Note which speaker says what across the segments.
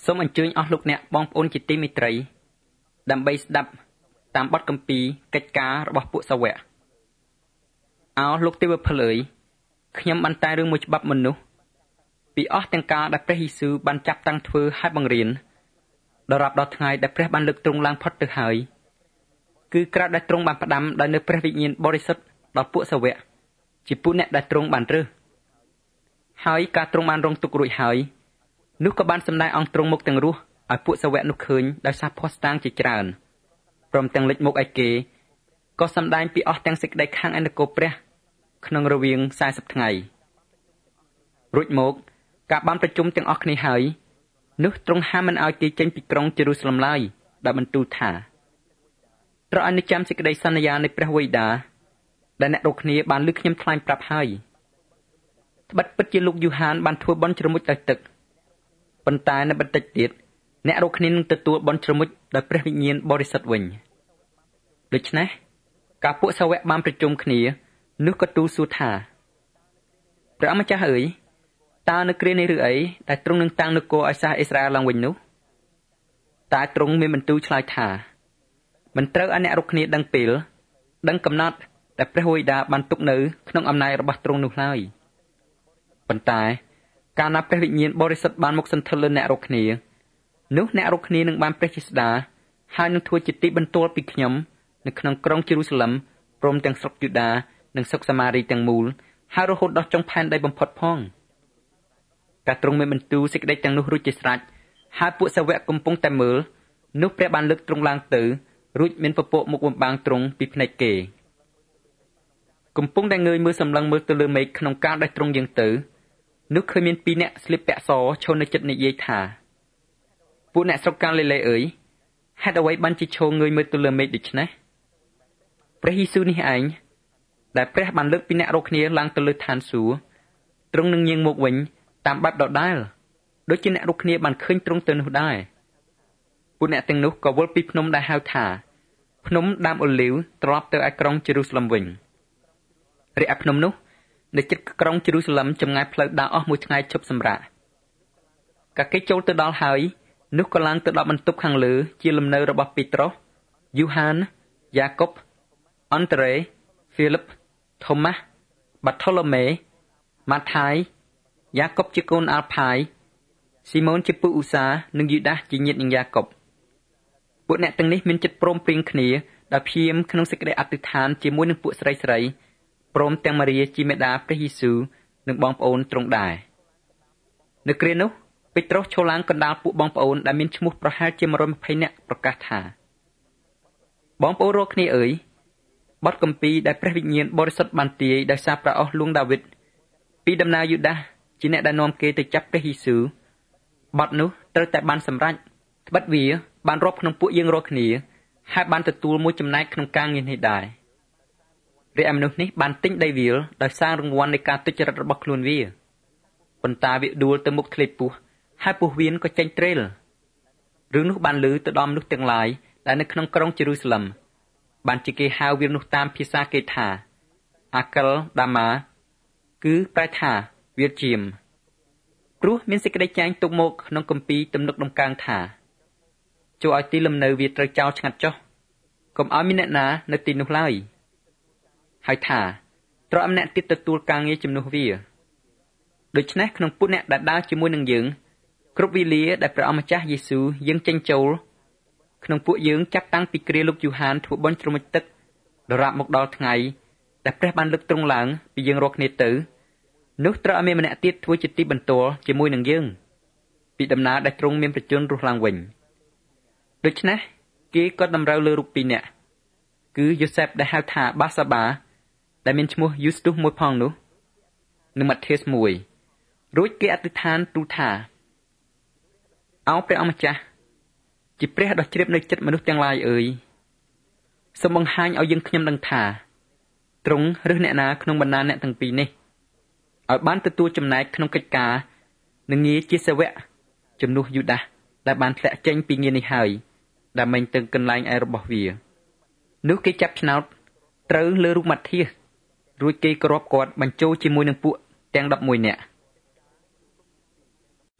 Speaker 1: សូមអញ្ជើញអស់លោកអ្នកបងប្អូនជាទីមេត្រីដើម្បីស្ដាប់តាមបទគម្ពីរកិច្ចការរបស់ពួកសាវកអោលោកទេវពលអើយខ្ញុំបានតែរឿងមួយច្បាប់មនុស្សពីអស់ទាំងការដែលព្រះយេស៊ូវបានចាប់តាំងធ្វើឲ្យបង្រៀនដល់រាប់ដល់ថ្ងៃដែលព្រះបានលើកទ្រង់ឡើងផុតទៅហើយគឺក្រៅដែលទ្រង់បានផ្ដាំដោយនៅព្រះវិញ្ញាណបរិសុទ្ធដល់ពួកសាវកជាពួកអ្នកដែលទ្រង់បានរើសហើយការទ្រង់បានរងទុក្ខរួចហើយនោះក៏បានសម្ដែងអង្គទ្រង់មុខទាំងរស់ឲ្យពួកសាវកនោះឃើញដោយសារភ័ស្តុតាងជាច្រើនព្រមទាំងលេចមុខឲ្យគេក៏សម្ដែងពីអស់ទាំងសេចក្តីខាងឯនគរព្រះក្នុងរវាង40ថ្ងៃរួចមកការបានប្រជុំទាំងអស់គ្នាហើយនោះទ្រង់ហាមមិនឲ្យគេចេញពីក្រុងយេរូសាឡិមឡើយដោយបន្ទូលថាត្រូវឲ្យនឹកចាំសេចក្តីសន្យានៃព្រះវេដាដែលអ្នករាល់គ្នាបានលើកខ្ញុំថ្លែងប្រាប់ហើយត្បិតពិតជាលោកយូហានបានធ្វើបន់ជ្រមុជដោយទឹកប៉ុន្តែនៅបន្តិចទៀតអ្នករាល់គ្នានឹងទទួលបន់ជ្រមុជដោយព្រះវិញ្ញាណបរិសុទ្ធវិញដូច្នេះការពួកសាវកបានប្រជុំគ្នានោះក៏ទូលសួរថាព្រះអម្ចាស់អើយតើនៅគ្រានេះឬអីដែលទ្រង់នឹងតាំងនគរឲ្យសាសអ៊ីស្រាអែលឡើងវិញនោះតែទ្រង់មានបន្ទូលឆ្លើយថាមិនត្រូវឲ្យអ្នករាល់គ្នាដឹងពេលដឹងកំណត់ដែលព្រះវេដាបានទុកនៅក្នុងអំណាចរបស់ទ្រង់នោះឡើយប៉ុន្តែកាលណាព្រះវិញ្ញាណបរិសុទ្ធបានមកសន្ធិដ្ឋលើអ្នករាល់គ្នានោះអ្នករាល់គ្នានឹងបានព្រះជាស្ដាហើយនឹងធ្វើជាទីបន្ទាល់ពីខ្ញុំនៅក្នុងក្រុងយេរូសាឡិមព្រមទាំងស្រុកយូដានិងស្រុកសាម៉ារីទាំងមូលហើយរហូតដល់ចុងផែនដីបំផុតផងតែទ្រង់មានបន្ទូលសេចក្តីទាំងនោះរួចជាស្រេចហើយពួកសាវកកំពុងតែមើលនោះព្រះបានលើកទ្រង់ឡើងទៅរួចមានពពកមុខបំបាំងទ្រង់ពីភ្នែកគេកំពុងតែងើយមើលសម្លឹងមើលទៅលើមេឃក្នុងកាលដែលទ្រង់យាងទៅនោះឃើញមានពីរអ្នកស្លៀកពាក់សឈរនៅជិតនិយាយថាពួកអ្នកស្រុកកាលីលេអើយហេតុអ្វីបានជាឈរងើយមើលទៅលើមេឃដូច្នេះព្រះយេស៊ូវនេះឯងដែលព្រះបានលើកពីអ្នករាល់គ្នាឡើងទៅលើឋានសួគ៌ទ្រង់នឹងយាងមកវិញតាមបែបដដែលដូចជាអ្នករាល់គ្នាបានឃើញទ្រង់ទៅនោះដែរពួកអ្នកទាំងនោះក៏វិលពីភ្នំដែលហៅថាភ្នំដើមអូលីវត្រឡប់ទៅឯក្រុងយេរូសាឡិមវិញរីឯភ្នំនោះនៅជិតក្រុងយេរូសាឡិមចម្ងាយផ្លូវដើរអស់មួយថ្ងៃឈប់សម្រាកកាលគេចូលទៅដល់ហើយនោះក៏ឡើងទៅដល់បន្ទប់ខាងលើជាលំនៅរបស់ពេត្រុសយូហានយ៉ាកុបអង់ដ្រេហ្វីលីបថូម៉ាស់បាថូឡូមេម៉ាថាយយ៉ាកុបជាកូនអាល់ផាយស៊ីម៉ូនជាពូអ៊ូសានិងយូដាសជាញាតិនឹងយ៉ាកុបពួកអ្នកទាំងនេះមានចិត្តព្រមព្រៀងគ្នាដោយព្យាយាមក្នុងសេចក្តីអធិដ្ឋានជាមួយនឹងពួកស្រីព្រមទាំងម៉ារីជាមេដាព្រះយេស៊ូវនិងបងប្អូនទ្រង់ដែរនៅគ្រានោះពេត្រុសឈរឡើងកណ្ដាលពួកបងប្អូនដែលមានឈ្មោះប្រហែលជា120នាក់ប្រកាសថាបងប្អូនរាល់គ្នាអើយបទគម្ពីរដែលព្រះវិញ្ញាណបរិសុទ្ធបានទាយដោយសារព្រះអស់លួងដាវីតពីដំណើរយូដាសជាអ្នកដែលនាំគេទៅចាប់ព្រះយេស៊ូវបទនោះត្រូវតែបានសម្រេចត្បិតវាបានរាប់ក្នុងពួកយើងរាល់គ្នាហើយបានទទួលមួយចំណែកក្នុងការងារនេះដែររីឯមនុស្សនេះបានទិញដីវាលដោយសាររង្វាន់នៃការទុច្ចរិតរបស់ខ្លួនវាប៉ុន្តែវាដួលទៅមុខធ្លេពស់ហើយពស់វៀនក៏ចេញត្រេលរឿងនោះបានឮទៅដល់មនុស្សទាំងឡាយដែលនៅក្នុងក្រុងយេរូសាឡិមបានជាគេហៅវានោះតាមភាសាគេថាអាកិលដាម៉ាគឺប្រែថាវាជាមព្រោះមានសេចក្តីចែងទុកមកក្នុងគម្ពីរទំនុកដំកើងថាចូលឲ្យទីលំនៅវាត្រូវចោលឆ្ងាត់ចុះកុំឲ្យមានអ្នកណានៅទីនោះឡើយហើយថាត្រូវឲ្យម្នាក់ទៀតទទួលការងារជំនួសវាដូច្នេះក្នុងពួកអ្នកដែលដើរជាមួយនឹងយើងគ្រប់វេលាដែលព្រះអម្ចាស់យេស៊ូវយាងចេញចូលក្នុងពួកយើងចាប់តាំងពីគ្រាលោកយូហានធ្វើបន់ជ្រមុជទឹកដរាបមកដល់ថ្ងៃដែលព្រះបានលើកទ្រង់ឡើងពីយើងរាល់គ្នាទៅនោះត្រូវឲ្យមានម្នាក់ទៀតធ្វើជាទីបន្ទាល់ជាមួយនឹងយើងពីដំណើរដែលទ្រង់មានប្រជញ្ញរស់ឡើងវិញដូច្នេះគេក៏តម្រូវលើរូបពីរនាក់គឺយូសេបដែលហៅថាបាសាបាដែលមានឈ្មោះយូស្ទុសមួយផងនោះនិងម៉ាថេសមួយរួចគេអធិដ្ឋានទូលថាអោព្រះអម្ចាស់ជាព្រះដ៏ជ្រាបនៅចិត្តមនុស្សទាំងឡាយអើយសូមបង្ហាញឲ្យយើងខ្ញុំដឹងថាទ្រង់ឬអ្នកណាក្នុងបណ្ដាអ្នកទាំងពីរនេះឲ្យបានទទួលចំណែកក្នុងកិច្ចការនិងងារជាសាវកជំនួសយូដាសដែលបានធ្លាក់ចេញពីងារនេះហើយដើម្បីទៅកន្លែងឯរបស់វានោះគេចាប់ឆ្នោតត្រូវលើរូបម៉ាធៀសរួចគេក៏រាប់គាត់បញ្ចូលជាមួយនឹងពួកទាំង11នាក់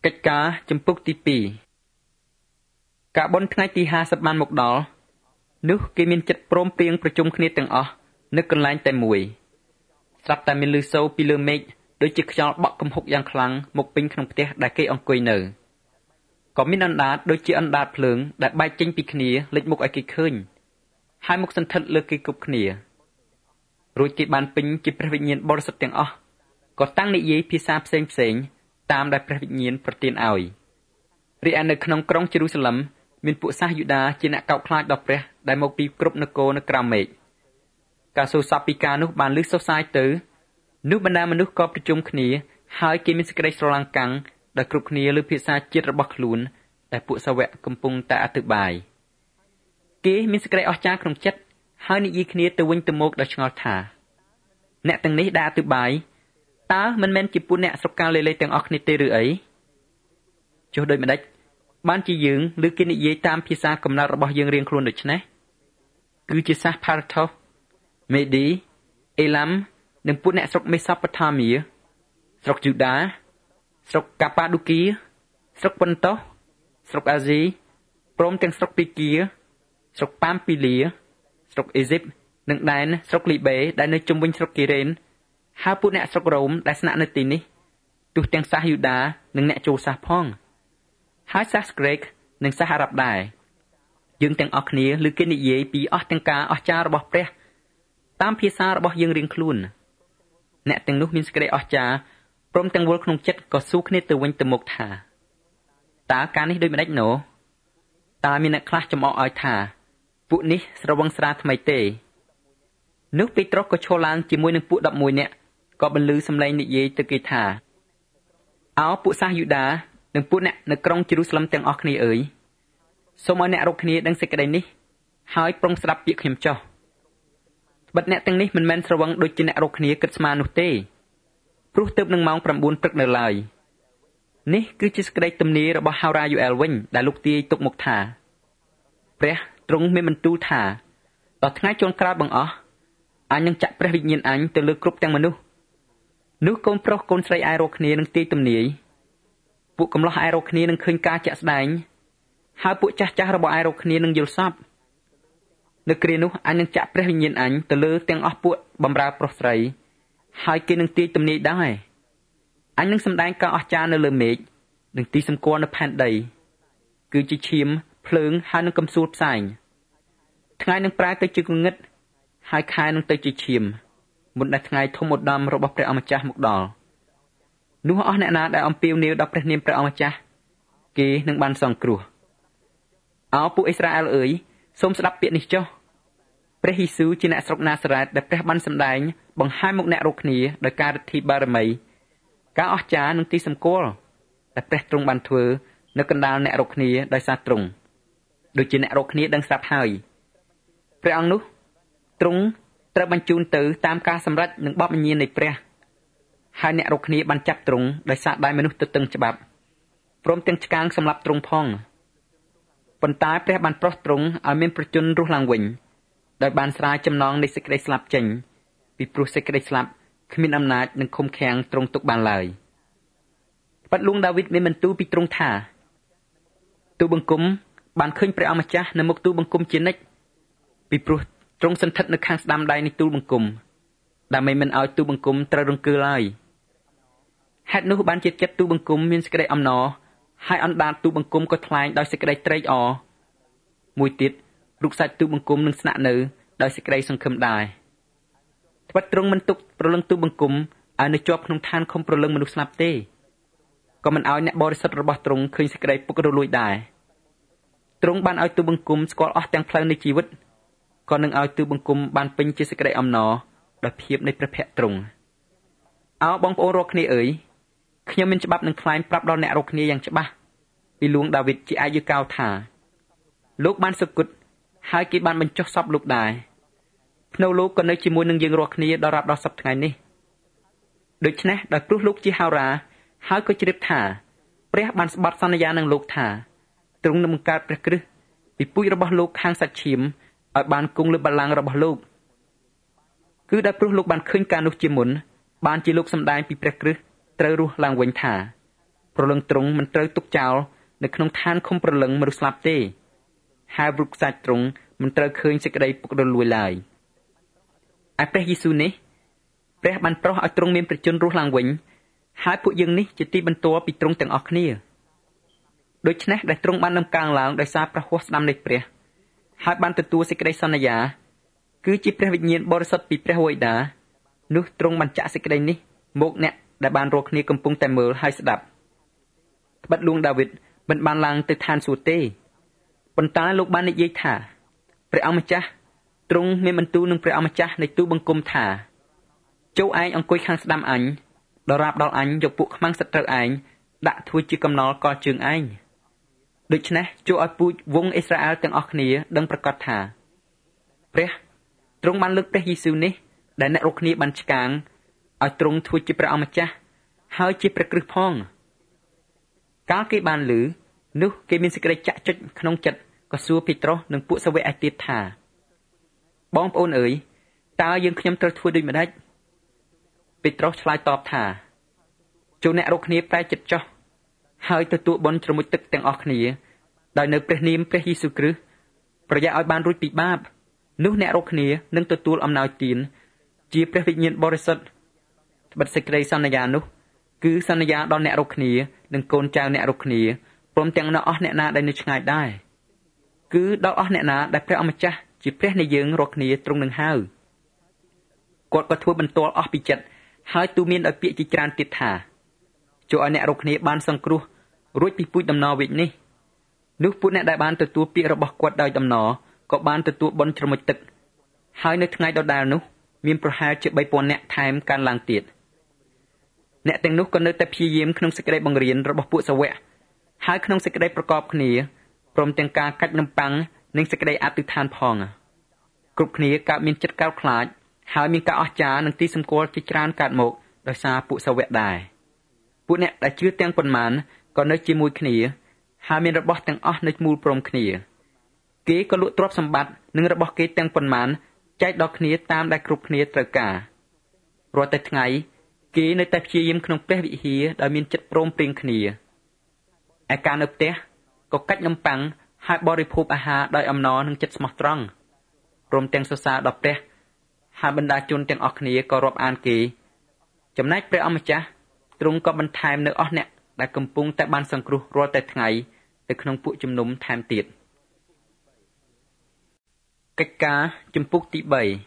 Speaker 1: កិច្ចការចំពុកទី2ការបន់ថ្ងៃទី50បានមកដល់នោះគេមានចិត្តព្រមព្រៀងប្រជុំគ្នាទាំងអស់នៅកន្លែងតែមួយស្រាប់តែមានលឺសូរពីលើមេឃដូចជាខ្យល់បក់គំហុកយ៉ាងខ្លាំងមកពេញក្នុងផ្ទះដែលគេអង្គុយនៅក៏មានអណ្ដាតដូចជាអណ្ដាតភ្លើងដែលបែកចេញពីគ្នាលេចមុខឲ្យគេឃើញហើយមុខសន្ធិដ្ឋលើគេគ្រប់គ្នារួចគេបានពេញជាព្រះវិញ្ញាណបរិសុទ្ធទាំងអស់ក៏តាំងនិយាយភាសាផ្សេងតាមដែលព្រះវិញ្ញាណប្រទានឲ្យរីឯនៅក្នុងក្រុងយេរូសាឡិមមានពួកសាសយូដាជាអ្នកកោតខ្លាចដល់ព្រះដែលមកពីគ្រប់នគរនៅក្រៅមេឃការសូរស័ព្ទពីការនោះបានលឺសុសសាយទៅនោះបណ្ដាមនុស្សក៏ប្រជុំគ្នាហើយគេមានសេចក្តីស្រឡាំងកាំងដែលគ្រប់គ្នាលើភាសាជាតិរបស់ខ្លួនដែលពួកសាវកកំពុងតែអធិប្បាយគេមានសេចក្តីអស្ចារ្យក្នុងចិត្តហើយនិយាយគ្នាទៅវិញទៅមកដោយឆ្ងល់ថាអ្នកទាំងនេះដែលអធិប្បាយតើមិនមែនជាពួកអ្នកស្រុកកាលេលេទាំងអស់គ្នាទេឬអីចុះដូចម្ដេចបានជាយើងឬគេនិយាយតាមភាសាកំណើតរបស់យើងរៀងខ្លួនដូច្នេះគឺជាសាសផារថូសមេឌីអេឡាំនិងពួកអ្នកស្រុកមេសូប៉ូតាមៀស្រុកយូដាស្រុកកាប៉ាដូគីស្រុកប៉ុនតូសស្រុកអាស៊ីព្រមទាំងស្រុកពីគៀស្រុកប៉ាំពីលាស្រុកអេស៊ីបនិងដែនស្រុកលីបេដែលនៅជុំវិញស្រុកគីរ៉េនហើយពួកអ្នកស្រុករ៉ូមដែលស្នាក់នៅទីនេះទោះទាំងសាសយូដានិងអ្នកចូលសាសផងហើយសាសក្រិកនិងសាសអារ៉ាប់ដែរយើងទាំងអស់គ្នាឮគេនិយាយពីអស់ទាំងការអស្ចារ្យរបស់ព្រះតាមភាសារបស់យើងរៀងខ្លួនអ្នកទាំងនោះមានសេចក្តីអស្ចារ្យព្រមទាំងវល់ក្នុងចិត្តក៏សួរគ្នាទៅវិញទៅមកថាតើការនេះដូចម្ដេចណូតើមានអ្នកខ្លះចំអកឲ្យថាពួកនេះស្រវឹងស្រាថ្មីទេនោះពេត្រុសក៏ឈរឡើងជាមួយនឹងពួក11នាក់ក៏បន្លឺសំឡេងនិយាយទៅគេថាអោពួកសាសយូដានិងពួកអ្នកនៅក្រុងយេរូសាឡិមទាំងអស់គ្នាអើយសូមឲ្យអ្នករកគ្នាដឹងសេចក្តីនេះហើយប្រុងស្ដាប់ពាក្យខ្ញុំចុះត្បិតអ្នកទាំងនេះមិនមែនស្រវឹងដូចជាអ្នករកគ្នាគិតស្មាននោះទេព្រោះទើបនឹងម៉ោង9ព្រឹកនៅឡើយនេះគឺជាសេចក្តីទំនាយរបស់ហោរាយូអែលវិញដែលលោកទាយទុកមកថាព្រះទ្រង់មានបន្ទូលថាដល់ថ្ងៃចុងក្រោយបង្អស់អញនឹងចាក់ព្រះវិញ្ញាណអញទៅលើគ្រប់ទាំងមនុស្សនោះកូនប្រុសកូនស្រីឯរកគ្នានឹងទាយទំនាយពួកកំឡោះឯរកគ្នានឹងឃើញការជាក់ស្ដែងហើយពួកចាស់របស់ឯរកគ្នានឹងយល់សប្តិនៅគ្រានោះអញនឹងចាក់ព្រះវិញ្ញាណអញទៅលើទាំងអស់ពួកបម្រើប្រុសស្រីហើយគេនឹងទាយទំនាយដែរអញនឹងសម្ដែងការអស្ចារ្យនៅលើមេឃនិងទីសម្គាល់នៅផែនដីគឺជាឈាមភ្លើងហើយនឹងកំសួលផ្សែងថ្ងៃនឹងប្រែទៅជាគងឹតហើយខែនឹងទៅជាឈាមមុនដែលថ្ងៃធំឧត្តមរបស់ព្រះអម្ចាស់មកដល់នោះអស់អ្នកណាដែលអំពាវនាវដល់ព្រះនាមព្រះអម្ចាស់គេនឹងបានសង្គ្រោះអោពួកអ៊ីស្រាអែលអើយសូមស្ដាប់ពាក្យនេះចុះព្រះយេស៊ូវជាអ្នកស្រុកណាសារ៉េតដែលព្រះបានសម្ដែងបង្ហាញមកអ្នករកគ្នាដោយការឫទ្ធិបារមីការអស្ចារ្យនិងទីសម្គាល់ដែលព្រះទ្រង់បានធ្វើនៅកណ្ដាលអ្នករកគ្នាដោយសារទ្រង់ដូចជាអ្នករកគ្នាដឹងស្រាប់ហើយព្រះអង្គនោះទ្រង់ត្រូវបញ្ជូនទៅតាមការសម្រេចនិងបទបញ្ញត្តិនៃព្រះហើយអ្នករកគ្នាបានចាប់ទ្រង់ដោយសារដៃមនុស្សទទឹងច្បាប់ព្រមទាំងឆ្កាងសម្លាប់ទ្រង់ផងប៉ុន្តែព្រះបានប្រោះទ្រង់ឲ្យមានប្រជញ្ញរស់ឡើងវិញដោយបានស្រាយចំណងនៃសេចក្តីស្លាប់ចេញពីព្រោះសេចក្តីស្លាប់គ្មានអំណាចនឹងឃុំឃាំងទ្រង់ទុកបានឡើយបាត់លួងដាវីតមានបន្ទូលពីទ្រង់ថាទូលបង្គំបានឃើញព្រះអម្ចាស់នៅមុខទូលបង្គំជានិច្ចពីព្រោះទ្រង់សន្ធិដ្ឋនៅខាងស្ដាំដៃនៃទូលបង្គំដើម្បីមិនឲ្យទូលបង្គំត្រូវរង្គើឡើយហេតុនោះបានជាចិត្តទូលបង្គំមានសេចក្តីអំណរហើយអណ្ដាតទូលបង្គំក៏ថ្លែងដោយសេចក្តីត្រេកអរមួយទៀតរូបសាច់ទូលបង្គំនឹងស្នាក់នៅដោយសេចក្តីសង្ឃឹមដែរត្បិតទ្រង់មិនទុកប្រលឹងទូលបង្គំឲ្យនៅជាប់ក្នុងឋានខំប្រលឹងមនុស្សស្លាប់ទេក៏មិនឲ្យអ្នកបរិសុទ្ធរបស់ទ្រង់ឃើញសេចក្តីពុករលួយដែរទ្រង់បានឲ្យទូលបង្គំស្គាល់អស់ទាំងផ្លូវនៃជីវិតក៏នឹងឲ្យទូលបង្គំបានពេញជាសេចក្តីអំណរដោយភាពនៃព្រះភ័ក្ត្រទ្រង់អោបងប្អូនរកគ្នាអើយខ្ញុំមានច្បាប់នឹងថ្លែងប្រាប់ដល់អ្នករកគ្នាយ៉ាងច្បាស់ពីលួងដាវីតជាអាយុកោថាលោកបានសុគតហើយគេបានបញ្ចុះសពលោកដែរភ្នៅលោកក៏នៅជាមួយនឹងយើងរាល់គ្នាដល់រាប់ដល់សប្តាហ៍ថ្ងៃនេះដូច្នេះដោយព្រោះលោកជាហោរាហើយក៏ជ្រាបថាព្រះបានស្បត់សន្យានឹងលោកថាទ្រង់នឹងបង្កើតព្រះគ្រិស្តពីពូជរបស់លោកខាងសាច់ឈាមឲ្យបានគង់លើបល្ល័ង្ករបស់លោកគឺដោយព្រោះលោកបានឃើញការនោះជាមុនបានជាលោកសម្ដែងពីព្រះគ្រិស្តត្រូវរស់ឡើងវិញថាប្រលឹងទ្រង់មិនត្រូវទុកចោលនៅក្នុងឋានឃុំប្រលឹងមនុស្សស្លាប់ទេហើយរូបខ្សាច់ទ្រង់មិនត្រូវឃើញសេចក្តីពុករលួយឡើយឯព្រះយេស៊ូវនេះព្រះបានប្រោសឲ្យទ្រង់មានព្រះជន្មរស់ឡើងវិញហើយពួកយើងនេះជាទីបន្ទាល់ពីទ្រង់ទាំងអស់គ្នាដូច្នេះដែលទ្រង់បាននំកើងឡើងដោយសារព្រះហស្ថស្ដាំនៃព្រះហើយបានទទួលសេចក្តីសន្យាគឺជាព្រះវិញ្ញាណបរិសុទ្ធពីព្រះវេដានោះទ្រង់បានចាក់សេចក្តីនេះមកអ្នកដែលបានរកគ្នាកំពុងតែមើលហើយស្ដាប់ត្បិតលួងដាវីតមិនបានឡើងទៅឋានសួគ៌ទេប៉ុន្តែលោកបាននិយាយថាព្រះអង្គម្ចាស់ទ្រង់មានបន្ទូលនឹងព្រះអង្គម្ចាស់នៃទូបង្គំថាចូលឯងអង្គុយខាងស្ដាំអញដរាបដល់អញយកពួកខ្មាំងសត្រូវឯងដាក់ធ្វើជាកំណល់កជើងឯងដូច្នេះចូលឲ្យពូជវង្សអ៊ីស្រាអែលទាំងអស់គ្នាដឹងប្រកាសថាព្រះទ្រង់បានលើកព្រះយេស៊ូវនេះដែលអ្នករកគ្នាបានឆ្កាងឲ្យទ្រង់ធ្វើជាព្រះអង្គម្ចាស់ហើយជាព្រះគ្រឹះផងកាលគេបានឮនោះគេមានសេចក្តីចាក់ចុចក្នុងចិត្តក៏សួរពេត្រុសនិងពួកសាវកឯទៀតថាបងប្អូនអើយតើយើងខ្ញុំត្រូវធ្វើដូចម្ដេចពេត្រុសឆ្លើយតបថាចូលអ្នករកគ្នាប្រែចិត្តចុះហើយទទួលបុណ្យជ្រមុជទឹកទាំងអស់គ្នាដោយនៅព្រះនាមព្រះយេស៊ូវគ្រីស្ទប្រយ័ត្នឲ្យបានរួចពីបាបនោះអ្នករកគ្នានឹងទទួលអំណោយទានជាព្រះវិញ្ញាណបរិសុទ្ធត្បិតសេចក្តីសន្យានោះគឺសន្យាដល់អ្នករកគ្នានិងកូនចៅអ្នករកគ្នាព្រមទាំងដល់អស់អ្នកណាដែលនៅឆ្ងាយដែរគឺដល់អស់អ្នកណាដែលព្រះអម្ចាស់ជាព្រះនៃយើងរកគ្នាទ្រង់នឹងហៅគាត់ក៏ធ្វើបន្ទាល់អស់ពីចិត្តហើយទូមានដោយពាក្យជាច្រើនទៀតថាចូលឲ្យអ្នករកគ្នាបានសង្គ្រោះរួចពីពូជដំណរវេចនេះនោះពួកអ្នកដែលបានទទួលពាក្យរបស់គាត់ដោយដំណរក៏បានទទួលបុណ្យជ្រមុជទឹកហើយនៅថ្ងៃដដែលនោះមានប្រហែលជា 3,000 នាក់ថែមកាន់ឡើងទៀតអ្នកទាំងនោះក៏នៅតែព្យាយាមក្នុងសេចក្តីបង្រៀនរបស់ពួកសាវកហើយក្នុងសេចក្តីប្រកបគ្នាព្រមទាំងការកាច់នំប៉័ងនិងសេចក្តីអធិដ្ឋានផងគ្រប់គ្នាកើតមានចិត្តកោតខ្លាចហើយមានការអស្ចារ្យនិងទីសម្គាល់ជាច្រើនកើតមកដោយសារពួកសាវកដែរពួកអ្នកដែលជឿទាំងប៉ុន្មានក៏នៅជាមួយគ្នាហើយមានរបស់ទាំងអស់នៅមូលព្រមគ្នាគេក៏លក់ទ្រព្យសម្បត្តិនិងរបស់គេទាំងប៉ុន្មានចែកដល់គ្នាតាមដែលគ្រប់គ្នាត្រូវការរាល់តែថ្ងៃគេនៅតែព្យាយាមក្នុងព្រះវិហារដោយមានចិត្តព្រមព្រៀងគ្នាឯការនៅផ្ទះក៏កាច់នំប៉័ងហើយបរិភោគអាហារដោយអំណរនិងចិត្តស្មោះត្រង់ព្រមទាំងសរសើរដល់ព្រះហើយបណ្ដាជនទាំងអស់គ្នាក៏រាប់អានគេចំណែកព្រះអម្ចាស់ទ្រង់ក៏បន្ថែមនៅអស់អ្នកដែលកំពុងតែបានសង្គ្រោះរាល់តែថ្ងៃទៅក្នុងពួកជំនុំថែមទៀតកិច្ចការជំពូកទី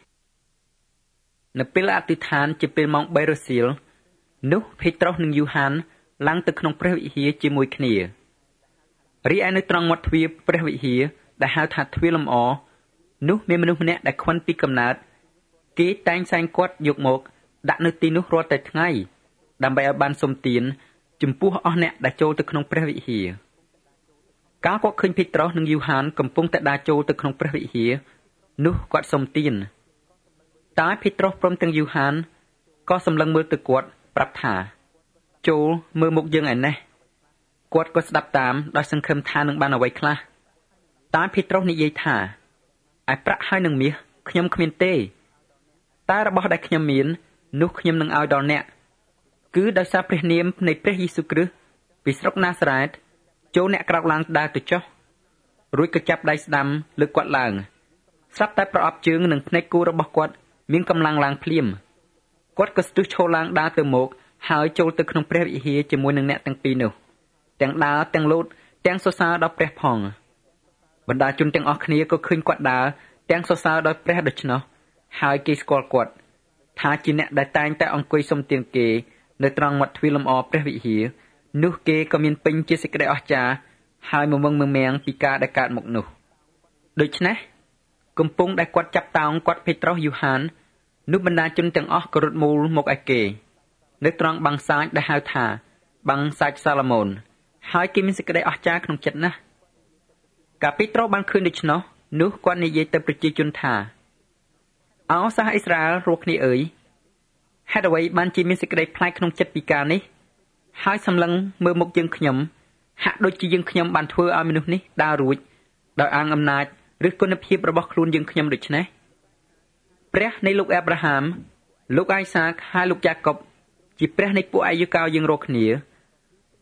Speaker 1: 3នៅពេលអធិដ្ឋានជាពេលម៉ោង 3 រសៀលនោះពេត្រុសនិងយូហានឡើងទៅក្នុងព្រះវិហារជាមួយគ្នារីឯនៅត្រង់មាត់ទ្វារព្រះវិហារដែលហៅថាទ្វារលំអនោះមានមនុស្សម្នាក់ដែលខ្វិនពីកំណើតគេតែងសែងគាត់យកមកដាក់នៅទីនោះរាល់តែថ្ងៃដើម្បីឲ្យបានសុំទានចំពោះអស់អ្នកដែលចូលទៅក្នុងព្រះវិហារកាលគាត់ឃើញពេត្រុសនិងយូហានកំពុងតែដើរចូលទៅក្នុងព្រះវិហារនោះគាត់សុំទានតែពេត្រុសព្រមទាំងយូហានក៏សម្លឹងមើលទៅគាត់ប្រាប់ថាចូលមើលមុខយើងឯនេះគាត់ក៏ស្ដាប់តាមដោយសង្ឃឹមថានឹងបានអ្វីខ្លះតែពេត្រុសនិយាយថាឯប្រាក់ហើយនឹងមាសខ្ញុំគ្មានទេតែរបស់ដែលខ្ញុំមាននោះខ្ញុំនឹងឲ្យដល់អ្នកគឺដោយសារព្រះនាមនៃព្រះយេស៊ូវគ្រីស្ទពីស្រុកណាសារ៉េតចូលអ្នកក្រោកឡើងដើរទៅចុះរួចក៏ចាប់ដៃស្ដាំលើកគាត់ឡើងស្រាប់តែប្រអប់ជើងនិងភ្នែកគូរបស់គាត់មានកម្លាំងឡើងភ្លាមគាត់ក៏ស្ទុះឈរឡើងដើរទៅមកហើយចូលទៅក្នុងព្រះវិហារជាមួយនឹងអ្នកទាំងពីរនោះទាំងដើរទាំងលោតទាំងសរសើរដល់ព្រះផងបណ្ដាជនទាំងអស់គ្នាក៏ឃើញគាត់ដើរទាំងសរសើរដល់ព្រះដូច្នោះហើយគេស្គាល់គាត់ថាជាអ្នកដែលតែងតែអង្គុយសុំទានគេនៅត្រង់មាត់ទ្វារលំអព្រះវិហារនោះគេក៏មានពេញជាសេចក្តីអស្ចារ្យហើយមងមាំងពីការដែលកើតមកនោះដូច្នេះកំពុងដែលគាត់ចាប់តោងគាត់ពេត្រុសយូហាននោះបណ្ដាជនទាំងអស់ក៏រត់មូលមកឯគេនៅត្រង់បាំងសាច់ដែលហៅថាបាំងសាច់សាឡូមោនហើយគេមានសេចក្តីអស្ចារ្យក្នុងចិត្តណាស់កាលពេត្រុសបានឃើញដូច្នោះនោះគាត់និយាយទៅប្រជាជនថាអោសាសអ៊ីស្រាអែលរស់គ្នាអើយហេតុអ្វីបានជាមានសេចក្តីប្លែកក្នុងចិត្តពីការនេះហើយសម្លឹងមើលមុខយើងខ្ញុំហាក់ដូចជាយើងខ្ញុំបានធ្វើឲ្យមនុស្សនេះដើររួចដោយអាងអំណាចឬគុណភាពរបស់ខ្លួនយើងខ្ញុំដូច្នេះព្រះនៃលោកអាប់រ៉ាហាំលោកអ៊ីសាកហើយលោកយ៉ាកុបជាព្រះនៃពួកអាយុកាយើងរកគ្នា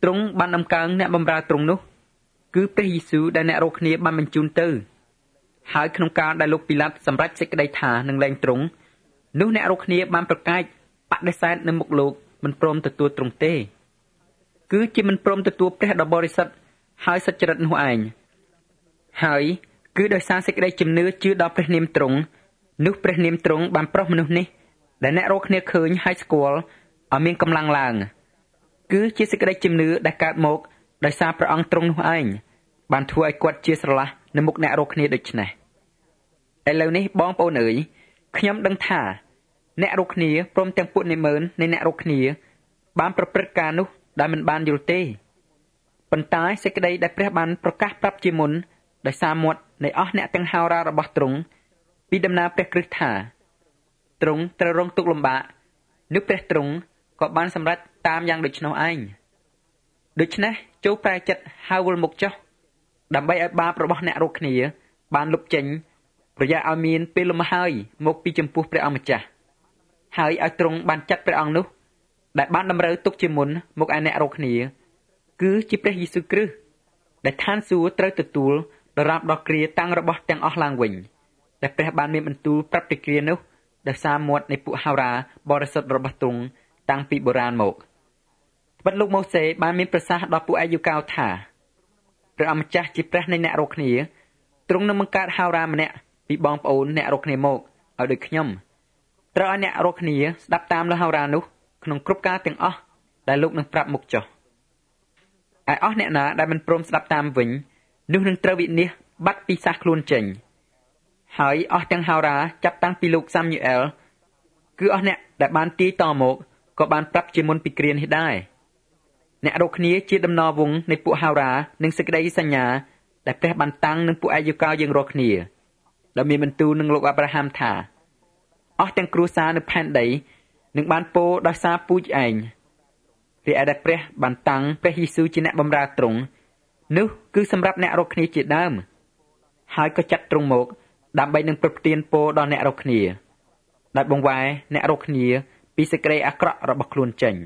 Speaker 1: ទ្រង់បានដំកើងអ្នកបម្រើទ្រង់នោះគឺព្រះយេស៊ូវដែលអ្នករកគ្នាបានបញ្ជូនទៅហើយក្នុងកាលដែលលោកពីឡាតសម្រេចសេចក្តីថានឹងលែងទ្រង់នោះអ្នករកគ្នាបានប្រកែកបដិសេធនៅមុខលោកមិនព្រមទទួលទ្រង់ទេគឺជាមិនព្រមទទួលព្រះដ៏បរិសុទ្ធហើយសុចរិតនោះឯងហើយគឺដោយសារសេចក្តីជំនឿជឿដល់ព្រះនាមទ្រង់នោះព្រះនាមទ្រង់បានប្រោះមនុស្សនេះដែលអ្នករកគ្នាឃើញហើយស្គាល់ឲ្យមានកម្លាំងឡើងគឺជាសេចក្តីជំនឿដែលកើតមកដោយសារព្រះអង្គទ្រង់នោះឯងបានធ្វើឲ្យគាត់ជាស្រឡះនៅមុខអ្នករកគ្នាដូច្នេះឥឡូវនេះបងប្អូនអើយខ្ញុំដឹងថាអ្នករកគ្នាព្រមទាំងពួកនិមឺននៃអ្នករកគ្នាបានប្រព្រឹត្តការនោះដែលមិនបានយល់ទេប៉ុន្តែសេចក្តីដែលព្រះបានប្រកាសប្រាប់ជាមុនដោយសារមាត់នៃអស់អ្នកទាំងហោរារបស់ទ្រង់ពីដំណើរព្រះគ្រិស្តថាទ្រង់ត្រូវរងទុក្ខលំបាកនោះព្រះទ្រង់ក៏បានសម្រេចតាមយ៉ាងដូច្នោះឯងដូច្នេះចូលប្រែចិត្តហើយវិលមុខចុះដើម្បីឲ្យបាបរបស់អ្នករកគ្នាបានលុបចេញប្រយ័ត្នឲ្យមានពេលលំហើយមកពីចំពោះព្រះអង្គម្ចាស់ហើយឲ្យទ្រង់បានចាត់ព្រះអង្គនោះដែលបានតម្រូវទុកជាមុនមកឲ្យអ្នករកគ្នាគឺជាព្រះយេស៊ូវគ្រីស្ទដែលឋានសួគ៌ត្រូវទទួលដរាបដល់គ្រាតាំងរបស់ទាំងអស់ឡើងវិញដែលព្រះបានមានបន្ទូលប្រាប់ពីគ្រានោះដោយសារមាត់នៃពួកហោរាបរិសុទ្ធរបស់ទ្រង់តាំងពីបុរាណមកត្បិតលោកម៉ូសេបានមានប្រសាសន៍ដល់ពួកអាយុកាវថាព្រះអម្ចាស់ជាព្រះនៃអ្នករកគ្នាទ្រង់នឹងបង្កើតហោរាម្នាក់ពីបងប្អូនអ្នករកគ្នាមកឲ្យដូចខ្ញុំត្រូវឲ្យអ្នករកគ្នាស្ដាប់តាមលើហោរានោះក្នុងគ្រប់ការទាំងអស់ដែលលោកនឹងប្រាប់មុខចុះឯអស់អ្នកណាដែលមិនព្រមស្ដាប់តាមវិញនោះនឹងត្រូវវិនាសបាត់ពីសះខ្លួនចេញហើយអស់ទាំងហោរាចាប់តាំងពីលោកសាមយូអែលគឺអស់អ្នកដែលបានទាយតមកក៏បានប្រាប់ជាមុនពីគ្រានេះដែរអ្នករកគ្នាជាដំណរវង្សនៃពួកហោរានិងសេចក្តីសញ្ញាដែលព្រះបានតាំងនឹងពួកអាយុកាវយើងរាល់គ្នាដែលមានបន្ទូលនឹងលោកអាប់រ៉ាហាំថាអស់ទាំងគ្រួសារនៅផែនដីនឹងបានពោដោយសារពូជឯងរីឯដែលព្រះបានតាំងព្រះយេស៊ូវជាអ្នកបម្រើទ្រង់នោះគឺសម្រាប់អ្នករកគ្នាជាដើមហើយក៏ចាត់ទ្រង់មកដើម្បីនឹងប្រទានពរដល់អ្នករកគ្នាដែលបង្វែរអ្នករកគ្នាពីសេចក្តីអាក្រក់របស់ខ្លួនចេញ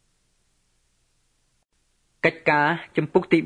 Speaker 1: កិច្ចការជំពូកទី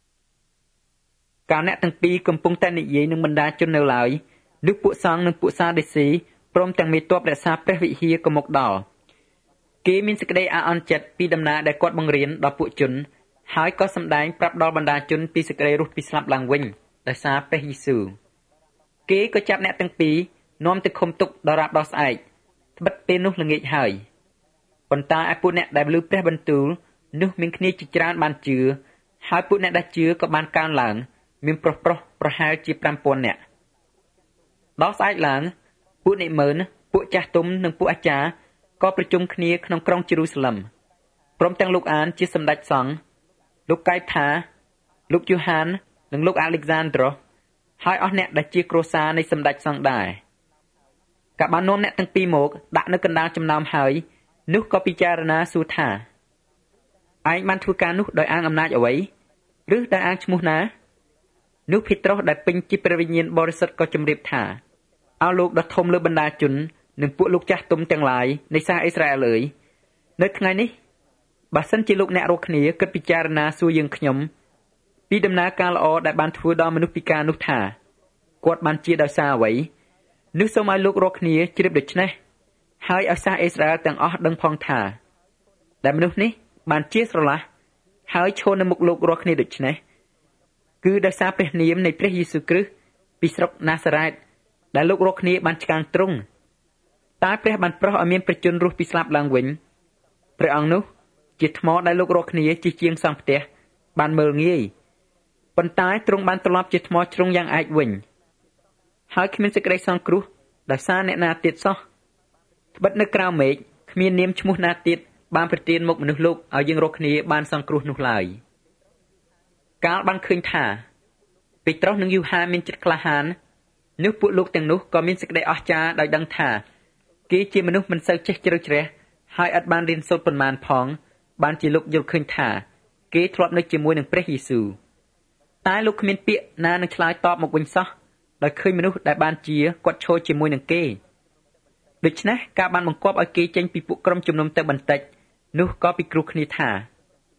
Speaker 1: 4កាលអ្នកទាំងពីរកំពុងតែនិយាយនឹងបណ្ដាជននៅឡើយនោះពួកសង្ឃនិងពួកសាដេស៊ីព្រមទាំងមេទ័ពរក្សាព្រះវិហារក៏មកដល់គេមានសេចក្តីអាក់អន់ចិត្តពីដំណើរដែលគាត់បង្រៀនដល់ពួកជនហើយក៏សម្ដែងប្រាប់ដល់បណ្ដាជនពីសេចក្តីរស់ពីស្លាប់ឡើងវិញដោយសារព្រះយេស៊ូវគេក៏ចាប់អ្នកទាំងពីរនាំទៅឃុំទុកដល់រាបដល់ស្អែកត្បិតពេលនោះល្ងាចហើយប៉ុន្តែឯពួកអ្នកដែលឮព្រះបន្ទូលនោះមានគ្នាជាច្រើនបានជឿហើយពួកអ្នកដែលជឿក៏បានកើនឡើងមានប្រុសប្រហែលជា 5000 នាក់ដល់ស្អែកឡើងពួកនិមឺនពួកចាស់ទុំនិងពួកអាចារ្យក៏ប្រជុំគ្នាក្នុងក្រុងយេរូសាឡិមព្រមទាំងលោកអានជាសម្ដេចសង្ឃលោកកៃផាលោកយូហាននិងលោកអាឡិចសានដ្រូសហើយអស់អ្នកដែលជាគ្រួសារនៃសម្ដេចសង្ឃដែរកាលបាននាំអ្នកទាំងពីរមកដាក់នៅកណ្ដាលចំណោមហើយនោះក៏ពិចារណាសួរថាឯងបានធ្វើការនោះដោយអាងអំណាចអ្វីឬដោយអាងឈ្មោះណានោះភេត្រុសដែលពេញជាព្រះវិញ្ញាណបរិសុទ្ធក៏ជម្រាបថាអោលោកដ៏ធំលើបណ្ដាជននិងពួកលោកចាស់ទុំទាំងឡាយនៃសាសអ៊ីស្រាអែលអើយនៅថ្ងៃនេះបើសិនជាលោកអ្នករកគ្នាគិតពិចារណាសួរយើងខ្ញុំពីដំណើរការល្អដែលបានធ្វើដល់មនុស្សពិការនោះថាគាត់បានជាដោយសារអ្វីនោះសូមឲ្យលោករកគ្នាជ្រាបដូច្នេះហើយឲ្យសាសអ៊ីស្រាអែលទាំងអស់ដឹងផងថាដែលមនុស្សនេះបានជាស្រឡះហើយឈរនៅមុខលោករកគ្នាដូច្នេះគឺដោយសារព្រះនាមនៃព្រះយេស៊ូវគ្រីស្ទពីស្រុកណាសារ៉េតដែលលោករកគ្នាបានឆ្កាងទ្រង់តែព្រះបានប្រោសឲ្យមានប្រជជនរស់ពីស្លាប់ឡើងវិញព្រះអង្គនោះជាថ្មដែលលោករកគ្នាជាជាងសង់ផ្ទះបានមើលងាយប៉ុន្តែទ្រង់បានត្រឡប់ជាថ្មជ្រុងយ៉ាងឯកវិញហើយគ្មានសេចក្តីសង្គ្រោះដោយសារអ្នកណាទៀតសោះត្បិតនៅក្រៅមេឃគ្មាននាមឈ្មោះណាទៀតបានប្រទានមកមនុស្សលោកឲ្យយើងរកគ្នាបានសង្គ្រោះនោះឡើយកាលបានឃើញថាពេត្រុសនិងយូហានមានចិត្តក្លាហាននោះពួកលោកទាំងនោះក៏មានសេចក្តីអស្ចារ្យដោយដឹងថាគេជាមនុស្សមិនសូវចេះជ្រៅជ្រះហើយឥតបានរៀនសូត្រប៉ុន្មានផងបានជាលោកយល់ឃើញថាគេធ្លាប់នៅជាមួយនឹងព្រះយេស៊ូវតែលោកគ្មានពាក្យណានឹងឆ្លើយតបមកវិញសោះដោយឃើញមនុស្សដែលបានជាគាត់ឈរជាមួយនឹងគេដូច្នេះការបានបង្គាប់ឲ្យគេចេញពីពួកក្រុមជំនុំទៅបន្តិចនោះក៏ពិគ្រោះគ្នាថា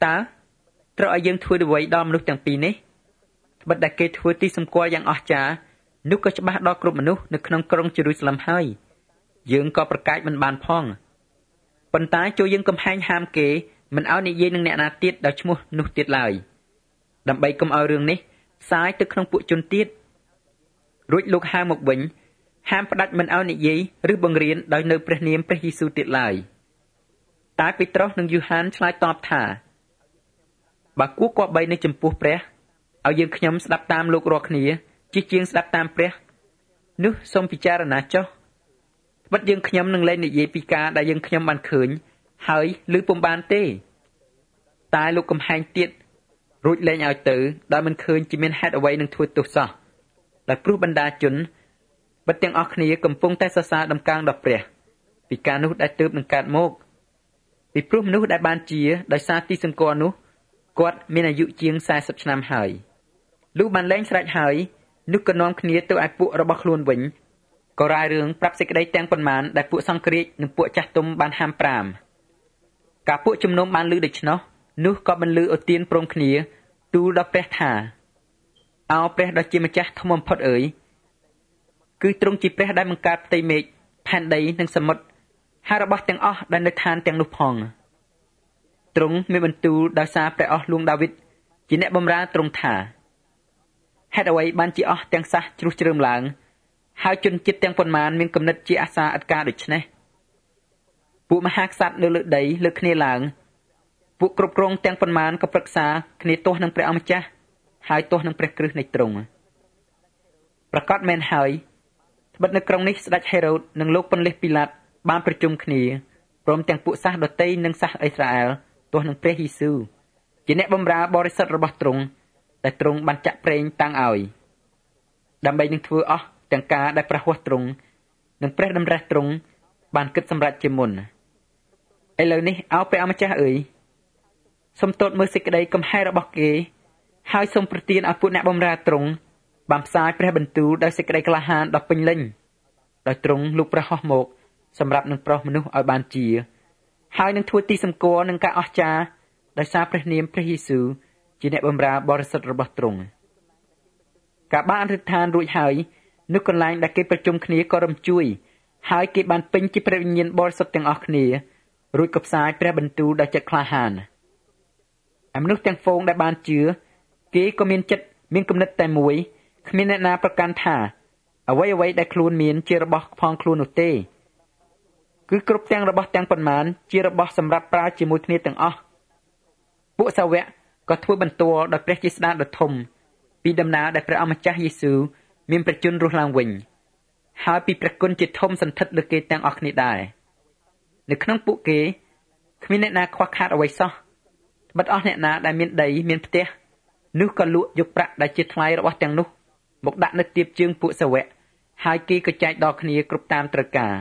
Speaker 1: តើត្រូវឲ្យយើងធ្វើអ្វីដល់មនុស្សទាំងពីរនេះត្បិតតែគេធ្វើទីសម្គាល់យ៉ាងអស្ចារ្យនោះក៏ច្បាស់ដល់គ្រប់មនុស្សនៅក្នុងក្រុងយេរូសាឡិមហើយយើងក៏ប្រកែកមិនបានផងប៉ុន្តែចូលយើងកំហែងហាមគេមិនឲ្យនិយាយនឹងអ្នកណាទៀតដោយឈ្មោះនោះទៀតឡើយដើម្បីកុំឲ្យរឿងនេះផ្សាយទៅក្នុងពួកជនទៀតរួចលោកហៅមកវិញហាមផ្ដាច់មិនឲ្យនិយាយឬបង្រៀនដោយនៅព្រះនាមព្រះយេស៊ូវទៀតឡើយតែពេត្រុសនិងយូហានឆ្លើយតបថាបើគួរគប្បីនៅចំពោះព្រះឲ្យយើងខ្ញុំស្ដាប់តាមលោករាល់គ្នាជាជាងស្ដាប់តាមព្រះនោះសូមពិចារណាចុះត្បិតយើងខ្ញុំនឹងលែងនិយាយពីការដែលយើងខ្ញុំបានឃើញហើយឮពុំបានទេតែលោកកំហែងទៀតរួចលែងឲ្យទៅដោយមិនឃើញជាមានហេតុអ្វីនឹងធ្វើទោសសោះដោយព្រោះបណ្ដាជនបិទទាំងអស់គ្នាកំពុងតែសរសើរដំកើងដល់ព្រះពីការនោះដែលទើបនឹងកើតមកពីព្រោះមនុស្សដែលបានជាដោយសារទីសង្កល់នោះគាត់មានអាយុជាង40ឆ្នាំហើយលុះបានលែងស្រេចហើយនោះក៏នាំគ្នាទៅឲ្យពួករបស់ខ្លួនវិញក៏រាយរឿងប្រាប់សេចក្តីទាំងប៉ុន្មានដែលពួកសង្គ្រាចនិងពួកចាស់ទុំបានហាមប្រាមការពួកជំនុំបានឮដូច្នោះនោះក៏បន្លឺឧទានព្រមគ្នាទូលដល់ព្រះថាអោព្រះដ៏ជាម្ចាស់ធំបំផុតអើយគឺទ្រង់ជាព្រះដែលបង្កើតផ្ទៃមេឃផែនដីនិងសមុទ្រហើយរបស់ទាំងអស់ដែលនៅឋានទាំងនោះផងទ្រង់មានបន្ទូលដោយសារព្រះអស់លួងដាវីតជាអ្នកបម្រើទ្រង់ថាហេតុអ្វីបានជាអស់ទាំងសះជ្រុះជ្រើមឡើងហើយជនជាតិទាំងប៉ុន្មានមានគំនិតជាអាសាឥតការដូច្នេះពួកមហាក្សត្រនៅលើដីលើគ្នាឡើងពួកគ្រប់គ្រងទាំងប៉ុន្មានក៏ប្រឹក្សាគ្នាទាស់នឹងព្រះអម្ចាស់ហើយទាស់នឹងព្រះគ្រឹះនៃទ្រង់ប្រកាសមែនហើយត្បិតនៅក្រុងនេះស្ដេចហេរ៉ូតនិងលោកពន្លិសពីឡាតបានប្រជុំគ្នាព្រមទាំងពួកសាសដតីនិងសាសអ៊ីស្រាអែលទាស់នឹងព្រះយេស៊ូវជាអ្នកបម្រើបរិសុទ្ធរបស់ទ្រង់ដែលទ្រង់បានចាក់ប្រេងតាំងឲ្យដើម្បីនឹងធ្វើអស់ទាំងការដែលព្រះហស្ថទ្រង់និងព្រះតម្រិះទ្រង់បានគិតសម្រេចជាមុនឥឡូវនេះអោព្រះអម្ចាស់អើយសូមទតមើលសេចក្តីកំហែងរបស់គេហើយសូមប្រទានឲ្យពួកអ្នកបម្រើទ្រង់បានផ្សាយព្រះបន្ទូលដោយសេចក្តីក្លាហានដ៏ពេញលេញដោយទ្រង់លោកព្រះហស្ថមកសម្រាប់នឹងប្រោសមនុស្សឲ្យបានជាហើយនឹងធ្វើទីសម្គាល់នឹងការអស្ចារ្យដោយសារព្រះនាមព្រះយេស៊ូវជាអ្នកបម្រើបរិសុទ្ធរបស់ទ្រង់ការបានអធិដ្ឋានរួចហើយនោះកន្លែងដែលគេប្រជុំគ្នាក៏រំជួយហើយគេបានពេញជាព្រះវិញ្ញាណបរិសុទ្ធទាំងអស់គ្នារួចក៏ផ្សាយព្រះបន្ទូលដោយចិត្តក្លាហានមនុស្សទាំងហ្វូងដែលបានជឿគេក៏មានចិត្តមានគំនិតតែមួយគ្មានអ្នកណាប្រកាន់ថាអ្វីដែលខ្លួនមានជារបស់ផងខ្លួននោះទេគឺគ្រប់ទាំងរបស់ទាំងប៉ុន្មានជារបស់សម្រាប់ប្រើជាមួយគ្នាទាំងអស់ពួកសាវកក៏ធ្វើបន្ទាល់ដោយព្រះជាស្ដេចដ៏ធំពីដំណើរដែលព្រះអម្ចាស់យេស៊ូវមានប្រជញ្ញរស់ឡើងវិញហើយពីព្រះគុណជាធំសន្ធិដ្ឋលើគេទាំងអស់គ្នាដែរនៅក្នុងពួកគេគ្មានអ្នកណាខ្វះខាតអ្វីសោះត្បិតអស់អ្នកណាដែលមានដីមានផ្ទះនោះក៏លក់យកប្រាក់ដែលជាថ្លៃរបស់ទាំងនោះមកដាក់នៅទៀបជើងពួកសាវកហើយគេក៏ចែកដល់គ្នាគ្រប់តាមត្រូវការ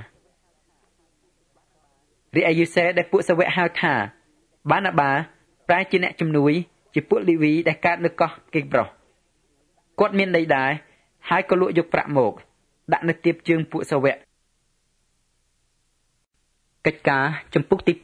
Speaker 1: រីឯយូសេដែលពួកសាវកហៅថាបាណាបាប្រែជាអ្នកជំនួយជាពួកលីវីដែលកើតនៅកោះគេប្រុសគាត់មានដីដែរហើយក៏លក់យកប្រាក់មកដាក់នៅទៀបជើងពួកសាវកកិច្ចការចំពុកទី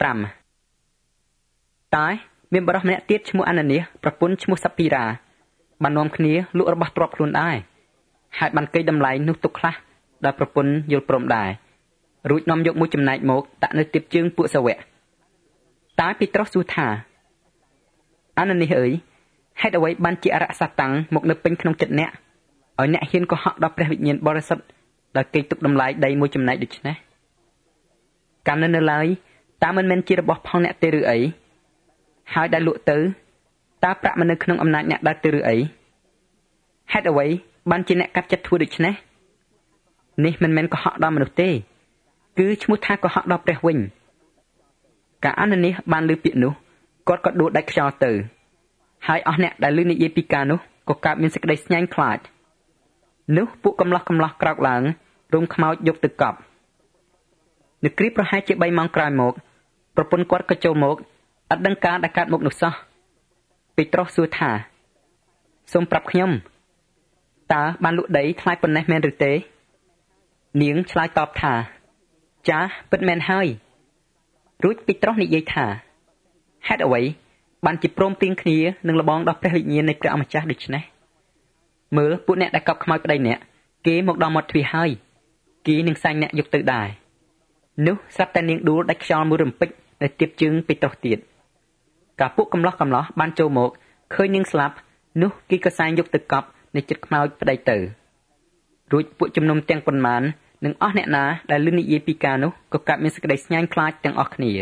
Speaker 1: 5តែមានបរិសម្នាក់ទៀតឈ្មោះអាណានីសប្រពន្ធឈ្មោះសាពីរ៉ាបាននាំគ្នាលក់របស់ទ្រព្យខ្លួនដែរហើយបានកេរតម្លៃនោះទុកខ្លះដោយប្រពន្ធយល់ព្រមដែររួចនាំយកមួយចំណែកមកដាក់នៅទៀបជើងពួកសាវកតែពេត្រុសសួរថាអាណានីសអើយហេតុអ្វីបានជាអរិយសាតាំងមកនៅពេញក្នុងចិត្តអ្នកឲ្យអ្នកហ៊ានកុហកដល់ព្រះវិញ្ញាណបរិសុទ្ធដោយគេទុកតម្លៃដីមួយចំណែកដូច្នេះកម្មនៅឡើយតើមិនមែនជារបស់ផងអ្នកទេឬអីហើយដែលលក់ទៅតើប្រាក់មិននៅក្នុងអំណាចអ្នកដែរទេឬអីហេតុអ្វីបានជាអ្នកកាត់ចិត្តធ្វើដូច្នេះនេះមិនមែនកុហកដល់មនុស្សទេគឺឈ្មោះថាកុហកដល់ព្រះវិញកាលអាណានីសបានឮពាក្យនោះគាត់ក៏ដួលដាច់ខ្យល់ទៅហើយអស់អ្នកដែលឮនិយាយពីការនោះក៏កើតមានសេចក្តីស្ញាញ់ខ្លាចនោះពួកកំឡោះក្រោកឡើងរុំខ្មោចយកទៅកប់នៅគ្រាប្រហែលជា3ម៉ោងក្រោយមកប្រពន្ធគាត់ក៏ចូលមកអត់ដឹងការដែលកើតមកនោះសោះពេត្រុសសួរថាសូមប្រាប់ខ្ញុំតើបានលក់ដីថ្លៃប៉ុណ្ណេះមែនឬទេនាងឆ្លើយតបថាចាពិតមែនហើយរួចពេត្រុសនិយាយថាហេតុអ្វីបានជាព្រមព្រៀងគ្នានឹងលបងដល់ព្រះវិញ្ញាណនៃព្រះអម្ចាស់ដូច្នេះមើលពួកអ្នកដែលកប់ខ្មោចប្តីអ្នកគេមកដល់មាត់ទ្វារហើយគេនឹងសាញ់អ្នកយកទៅដែរនោះស្រាប់តែនាងដួលដាច់ខ្យល់មួយរំពេចនៅទៀបជើងពេត្រុសទៀតកាលពួកកំឡោះបានចូលមកឃើញនាងស្លាប់នោះគេក៏សាញ់យកទៅកប់នៅជិតខ្មោចប្តីទៅរួចពួកជំនុំទាំងប៉ុន្មាននិងអស់អ្នកណាដែលលឺនិយាយពីការនោះក៏កាត់មានសេចក្តីស្ញាញ់ខ្លាចទាំងអស់គ្នា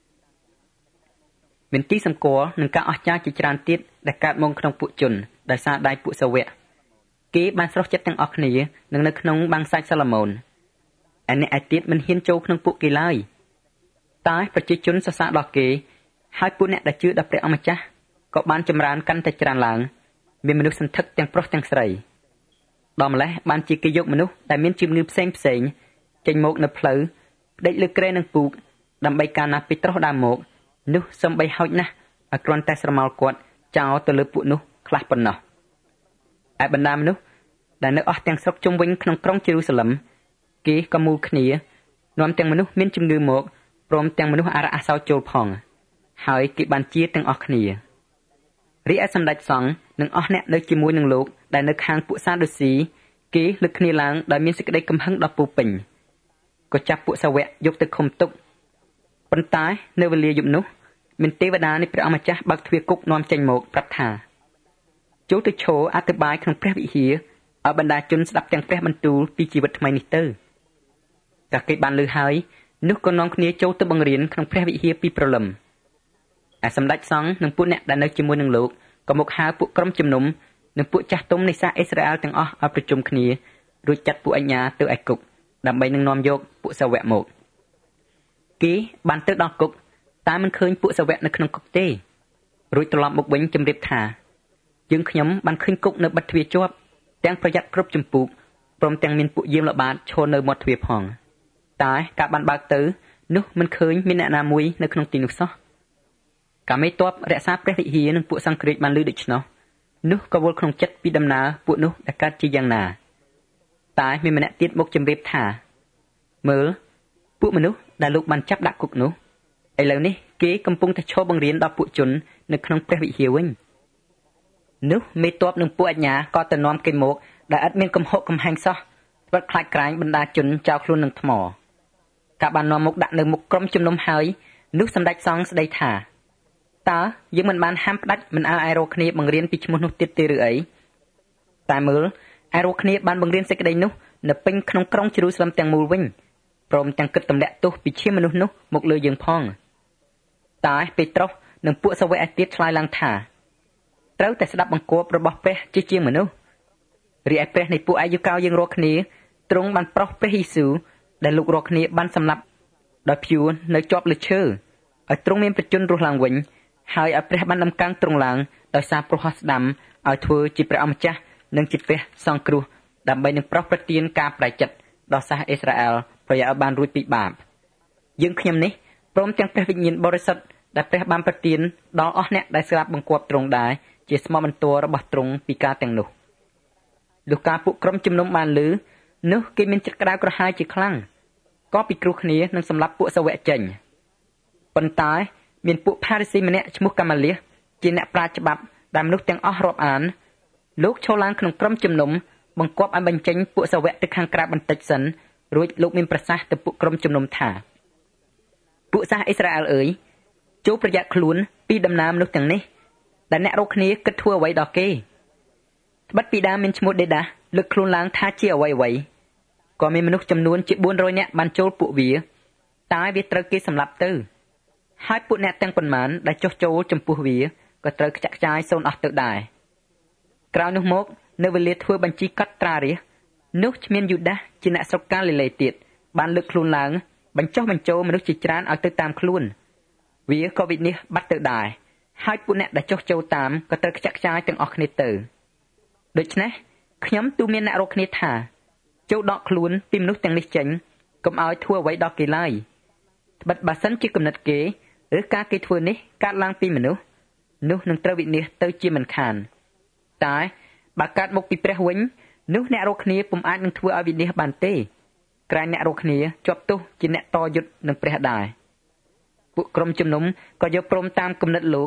Speaker 1: មានទីសម្គាល់នឹងការអស្ចារ្យជាច្រើនទៀតដែលកើតមកក្នុងពួកជនដោយសារដៃពួកសាវកគេបានស្រស់ចិត្តទាំងអស់គ្នានឹងនៅក្នុងបាំងសាច់សាឡូមោនឯអ្នកឯទៀតមិនហ៊ានចូលក្នុងពួកគេឡើយតែប្រជាជនសរសើរដល់គេហើយពួកអ្នកដែលជឿដល់ព្រះអម្ចាស់ក៏បានចម្រើនកាន់តែច្រើនឡើងមានមនុស្សសន្ធឹកទាំងប្រុសទាំងស្រីដល់ម្លេះបានជាគេយកមនុស្សដែលមានជំងឺផ្សេងចេញមកនៅផ្លូវផ្ដេកលើគ្រែនឹងពូកដើម្បីការណាពេត្រុសដើរមកនោះសំបីហោចណាស់ឲ្យគ្រាន់តែស្រមោលគាត់ចោលទៅលើពួកនោះខ្លះប៉ុណ្ណោះឯបណ្ដាមនុស្សដែលនៅអស់ទាំងស្រុកជុំវិញក្នុងក្រុងយេរូសាឡឹមគេក៏មូលគ្នានាំទាំងមនុស្សមានជំងឺមកព្រមទាំងមនុស្សអារក្សអាសោចចូលផងហើយគេបានជាទាំងអស់គ្នារីឯសម្ដេចសង្ឃនិងអស់អ្នកនៅជាមួយនឹងលោកដែលនៅខាងពួកសាដូស៊ីគេលើកគ្នាឡើងដោយមានសេចក្តីកំហឹងដល់ពូពេញក៏ចាប់ពួកសាវកយកទៅឃុំទុកប៉ុន្តែនៅវេលាយប់នោះមានទេវតានៃព្រះអម្ចាស់បើកទ្វារគុកនាំចេញមកប្រាប់ថាចូលទៅឈរអធិប្បាយក្នុងព្រះវិហារឲ្យបណ្ដាជនស្ដាប់ទាំងព្រះបន្ទូលពីជីវិតថ្មីនេះទៅតែគេបានឮហើយនោះក៏នាំគ្នាចូលទៅបង្រៀនក្នុងព្រះវិហារពីព្រលឹមឯសម្ដេចសង្ឃនិងពួកអ្នកដែលនៅជាមួយនឹងលោកក៏មកហៅពួកក្រុមជំនុំនិងពួកចាស់ទុំនៃសាសអ៊ីស្រាអែលទាំងអស់ឲ្យប្រជុំគ្នារួចចាត់ពួកអញ្ញាទៅឯគុកដើម្បីនឹងនាំយកពួកសាវកមកគេបានទៅដល់គុកតែមិនឃើញពួកសាវកនៅក្នុងគុកទេរួចត្រឡប់មកវិញជម្រាបថាយើងខ្ញុំបានឃើញគុកនៅបិទទ្វារជាប់ទាំងប្រយ័ត្នគ្រប់ចម្ពោះព្រមទាំងមានពួកយាមល្បាតឈរនៅមាត់ទ្វារផងតែការបានបើកទៅនោះមិនឃើញមានអ្នកណាមួយនៅក្នុងទីនោះសោះកាមេទ័ពរក្សាព្រះវិហារនិងពួកសង្គ្រាចបានឮដូច្នោះនោះក៏វល់ក្នុងចិត្តពីដំណើរពួកនោះដែលកើតជាយ៉ាងណាតែមានម្នាក់ទៀតមកជម្រាបថាមើលពួកមនុស្សដែលលោកបានចាប់ដាក់គុកនោះឥឡូវនេះគេកំពុងតែឈរបង្រៀនដល់ពួកជននៅក្នុងព្រះវិហារវិញនោះមេទ័ពនិងពួកអាជ្ញាក៏ទៅនាំគេមកដែលឥតមានកំហុសកំហែងសោះស្វិតខ្លាចក្រែងបណ្ដាជនចោលខ្លួននឹងថ្មកាលបាននាំមកដាក់នៅមុខក្រុមជំនុំហើយនោះសម្ដេចសង្ឃស្ដីថាតើយើងមិនបានហាមផ្ដាច់មិនឲ្យរកគ្នាបង្រៀនពីឈ្មោះនោះទៀតទេឬអីតែមើលឲ្យរកគ្នាបានបង្រៀនសេចក្តីនោះនៅពេញក្នុងក្រុងយេរូសាឡឹមទាំងមូលវិញព្រមទាំងគិតទម្លាក់ទោសពីឈាមមនុស្សនោះមកលើយើងផងតែពេត្រុសនិងពួកសាវកឯទៀតឆ្លើយឡើងថាត្រូវតែស្ដាប់បង្គាប់របស់ព្រះជាមនុស្សរីឯព្រះនៃពួកអាយុកោយើងរកគ្នាទ្រង់បានប្រោសព្រះយេស៊ូវដែលលោករកគ្នាបានសម្លាប់ដោយព្យួរនៅជាប់លើឈើឲ្យទ្រង់មានប្រជញ្ញរស់ឡើងវិញហើយឲ្យព្រះបានដំកើងទ្រង់ឡើងដោយសារប្រោះស្ដាំឲ្យធ្វើជាព្រះអម្ចាស់និងជាព្រះសង្គ្រោះដើម្បីនឹងប្រោសប្រទានការប្រែចិត្តដល់សាសអ៊ីស្រាអែលប្រយោជន៍ឲ្យបានរួចពីបាបយើងខ្ញុំនេះព្រមទាំងព្រះវិញ្ញាណបរិសុទ្ធដែលព្រះបានប្រទានដល់អស់អ្នកដែលស្ដាប់បង្គាប់ទ្រង់ដែរជាស្មោះបន្ទាល់របស់ទ្រង់ពីការទាំងនោះលុះការពួកក្រុមជំនុំបានឮនោះគេមានចិត្តក្តៅក្រហាយជាខ្លាំងក៏ពិគ្រោះគ្នានឹងសម្លាប់ពួកសាវកចេញប៉ុន្តែមានពួកផារីស៊ីម្នាក់ឈ្មោះកាម៉ាលៀសជាអ្នកប្រាជ្ញច្បាប់ដែលមនុស្សទាំងអស់រាប់អានលោកឈរឡើងក្នុងក្រុមជំនុំបង្គាប់ឲ្យបញ្ចេញពួកសាវកទៅខាងក្រៅបន្តិចសិនរួចលោកមានប្រសាសន៍ទៅពួកក្រុមជំនុំថាពួកសាសអ៊ីស្រាអែលអើយចូលប្រយ័ត្នខ្លួនពីដំណើរមនុស្សទាំងនេះដែលអ្នករកគ្នាគិតធ្វើអ្វីដល់គេត្បិតពីដើមមានឈ្មោះដេដាសលើកខ្លួនឡើងថាជាអ្វីក៏មានមនុស្សចំនួនជា400នាក់បានចូលពួកវាតែវាត្រូវគេសម្លាប់ទៅហើយពួកអ្នកទាំងប៉ុន្មានដែលចុះចូលចំពោះវាក៏ត្រូវខ្ចាក់ខ្ចាយសូន្យអស់ទៅដែរក្រោយនោះមកនៅវេលាធ្វើបញ្ជីកត់ត្រារាស្ត្រនោះឈ្មានយូដាសជាអ្នកស្រុកកាលីលេទៀតបានលើកខ្លួនឡើងបញ្ចុះបញ្ចូលមនុស្សជាច្រើនឲ្យទៅតាមខ្លួនវាក៏វិនិច្ឆ័យបាត់ទៅដែរហើយពួកអ្នកដែលចុះចូលតាមក៏ត្រូវខ្ចាក់ខ្ចាយទាំងអស់គ្នាទៅដូច្នេះខ្ញុំទូមានអ្នករកគ្នាថាចូលដកខ្លួនពីមនុស្សទាំងនេះចេញកុំឲ្យធ្វើអ្វីដល់គេឡើយត្បិតបើសិនជាគំនិតគេឬការគេធ្វើនេះកើតឡើងពីមនុស្សនោះនឹងត្រូវវិនិច្ឆ័យទៅជាមិនខានតែបើកើតមកពីព្រះវិញនោះអ្នករកគ្នាពុំអាចនឹងធ្វើឲ្យវិនិច្ឆ័យបានទេក្រែងអ្នករកគ្នាជាប់ទោសជាអ្នកតយុទ្ធនឹងព្រះដែរពួកក្រុមជំនុំក៏យកព្រមតាមគំនិតលោក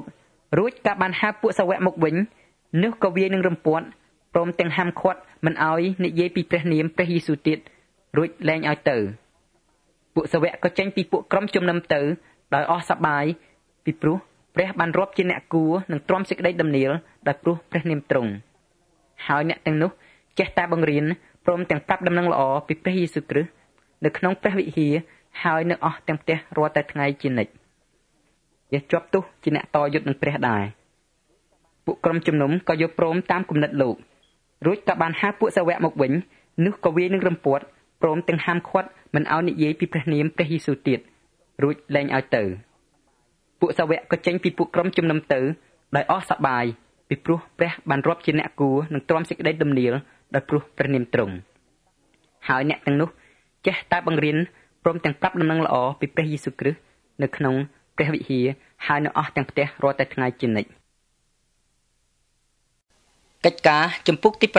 Speaker 1: រួចក៏បានហៅពួកសាវកមកវិញនោះក៏វាយនឹងរំពាត់ព្រមទាំងហាមឃាត់មិនឲ្យនិយាយពីព្រះនាមព្រះយេស៊ូវទៀតរួចលែងឲ្យទៅពួកសាវកក៏ចេញពីពួកក្រុមជំនុំទៅដោយអស់សប្បាយពីព្រោះព្រះបានរាប់ជាអ្នកគួរនឹងទ្រាំសេចក្តីដំណៀលដោយព្រោះព្រះនាមទ្រង់ហើយអ្នកទាំងនោះចេះតែបង្រៀនព្រមទាំងប្រាប់ដំណឹងល្អពីព្រះយេស៊ូវគ្រីស្ទនៅក្នុងព្រះវិហារហើយនៅអស់ទាំងផ្ទះរាល់តែថ្ងៃជានិច្ចវាជាប់ទោសជាអ្នកតយុទ្ធនឹងព្រះដែរពួកក្រុមជំនុំក៏យល់ព្រមតាមគំនិតលោករួចក៏បានហៅពួកសាវកមកវិញនោះក៏វាយនឹងរំពាត់ព្រមទាំងហាមឃាត់មិនឲ្យនិយាយពីព្រះនាមព្រះយេស៊ូវទៀតរួចលែងឲ្យទៅពួកសាវកក៏ចេញពីពួកក្រុមជំនុំទៅដោយអស់សប្បាយពីព្រោះព្រះបានរាប់ជាអ្នកគួរនឹងទ្រាំសេចក្តីដំណៀលដោយព្រោះព្រះនាមទ្រង់ហើយអ្នកទាំងនោះចេះតែបង្រៀនព្រមទាំងប្រាប់ដំណឹងល្អពីព្រះយេស៊ូវគ្រីស្ទនៅក្នុងព្រះវិហារហើយនៅអស់ទាំងផ្ទះរាល់តែថ្ងៃជានិច្ចកិច្ចការជំពូកទី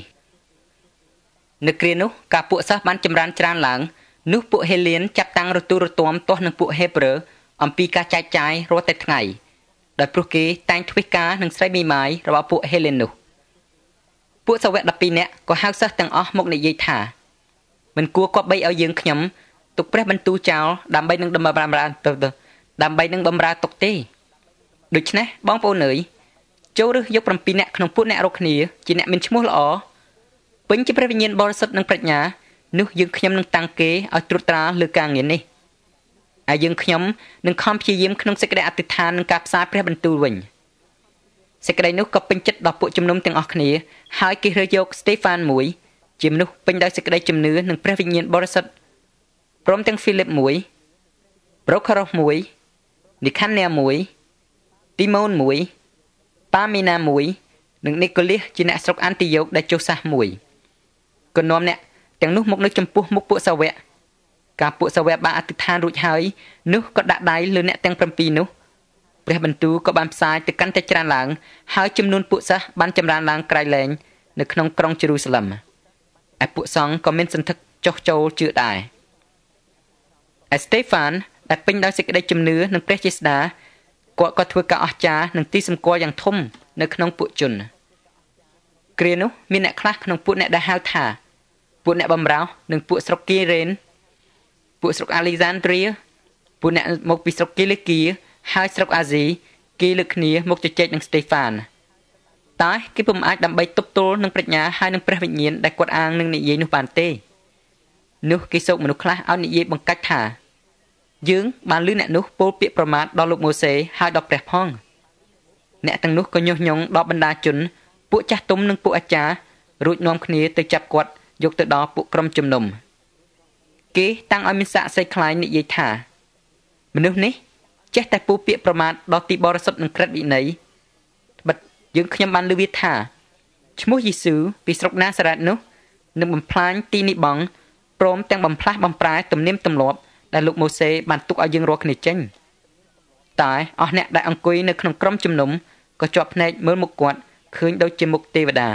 Speaker 1: 6នៅគ្រានោះការពួកសិស្សបានចម្រើនច្រើនឡើងនោះពួកហេលៀនចាប់តាំងរទូរទាំទាស់នឹងពួកហេប្រឺអំពីការចែកចាយរាល់តែថ្ងៃដោយព្រោះគេតែងធ្វើការនឹងស្រីមីម៉ាយរបស់ពួកហេលៀននោះពួកសាវក12នាក់ក៏ហៅសិស្សទាំងអស់មកនិយាយថាមិនគួរគប្បីឲ្យយើងខ្ញុំទុកព្រះបន្ទូលចោលដើម្បីនឹងបម្រើទុកទេដូច្នេះបងប្អូនអើយចូលរើសយក7នាក់ក្នុងពួកអ្នករកគ្នាជាអ្នកមានឈ្មោះល្អពេញជាព្រះវិញ្ញាណបរិសុទ្ធនិងប្រាជ្ញានោះយើងខ្ញុំនឹងតាំងគេឲ្យត្រួតត្រាលើការងារនេះហើយយើងខ្ញុំនឹងខំព្យាយាមក្នុងសេចក្តីអធិដ្ឋាននិងការផ្សាយព្រះបន្ទូលវិញសេចក្តីនោះក៏ពេញចិត្តដល់ពួកជំនុំទាំងអស់គ្នាហើយគេរើសយកស្តេហ្វានមួយជាមនុស្សពេញដោយសេចក្តីជំនឿនិងព្រះវិញ្ញាណបរិសុទ្ធព្រមទាំងហ្វីលីបមួយប្រូខារ៉ូសមួយនីខានែមួយទីម៉ូនមួយប៉ាមីណាមួយនិងនីកូលាសជាអ្នកស្រុកអានទីយ៉ូកដែលចុះសាសមួយក៏នាំអ្នកទាំងនោះមកនៅចំពោះមុខពួកសាវកការពួកសាវកបានអធិដ្ឋានរួចហើយនោះក៏ដាក់ដៃលើអ្នកទាំង7នោះព្រះបន្ទូលក៏បានផ្សាយទៅកាន់តែច្រើនឡើងហើយចំនួនពួកសិស្សបានចម្រើនឡើងក្រៃលែងនៅក្នុងក្រុងយេរូសាឡឹមឯពួកសង្ឃក៏មានសន្ធឹកចុះចូលជឿដែរឯស្តេហ្វានដែលពេញដោយសេចក្តីជំនឿនិងព្រះជាស្តាគាត់ក៏ធ្វើការអស្ចារ្យនិងទីសម្គាល់យ៉ាងធំនៅក្នុងពួកជនគ្រានោះមានអ្នកខ្លះក្នុងពួកអ្នកដែលហៅថាពួកអ្នកបំរើនិងពួកស្រុកគីរ៉េនពួកស្រុកអាឡេសាន់ដ្រីពួកអ្នកមកពីស្រុកគីលេគីហើយស្រុកអាស៊ីគេលើកគ្នាមកជជែកនឹងស្តេហ្វានតែគេពុំអាចដើម្បីទប់ទល់នឹងប្រាជ្ញាហើយនឹងព្រះវិញ្ញាណដែលគាត់អាងនឹងនិយាយនោះបានទេនោះគេសោកមនុស្សខ្លះឲ្យនិយាយបង្កាច់ថាយើងបានឮអ្នកនោះពោលពាក្យប្រមាថដល់លោកម៉ូសេហើយដល់ព្រះផងអ្នកទាំងនោះក៏ញុះញង់ដល់បណ្ដាជនពួកចាស់ទុំនិងពួកអាចារ្យរួចនាំគ្នាទៅចាប់គាត់យកទៅដល់ពួកក្រុមជំនុំគេតាំងឲ្យមានសាក្សីខ្លាញ់និយាយថាមនុស្សនេះចេះតែពោលពាក្យប្រមាថដល់ទីបរិសុទ្ធនិងក្រឹតវិន័យបិទយើងខ្ញុំបានឮវាថាឈ្មោះយេស៊ូវពីស្រុកណាសារ៉េតនោះនឹងបំផ្លាញទីនេះបងព្រមទាំងបំផ្លាស់បំប្រែទំនៀមទម្លាប់ដែលលោកម៉ូសេបានទុកឲ្យយើងរាល់គ្នាចេញតែអស់អ្នកដែលអង្គុយនៅក្នុងក្រុមជំនុំក៏ជាប់ភ្នែកមើលមុខគាត់ឃើញដូចជាមុខទេវតា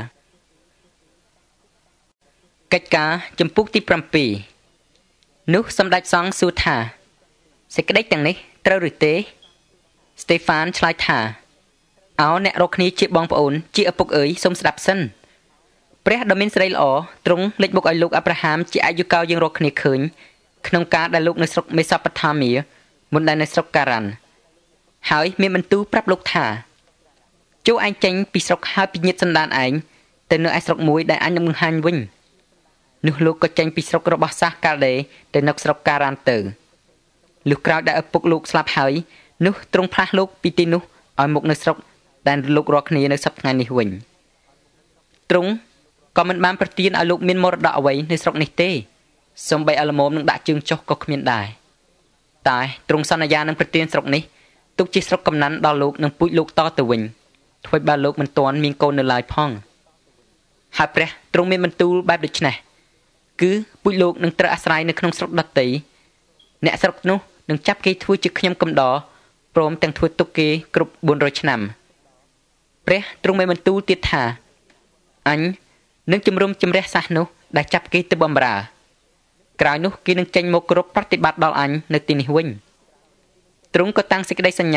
Speaker 1: កិច្ចការចំពុកទី7នោះសម្ដេចសង្ឃសួរថាសេចក្តីទាំងនេះត្រូវឬទេស្តេហ្វានឆ្លើយថាអោអ្នករកគ្នាជាបងប្អូនជាឪពុកអើយសូមស្ដាប់សិនព្រះដ៏មានសេរីល្អទ្រង់លេចមុខឲ្យលោកអាប់រ៉ាហាមជាអាយុកាលយើងរកគ្នាឃើញក្នុងការដែលលោកនៅស្រុកមេសូប៉ូតាមីមុនដែលនៅស្រុកការ៉ាន់ហើយមានបន្ទូលប្រាប់លោកថាចូលឯងចេញពីស្រុកហើយពីញាតិសន្តានឯងទៅនៅឯស្រុកមួយដែលអញនឹងបង្ហាញវិញនោះលោកក៏ចេញពីស្រុករបស់សាសកាល់ដេទៅនៅស្រុកការ៉ាន់ទៅលុះក្រោយដែលឪពុកលោកស្លាប់ហើយនោះទ្រង់ផ្លាស់លោកពីទីនោះឲ្យមកនៅស្រុកដែលលោករកគ្នានៅសប្តាហ៍នេះវិញទ្រង់ក៏មិនបានប្រទានឲ្យលោកមានមរតកអ្វីនៅស្រុកនេះទេសូម្បីអាល្មមនឹងដាក់ជើងចុះក៏គ្មានដែរតែទ្រង់សន្យានឹងប្រទានស្រុកនេះទុកជាស្រុកកំណើតដល់លោកនិងពូជលោកតទៅវិញធ្វើបើលោកមិនទាន់មានកូននៅឡើយផងហើយព្រះទ្រង់មានបន្ទូលបែបដូចនេះគឺពូជលោកនឹងត្រូវអាស្រ័យនៅក្នុងស្រុកដតីអ្នកស្រុកនោះនឹងចាប់គេធ្វើជាខ្ញុំកំដរព្រមទាំងធ្វើទុកគេគ្រប់400ឆ្នាំព្រះទ្រង់មានបន្ទូលទៀតថាអញនឹងជំរុំជំរះសាសនោះដែលចាប់គេទៅបម្រើក្រោយនោះគេនឹងចេញមកគោរពប្រតិបត្តិដល់អញនៅទីនេះវិញទ្រង់ក៏តាំងសេចក្តីសញ្ញា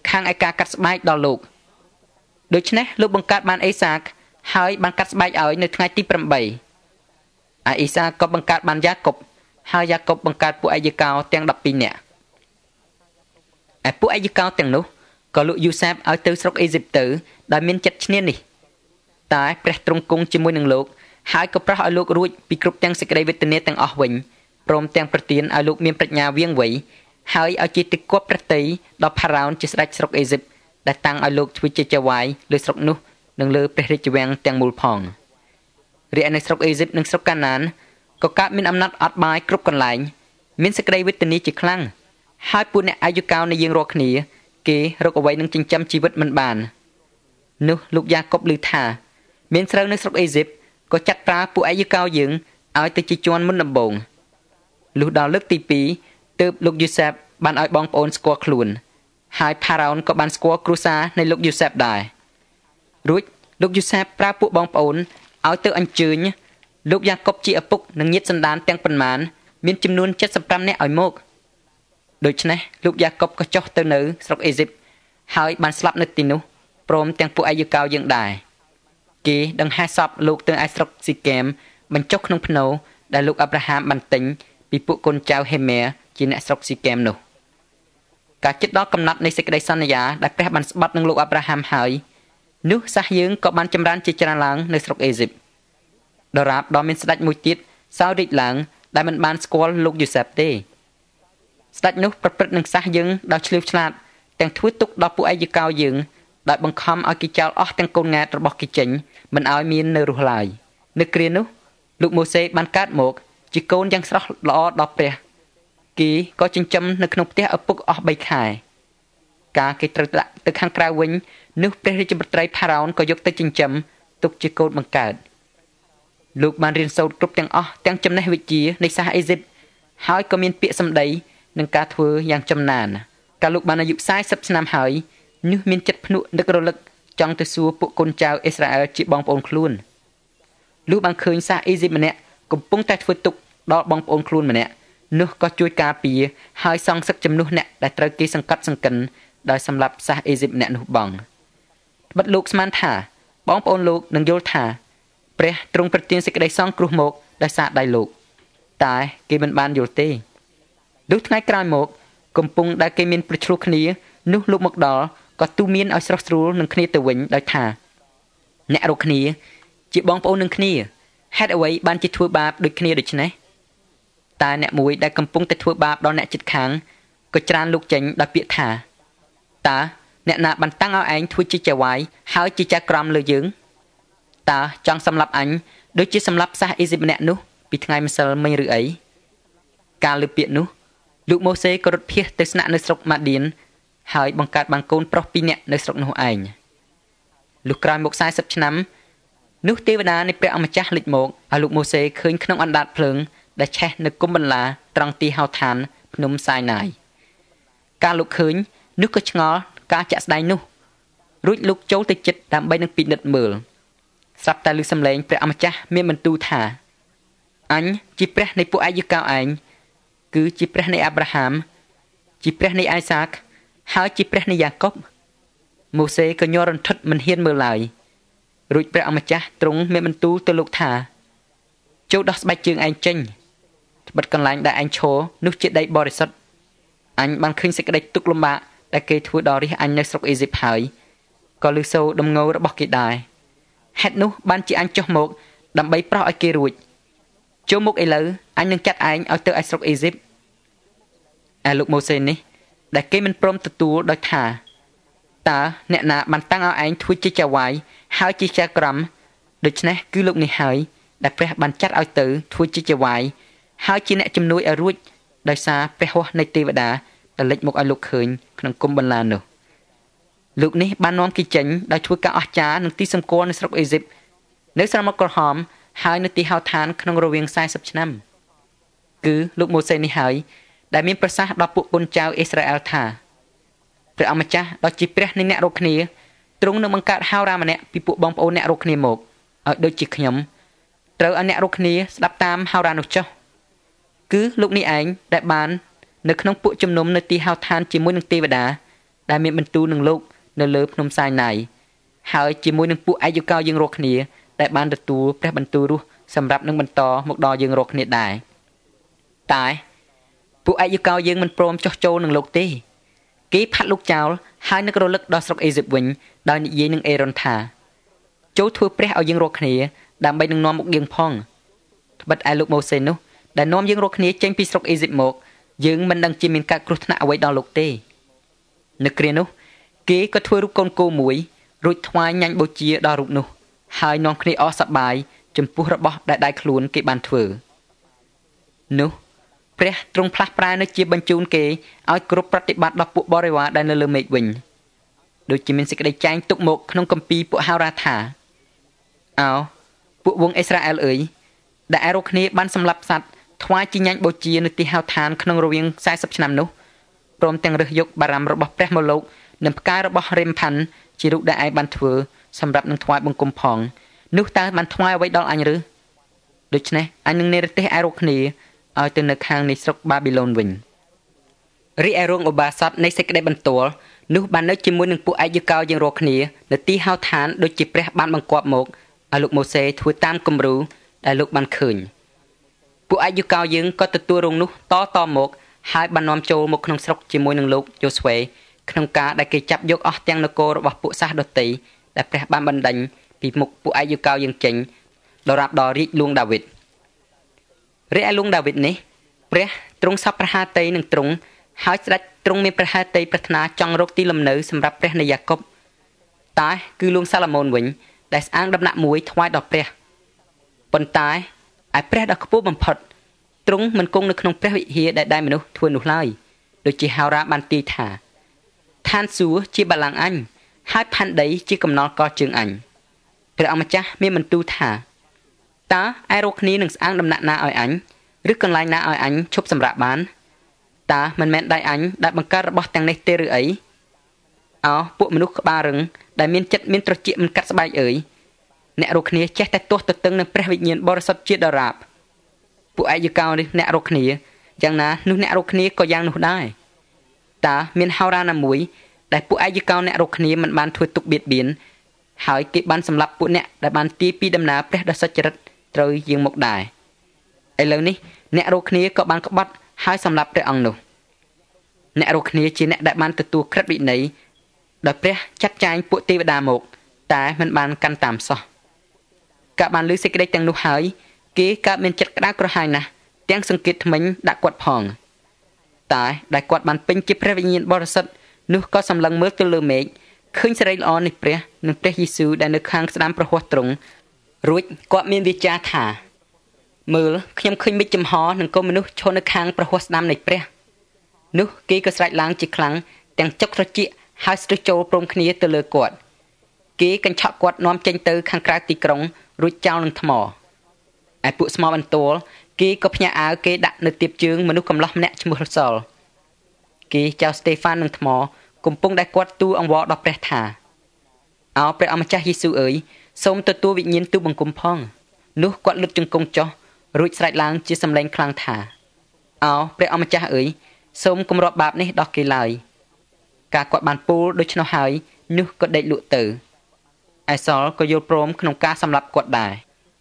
Speaker 1: ខាងឯការកាត់ស្បែកដល់លោកដូច្នេះលោកបង្កើតបានអេសាកហើយបានកាត់ស្បែកឲ្យនៅថ្ងៃទី8ឯអេសាក៏បង្កើតបានយ៉ាកុបហើយយ៉ាកុបបង្កើតពួកអាយកោទាំង12នាក់ឯពួកអាយកោទាំងនោះក៏លោកយូសាបឲ្យទៅស្រុកអេស៊ីបទៅដោយមានចិត្តឈ្នានីសតែព្រះទ្រង់គង់ជាមួយនឹងលោកហើយក៏ប្រោះឲ្យលោករួចពីគ្រប់ទាំងសេចក្តីវេទនាទាំងអស់វិញព្រមទាំងប្រទានឲ្យលោកមានប្រាជ្ញាវាងវៃហើយឲ្យជាទីគប់ប្រតិដល់ផារ៉ោនជាស្ដេចស្រុកអេស៊ីបដែលតាំងឲ្យលោកធ្វើជាចៅហ្វាយលើស្រុកនោះនិងលើព្រះរាជវាំងទាំងមូលផងរីឯនៅស្រុកអេស៊ីបនិងស្រុកកាណានក៏កើតមានអំណត់អត់បាយគ្រប់កន្លែងមានសេចក្តីវេទនាជាខ្លាំងហើយពួកអ្នកអាយកោនៃយើងរាល់គ្នាគេរកអ្វីនឹងចិញ្ចឹមជីវិតមិនបាននោះលោកយ៉ាកុបឮថាមានស្រូវនៅស្រុកអេស៊ីបក៏ចាត់ប្រើពួកអាយកោយើងឲ្យទៅជាជាន់មុនដំបូងលុះដល់លើកទី2ទើបលោកយូសាបបានឲ្យបងប្អូនស្គាល់ខ្លួនហើយផារ៉ោនក៏បានស្គាល់គ្រួសារនៃលោកយូសាបដែររួចលោកយូសាបប្រើពួកបងប្អូនឲ្យទៅអញ្ជើញលោកយ៉ាកុបជាឪពុកនិងញាតិសន្តានទាំងប៉ុន្មានមានចំនួន75នាក់ឲ្យមកដូច្នេះលោកយ៉ាកុបក៏ចុះទៅនៅស្រុកអេស៊ីបហើយបានស្លាប់នៅទីនោះព្រមទាំងពួកអាយកោយើងដែរគេដង្ហែសពលោកទៅឯស្រុកស៊ីកេមបញ្ចុះក្នុងភ្នូដែលលោកអាប់រ៉ាហាមបានទិញពីពួកកូនចៅហេមែជាអ្នកស្រុកស៊ីកេមនោះការជិតដល់កំណត់នៃសេចក្តីសន្យាដែលព្រះបានស្បត់នឹងលោកអាប់រ៉ាហាំហើយនោះសាសយើងក៏បានចម្រើនជាច្រើនឡើងនៅស្រុកអេស៊ីបដរាបដល់មានស្ដេចមួយទៀតសោយរីកឡើងដែលមិនបានស្គាល់លោកយូសាបទេស្ដេចនោះប្រព្រឹត្តនឹងសាសយើងដោយឆ្លៀវឆ្លាតទាំងធ្វើទុកដល់ពួកអាយកោយើងដោយបង្ខំឲ្យគេចោលអស់ទាំងកូនង៉ែតរបស់គេចេញមិនឲ្យមាននៅរស់ឡើយនៅគ្រានោះលោកម៉ូសេបានកើតមកជាកូនយ៉ាងស្រស់ល្អដល់ព្រះគេក៏ចិញ្ចឹមនៅក្នុងផ្ទះឪពុកអស់3ខែការគេត្រូវដាក់ទៅខាងក្រៅវិញនោះព្រះរាជបុត្រីផារ៉ោនក៏យកទៅចិញ្ចឹមទុកជាកូនបង្កើតលោកបានរៀនសូត្រគ្រប់ទាំងអស់ទាំងចំណេះវិជ្ជានៃសាសអេស៊ីបហើយក៏មានពាក្យសម្ដីនិងការធ្វើយ៉ាងចំណានកាលលោកបានអាយុ40ឆ្នាំហើយនោះមានចិត្តភ្នក់នឹករលឹកចង់ទៅសួរពួកកូនចៅអ៊ីស្រាអែលជាបងប្អូនខ្លួនលុះបានឃើញសាសអេស៊ីបម្នាក់កំពុងតែធ្វើទុកដល់បងប្អូនខ្លួនម្នាក់នោះក៏ជួយការពារហើយសងសឹកជំនួសអ្នកដែលត្រូវគេសង្កត់សង្កិនដោយសម្លាប់សាសអេស៊ីបម្នាក់នោះបងត្បិតលោកស្មានថាបងប្អូនលោកនឹងយល់ថាព្រះទ្រង់ប្រទានសេចក្តីសង្គ្រោះមកដោយសារដៃលោកតែគេមិនបានយល់ទេលុះថ្ងៃក្រោយមកកំពុងដែលគេមានប្រឈ្លោះគ្នានោះលោកមកដល់ក៏ទូមានឲ្យស្រស់ស្រួលនឹងគ្នាទៅវិញដោយថាអ្នករកគ្នាជាបងប្អូននឹងគ្នាហេតុអ្វីបានជាធ្វើបាបដូចគ្នាដូច្នេះតែអ្នកមួយដែលកំពុងតែធ្វើបាបដល់អ្នកជិតខាងក៏ច្រានលោកចេញដោយពាក្យថាតើអ្នកណាបានតាំងឲ្យឯងធ្វើជាចៅហ្វាយហើយជាចៅក្រមលើយើងតើចង់សម្លាប់អញដូចជាសម្លាប់សាសអេស៊ីបម្នាក់នោះពីថ្ងៃម្សិលមិញឬអីកាលលើពាក្យនោះលោកម៉ូសេក៏រត់ភៀសទៅស្នាក់នៅស្រុកម៉ាឌៀនហើយបង្កើតបានកូនប្រុស2នាក់នៅស្រុកនោះឯងលុះក្រោយមក40ឆ្នាំនោះទេវតានៃព្រះអម្ចាស់លេចមកឲ្យលោកម៉ូសេឃើញក្នុងអណ្ដាតភ្លើងដែលឆេះនៅគុំបន្លាត្រង់ទីហៅឋានភ្នំសាយណាយការលោកឃើញនោះក៏ឆ្ងល់ការចាក់ស្ដែងនោះរួចលោកចូលទៅជិតដើម្បីនឹងពិនិត្យមើលស្រាប់តែឮសំឡេងព្រះអម្ចាស់មានបន្ទូលថាអញជាព្រះនៃពួកអាយកោឯងគឺជាព្រះនៃអាប់រ៉ាហាំជាព្រះនៃអៃសាកហើយជាព្រះនៃយ៉ាកុបម៉ូសេក៏ញ័ររន្ធត់មិនហ៊ានមើលឡើយរួចព្រះអម្ចាស់ទ្រង់មានបន្ទូលទៅលោកថាចូលដោះស្បែកជើងឯងចេញត្បិតកន្លែងដែលឯងឈរនោះជាដីបរិសុទ្ធអញបានឃើញសេចក្តីទុក្ខលំបាកដែលគេធ្វើដល់រាជអញនៅស្រុកអេស៊ីបហើយក៏ឮសូរដំងើរបស់គេដែរហេតុនោះបានជាអញចុះមកដើម្បីប្រោសឲ្យគេរួចចូលមកឥឡូវអញនឹងចាត់ឯងឲ្យទៅឯស្រុកអេស៊ីបឯលោកម៉ូសេនេះដែលគេមិនព្រមទទួលដោយថាតើអ្នកណាបានតាំងឲ្យឯងធ្វើជាចៅហ្វាយហើយជាចៅក្រមដូច្នេះគឺលោកនេះហើយដែលព្រះបានចាត់ឲ្យទៅធ្វើជាចៅហ្វាយហើយជាអ្នកជំនួយឲ្យរួចដោយសារព្រះហស្ថនៃទេវតាដែលលេចមកឲ្យលោកឃើញក្នុងគុំបន្លានោះលោកនេះបាននាំគេចេញដោយធ្វើការអស្ចារ្យនឹងទីសម្គាល់នៅស្រុកអេស៊ីបនៅស្រមោលក្រហមហើយនៅទីហៅឋានក្នុងរវាង40ឆ្នាំគឺលោកម៉ូសេនេះហើយដែលមានប្រសាសន៍ដល់ពួកកូនចៅអ៊ីស្រាអែលថាព្រះអម្ចាស់ដ៏ជាព្រះនៃអ្នករកគ្នាទ្រង់នឹងបង្កើតហោរាម្នាក់ពីពួកបងប្អូនអ្នករកគ្នាមកឲ្យដូចជាខ្ញុំត្រូវឲ្យអ្នករកគ្នាស្ដាប់តាមហោរានោះចុះគឺលោកនេះឯងដែលបាននៅក្នុងពួកជំនុំនៅទីហៅឋានជាមួយនឹងទេវតាដែលមានបន្ទូលនឹងលោកនៅលើភ្នំសាយណៃហើយជាមួយនឹងពួកអាយុកោយើងរកគ្នាដែលបានទទួលព្រះបន្ទូលរស់សម្រាប់នឹងបន្តមកដល់យើងរកគ្នាដែរតែពួកអាយុកោយើងមិនព្រមចោះចូលនឹងលោកទេគេផាត់លោកចោលហើយនឹករលឹកដល់ស្រុកអេស៊ីបវិញដោយនិយាយនឹងអេរ៉ុនថាចូលធ្វើព្រះឲ្យយើងរកគ្នាដើម្បីនឹងនាំមុខយើងផងត្បិតឯលោកម៉ូសេនោះដែលនាំយើងរកគ្នាចេញពីស្រុកអេស៊ីបមកយើងមិនដឹងជាមានការគ្រោះថ្នាក់អ្វីដល់លោកទេនៅគ្រានោះគេក៏ធ្វើរូបកូនគោមួយរួចថ្វាយញ៉ាញ់បូជាដល់រូបនោះហើយនាំគ្នាអស់សប្បាយចំពោះរបស់ដែលដៃខ្លួនគេបានធ្វើនោះព្រះទ្រង់ផ្លាស់ប្រែនៅជាបញ្ជូនគេឲ្យគ្រប់ប្រតិបត្តិដល់ពួកបរិវារដែលនៅលើមេឃវិញដូចជាមានសេចក្តីចែងទុកមកក្នុងគម្ពីរពួកហោរាថាអោពួកវងអ៊ីស្រាអែលអើយដែលឯរកគ្នាបានសម្លាប់សត្វថ្វាយជាញ៉ាញ់បូជានៅទីហោឋានក្នុងរវាង40ឆ្នាំនោះព្រមទាំងរើសយកបារាំរបស់ព្រះមឡូកនិងផ្កាយរបស់រេមផាន់ជារូបដែលឯងបានធ្វើសម្រាប់នឹងថ្វាយបង្គំផងនោះតើបានថ្វាយអ្វីដល់អញឬដូច្នេះអញនឹងនិរទេសឯរកគ្នាឲ្យទៅនៅខាងនៃស្រុកបាប៊ីឡូនវិញរីឯរោងឧបាសកនៃសេចក្តីបន្ទាល់នោះបាននៅជាមួយនឹងពួកឯកយកោយើងរកគ្នានៅទីហោឋានដូចជាព្រះបានបង្គាប់មកឲ្យលោកម៉ូសេធ្វើតាមគំរូដែលលោកបានឃើញពួកឯកយកោយើងក៏ទទួលរោងនោះតមកហើយបាននាំចូលមកក្នុងស្រុកជាមួយនឹងលោកយ៉ូស្វេក្នុងការដែលគេចាប់យកអស់ទាំងនគររបស់ពួកសាសដតីដែលព្រះបានបណ្ដេញពីមុខពួកឯកយកោយើងចេញដល់រាប់ដល់រាជលួងដាវីតរីឯលួងដាវីតនេះព្រះទ្រង់សពប្រហាតីនឹងទ្រង់ហើយស្ដេចទ្រង់មានប្រហាតីប្រាថ្នាចង់រកទីលំនៅសម្រាប់ព្រះនៃយ៉ាកុបតែគឺលួងសាឡូមោនវិញដែលស្អាងដំណាក់មួយថ្វាយដល់ព្រះប៉ុន្តែឯព្រះដ៏ខ្ពស់បំផុតទ្រង់មិនគង់នៅក្នុងព្រះវិហារដែលមនុស្សធ្វើនោះឡើយដូចជាហោរាបានទាយថាឋានសួគ៌ជាបល្ល័ង្កអញហើយផែនដីជាកំណល់កជើងអញព្រះអម្ចាស់មានបន្ទូលថាតើឯរកគ្នានឹងស្អាងដំណាក់ណាឲ្យអញឬកន្លែងណាឲ្យអញឈប់សម្រាកបានតើមិនមែនដៃអញដែលបង្កើតរបស់ទាំងនេះទេឬអីអោពួកមនុស្សក្បាលរឹងដែលមានចិត្តមានត្រចៀកមិនកាត់ស្បែកអើយអ្នករកគ្នាចេះតែទាស់ទទឹងនឹងព្រះវិញ្ញាណបរិសុទ្ធជាដរាបពួកឯកយកោនេះអ្នករកគ្នាយ៉ាងណានោះអ្នករកគ្នាក៏យ៉ាងនោះដែរតើមានហោរាណាមួយដែលពួកឯកយកោអ្នករកគ្នាមិនបានធ្វើទុកបៀតបៀនហើយគេបានសម្លាប់ពួកអ្នកដែលបានទាយពីដំណើរព្រះដ៏សុចរិតត្រូវយាងមកដែរឥឡូវនេះអ្នករកគ្នាក៏បានក្បត់ហើយសម្លាប់ព្រះអង្គនោះអ្នករកគ្នាជាអ្នកដែលបានទទួលក្រឹតវិន័យដោយព្រះចាត់ចែងពួកទេវតាមកតែមិនបានកាន់តាមសោះកាលបានលើសេចក្តីទាំងនោះហើយគេកើតមានចិត្តក្តៅក្រហាយណាស់ទាំងសង្កេតថ្មិញដាក់គាត់ផងតែដែលគាត់បានពេញជាព្រះវិញ្ញាណបរិសុទ្ធនោះក៏សម្លឹងមើលទៅលើមេឃឃើញសេរីល្អនៃព្រះនិងព្រះយេស៊ូវដែលនៅខាងស្ដាំប្រហោះទ្រង់រួចគាត់មានវាចាថាមើលខ្ញុំឃើញមេឃចំហនិងក៏មនុស្សឈរនៅខាងប្រហោះស្ដាំនៃព្រះនោះគេក៏ស្រែកឡើងជាខ្លាំងទាំងចុកត្រចៀកហើយស្ទើរចូលព្រមគ្នាទៅលើគាត់គេកញ្ឆក់គាត់នាំចេញទៅខាងក្រៅទីក្រុងរួចចោលនឹងថ្មឯពួកស្មោបន្ទាល់គេក៏ផ្ញើអាវគេដាក់នៅទៀបជើងមនុស្សកំឡោះម្នាក់ឈ្មោះសលគេចោលស្តេហ្វាននឹងថ្មកំពុងតែគាត់ទូអង្វរដល់ព្រះថាអោព្រះអម្ចាស់យេស៊ូវអើយសូមទទួលវិញ្ញាណទូបង្គំផងនោះគាត់លុតជង្គង់ចុះរួចស្រែកឡើងជាសំឡេងខ្លាំងថាអោព្រះអម្ចាស់អើយសូមគំរាប់បាបនេះដល់គេឡើយការគាត់បានពោលដូច្នោះហើយនោះក៏ដេកលក់ទៅឯសលក៏យល់ព្រមក្នុងការសម្លាប់គាត់ដែរ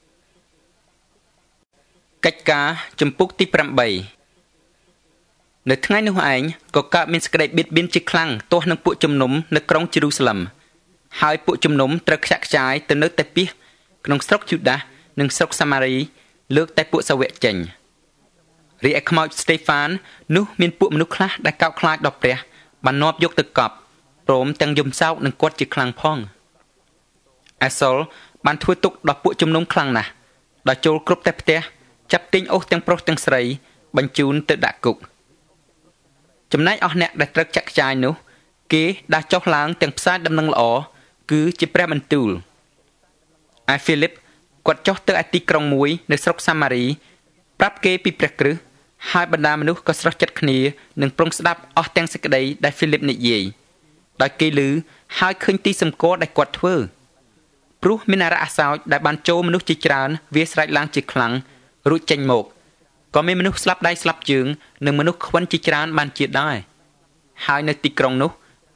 Speaker 1: កិច្ចការជំពូកទី8នៅថ្ងៃនោះឯងក៏កើតមានសេចក្តីបៀតបៀនជាខ្លាំងទាស់នឹងពួកជំនុំនៅក្រុងយេរូសាឡិមហើយពួកជំនុំត្រូវខ្ចាក់ខ្ចាយទៅនៅតែពីក្នុងស្រុកយូដាសនិងស្រុកសាម៉ារីលើកតែពួកសាវកចេញរីឯខ្មោចស្តេហ្វាននោះមានពួកមនុស្សខ្លះដែលកោតខ្លាចដល់ព្រះបាននាំយកទៅកប់ព្រមទាំងយំសោកនឹងគាត់ជាខ្លាំងផងអេសលបានធ្វើទុកដល់ពួកជំនុំខ្លាំងណាស់ដល់ចូលគ្រប់តែផ្ទះចាប់ទាញអូសទាំងប្រុសទាំងស្រីបញ្ជូនទៅដាក់គុកចំណែកអស់អ្នកដែលត្រូវចាក់ខ្ចាយនោះគេដាស់ចុះឡើងទាំងផ្សាយដំណឹងល្អគឺជាព្រះបន្ទូលឯហ្វីលីបគាត់ចុះទៅឯទីក្រុងមួយនៅស្រុកសាម៉ារីប្រាប់គេពីព្រះគ្រឹះហើយបណ្ដាមនុស្សក៏ស្រស់ចិត្តគ្នានឹងប្រុងស្ដាប់អស់ទាំងសេចក្តីដែលហ្វីលីបនិយាយដោយគេឮហើយឃើញទីសម្គាល់ដែលគាត់ធ្វើព្រោះមានអារក្សអាសោចដែលបានចូលមនុស្សជាច្រើនវាស្រែកឡើងជាខ្លាំងរួចចេញមកក៏មានមនុស្សស្លាប់ដៃស្លាប់ជើងនិងមនុស្សខ្វិនជាច្រើនបានជាដែរហើយនៅទីក្រុងនោះ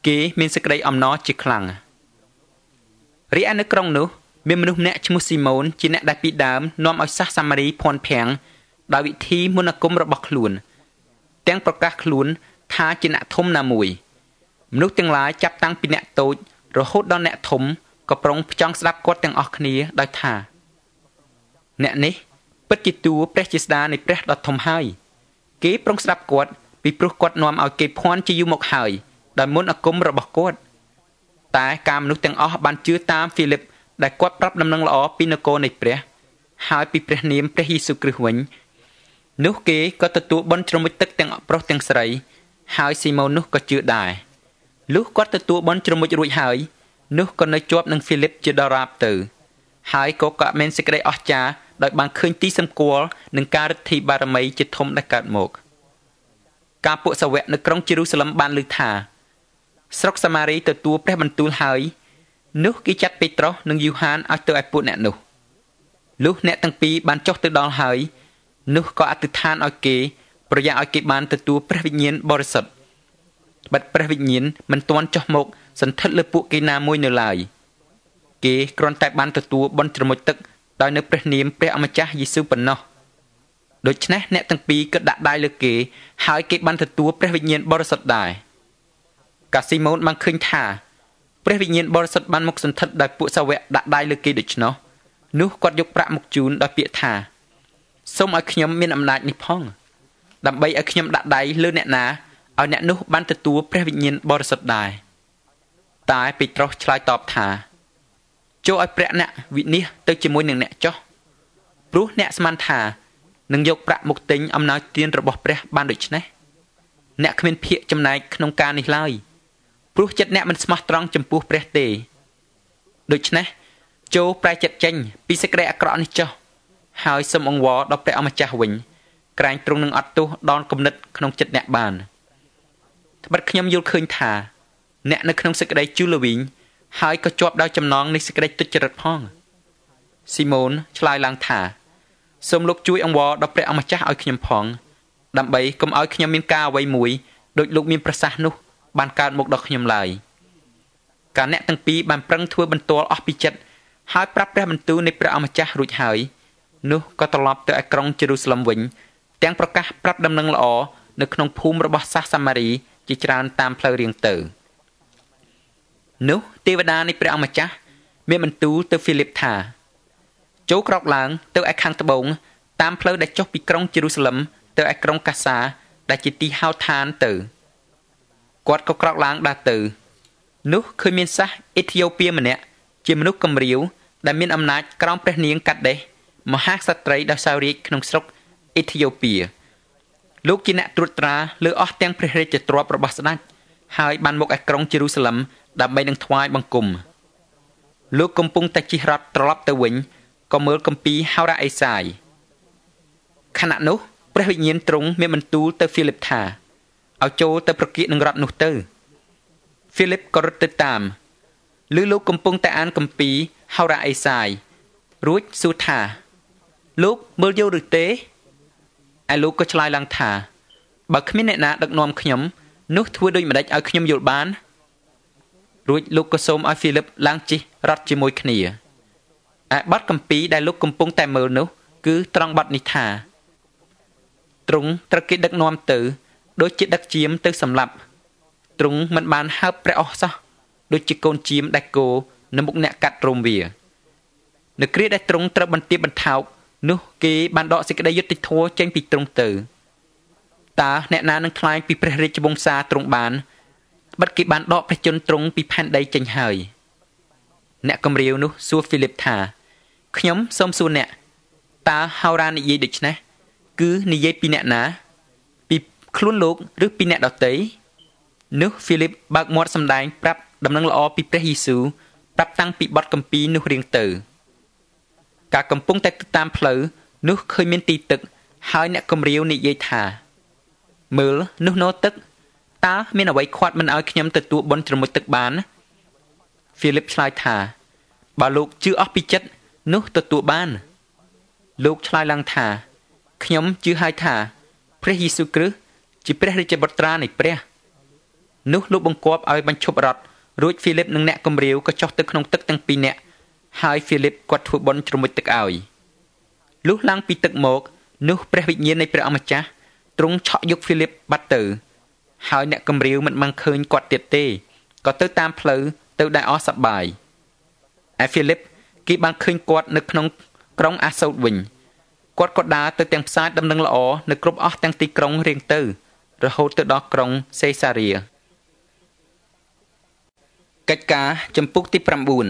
Speaker 1: គេមានសេចក្តីអំណរជាខ្លាំងរីឯនៅក្រុងនោះមានមនុស្សម្នាក់ឈ្មោះស៊ីម៉ូនជាអ្នកដែលពីដើមនាំឲ្យសាសសាម៉ារីភ័ន្តភាំងដោយវិធីមន្តអាគមរបស់ខ្លួនទាំងប្រកាសខ្លួនថាជាអ្នកធំណាមួយមនុស្សទាំងឡាយចាប់តាំងពីអ្នកតូចរហូតដល់អ្នកធំក៏ប្រុងផ្ចង់ស្ដាប់គាត់ទាំងអស់គ្នាដោយថាអ្នកនេះពិតជាតួព្រះជាស្ដានៃព្រះដ៏ធំហើយគេប្រុងស្ដាប់គាត់ពីព្រោះគាត់នាំឲ្យគេភ័ន្តជាយូរមកហើយដោយមន្តអាគមរបស់គាត់តែការមនុស្សទាំងអស់បានជឿតាមហ្វីលីបដែលគាត់ប្រាប់ដំណឹងល្អពីនគរនៃព្រះហើយពីព្រះនាមព្រះយេស៊ូវគ្រីស្ទវិញនោះគេក៏ទទួលបន់ជ្រមុជទឹកទាំងប្រុសទាំងស្រីហើយស៊ីម៉ូននោះក៏ជឿដែរលុះគាត់ទទួលបន់ជ្រមុជរួចហើយនោះក៏នៅជាប់នឹងហ្វីលីបជាដរាបទៅហើយក៏មានសេចក្តីអស្ចារ្យដោយបានឃើញទីសម្គាល់នឹងការរិទ្ធីបារមីជាធំដែលកើតមកការពួកសាវកនៅក្រុងយេរូសាឡិមបានឮថាស្រុកសាម៉ារីទទួលព្រះបន្ទូលហើយនោះគេចាត់ពេត្រុសនិងយូហានឲ្យទៅឲ្យពួកអ្នកនោះលុះអ្នកទាំងពីរបានចុះទៅដល់ហើយនោះក៏អធិដ្ឋានឲ្យគេប្រយ៉ាឲ្យគេបានទទួលព្រះវិញ្ញាណបរិសុទ្ធបិទព្រះវិញ្ញាណមិនទាន់ចុះមកសន្ធិដ្ឋលើពួកគេណាមួយនៅឡើយគេគ្រាន់តែបានទទួលបន់ជ្រមុជទឹកដោយនៅព្រះនាមព្រះអម្ចាស់យេស៊ូវប៉ុណ្ណោះដូច្នេះអ្នកទាំងពីរក៏ដាក់ដៃលើគេហើយគេបានទទួលព្រះវិញ្ញាណបរិសុទ្ធដែរកាស៊ីម៉ូនបានឃើញថាព្រះវិញ្ញាណបរិសុទ្ធបានមកសន្ធិដ្ឋដោយពួកសាវកដាក់ដៃលើគេដូច្នោះនោះគាត់យកប្រាក់មកជូនដោយពាក្យថាសូមឲ្យខ្ញុំមានអំណាចនេះផងដើម្បីឲ្យខ្ញុំដាក់ដៃលើអ្នកណាឲ្យអ្នកនោះបានទទួលព្រះវិញ្ញាណបរិសុទ្ធដែរតែពេត្រុសឆ្លើយតបថាចូលឲ្យព្រះអ្នកវិនិច្ឆ័យទៅជាមួយនឹងអ្នកចុះព្រោះអ្នកស្មានថានឹងយកប្រាក់មកទិញអំណោយទានរបស់ព្រះបានដូច្នេះអ្នកគ្មានភាគចំណែកក្នុងការនេះឡើយព្រោះចិត្តអ្នកមិនស្មោះត្រង់ចំពោះព្រះទេដូច្នេះចូលប្រែចិត្តចេញពីសេចក្តីអាក្រក់នេះចុះហើយសូមអង្វរដល់ព្រះអម្ចាស់វិញក្រែងទ្រង់នឹងអត់ទោសដល់គំនិតក្នុងចិត្តអ្នកបានត្បិតខ្ញុំយល់ឃើញថាអ្នកនៅក្នុងសេចក្តីជូលវីងហើយក៏ជាប់ដោយចំណងនៃសេចក្តីទុច្ចរិតផងស៊ីម៉ូនឆ្លើយឡើងថាសូមលោកជួយអង្វរដល់ព្រះអម្ចាស់ឲ្យខ្ញុំផងដើម្បីកុំឲ្យខ្ញុំមានការអ្វីមួយដូចលោកមានប្រសាសន៍នោះបានកើតមកដល់ខ្ញុំឡើយកាលអ្នកទាំងពីរបានប្រឹងធ្វើបន្ទាល់អស់ពីចិត្តហើយប្រាប់ព្រះបន្ទូលនៃព្រះអម្ចាស់រួចហើយនោះក៏ត្រឡប់ទៅឯក្រុងយេរូសាឡិមវិញទាំងប្រកាសប្រាប់ដំណឹងល្អនៅក្នុងភូមិរបស់សាសសាម៉ារីជាច្រើនតាមផ្លូវរៀងទៅនោះទេវតានៃព្រះអម្ចាស់មានបន្ទូលទៅហ្វីលីបថាចូលក្រោកឡើងទៅឯខាងត្បូងតាមផ្លូវដែលចុះពីក្រុងយេរូសាឡិមទៅឯក្រុងកាសាដែលជាទីហោឋានទៅគាត់ក៏ក្រោកឡើងដើរទៅនោះឃើញមានសាសអេធីយ៉ូពីម្នាក់ជាមនុស្សកំរាវដែលមានអំណាចក្រោមព្រះនាងកាដេសមហាក្សត្រីដោយសាររាជក្នុងស្រុកអេធីយ៉ូពីលោកជាអ្នកត្រួតត្រាលើអស់ទាំងព្រះរាជទ្រព្យរបស់ស្ដេចហើយបានមកឯក្រុងយេរូសាឡិមដើម្បីនឹងថ្វាយបង្គំលោកកំពុងតែជិះរថត្រឡប់ទៅវិញក៏មើលគម្ពីរហោរ៉ាអេសាយខណៈនោះព្រះវិញ្ញាណទ្រង់មានបន្ទូលទៅហ្វីលីបថាឲ្យចូលទៅប្រគៀកនឹងរថនោះទៅហ្វីលីបក៏រត់ទៅតាមឮលោកកំពុងតែអានគម្ពីរហោរ៉ាអេសាយរួចសួរថាលោកមើលយល់ឬទេឯលោកក៏ឆ្លើយឡើងថាបើគ្មានអ្នកណាដឹកនាំខ្ញុំនោះធ្វើដូចម្តេចឲ្យខ្ញុំយល់បានរួចលោកក៏សូមឲ្យហ្វីលីបឡើងជិះរថជាមួយគ្នាឯបទគម្ពីរដែលលោកកំពុងតែមើលនោះគឺត្រង់បទនេះថាទ្រង់ត្រូវគេដឹកនាំទៅដូចជាដឹកជាមទៅសម្លាប់ទ្រង់មិនបានហើបព្រះអស់សោះដូចជាកូនជាមដែលគោនៅមុខអ្នកកាត់រោមវានៅគ្រាដែលទ្រង់ត្រូវបន្ទាបបន្ថោកនោះគេបានដកសេចក្តីយុត្តិធម៌ចេញពីទ្រង់ទៅតើអ្នកណានឹងថ្លែងពីព្រះរាជវង្សាទ្រង់បានបិទគេបានដកព្រះជន្មទ្រង់ពីផែនដីចេញហើយអ្នកកំរាវនោះសួរហ្វីលីបថាខ្ញុំសូមសួរអ្នកតើហោរ៉ានិយាយដូច្នេះគឺនិយាយពីអ្នកណាពីខ្លួនលោកឬពីអ្នកដទៃនោះហ្វីលីបបើកមាត់សម្ដែងប្រាប់ដំណឹងល្អពីព្រះយេស៊ូវប្រាប់តាំងពីបទគម្ពីរនោះរៀងទៅការកំពុងតែតាមផ្លូវនោះឃើញមានទីទឹកហើយអ្នកកំរាវនិយាយថាមើលនោះណូទឹកតើមានអ្វីខាត់មិនឲ្យខ្ញុំទទួលបន់ជ្រមុជទឹកបានហ្វីលីបឆ្លើយថាបើលោកជឿអស់ពីចិត្តនោះទទួលបានលោកឆ្លើយឡើងថាខ្ញុំជឿហើយថាព្រះយេស៊ូវគ្រីស្ទជាព្រះរាជបុត្រានៃព្រះនោះលោកបង្គាប់ឲ្យបញ្ឈប់រត់រួចហ្វីលីបនិងអ្នកគំរាវក៏ចុះទៅក្នុងទឹកទាំងពីរនាក់ហើយហ្វីលីបគាត់ធ្វើបុណ្យជ្រមុជទឹកឲ្យលុះឡើងពីទឹកមកនោះព្រះវិញ្ញាណនៃព្រះអម្ចាស់ទ្រង់ឆក់យកហ្វីលីបបាត់ទៅហើយអ្នកគំរាវមិនបានឃើញគាត់ទៀតទេក៏ទៅតាមផ្លូវទៅដែលអស់សប្បាយឯហ្វីលីបគេបានឃើញគាត់នៅក្នុងក្រុងអាសូតវិញគាត់ក៏ដើរទៅទាំងផ្សារដំណឹងល្អនៅគ្រប់អស់ទាំងទីក្រុងរៀងទៅរហូតទៅដល់ក្រុងសេសារៀកិច្ចការចំពុកទី9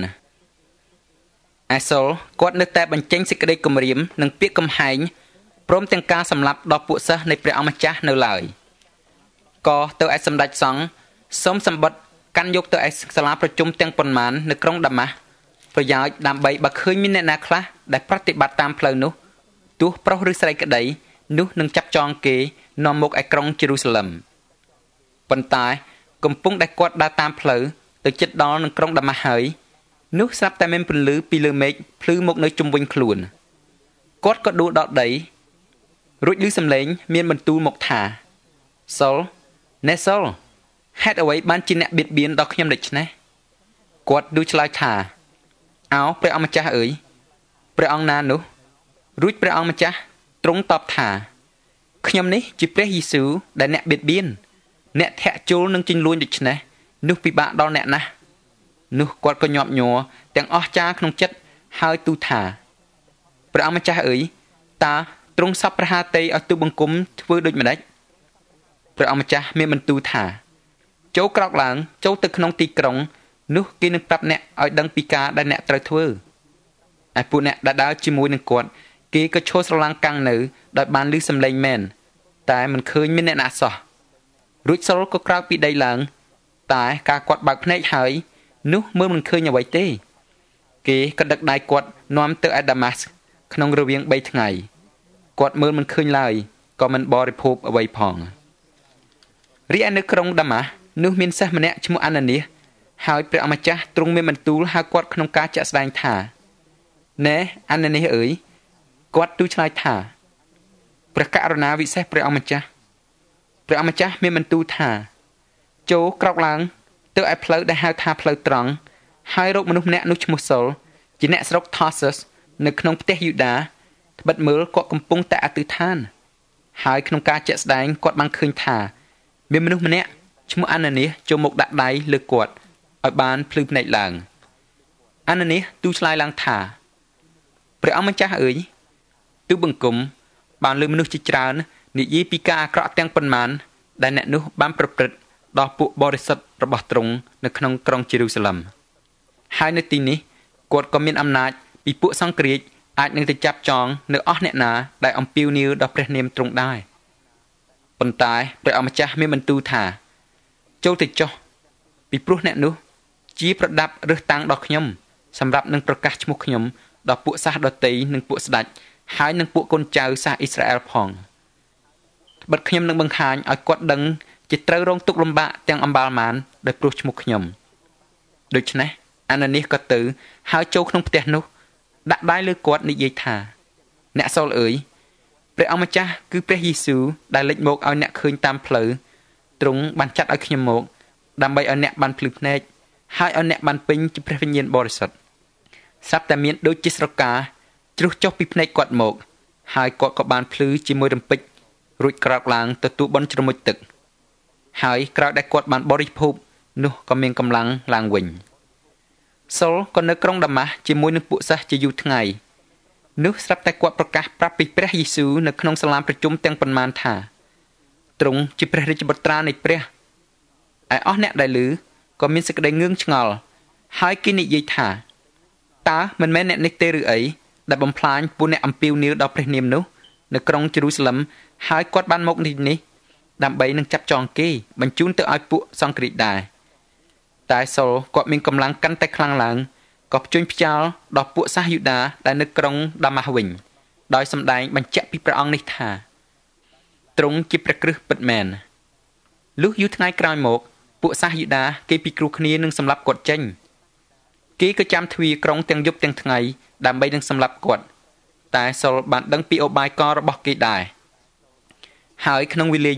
Speaker 1: អេសូលគាត់នៅតែបញ្ចេញសេចក្តីគំរាមនិងពាក្យកំហែងព្រមទាំងការសម្លាប់ដល់ពួកសិស្សនៃព្រះអម្ចាស់នៅឡើយក៏ទៅឯសម្ដេចសង្ឃសូមសម្បត្តិកាន់យកទៅឯសាលាប្រជុំទាំងប៉ុន្មាននៅក្រុងដាម៉ាស់ប្រយោជន៍ដើម្បីបើឃើញមានអ្នកណាខ្លះដែលប្រតិបត្តិតាមផ្លូវនោះទោះប្រុសឬស្រីក្តីនោះនឹងចាប់ចងគេនាំមកឯក្រុងយេរូសាឡិមប៉ុន្តែកំពុងដែលគាត់ដើរតាមផ្លូវទៅជិតដល់នឹងក្រុងដាម៉ាស់ហើយនោះស្រាប់តែមានពន្លឺពីលើមេឃភ្លឺមកនៅជុំវិញខ្លួនគាត់ក៏ដួលដល់ដីរួចឮសំឡេងមានបន្ទូលមកថាសុលណែសុលហេតុអ្វីបានជាអ្នកបៀតបៀនដល់ខ្ញុំដូច្នេះគាត់ទូឆ្លើយថាអោព្រះអម្ចាស់អើយព្រះអង្គណានោះរួចព្រះអង្គម្ចាស់ទ្រង់តបថាខ្ញុំនេះជាព្រះយេស៊ូវដែលអ្នកបៀតបៀនអ្នកធាក់ចូលនឹងជញ្លួញដូច្នេះនោះពិបាកដល់អ្នកណាស់នោះគាត់ក៏ញាប់ញ័រទាំងអស់ចាក្នុងចិត្តហើយទូលថាព្រះអង្គម្ចាស់អើយតើទ្រង់សពប្រហាតីឲ្យទូបង្គំធ្វើដូចម្ដេចព្រះអង្គម្ចាស់មានបន្ទូលថាចូលក្រោកឡើងចូលទៅក្នុងទីក្រុងនោះគេនឹងប្រាប់អ្នកឲ្យដឹងពីការដែលអ្នកត្រូវធ្វើឯពួកអ្នកដែលដើរជាមួយនឹងគាត់គេក៏ឈរស្រឡាំងកាំងនៅដោយបានឮសំឡេងមែនតែមិនឃើញមានអ្នកណាសោះរួចសុលក៏ក្រោកពីដីឡើងតែការគាត់បើកភ្នែកហើយនោះមើលមិនឃើញអ្វីទេគេក៏ដឹកដៃគាត់នាំទៅឯដាម៉ាស់ក្នុងរវាង3ថ្ងៃគាត់មើលមិនឃើញឡើយក៏មិនបរិភោគអ្វីផងរីឯនៅក្រុងដាម៉ាស់នោះមានសិស្សម្នាក់ឈ្មោះអាណានីសហើយព្រះអម្ចាស់ទ្រង់មានបន្ទូលហៅគាត់ក្នុងការជាក់ស្ដែងថាណែអាណានីសអើយគាត់ទូឆ្លើយថាព្រះករុណាវិសេសព្រះអម្ចាស់ព្រះអម្ចាស់មានបន្ទូលថាចូលក្រោកឡើងទៅឯផ្លូវដែលហៅថាផ្លូវត្រង់ហើយរកមនុស្សម្នាក់នោះឈ្មោះសុលជាអ្នកស្រុក Tarsus នៅក្នុងផ្ទះយូដាត្បិតមើលគាត់កំពុងតែអធិដ្ឋានហើយក្នុងការជាក់ស្ដែងគាត់បានឃើញថាមានមនុស្សម្នាក់ឈ្មោះអាណានីសចូលមកដាក់ដៃលើគាត់ឲ្យបានភ្លឺភ្នែកឡើងអាណានីសទូឆ្លើយឡើងថាព្រះអង្គម្ចាស់អើយទូបង្គំបានលើមនុស្សជាច្រើននិយាយពីការអាក្រក់ទាំងប៉ុន្មានដែលអ្នកនោះបានប្រព្រឹត្តដល់ពួកបរិសុទ្ធរបស់ទ្រង់នៅក្នុងក្រុងយេរូសាឡិមហើយនៅទីនេះគាត់ក៏មានអំណាចពីពួកសង្គ្រាចអាចនឹងទៅចាប់ចងនៅអស់អ្នកណាដែលអំពាវនាវដល់ព្រះនាមទ្រង់ដែរប៉ុន្តែព្រះអម្ចាស់មានបន្ទូលថាចូលទៅចុះពីព្រោះអ្នកនោះជាប្រដាប់រើសតាំងដល់ខ្ញុំសម្រាប់នឹងប្រកាសឈ្មោះខ្ញុំដល់ពួកសាសដតីនិងពួកស្ដេចហើយនឹងពួកកូនចៅសាសអ៊ីស្រាអែលផងត្បិតខ្ញុំនឹងបង្ហាញឲ្យគាត់ដឹងជាត្រូវរងទុក្ខលំបាកទាំងអម្បាលម៉ានដោយព្រោះឈ្មោះខ្ញុំដូច្នេះអាណានីសក៏ទៅហើយចូលក្នុងផ្ទះនោះដាក់ដៃលើគាត់និយាយថាអ្នកសុលអើយព្រះអម្ចាស់គឺព្រះយេស៊ូវដែលលេចមកឲ្យអ្នកឃើញតាមផ្លូវទ្រង់បានចាត់ឲ្យខ្ញុំមកដើម្បីឲ្យអ្នកបានភ្លឺភ្នែកហើយឲ្យអ្នកបានពេញជាព្រះវិញ្ញាណបរិសុទ្ធស្រាប់តែមានដូចជាស្រកាជ្រុះចុះពីភ្នែកគាត់មកហើយគាត់ក៏បានភ្លឺជាមួយរំពេចរួចក្រោកឡើងទទួលបុណ្យជ្រមុជទឹកហើយក្រោយដែលគាត់បានបរិភោគនោះក៏មានកម្លាំងឡើងវិញសុលក៏នៅក្រុងដាម៉ាស់ជាមួយនឹងពួកសិស្សជាយូរថ្ងៃនោះស្រាប់តែគាត់ប្រកាសប្រាប់ពីព្រះយេស៊ូវនៅក្នុងសាលាប្រជុំទាំងប៉ុន្មានថាទ្រង់ជាព្រះរាជបុត្រានៃព្រះឯអស់អ្នកដែលឮក៏មានសេចក្តីងឿងឆ្ងល់ហើយគេនិយាយថាតើមិនមែនអ្នកនេះទេឬអីដែលបំផ្លាញពួកអ្នកអំពាវនាវដល់ព្រះនាមនោះនៅក្រុងយេរូសាឡិមហើយគាត់បានមកទីនេះដើម្បីនឹងចាប់ចងគេបញ្ជូនទៅឲ្យពួកសង្គ្រាចដែរតែសុលគាត់មានកម្លាំងកាន់តែខ្លាំងឡើងក៏ភ្ជួញផ្ចាល់ដល់ពួកសាសយូដាដែលនៅក្រុងដាម៉ាស់វិញដោយសម្ដែងបញ្ជាក់ពីព្រះអង្គនេះថាទ្រង់ជាព្រះគ្រិស្តពិតមែនលុះយូរថ្ងៃក្រោយមកពួកសាសយូដាគេពិគ្រោះគ្នានឹងសម្លាប់គាត់ចេញគេក៏ចាំទ្វារក្រុងទាំងយប់ទាំងថ្ងៃដើម្បីនឹងសម្លាប់គាត់តែសុលបានដឹងពីឧបាយកលរបស់គេដែរហើយក្នុងវេលាយប់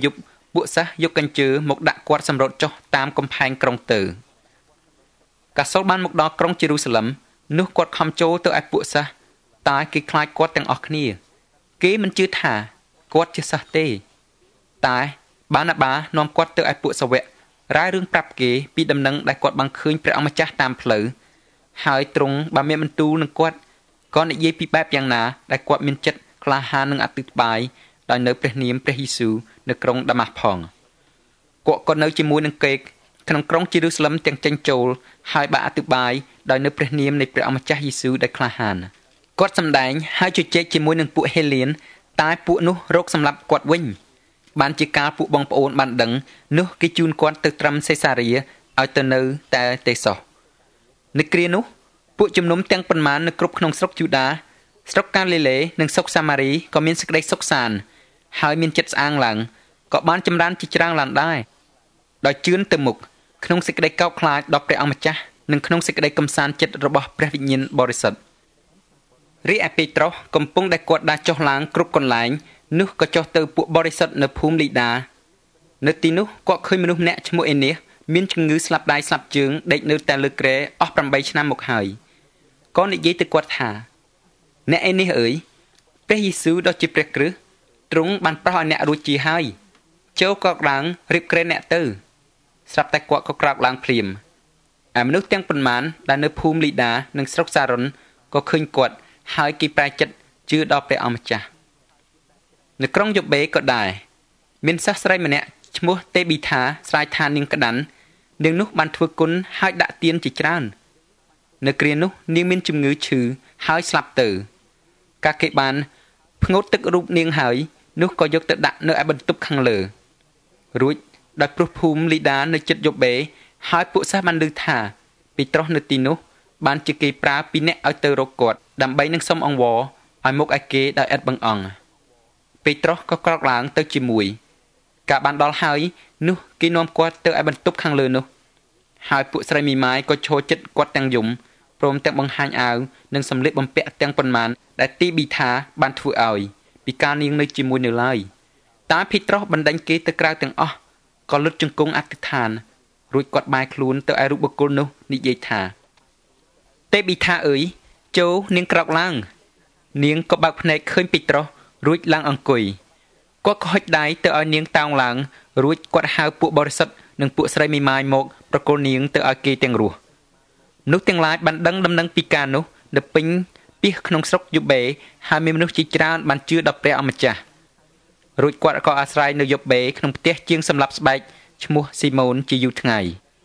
Speaker 1: ពួកសិស្សយកកញ្ជើមកដាក់គាត់សម្រត់ចុះតាមកំផែងក្រុងទៅកាសូលបានមកដល់ក្រុងយេរូសាឡឹមនោះគាត់ខំចូលទៅឲ្យពួកសិស្សតែគេខ្លាចគាត់ទាំងអស់គ្នាគេមិនជឿថាគាត់ជាសិស្សទេតែបាណាបានាំគាត់ទៅឲ្យពួកសាវករាយរឿងប្រាប់គេពីដំណឹងដែលគាត់បានឃើញព្រះអង្គម្ចាស់តាមផ្លូវហើយទ្រង់បានមានបន្ទូលនឹងគាត់ក៏និយាយពីបែបយ៉ាងណាដែលគាត់មានចិត្តក្លាហាននិងអតិថិបាយដោយនៅព្រះនាមព្រះយេស៊ូវនៅក្រុងដាម៉ាស់ផងគាត់ក៏នៅជាមួយនឹងគេក្នុងក្រុងយេរូសាឡឹមទាំងចេញចូលហើយបានអតិថិបាយដោយនៅព្រះនាមនៃព្រះអម្ចាស់យេស៊ូវដែលក្លាហានគាត់សម្ដែងហើយជជែកជាមួយនឹងពួកហេលៀនតែពួកនោះរកសម្លាប់គាត់វិញបានជាការពួកបងប្អូនបានដឹងនោះគេជូនគាត់ទៅត្រឹមសេសារីឲ្យទៅនៅតែទេសោះនៅគ្រានោះពួកជំនុំទាំងប៉ុន្មាននៅគ្រប់ក្នុងស្រុកយូដាស្រុកកាលីលេនិងស្រុកសាម៉ារីក៏មានសេចក្តីសុខសាន្តហើយមានចិត្តស្អាងឡើងក៏បានចម្រើនជាច្រើនឡើងដែរដោយជឿនទៅមុខក្នុងសេចក្តីកោតខ្លាចដល់ព្រះអង្គម្ចាស់និងក្នុងសេចក្តីកំសាន្តចិត្តរបស់ព្រះវិញ្ញាណបរិសុទ្ធរីឯពេត្រុសកំពុងតែគាត់ដើរចុះឡើងគ្រប់កន្លែងនោះក៏ចុះទៅពួកបរិសុទ្ធនៅភូមិលីដានៅទីនោះគាត់ឃើញមនុស្សម្នាក់ឈ្មោះអេនីសមានជំងឺស្លាប់ដៃស្លាប់ជើងដេកនៅតែលើគ្រែអស់8ឆ្នាំមកហើយក៏និយាយទៅគាត់ថាអ្នកអេនីសអើយព្រះយេស៊ូវដ៏ជាព្រះគ្រិស្តទ្រង់បានប្រោសឲ្យអ្នករួចជាហើយចូលក្រោកឡើងរៀបគ្រែអ្នកទៅស្រាប់តែគាត់ក៏ក្រោកឡើងភ្លាមឯមនុស្សទាំងប៉ុន្មានដែលនៅភូមិលីដានិងស្រុកសារ៉ុនក៏ឃើញគាត់ហើយគេប្រែចិត្តជឿដល់ព្រះអម្ចាស់នៅក្រុងយ៉ូបេក៏ដែរមានសិស្សស្រីម្នាក់ឈ្មោះតេប៊ីថាស្រាយថានាងក្តាន់នាងនោះបានធ្វើគុណហើយដាក់ទានជាច្រើននៅគ្រានោះនាងមានជំងឺឈឺហើយស្លាប់ទៅកាលគេបានផ្ងូតទឹករូបនាងហើយនោះក៏យកទៅដាក់នៅឯបន្ទប់ខាងលើរួចដោយព្រោះភូមិលីដានៅជិតយ៉ូបេហើយពួកសិស្សបានឮថាពេត្រុសនៅទីនោះបានជាគេប្រើពីអ្នកឲ្យទៅរកគាត់ដើម្បីនឹងសុំអង្វរឲ្យមកឲ្យគេដោយឥតបង្អង់ពេត្រុសក៏ក្រោកឡើងទៅជាមួយកាលបានដល់ហើយនោះគេនាំគាត់ទៅឲ្យបន្ទប់ខាងលើនោះហើយពួកស្រីមីម៉ាយក៏ឈរចិត្តគាត់ទាំងយំព្រមទាំងបង្ហាញអាវនិងសម្លៀកបំពាក់ទាំងប៉ុន្មានដែលទីប៊ីថាបានធ្វើឲ្យពីការនាងនៅជាមួយនៅឡើយតែពេត្រុសបណ្ដេញគេទៅក្រៅទាំងអស់ក៏លុតជង្គង់អធិដ្ឋានរួចគាត់បែរខ្លួនទៅឯរូបបុគ្គលនោះនិយាយថាតេប៊ីថាអើយចូលនាងក្រោកឡើងនាងក៏បើកភ្នែកឃើញពេត្រុសរួចឡើងអង្គុយគាត់ក៏ហុចដៃទៅឲ្យនាងតោងឡើងរួចគាត់ហៅពួកបរិសុទ្ធនិងពួកស្រីមីម៉ាយមកប្រគល់នាងទៅឲ្យគេទាំងរស់នោះទាំងឡាយបានដឹងដំណឹងពីការនោះនៅពេញពីក្នុងស្រុកយូបេហើយមានមនុស្សជាច្រើនបានជឿដល់ព្រះអម្ចាស់រួចគាត់ក៏អាស្រ័យនៅយូបេក្នុងផ្ទះជាងសម្លាប់ស្បែកឈ្មោះស៊ីម៉ូនជាយូរថ្ងៃ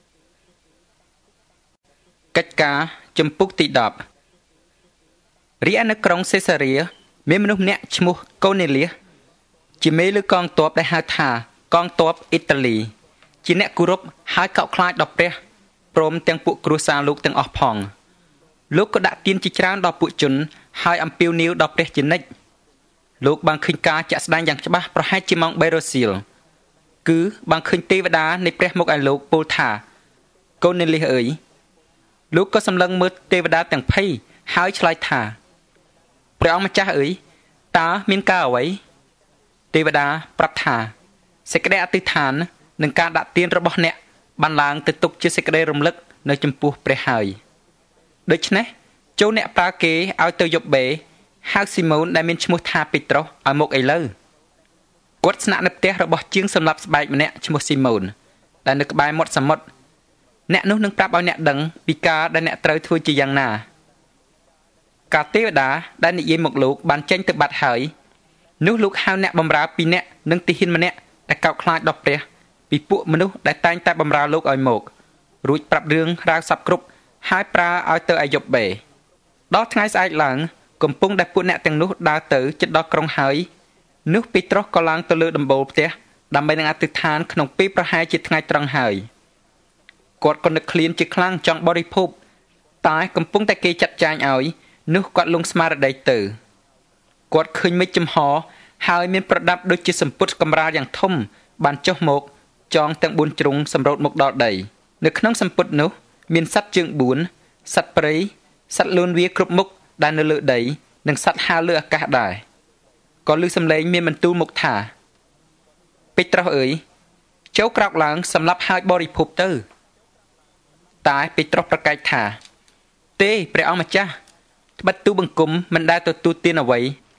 Speaker 1: កិច្ចការជំពូកទី10រីឯនៅក្រុងសេសារៀមានមនុស្សម្នាក់ឈ្មោះកូនេលៀសជាមេលើកងទ័ពដែលហៅថាកងទ័ពអ៊ីតាលីជាអ្នកគោរពហើយកោតខ្លាចដល់ព្រះព្រមទាំងពួកគ្រួសារលោកទាំងអស់ផងលោកក៏ដាក់ទានជាច្រើនដល់ពួកជនហើយអំពាវនាវដល់ព្រះជានិច្ចលោកបានឃើញការជាក់ស្ដែងយ៉ាងច្បាស់ប្រហែលជាម៉ោង3រសៀលគឺបានឃើញទេវតានៃព្រះមកឲ្យលោកពោលថាកូនេលៀសអើយលោកក៏សម្លឹងមើលទេវតាទាំងភ័យហើយឆ្លើយថាព្រះអង្គម្ចាស់អើយតើមានការអ្វីទេវតាប្រាប់ថាសេចក្តីអធិដ្ឋាននិងការដាក់ទានរបស់អ្នកបានឡើងទៅទុកជាសេចក្តីរំលឹកនៅចំពោះព្រះហើយដូច្នេះចូលអ្នកប្រើគេឲ្យទៅយប់បេហៅស៊ីម៉ូនដែលមានឈ្មោះថាពេត្រុសឲ្យមកឥឡូវគាត់ស្នាក់នៅផ្ទះរបស់ជាងសម្លាប់ស្បែកម្នាក់ឈ្មោះស៊ីម៉ូនដែលនៅក្បែរមាត់សមុទ្រអ្នកនោះនឹងប្រាប់ឲ្យអ្នកដឹងពីការដែលអ្នកត្រូវធ្វើជាយ៉ាងណាកាលទេវតាដែលនិយាយមកលោកបានចេញទៅបាត់ហើយនោះលោកហៅអ្នកបម្រើពីរនាក់និងទាហានម្នាក់ដែលកោតខ្លាចដល់ព្រះពីពួកមនុស្សដែលតែងតែបម្រើលោកឲ្យមករួចប្រាប់រឿងរ៉ាវសັບគ្រប់ហើយប្រើឲ្យទៅអាយុបេដល់ថ្ងៃស្អែកឡើងកំពុងតែពួកអ្នកទាំងនោះដើរទៅជិតដល់ក្រុងហើយនោះពេត្រុសក៏ឡើងទៅលើដំបូលផ្ទះដើម្បីនឹងអធិដ្ឋានក្នុងពេលប្រហែលជាថ្ងៃត្រង់ហើយគាត់ក៏នឹកឃ្លានជាខ្លាំងចង់បរិភោគតែកំពុងតែគេចាត់ចែងឲ្យនោះគាត់លងស្មារតីទៅគាត់ឃើញមេឃចំហហើយមានប្រដាប់ដូចជាសម្ពុតកម្រាលយ៉ាងធំបានចុះមកចងទាំង4ជ្រុងសម្រោតមកដល់ដីនៅក្នុងសម្ពុតនោះមានសត្វជើង4សត្វព្រៃសត្វលូនវាគ្រប់មុខដែលនៅលើដីនិងសត្វហើរលើអាកាសដែរក៏ឮសំឡេងមានបន្ទូលមកថាពេត្រុសអើយចូលក្រោកឡើងសម្រាប់ហើយបរិភោគទៅតែពេត្រុសប្រកែកថាទេព្រះអង្គម្ចាស់ត្បិតទូបង្គំមិនដែលទទួលទានអ្វី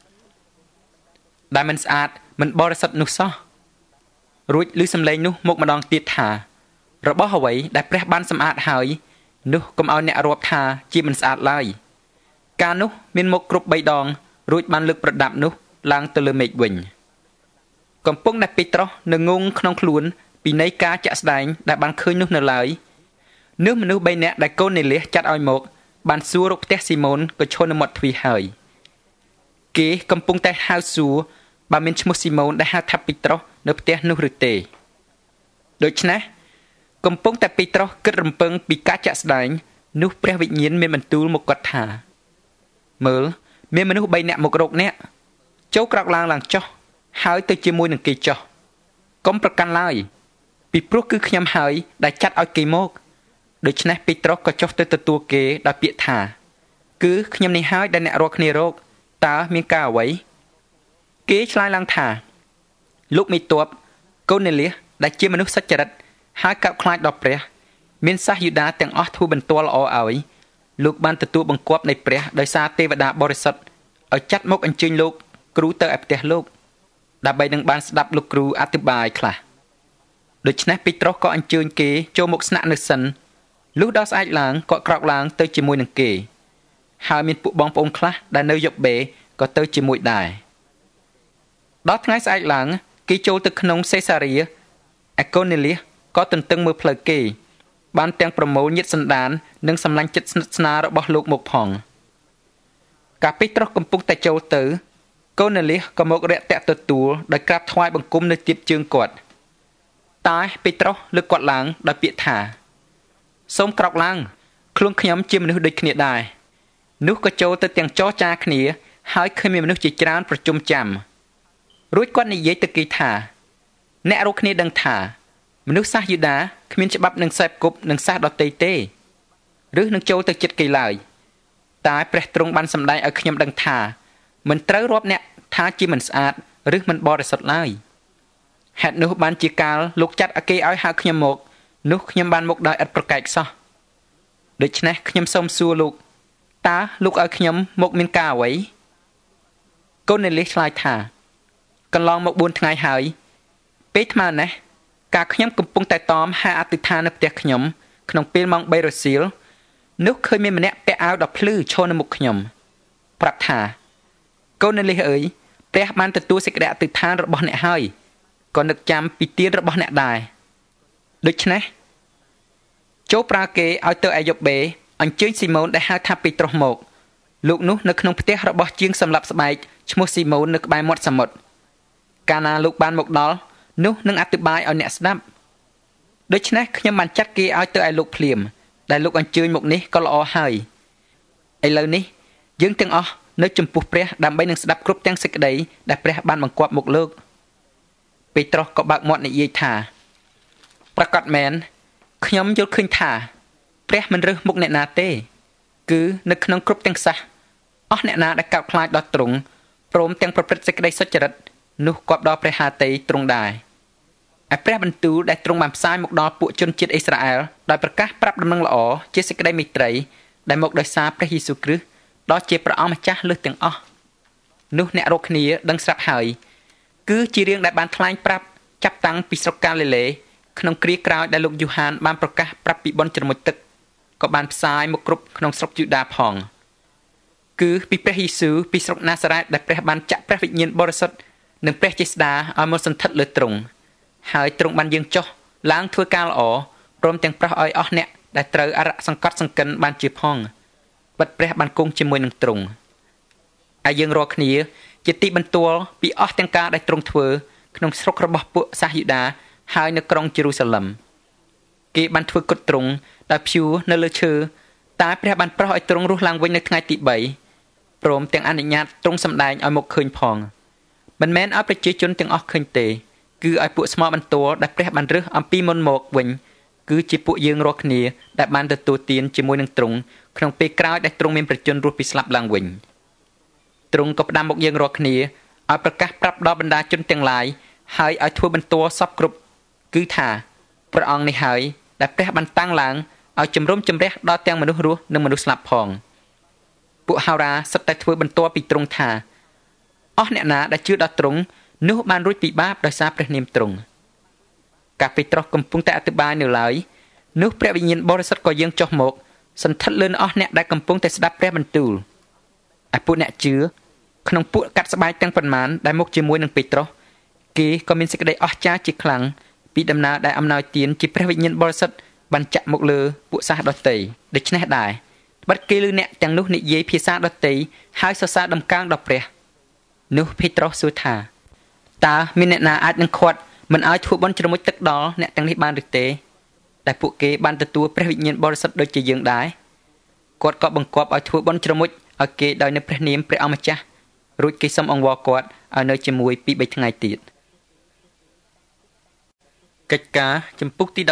Speaker 1: ដែលមិនស្អាតមិនបរិសុទ្ធនោះសោះរួចឮសំឡេងនោះមកម្ដងទៀតថារបស់អ្វីដែលព្រះបានសម្អាតហើយនោះកុំឲ្យអ្នករាប់ថាជាមិនស្អាតឡើយការនោះមានមុខគ្រប់3ដងរួចបានលើកប្រដាប់នោះឡើងទៅលើមេឃវិញកំពុងតែពេត្រុសនៅងងក្នុងខ្លួនពីនៃការចាក់ស្ដែងដែលបានឃើញនោះនៅឡើយនោះមនុស្ស3នាក់ដែលកូនេលៀសចាត់ឲ្យមកបានសួររកផ្ទះស៊ីម៉ូនក៏ឈរនៅមាត់ទ្វារហើយគេកំពុងតែហៅសួរបើមានឈ្មោះស៊ីម៉ូនដែលហៅថាពេត្រុសនៅផ្ទះនោះឬទេដូច្នេះកំពុងតែពេត្រុសគិតរំពឹងពីការចាក់ស្ដែងនោះព្រះវិញ្ញាណមានបន្ទូលមកគាត់ថាមើលមានមនុស្ស3នាក់មករកអ្នកចូលក្រោកឡើងចុះហើយទៅជាមួយនឹងគេចុះកុំប្រកាន់ឡើយពីព្រោះគឺខ្ញុំហើយដែលចាត់ឲ្យគេមកដូច្នេះពេត្រុសក៏ចុះទៅទទួលគេដោយពាក្យថាគឺខ្ញុំនេះហើយដែលអ្នករាល់គ្នារកតើមានការអ្វីគេឆ្លើយឡើងថាលោកមេទ័ពកូនេលៀសដែលជាមនុស្សសុចរិតហើយកោតខ្លាចដល់ព្រះមានសាសយូដាទាំងអស់ធ្វើបន្ទាល់ល្អឲ្យលោកបានទទួលបង្គាប់នៃព្រះដោយសារទេវតាបរិសុទ្ធឲ្យចាត់មកអញ្ជើញលោកគ្រូទៅឯផ្ទះលោកដើម្បីនឹងបានស្ដាប់លោកគ្រូអធិប្បាយខ្លះដូច្នេះពេត្រុសក៏អញ្ជើញគេចូលមកស្នាក់នៅសិនលុះដល់ស្អែកឡើងក៏ក្រោកឡើងទៅជាមួយនឹងគេហើយមានពួកបងប្អូនខ្លះដែលនៅយប់បេក៏ទៅជាមួយដែរដល់ថ្ងៃស្អែកឡើងគេចូលទៅក្នុងសេសារីអេកូនេលៀសក៏ទន្ទឹងមើលផ្លូវគេបានទាំងប្រមូលញាតិសន្តាននិងសម្លាញ់ចិត្តស្និទ្ធស្នាលរបស់លោកមកផងកាលពេត្រុសកំពុងតែចូលទៅកូនេលៀសក៏មករាក់ទាក់ទទួលដោយក្រាបថ្វាយបង្គំនៅទីបជើងគាត់តែពេត្រុសលើកគាត់ឡើងដោយពាក្យថាសូមក្រោកឡើងខ្លួនខ្ញុំជាមនុស្សដូចគ្នាដែរនោះក៏ចូលទៅទាំងចរចាគ្នាហើយឃើញមានមនុស្សជាច្រើនប្រជុំចាំរួចគាត់និយាយទៅគេថាអ្នករកគ្នាដឹងថាមនុស្សសាសយូដាគ្មានច្បាប់នឹងសេពគប់នឹងសាសដទៃទេឬនឹងចូលទៅចិត្តគេឡើយតែព្រះទ្រង់បានសម្ដែងឲ្យខ្ញុំដឹងថាមិនត្រូវរាប់អ្នកថាជាមិនស្អាតឬមិនបរិសុទ្ធឡើយហេតុនោះបានជាកាលលោកចាត់ឲ្យគេឲ្យហៅខ្ញុំមកនោះខ្ញុំបានមកដោយឥតប្រកែកសោះដូច្នេះខ្ញុំសូមសួរលោកតើលោកឲ្យខ្ញុំមកមានការអ្វីកូនេលៀសឆ្លើយថាកន្លងមក4ថ្ងៃហើយពេលថ្មនេះការខ្ញុំកំពុងតែតមហៅអធិដ្ឋាននៅផ្ទះខ្ញុំក្នុងពេលម៉ោង3រសៀលនោះឃើញមានម្នាក់ពាក់អាវដ៏ភ្លឺឈរនៅមុខខ្ញុំប្រាប់ថាកូនេលៀសអើយព្រះបានទទួលសេចក្តីអធិដ្ឋានរបស់អ្នកហើយក៏នឹកចាំពីទានរបស់អ្នកដែរដូច្នេះចូលប្រើគេឲ្យទៅឯយប់បេអញ្ជើញស៊ីម៉ូនដែលហៅថាពេត្រុសមកលោកនោះនៅក្នុងផ្ទះរបស់ជាងសម្លាប់ស្បែកឈ្មោះស៊ីម៉ូននៅក្បែរមាត់សមុទ្រកាលណាលោកបានមកដល់នោះនឹងអធិប្បាយឲ្យអ្នកស្ដាប់ដូច្នេះខ្ញុំបានចាត់គេឲ្យទៅឯលោកភ្លាមដែលលោកអញ្ជើញមកនេះក៏ល្អហើយឥឡូវនេះយើងទាំងអស់នៅចំពោះព្រះដើម្បីនឹងស្ដាប់គ្រប់ទាំងសេចក្តីដែលព្រះបានបង្គាប់មកលោកពេត្រុសក៏បើកមាត់និយាយថាប្រកាសមែនខ្ញុំយល់ឃើញថាព្រះមិនរើសមុខអ្នកណាទេគឺនៅក្នុងគ្រប់ទាំងសាសអស់អ្នកណាដែលកោតខ្លាចដល់ទ្រង់ព្រមទាំងប្រព្រឹត្តសេចក្តីសុចរិតនោះគប់ដល់ព្រះហាតីទ្រង់ដែរឯព្រះបន្ទូលដែលទ្រង់បានផ្សាយមកដល់ពួកជនជាតិអ៊ីស្រាអែលដោយប្រកាសប្រាប់ដំណឹងល្អជាសេចក្តីមេត្រីដែលមកដោយសារព្រះយេស៊ូវគ្រីស្ទដ៏ជាព្រះអង្គម្ចាស់លើសទាំងអស់នោះអ្នករកគ្នាដឹងស្រាប់ហើយគឺជារឿងដែលបានថ្លែងប្រាប់ចាប់តាំងពីស្រុកកាលីលេក្នុងគ្រាក្រោយដែលលោកយូហានបានប្រកាសប្រាប់ពីបុណ្យជ្រមុជទឹកក៏បានផ្សាយមកគ្រប់ក្នុងស្រុកយូដាផងគឺពីព្រះយេស៊ូវពីស្រុកណាសារ៉េតដែលព្រះបានចាក់ព្រះវិញ្ញាណបរិសុទ្ធនិងព្រះចេស្តាឲ្យមកសន្ធិដ្ឋលើទ្រង់ហើយទ្រង់បានយាងចុះឡើងធ្វើការល្អព្រមទាំងប្រោះឲ្យអស់អ្នកដែលត្រូវអរៈសង្កត់សង្កិនបានជាផងបិទព្រះបានគង់ជាមួយនឹងទ្រង់ហើយយើងរាល់គ្នាជាទីបន្ទាល់ពីអស់ទាំងការដែលទ្រង់ធ្វើក្នុងស្រុករបស់ពួកសាសយូដាហើយនៅក្រុងយេរូសាឡឹមគេបានធ្វើគុតទ្រង់ដោយព្យួរនៅលើឈើតែព្រះបានប្រោះឲ្យទ្រង់រស់ឡើងវិញនៅថ្ងៃទី3ព្រមទាំងអនុញ្ញាតទ្រង់សម្ដែងឲ្យមកឃើញផងមិនមែនឲ្យប្រជាជនទាំងអស់ឃើញទេគឺឲ្យពួកស្មោបន្ទាល់ដែលព្រះបានរើសអំពីមុនមកវិញគឺជាពួកយើងរាល់គ្នាដែលបានទទួលទានជាមួយនឹងទ្រង់ក្នុងពេលក្រោយដែលទ្រង់មានប្រជញ្ញរស់ពីស្លាប់ឡើងវិញទ្រង់ក៏ផ្ដាំមកយើងរាល់គ្នាឲ្យប្រកាសប្រាប់ដល់បណ្ដាជនទាំងឡាយហើយឲ្យធ្វើបន្ទាល់សពគ្រប់គឺថាព្រះអង្គនេះហើយដែលព្រះបានតាំងឡើងឲ្យជំរុំជម្រះដល់ទាំងមនុស្សរស់និងមនុស្សស្លាប់ផងពួកហោរាសិតតែធ្វើបន្ទាប់ពីទ្រង់ថាអស់អ្នកណាដែលជឿដល់ទ្រង់នោះបានរួចពីបាបដោយសារព្រះនាមទ្រង់កាលពេត្រុសកំពុងតែអធិប្បាយនៅឡើយនោះព្រះវិញ្ញាណបរិសុទ្ធក៏យាងចុះមកសន្ធិដ្ឋលើអស់អ្នកដែលកំពុងតែស្ដាប់ព្រះបន្ទូលឯពួកអ្នកជឿក្នុងពួកកាត់ស្បែកទាំងប៉ុន្មានដែលមកជាមួយនឹងពេត្រុសគេក៏មានសេចក្តីអស្ចារ្យជាខ្លាំងពីដំណើរដែលអំណោយទានជាព្រះវិញ្ញាណបរិសុទ្ធបានចាក់មកលើពួកសាសដទៃដូច្នេះដែរត្បិតគេឮអ្នកទាំងនោះនិយាយភាសាដទៃហើយសរសើរដំកើងដល់ព្រះនោះពេត្រុសសួរថាតើមានអ្នកណាអាចនឹងខាត់មិនឲ្យធ្វើបុណ្យជ្រមុជទឹកដល់អ្នកទាំងនេះបានឬទេដែលពួកគេបានទទួលព្រះវិញ្ញាណបរិសុទ្ធដូចជាយើងដែរគាត់ក៏បង្គាប់ឲ្យធ្វើបុណ្យជ្រមុជឲ្យគេដោយនៅព្រះនាមព្រះអម្ចាស់រួចគេសុំអង្វរគាត់ឲ្យនៅជាមួយពី3ថ្ងៃទៀតកិច្ចការចំពុកទី11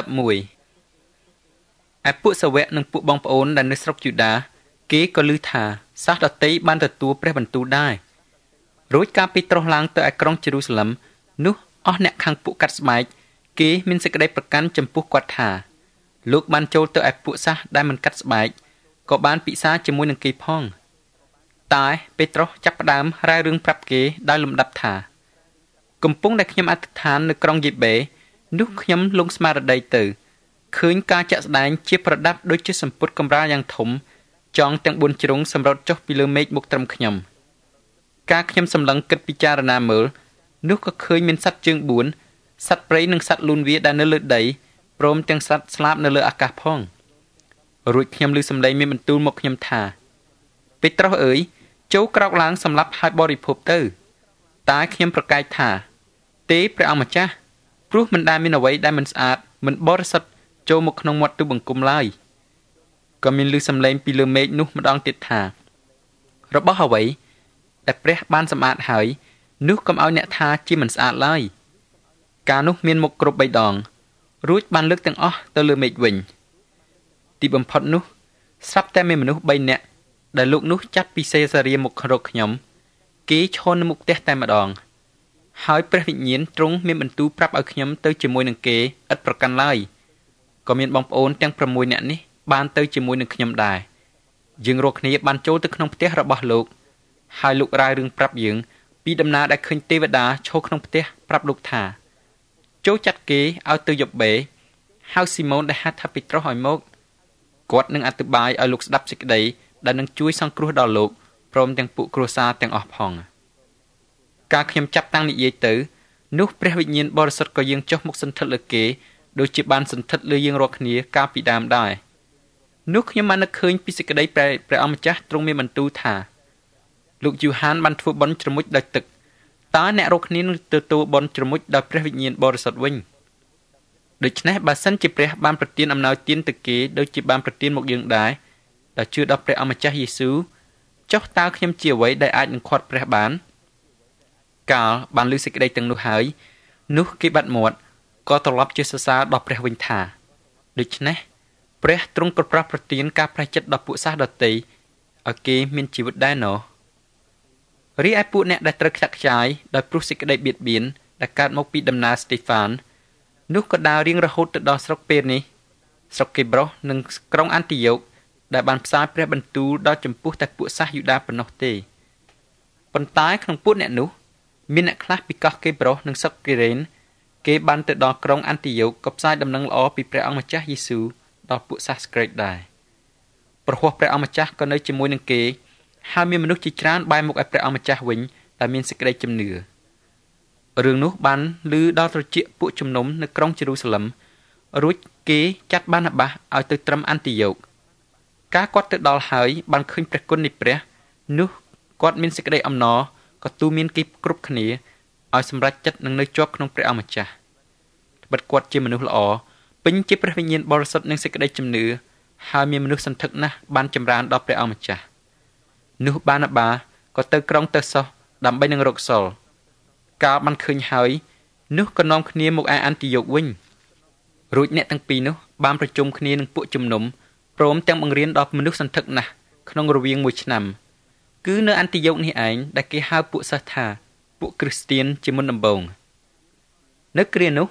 Speaker 1: ឯពួកសាវកនិងពួកបងប្អូនដែលនៅស្រុកយូដាគេក៏ឮថាសាសដទៃបានទទួលព្រះបន្ទូលដែររួចកាលពីត្រោះឡើងទៅឯក្រុងយេរូសាឡិមនោះអស់អ្នកខាងពួកកាត់ស្បែកគេមានសេចក្តីប្រកាន់ចំពោះគាត់ថាលោកបានចូលទៅឯពួកសាសដែលមិនកាត់ស្បែកក៏បានពិសាជាមួយនឹងគេផងតែពេត្រុសចាប់ផ្ដើមរាយរឿងប្រាប់គេដោយលំដាប់ថាកំពុងតែខ្ញុំអធិដ្ឋាននៅក្រុងយេបេនោះខ្ញុំលងស្មារតីទៅឃើញការចាក់ស្ដែងជាប្រដាប់ដូចជាសម្ពុតកម្រាលយ៉ាងធំចងទាំង4ជ្រុងសម្រត់ចុះពីលើមេឃមកត្រឹមខ្ញុំការខ្ញុំសម្លឹងគិតពិចារណាមើលនោះក៏ឃើញមានសត្វជើង4សត្វព្រៃនិងសត្វលូនវាដែលនៅលើដីព្រមទាំងសត្វស្លាបនៅលើអាកាសផងរួចខ្ញុំឮសំឡេងមានបន្ទូលមកខ្ញុំថាពេត្រុសអើយចូលក្រោកឡើងសម្លាប់ហើយបរិភោគទៅតែខ្ញុំប្រកែកថាទេព្រះអង្គម្ចាស់ព្រោះមិនដែលមានអ្វីដែលមិនស្អាតមិនបរិសុទ្ធចូលមកក្នុងមាត់ទូបង្គំឡើយក៏មានឮសំឡេងពីលើមេឃនោះម្ដងទៀតថារបស់អ្វីដែលព្រះបានសម្អាតហើយនោះកុំឲ្យអ្នកថាជាមិនស្អាតឡើយការនោះមានមុខគ្រប់3ដងរួចបានលើកទាំងអស់ទៅលើមេឃវិញទីបំផុតនោះស្រាប់តែមានមនុស្ស3នាក់ដែលលោកនោះចាត់ពីសេសារាមករកខ្ញុំគេឈរនៅមុខផ្ទះតែម្ដងហើយព្រះវិញ្ញាណទ្រង់មានបន្ទូលប្រាប់ឲ្យខ្ញុំទៅជាមួយនឹងគេឥតប្រកាន់ឡើយក៏មានបងប្អូនទាំង6នាក់នេះបានទៅជាមួយនឹងខ្ញុំដែរយើងរាល់គ្នាបានចូលទៅក្នុងផ្ទះរបស់លោកហើយលោករាយរឿងប្រាប់យើងពីដំណើរដែលឃើញទេវតាឈរក្នុងផ្ទះប្រាប់លោកថាចូលចាត់គេឲ្យទៅយប់បេហៅស៊ីម៉ូនដែលហៅថាពេត្រុសឲ្យមកគាត់នឹងអធិប្បាយឲ្យលោកស្ដាប់សេចក្តីដែលនឹងជួយសង្គ្រោះដល់លោកព្រមទាំងពួកគ្រួសារទាំងអស់ផងការខ្ញុំចាប់តាំងនិយាយទៅនោះព្រះវិញ្ញាណបរិសុទ្ធក៏យាងចុះមកសន្ធិដ្ឋលើគេដូចជាបានសន្ធិដ្ឋលើយើងរាល់គ្នាកាលពីដើមដែរនោះខ្ញុំបាននឹកឃើញពីសេចក្តីព្រះអម្ចាស់ទ្រង់មានបន្ទូលថាលោកយូហានបានធ្វើបុណ្យជ្រមុជដោយទឹកតើអ្នករាល់គ្នានឹងទទួលបុណ្យជ្រមុជដោយព្រះវិញ្ញាណបរិសុទ្ធវិញដូច្នេះបើសិនជាព្រះបានប្រទានអំណោយទានទៅគេដូចជាបានប្រទានមកយើងដែរដែលជឿដល់ព្រះអម្ចាស់យេស៊ូវចុះតើខ្ញុំជាអ្វីដែលអាចនឹងខាត់ព្រះបានកាលបានលើសេចក្តីទាំងនោះហើយនោះគេបាត់មាត់ក៏ត្រឡប់ជាសរសើរដល់ព្រះវិញថាដូច្នេះព្រះទ្រង់ក៏ប្រោះប្រទានការប្រែចិត្តដល់ពួកសាសដទៃឲ្យគេមានជីវិតដែរណោះរីឯពួកអ្នកដែលត្រូវខ្ចាក់ខ្ចាយដោយព្រោះសេចក្តីបៀតបៀនដែលកើតមកពីដំណើរស្តេហ្វាននោះក៏ដើររៀងរហូតទៅដល់ស្រុកពេលនេះស្រុកកេប្រុសនិងក្រុងអាន់ទីយ៉ូកដែលបានផ្សាយព្រះបន្ទូលដល់ចំពោះតែពួកសាសយូដាប៉ុណ្ណោះទេប៉ុន្តែក្នុងពួកអ្នកនោះមានអ្នកខ្លះពីកោះកេប្រុសនិងស្រុកកេរ៉េនគេបានទៅដល់ក្រុងអាន់ទីយ៉ូកក៏ផ្សាយដំណឹងល្អពីព្រះអង្គម្ចាស់យេស៊ូវដល់ពួកសាសក្រិកដែរព្រះហស្ថព្រះអង្គម្ចាស់ក៏នៅជាមួយនឹងគេហើយមានមនុស្សជាច្រើនបែរមុខឲ្យព្រះអង្គម្ចាស់វិញដែលមានសេចក្តីជំនឿរឿងនោះបានឮដល់ត្រចៀកពួកជំនុំនៅក្រុងយេរូសាឡិមរួចគេចាត់បាណាបាសឲ្យទៅត្រឹមអាន់ទីយ៉ូកការគាត់ទៅដល់ហើយបានឃើញព្រះគុណនៃព្រះនោះគាត់មានសេចក្តីអំណរក៏ទូមានគេគ្រប់គ្នាឲ្យសម្រេចចិត្តនឹងនៅជាប់ក្នុងព្រះអម្ចាស់ត្បិតគាត់ជាមនុស្សល្អពេញជាព្រះវិញ្ញាណបរិសុទ្ធនិងសេចក្តីជំនឿហើយមានមនុស្សសន្ធឹកណាស់បានចម្រើនដល់ព្រះអម្ចាស់នោះបាណាបាក៏ទៅក្រុងតឺសុសដើម្បីនឹងរកសុលកាលបានឃើញហើយនោះក៏នាំគ្នាមកឯអាន់ទីយ៉ូកវិញរួចអ្នកទាំងពីរនោះបានប្រជុំគ្នានឹងពួកជំនុំព្រមទាំងបង្រៀនដល់មនុស្សសន្ធឹកណាស់ក្នុងរវាង1ឆ្នាំគឺនៅអាន់ទីយ៉ូកនេះឯងដែលគេហៅពួកសិស្សថាពួកគ្រីស្ទានជាមុនដំបូងនៅគ្រានោះ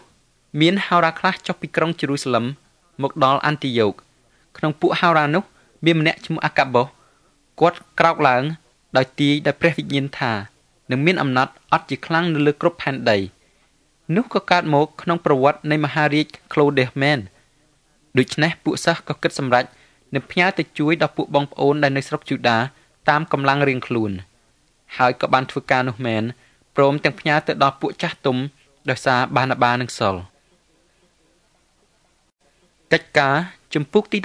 Speaker 1: មានហោរាខ្លះចុះពីក្រុងជេរូសាឡឹមមកដល់អាន់ទីយ៉ូកក្នុងពួកហោរានោះមានម្នាក់ឈ្មោះអាកាបូសគាត់ក្រោកឡើងដោយទាយដោយព្រះវិញ្ញាណថានឹងមានអំណត់អត់ជាខ្លាំងនៅលើគ្រប់ផែនដីនោះក៏កើតមកក្នុងប្រវត្តិនៃមហារាជក្លូដេសមែនដូច្នេះពួកសិស្សក៏គិតសម្រេចនឹងផ្ញើទៅជួយដល់ពួកបងប្អូនដែលនៅស្រុកយូដាតាមកម្លាំងរៀងខ្លួនហើយក៏បានធ្វើការនោះមែនព្រមទាំងផ្ញើទៅដល់ពួកចាស់ទុំដោយសារបាណាបានិងសុលកិច្ចការជំពូកទី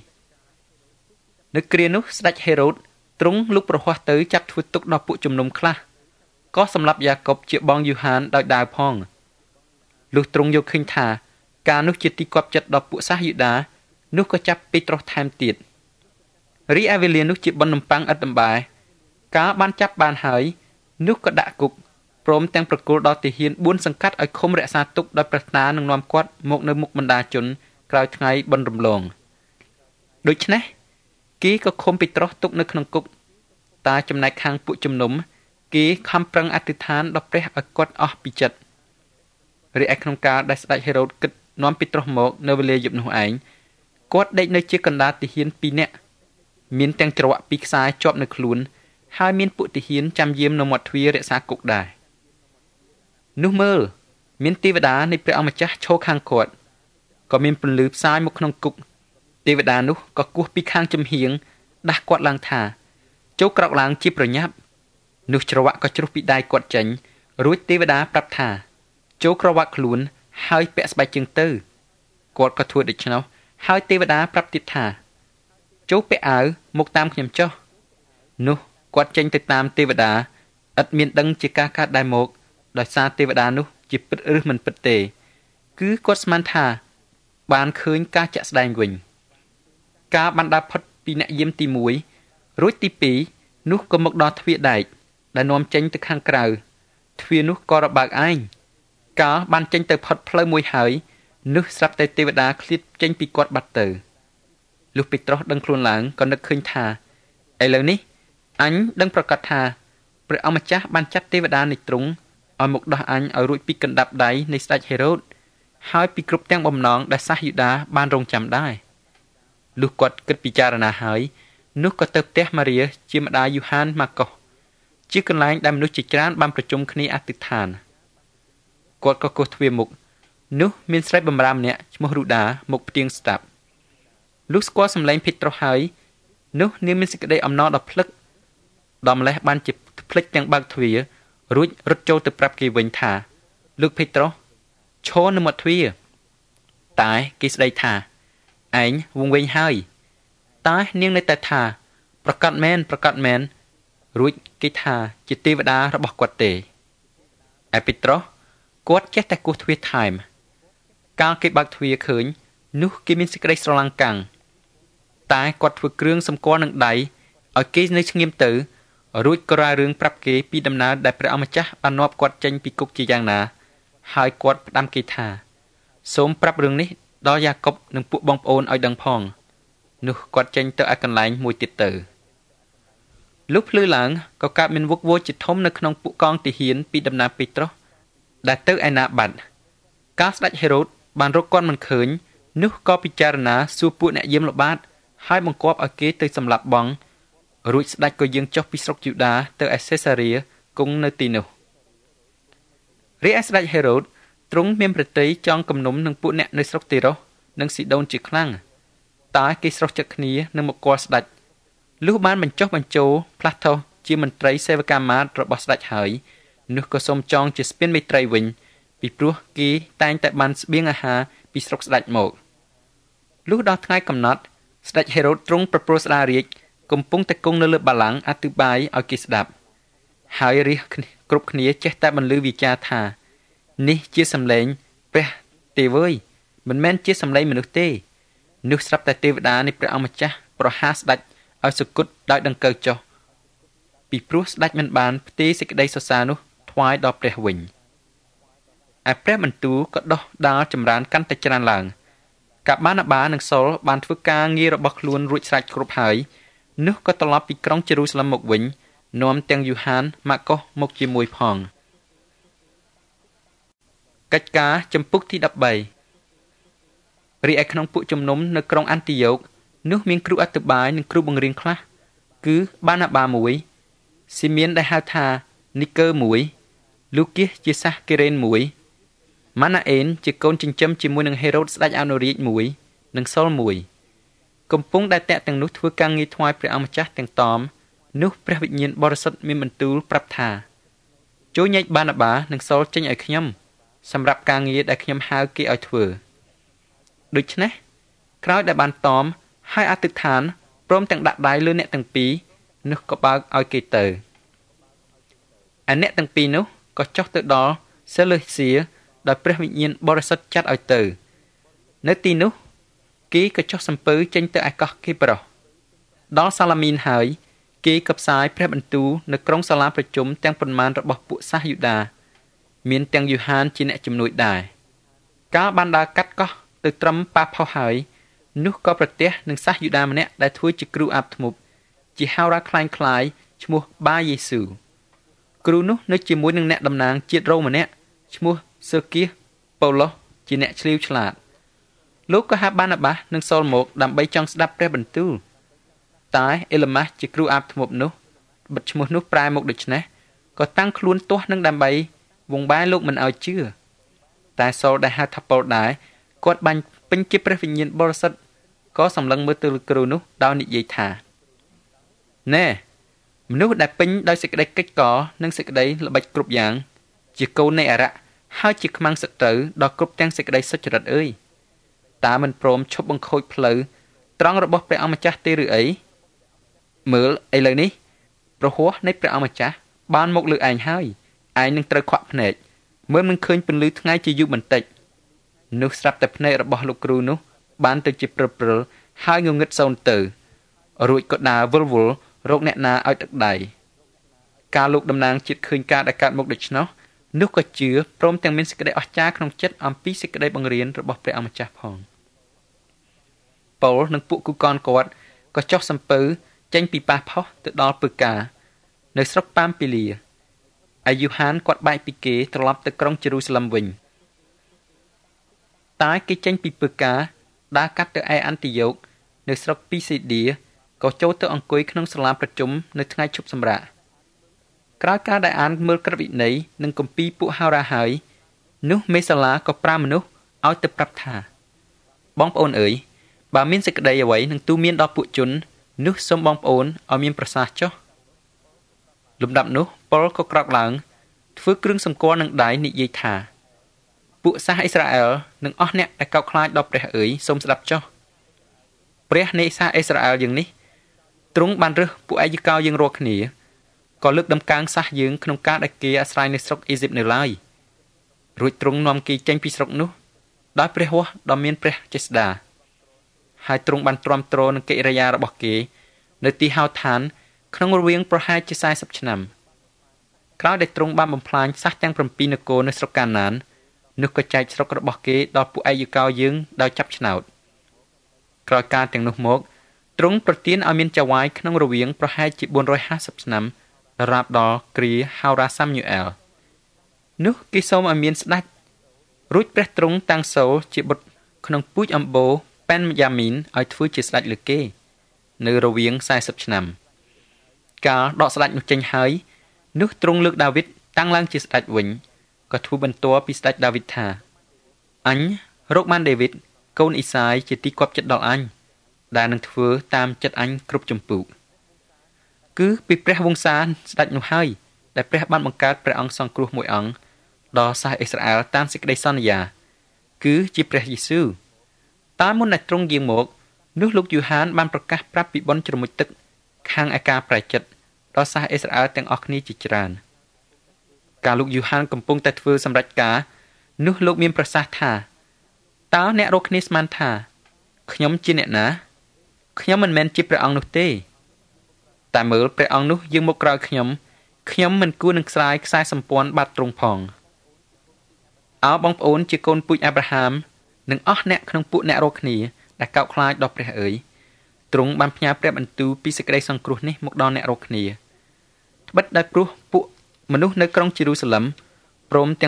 Speaker 1: 12នៅគ្រានោះស្ដេចហេរ៉ូតទ្រង់លុកប្រហ័សទៅចាប់ធ្វើទុកដល់ពួកជំនុំខ្លះក៏សម្លាប់យ៉ាកុបជាបងយូហានដោយដាវផងលុះទ្រង់យកឃើញថាការនោះជាទីគាប់ចិត្តដល់ពួកសាសយូដានោះក៏ចាប់ពេត្រុសថែមទៀតរីឯវេលានោះជាបុណ្យនំប៉័ងឥតដំបែកាលបានចាប់បានហើយនោះក៏ដាក់គុកព្រមទាំងប្រគល់ដល់ទាហាន4សង្កាត់ឲ្យឃុំរក្សាទុកដោយប្រាថ្នានឹងនាំគាត់មកនៅមុខបណ្ដាជនក្រោយថ្ងៃបុណ្យរំលងដូច្នេះគេក៏ឃុំពេត្រុសទុកនៅក្នុងគុកតែចំណែកខាងពួកជំនុំគេខំប្រឹងអធិដ្ឋានដល់ព្រះឲ្យគាត់អស់ពីចិត្តរីឯក្នុងកាលដែលស្ដេចហេរ៉ូតគិតនាំពេត្រុសមកនៅវេលាយប់នោះឯងគាត់ដេកនៅជាកណ្ដាលទាហាន2នាក់មានទាំងច្រវាក់2ខ្សែជាប់នៅខ្លួនហើយមានពួកទាហានចាំយាមនៅមាត់ទ្វាររក្សាគុកដែរនោះមើលមានទេវតានៃព្រះអម្ចាស់ឈរខាងគាត់ក៏មានពន្លឺផ្សាយមកក្នុងគុកទេវតានោះក៏គោះពីខាងចំហៀងដាស់គាត់ឡើងថាចូលក្រោកឡើងជាប្រញាប់នោះច្រវាក់ក៏ជ្រុះពីដៃគាត់ចេញរួចទេវតាប្រាប់ថាចូលក្រវាក់ខ្លួនហើយពាក់ស្បែកជើងទៅគាត់ក៏ធ្វើដូច្នោះហើយទេវតាប្រាប់ទៀតថាចូលពាក់អាវមកតាមខ្ញុំចុះនោះគាត់ចេញទៅតាមទេវតាឥតមានដឹងជាការកើតដែរមកដោយសារទេវតានោះជាពិតឬមិនពិតទេគឺគាត់ស្មានថាបានឃើញការចាក់ស្ដែងវិញការបានដើរផុតពីអ្នកយាមទី1រួចទី2នោះក៏មកដល់ទ្វារដែកដែលនាំចេញទៅខាងក្រៅទ្វារនោះក៏របើកឯងកាលបានចេញទៅផុតផ្លូវមួយហើយនោះស្រាប់តែទេវតាឃ្លាតចេញពីគាត់បាត់ទៅលុះពេត្រុសដឹងខ្លួនឡើងក៏នឹកឃើញថាឥឡូវនេះអញដឹងប្រកាសថាព្រះអម្ចាស់បានចាត់ទេវតានៃទ្រង់ឲ្យមកដោះអញឲ្យរួចពីកណ្ដាប់ដៃនៃស្ដេចហេរ៉ូតហើយពីគ្រប់ទាំងបំណងដែលសាសយូដាបានរងចាំដែរលុះគាត់គិតពិចារណាហើយនោះក៏ទៅផ្ទះម៉ារីជាម្ដាយយូហានម៉ាកុសជាកន្លែងដែលមនុស្សជាច្រើនបានប្រជុំគ្នាអធិដ្ឋានគាត់ក៏គោះទ្វារមុខនោះមានស្រីបម្រើម្នាក់ឈ្មោះរូដាមកផ្ទៀងស្ដាប់លុះស្គាល់សម្លេងពេត្រុសហើយនោះនាងមានសេចក្តីអំណរដល់ភ្លឹកដល់ម្លេះបានជាភ្លេចទាំងបើកទ្វាររួចរត់ចូលទៅប្រាប់គេវិញថាលោកពេត្រុសឈរនៅមាត់ទ្វារតែគេស្ដីថាឯងវង្វេងហើយតែនាងនៅតែថាប្រកាសមែនរួចគេថាជាទេវតារបស់គាត់ទេឯពេត្រុសគាត់ចេះតែគោះទ្វារថែមកាលគេបើកទ្វារឃើញនោះគេមានសេចក្តីស្រឡាំងកាំងតែគាត់ធ្វើគ្រឿងសម្គាល់នឹងដៃឲ្យគេនៅស្ងៀមទៅរួចក៏រាយរឿងប្រាប់គេពីដំណើរដែលព្រះអម្ចាស់បាននាំគាត់ចេញពីគុកជាយ៉ាងណាហើយគាត់ផ្ដាំគេថាសូមប្រាប់រឿងនេះដល់យ៉ាកុបនិងពួកបងប្អូនឲ្យដឹងផងនោះគាត់ចេញទៅឯកន្លែងមួយទៀតទៅលុះភ្លឺឡើងក៏កើតមានវឹកវរជាធំនៅក្នុងពួកកងទាហានពីដំណើរពេត្រុសដែលទៅឯណាបាត់កាលស្ដេចហេរ៉ូតបានរកគាត់មិនឃើញនោះក៏ពិចារណាសួរពួកអ្នកយាមល្បាតហើយបង្គាប់ឲ្យគេទៅសម្លាប់បងរួចស្ដេចក៏យាងចុះពីស្រុកយូដាទៅឯសេសារៀគង់នៅទីនោះរីឯស្ដេចហេរ៉ូតទ្រង់មានប្រតិយចង់គំនុំនឹងពួកអ្នកនៅស្រុកទីរុសនិងស៊ីដូនជាខ្លាំងតែគេស្រោះចិត្តគ្នានឹងមកគាល់ស្ដេចលុះបានបញ្ចុះបញ្ចូលផ្លាស់ថោជាមន្ត្រីសេវកាមាត្ររបស់ស្ដេចហើយនោះក៏សូមចងជាស្ពានមេត្រីវិញពីព្រោះគេតែងតែបានស្បៀងអាហារពីស្រុកស្ដេចមកលុះដល់ថ្ងៃកំណត់ស្ដេចហេរ៉ូតទ្រង់ប្រព្រឹត្តស្ដាររាជកំពុងតែគង់នៅលើបល្ល័ង្កអធិប្បាយឲ្យគេស្ដាប់ហើយរាជគ្រប់គ្នាចេះតែបន្លឺវាចាថានេះជាសម្លេងព្រះទេវអើយមិនមែនជាសម្លេងមនុស្សទេនោះស្រាប់តែទេវតានៃព្រះអម្ចាស់ប្រហារស្ដេចឲ្យសគត់ដោយដង្កូវចុះពីព្រោះស្ដេចមិនបានផ្ទេរសេចក្តីសរសើរនោះថ្វាយដល់ព្រះវិញឯព្រះបន្ទូលក៏ដុះដាលចម្រើនកាន់តែច្រើនឡើងកាបាណាបានិងសុលបានធ្វើការងាររបស់ខ្លួនរួចស្រេចគ្រប់ហើយនោះក៏ត្រឡប់ពីក្រុងជេរូសាឡឹមមកវិញនាំទាំងយូហានម៉ាកុសមកជាមួយផងកិច្ចការចំពុកទី13រីឯក្នុងពួកជំនុំនៅក្រុងអាន់ទីយ៉ូកនោះមានគ្រូអត្ថបាយនិងគ្រូបង្រៀនខ្លះគឺបាណាបាមួយស៊ីមៀនដែលហៅថានីកើមួយលូគៀសជាសាសកេរ៉េនមួយម៉ាណាអេនជាកូនចិញ្ចឹមជាមួយនឹងហេរ៉ូតស្ដេចអនុរាជមួយនិងសុលមួយកំពុងដែលតាក់ទាំងនោះធ្វើការងារថ្វាយព្រះអង្គម្ចាស់ទាំងតមនោះព្រះវិញ្ញាណបរិសុទ្ធមានបន្ទូលប្រាប់ថាចូលញែកបាណាបានិងសុលចេញឲ្យខ្ញុំសម្រាប់ការងារដែលខ្ញុំហៅគេឲ្យធ្វើដូច្នេះក្រោយដែលបានតមហើយអធិដ្ឋានព្រមទាំងដាក់ដៃលើអ្នកទាំងពីរនោះក៏បើកឲ្យគេទៅឯអ្នកទាំងពីរនោះក៏ចុះទៅដល់សេលេសៀដោយព្រះវិញ្ញាណបរិសុទ្ធចាត់ឲ្យទៅនៅទីនោះគេក៏ចុះសំពៅចេញទៅឯកោះគេប្រុសដល់សាឡាមីនហើយគេក៏ផ្សាយព្រះបន្ទូលនៅក្រុងសាលាប្រជុំទាំងប៉ុន្មានរបស់ពួកសាសយូដាមានទាំងយូហានជាអ្នកជំនួយដែរកាលបានដើរកាត់កោះទៅត្រឹមប៉ាផុសហើយនោះក៏ប្រទះនឹងសាសយូដាម្នាក់ដែលធ្វើជាគ្រូអាបធ្មប់ជាហៅរ៉ាខ្លាយឈ្មោះបាយេស៊ូគ្រូនោះនៅជាមួយនឹងអ្នកតំណាងជាតិរ៉ូម្នាក់ឈ្មោះសឺគៀសប៉ូឡូសជាអ្នកឆ្លៀវឆ្លាតលោកក៏ហៅបាណាបាសនិងសុលមកដើម្បីចង់ស្ដាប់ព្រះបន្ទូលតែអេលម៉ាស់ជាគ្រូអាបធ្មប់នោះបិទឈ្មោះនោះប្រែមកដូច្នេះក៏តាំងខ្លួនទាស់នឹងដើម្បីវង្វេលោកមិនឲ្យជឿតែសុលដែលហៅថាប៉ូលដែរគាត់បាញ់ពេញជាព្រះវិញ្ញាណបរិសុទ្ធក៏សម្លឹងមើលទៅលើគ្រូនោះដោយនិយាយថាណែមនុស្សដែលពេញដោយសេចក្តីកិច្ចកនិងសេចក្តីល្បិចគ្រប់យ៉ាងជាកូននៃអរៈហើយជាខ្មាំងសត្រូវដល់គ្រប់ទាំងសេចក្តីសុចរិតអើយតើមិនព្រមឈប់បង្ខូចផ្លូវត្រង់របស់ព្រះអង្គម្ចាស់ទេឬអីមើលឥឡូវនេះប្រហោះនៃព្រះអង្គម្ចាស់បានមកលើឯងហើយឯងនឹងត្រូវខ្វាក់ភ្នែកមើលមិនឃើញពន្លឺថ្ងៃជាយូរបន្តិចនោះស្រាប់តែភ្នែករបស់លោកគ្រូនោះបានទៅជាព្រិលហើយងងឹតសូន្យទៅរួចក៏ដើរវល់រកអ្នកណាឲ្យទឹកដៃការលោកតំណាងជាតិឃើញការដែលកើតមកដូច្នោះនោះក៏ជឿព្រមទាំងមានសេចក្តីអស្ចារ្យក្នុងចិត្តអំពីសេចក្តីបង្រៀនរបស់ព្រះអង្គម្ចាស់ផងប៉ូលនិងពួកគូកនគាត់ក៏ចុះសំពៅចេញពីប៉ះផុសទៅដល់ពើកានៅស្រុកប៉ាមពីលីហើយយូហានគាត់បែកពីគេត្រឡប់ទៅក្រុងយេរូសាឡឹមវិញតែគេចេញពីពើកាដើរកាត់ទៅឯអាន់ទីយ៉ូកនៅស្រុកពីសេឌាក៏ចូលទៅអង្គុយក្នុងសាលាប្រជុំនៅថ្ងៃឈប់សម្រាកក្រោយការដែលអានមើលក្រឹតវិន័យនិងគម្ពីរពួកហោរាហើយនោះមេសាឡាក៏ប្រាំមនុស្សឲ្យទៅប្រាប់ថាបងប្អូនអើយបើមានសេចក្តីអ្វីនឹងទូមានដល់ពួកជននោះសូមបងប្អូនឲ្យមានប្រសាសន៍ចុះលំដាប់នោះប៉ុលក៏ក្រោកឡើងធ្វើគ្រឿងសម្គាល់នឹងដៃនិយាយថាពួកសាសអ៊ីស្រាអែលនិងអស់អ្នកដែលកោតខ្លាចដល់ព្រះអើយសូមស្ដាប់ចុះព្រះនៃសាសអ៊ីស្រាអែលយើងនេះទ្រង់បានរើសពួកអាយកោយើងរាល់គ្នាក៏លើកដំកើងសាសយើងក្នុងការដែលគេអាស្រ័យនៅស្រុកអេស៊ីបនៅឡើយរួចទ្រង់នាំគេចេញពីស្រុកនោះដោយព្រះហស្ថដ៏មានព្រះចេស្តាហើយទ្រង់បានទ្រាំទ្រនឹងកិរិយារបស់គេនៅទីហោឋានក្នុងរវាងប្រហែលជា40ឆ្នាំក្រោយដែលទ្រង់បានបំផ្លាញសាសទាំង7នគរនៅស្រុកកាណាននោះក៏ចែកស្រុករបស់គេដល់ពួកអាយកោយើងដោយចាប់ឆ្នោតក្រោយការទាំងនោះមកទ្រង់ប្រទានឲ្យមានចៅហ្វាយក្នុងរវាងប្រហែលជា450ឆ្នាំរាប់ដល់គ្រាហោរ៉ាសាំយូអែលនោះគេសូមឲ្យមានស្ដេចរួចព្រះទ្រង់តាំងសូលជាបុត្រក្នុងពូជអម្បូប៉ែនយ៉ាមីនឲ្យធ្វើជាស្ដេចលើគេនៅរវាង40ឆ្នាំកាលដកស្ដេចនោះចេញហើយនោះទ្រង់លើកដាវីតតាំងឡើងជាស្ដេចវិញក៏ធ្វើបន្ទាល់ពីស្ដេចដាវីតថាអញរកបានដាវីតកូនអ៊ីសាយជាទីគាប់ចិត្តដល់អញដែលនឹងធ្វើតាមចិត្តអញគ្រប់ចម្ពោះគឺពីព្រះវង្សាស្ដេចនោះហើយដែលព្រះបានបង្កើតព្រះអង្គសង្គ្រោះមួយអង្គដល់សាសអ៊ីស្រាអែលតាមសេចក្តីសន្យាគឺជាព្រះយេស៊ូវតែមុនដែលទ្រង់យាងមកនោះលោកយូហានបានប្រកាសប្រាប់ពីបុណ្យជ្រមុជទឹកខាងឯការប្រែចិត្តដល់សាសអ៊ីស្រាអែលទាំងអស់គ្នាជាច្រើនកាលលោកយូហានកំពុងតែធ្វើសម្រេចការនោះលោកមានប្រសាសន៍ថាតើអ្នករកគ្នាស្មានថាខ្ញុំជាអ្នកណាខ្ញុំមិនមែនជាព្រះអង្គនោះទេតែមើលព្រះអង្គនោះយាងមកក្រោយខ្ញុំមិនគួរនឹងស្រាយខ្សែសម្ព័ន្ធបាត់ទ្រង់ផងអោបងប្អូនជាកូនពូជអាប់រ៉ាហាមនិងអស់អ្នកក្នុងពួកអ្នករកគ្នាដែលកោតខ្លាចដល់ព្រះអើយទ្រង់បានផ្ញើព្រះបន្ទូលពីសេចក្តីសង្គ្រោះនេះមកដល់អ្នករកគ្នាត្បិតដោយព្រោះពួកមនុស្សនៅក្រុងយេរូសាឡឹមព្រមទាំងពួក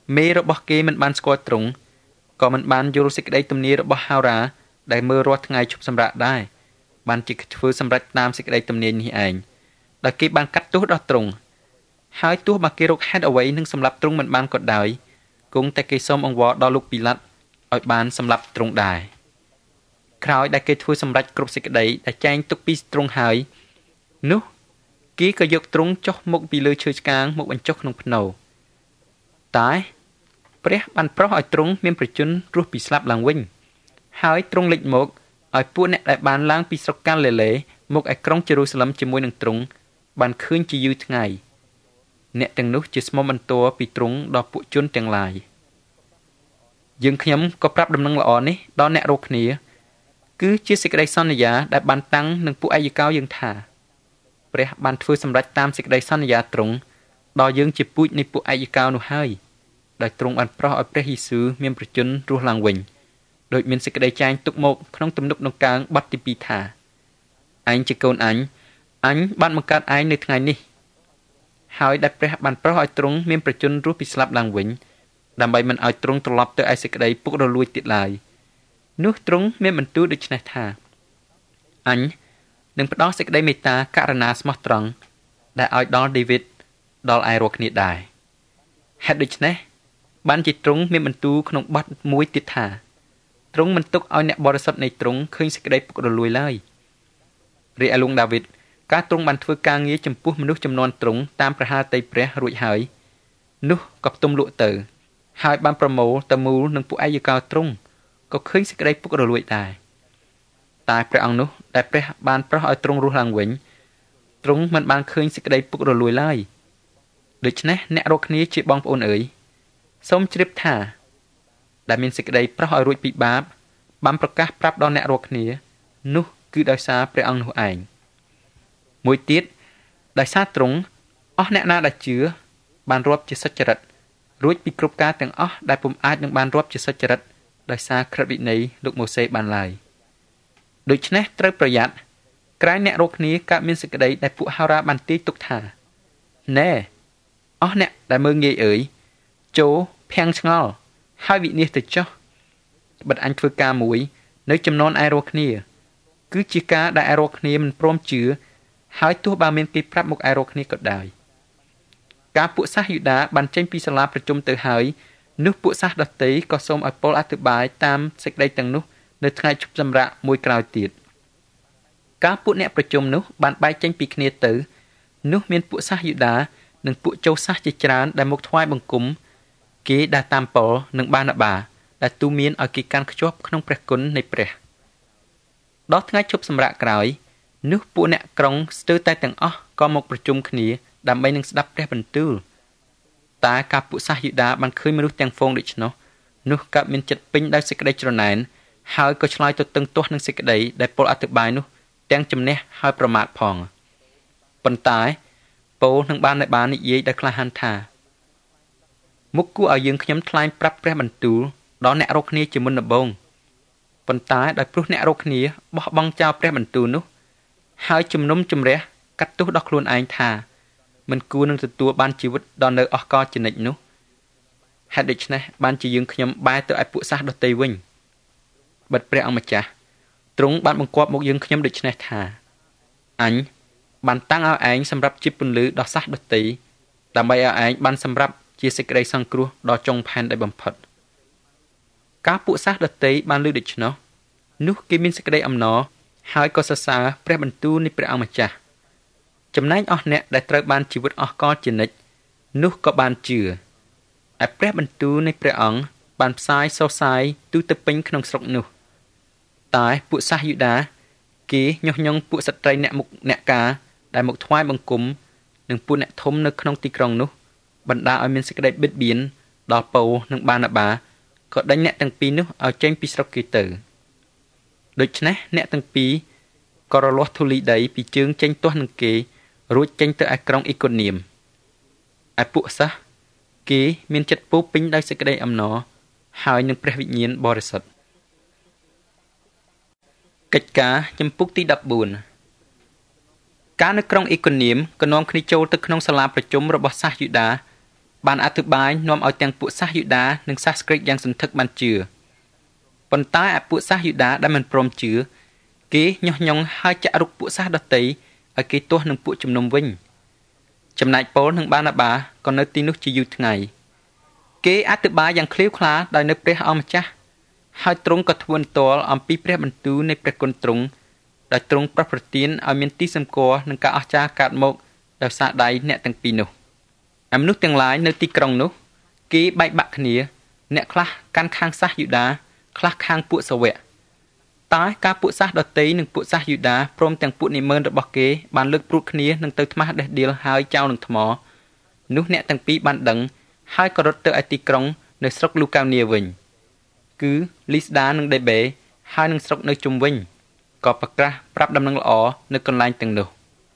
Speaker 1: មេរបស់គេមិនបានស្គាល់ទ្រង់ក៏មិនបានយល់សេចក្តីទំនាយរបស់ហោរាដែលមើលរាល់ថ្ងៃជប់សម្រាកដែរបានជាធ្វើសម្រេចតាមសេចក្តីទំនាយនេះឯងដែលគេបានកាត់ទោសដល់ទ្រង់ហើយទោះបើគេរកហេតុអ្វីនឹងសម្លាប់ទ្រង់មិនបានក៏ដោយគង់តែគេសូមអង្វរដល់លោកពីឡាត់ឲ្យបានសម្លាប់ទ្រង់ដែរក្រោយដែលគេធ្វើសម្រេចគ្រប់សេចក្តីដែលចែងទុកពីទ្រង់ហើយនោះគេក៏យកទ្រង់ចុះមកពីលើឈើឆ្កាងមកបញ្ចុះក្នុងភ្នូរតែព្រះបានប្រោសឲ្យទ្រង់មានប្រជញ្ញរស់ពីស្លាប់ឡើងវិញហើយទ្រង់លេចមកឲ្យពួកអ្នកដែលបានឡើងពីស្រុកកាឡេលេមកឯក្រុងយេរូសាឡឹមជាមួយនឹងទ្រង់បានឃើញជាយូរថ្ងៃអ្នកទាំងនោះជាស្មុំបន្ទាល់ពីទ្រង់ដល់ពួកជនទាំងឡាយយើងខ្ញុំក៏ប្រាប់ដំណឹងល្អនេះដល់អ្នករាល់គ្នាគឺជាសេចក្តីសន្យាដែលបានតាំងនឹងពួកអាយកោយើងថាព្រះបានធ្វើសម្រេចតាមសេចក្តីសន្យាទ្រង់ដល់យើងជាពូជនៃពួកអាយកោនោះហើយដោយទ្រង់បានប្រោសឲ្យព្រះយេស៊ូវមានប្រជញ្ញរស់ឡើងវិញដោយមានសេចក្តីចែងទុកមកក្នុងទំនុកដង្កើងបទទី2ថាអញជាកូនអញបានបង្កើតឯងនៅថ្ងៃនេះហើយដែលព្រះបានប្រោសឲ្យទ្រង់មានប្រជញ្ញរស់ពីស្លាប់ឡើងវិញដើម្បីមិនឲ្យទ្រង់ត្រឡប់ទៅឯសេចក្តីពុករលួយទៀតឡើយនោះទ្រង់មានបន្ទូលដូច្នេះថាអញនឹងផ្ដល់សេចក្តីមេត្តាករុណាស្មោះត្រង់ដែលឲ្យដល់ដាវីតដល់ឯរាល់គ្នាដែរហេតុដូច្នេះបានជាទ្រង់មានបន្ទូលក្នុងបទមួយទៀតថាទ្រង់មិនទុកឲ្យអ្នកបរិសុទ្ធនៃទ្រង់ឃើញសេចក្តីពុករលួយឡើយរីឯលោកដាវីតការទ្រង់បានធ្វើការងារចំពោះមនុស្សចំនួនទ្រង់តាមព្រះハរតីព្រះរួចហើយនោះក៏ផ្ទុំលក់ទៅហើយបានប្រមូលទៅមូលនឹងពួកអាយកោទ្រង់ក៏ឃើញសេចក្តីពុករលួយដែរតែព្រះអង្គនោះដែលព្រះបានប្រោសឲ្យទ្រង់រស់ឡើងវិញទ្រង់មិនបានឃើញសេចក្តីពុករលួយឡើយដូច្នេះអ្នករាល់គ្នាជាបងប្អូនអើយសូមជ្រាបថាដែលមានសេចក្តីប្រោសឲ្យរួចពីបាបបានប្រកាសប្រាប់ដល់អ្នករាល់គ្នានោះគឺដោយសារព្រះអង្គនោះឯងមួយទៀតដោយសារទ្រង់អស់អ្នកណាដែលជឿបានរាប់ជាសុចរិតរួចពីគ្រប់ការទាំងអស់ដែលពុំអាចនឹងបានរាប់ជាសុចរិតដោយសារក្រឹតវិន័យលោកម៉ូសេបានឡើយដូច្នេះត្រូវប្រយ័ត្នក្រែងអ្នករាល់គ្នាកើតមានសេចក្តីដែលពួកហោរាបានទាយទុកថាណែអស់អ្នកដែលមើងងាយអើយចូលភាំងឆ្ងល់ហើយវិនិច្ឆ័យទៅចុះបិទអញធ្វើការមួយនៅចំណន់ឯរាល់គ្នាគឺជាការដែលឯរាល់គ្នាមិនព្រមជឿហើយទោះបើមានគេប្រាប់មកឯរាល់គ្នាក៏ដោយការពួកសាសយូដាបានចេញពីសាលាប្រជុំទៅហើយនោះពួកសាសដតីក៏សូមឲ្យពលអធិប្បាយតាមសេចក្តីទាំងនោះនៅថ្ងៃជប់សម្រាកមួយក្រោយទៀតការពួកអ្នកប្រជុំនោះបានបែកចេញពីគ្នាទៅនោះមានពួកសាសយូដានិងពួកចូលសាសជាច្រើនដែលមកថ្វាយបង្គំគេដែលតាមប៉ុលនិងបាណាបាដែលទូមានឲ្យគេកាន់ខ្ជាប់ក្នុងព្រះគុណនៃព្រះដល់ថ្ងៃជប់សម្រាកក្រោយនោះពួកអ្នកក្រុងស្ទើរតែទាំងអស់ក៏មកប្រជុំគ្នាដើម្បីនឹងស្ដាប់ព្រះបន្ទូលតែការពួកសាសយូដាបានឃើញមនុស្សទាំងហ្វូងដូច្នោះកើតមានចិត្តពេញដោយសេចក្តីច្រណែនហើយក៏ឆ្លើយទៅតឹងទាស់នឹងសេចក្តីដែលពលអធិប្បាយនោះទាំងជំនះហើយប្រមាថផងប៉ុន្តែពលនឹងបាននិយាយដោយក្លាហានថាមុខគួរឲ្យយើងខ្ញុំថ្លែងប្រាប់ព្រះបន្ទូលដល់អ្នករាល់គ្នាជាមុនដំបូងប៉ុន្តែដោយព្រោះអ្នករាល់គ្នាបោះបង់ចោលព្រះបន្ទូលនោះហើយជំនុំជម្រះកាត់ទោសដល់ខ្លួនឯងថាមិនគួរនឹងទទួលបានជីវិតដល់នៅអស់កលជានិច្ចនោះហេតុដូច្នេះបានជាយើងខ្ញុំបែរទៅឲ្យពួកសាសដតីវិញបិទព្រះអង្គម្ចាស់ទ្រង់បានបង្គាប់មកយើងខ្ញុំដូច្នេះថាអញបានតាំងឲ្យឯងសម្រាប់ជាពន្លឺដល់សាសដតីដើម្បីឲ្យឯងបានសម្រាប់ជាសេចក្តីសង្គ្រោះដល់ចុងផែនដែលបំផុតការពួកសាសដតីបានលើដូច្នោះគេមានសេចក្តីអំណរហើយក៏សរសើរព្រះបន្ទូលនៃព្រះអង្គម្ចាស់ចំណែកអស់អ្នកដែលត្រូវបានជីវិតអស់កលជានិច្ចនោះក៏បានជឿឯព្រះបន្ទូលនៃព្រះអង្គបានផ្សាយសូរសាយទូទៅពេញក្នុងស្រុកនោះតែពួកសាសយូដាគេញុះញង់ពួកស្ត្រីអ្នកមុខអ្នកការដែលមកថ្វាយបង្គំនិងពួកអ្នកធំនៅក្នុងទីក្រុងនោះបណ្ដាឲ្យមានសេចក្តីបិទបៀនដល់ពៅនិងបាណាបាក៏ដេញអ្នកទាំងពីរនោះឲ្យចេញពីស្រុកគេទៅដូច្នេះអ្នកទាំងពីរក៏រលាស់ធូលីដីពីជើងចេញទាស់នឹងគេរួចចេញទៅឯក្រុងអ៊ីកូនៀមឯពួកសាសគេមានចិត្តពោពេញដោយសេចក្តីអំណរហើយនឹងព្រះវិញ្ញាណបរិសុទ្ធកិច្ចការចំពុកទី14ការនៅក្រុងអ៊ីកូនៀមក៏នាំគ្នាចូលទៅក្នុងសាលាប្រជុំរបស់សាសយូដាបានអធិប្បាយនាំឲ្យទាំងពួកសាសយូដានិងសាសក្រិកយ៉ាងសន្ធឹកបានជឿប៉ុន្តែពួកសាសយូដាដែលមិនព្រមជឿគេញុះញង់ឲ្យចាក់រុកពួកសាសដតីឲ្យគេទាស់នឹងពួកជំនុំវិញចំណែកប៉ូលនិងបាណាបាក៏នៅទីនោះជាយូរថ្ងៃគេអធិប្បាយយ៉ាងឃ្លាវខ្លាដោយនៅព្រះអម្ចាស់ហើយទ្រង់ក៏ធ្វើបន្ទាល់អំពីព្រះបន្ទូលនៃព្រះគុណទ្រង់ដោយទ្រង់ប្រោះប្រទានឲ្យមានទីសម្គាល់នឹងការអស្ចារ្យកើតមកដោយសារដៃអ្នកទាំងពីរនោះឯមនុស្សទាំងឡាយនៅទីក្រុងនោះគេបែកបាក់គ្នាអ្នកខ្លះកាន់ខាងសាសយូដាខ្លះខាងពួកសាវកតែការពួកសាសដតីនិងពួកសាសយូដាព្រមទាំងពួកនិមឺនរបស់គេបានលើកព្រួតគ្នានឹងទៅថ្មាសដេះដៀលហើយចោលនឹងថ្មនោះអ្នកទាំងពីរបានដឹងហើយក៏រត់ទៅឯទីក្រុងនៅស្រុកលូកាវនីវិញគឺលីស្ដានិងដេបេហើយនឹងស្រុកនៅជុំវិញក៏ប្រកាសប្រាប់ដំណឹងល្អនៅកន្លែងទាំងនោះ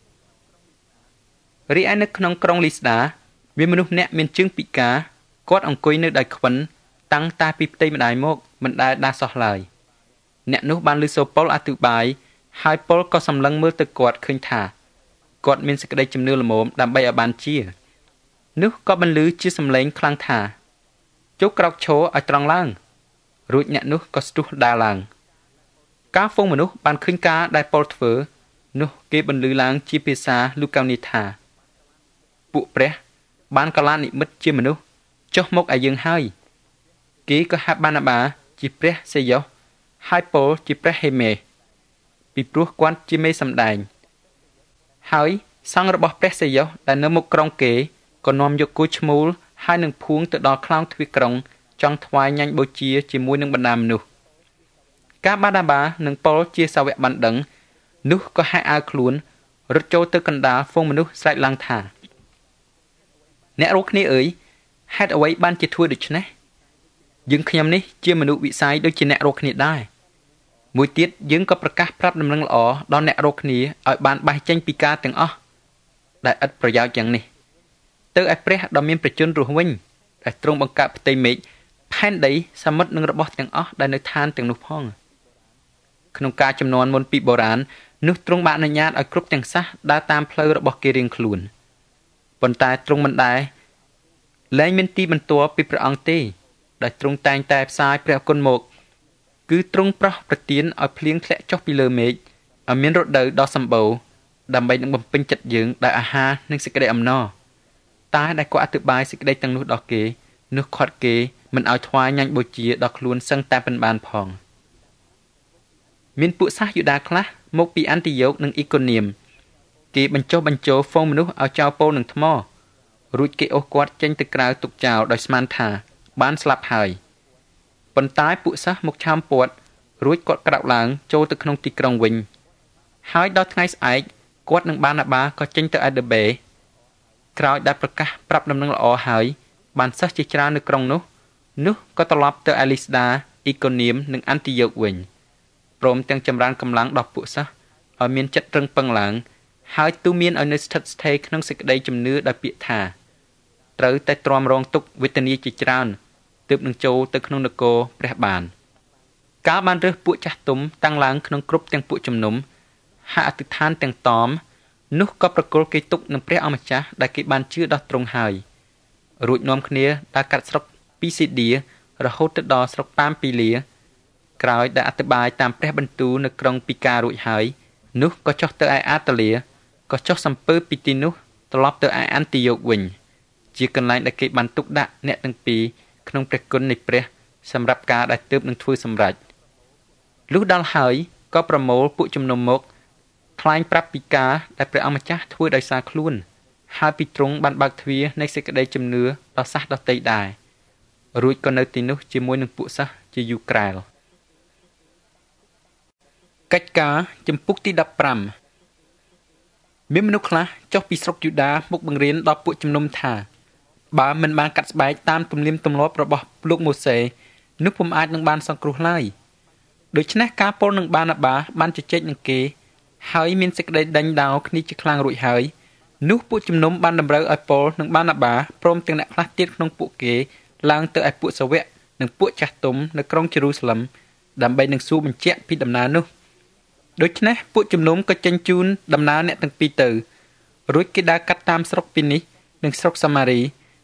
Speaker 1: រីឯនៅក្នុងក្រុងលីស្ដាមានមនុស្សម្នាក់មានជើងពិការគាត់អង្គុយនៅដោយខ្វិនតាំងតែពីផ្ទៃម្ដាយមកមិនដែលដាស់សោះឡើយអ្នកនោះបានឮសូរប៉ុលអធិប្បាយហើយប៉ុលក៏សម្លឹងមើលទៅគាត់ឃើញថាគាត់មានសេចក្តីជំនឿល្មមដើម្បីឲ្យបានជានោះក៏បន្លឺជាសំឡេងខ្លាំងថាចុះក្រោកឈរឲ្យត្រង់ឡើងរួចអ្នកនោះក៏ស្ទុះដើរឡើងការហ្វូងមនុស្សបានឃើញការដែលប៉ុលធ្វើនោះគេបន្លឺឡើងជាភាសាលូកាវនីថាពួកព្រះបានកលានិមិត្តជាមនុស្សចុះមកឲ្យយើងហើយគេក៏ហៅបាណាបាជាព្រះសេយ៉ូសហើយប៉ុលជាព្រះហេមេពីព្រោះគាត់ជាមេសម្ដែងហើយសង្ឃរបស់ព្រះសេយ៉ូសដែលនៅមុខក្រុងគេក៏នាំយកគោឈ្មោលហើយនឹងភួងទៅដល់ខ្លោងទ្វារក្រុងចង់ថ្វាយញ៉ាញ់បូជាជាមួយនឹងបណ្ដាមនុស្សការបាណាបានិងប៉ុលជាសាវកបានដឹងនោះក៏ហែកអាវខ្លួនរត់ចូលទៅកណ្ដាលហ្វូងមនុស្សស្រែកឡើងថាអ្នករស់គ្នាអើយហេតុអ្វីបានជាធ្វើដូច្នេះយើងខ្ញុំនេះជាមនុស្សវិស័យដូចជាអ្នករស់គ្នាដែរមួយទៀតយើងក៏ប្រកាសប្រាប់ដំណឹងល្អដល់អ្នករស់គ្នាឲ្យបានបេះចេញពីការទាំងអស់ដែលឥតប្រយោជន៍យ៉ាងនេះទៅឲ្យព្រះដ៏មានប្រជញ្ញរស់វិញដែលទ្រង់បង្កើតផ្ទៃមេឃផែនដីសមុទ្រនិងរបស់ទាំងអស់ដែលនៅឋានទាំងនោះផងក្នុងការចំនួនមុនពីបុរាណនោះទ្រង់បានអនុញ្ញាតឲ្យគ្រប់ទាំងសាសដើរតាមផ្លូវរបស់គេរៀងខ្លួនប៉ុន្តែទ្រង់មិនដែរលែងមានទីបន្ទាល់ពីព្រះអង្គទេដែលទ្រង់តែងតែផ្សាយព្រះគុណមកគឺទ្រង់ប្រោះប្រទានឲ្យភ្លៀងធ្លាក់ចុះពីលើមេឃឲ្យមានរដូវដ៏សម្បូរដើម្បីនឹងបំពេញចិត្តយើងដោយអាហារនិងសេចក្តីអំណរតែដែលគាត់អធិប្បាយសេចក្តីទាំងនោះដល់គេនោះខាត់គេមិនឲ្យថ្វាយញ៉ាញ់បូជាដល់ខ្លួនសឹងតែមិនបានផងមានពួកសាសយូដាខ្លះមកពីអន្តិយ៉ូកនិងអ៊ីកូនីមគេបញ្ចុះបញ្ចូលហ្វូងមនុស្សឲ្យចោលពោលនឹងថ្មរួចគេអូសគាត់ចេញទៅក្រៅទុកចោលដោយស្មានថាបានស្លាប់ហើយប៉ុន្តែពួកសាសមកឆោមពាត់រួចគាត់ក្រោកឡើងចូលទៅក្នុងទីក្រុងវិញហើយដល់ថ្ងៃស្អែកគាត់និងបាណាបាក៏ចេញទៅឯដេបេក្រោយដែលប្រកាសប្រាប់ដំណឹងល្អហើយបានសិស្សជាច្រើននៅក្រុងនោះក៏ត្រឡប់ទៅឯលីស្ដាអ៊ីកូនីមនិងអន្តិយ៉ូកវិញព្រមទាំងចម្រើនកម្លាំងដល់ពួកសិស្សឲ្យមានចិត្តរឹងប៉ឹងឡើងហើយទូមានឲ្យនៅស្ថិតស្ថេរក្នុងសេចក្តីជំនឿដោយពាក្យថាត្រូវតែទ្រាំរងទុក្ខវេទនាជាច្រើនទើបនឹងចូលទៅក្នុងនគរព្រះបានកាលបានរើសពួកចាស់ទុំតាំងឡើងក្នុងគ្រប់ទាំងពួកជំនុំហើយអធិដ្ឋានទាំងតមនោះក៏ប្រគល់គេទុកនឹងព្រះអម្ចាស់ដែលគេបានជឿដល់ទ្រង់ហើយរួចនាំគ្នាដើរកាត់ស្រុកពីស៊ីឌារហូតទៅដល់ស្រុកប៉ាមពីលាក្រោយដែលអធិប្បាយតាមព្រះបន្ទូលនៅក្រុងពីការរួចហើយនោះក៏ចុះទៅឯអាតាលីក៏ចុះសំពើពីទីនោះត្រឡប់ទៅឯអន្តិយ៉ូកវិញជាកន្លែងដែលគេបានទុកដាក់អ្នកទាំងពីរក្នុងព្រះគុណនៃព្រះសម្រាប់ការដែលទើបនឹងធ្វើសម្រេចលុះដល់ហើយក៏ប្រមូលពួកជំនុំមកថ្លែងប្រាប់ពីការដែលព្រះអម្ចាស់ធ្វើដោយសារខ្លួនហើយពីទ្រង់បានបើកទ្វារនៃសេចក្តីជំនឿដល់សាសដទៃដែររួចក៏នៅទីនោះជាមួយនឹងពួកសាសជាយូរក្រែលកិច្ចការជំពូកទី15មានមនុស្សខ្លះចុះពីស្រុកយូដាមកបង្រៀនដល់ពួកជំនុំថាបើមិនបានកាត់ស្បែកតាមទំនៀមទម្លាប់របស់លោកម៉ូសេនោះពុំអាចនឹងបានសង្គ្រោះឡើយដូច្នេះការប៉ុលនឹងបាណាបាបានជជែកនឹងគេហើយមានសេចក្តីដេញដោលគ្នាជាខ្លាំងរួចហើយនោះពួកជំនុំបានតម្រូវឲ្យប៉ុលនិងបាណាបាព្រមទាំងអ្នកខ្លះទៀតក្នុងពួកគេឡើងទៅឲ្យពួកសាវកនិងពួកចាស់ទុំនៅក្រុងយេរូសាឡិមដើម្បីនឹងសួរបញ្ជាក់ពីដំណើរនោះដូច្នេះពួកជំនុំក៏ចេញជូនដំណើរអ្នកទាំងពីរទៅរួចគេដើរកាត់តាមស្រុកពីនេះនិងស្រុកសាម៉ារី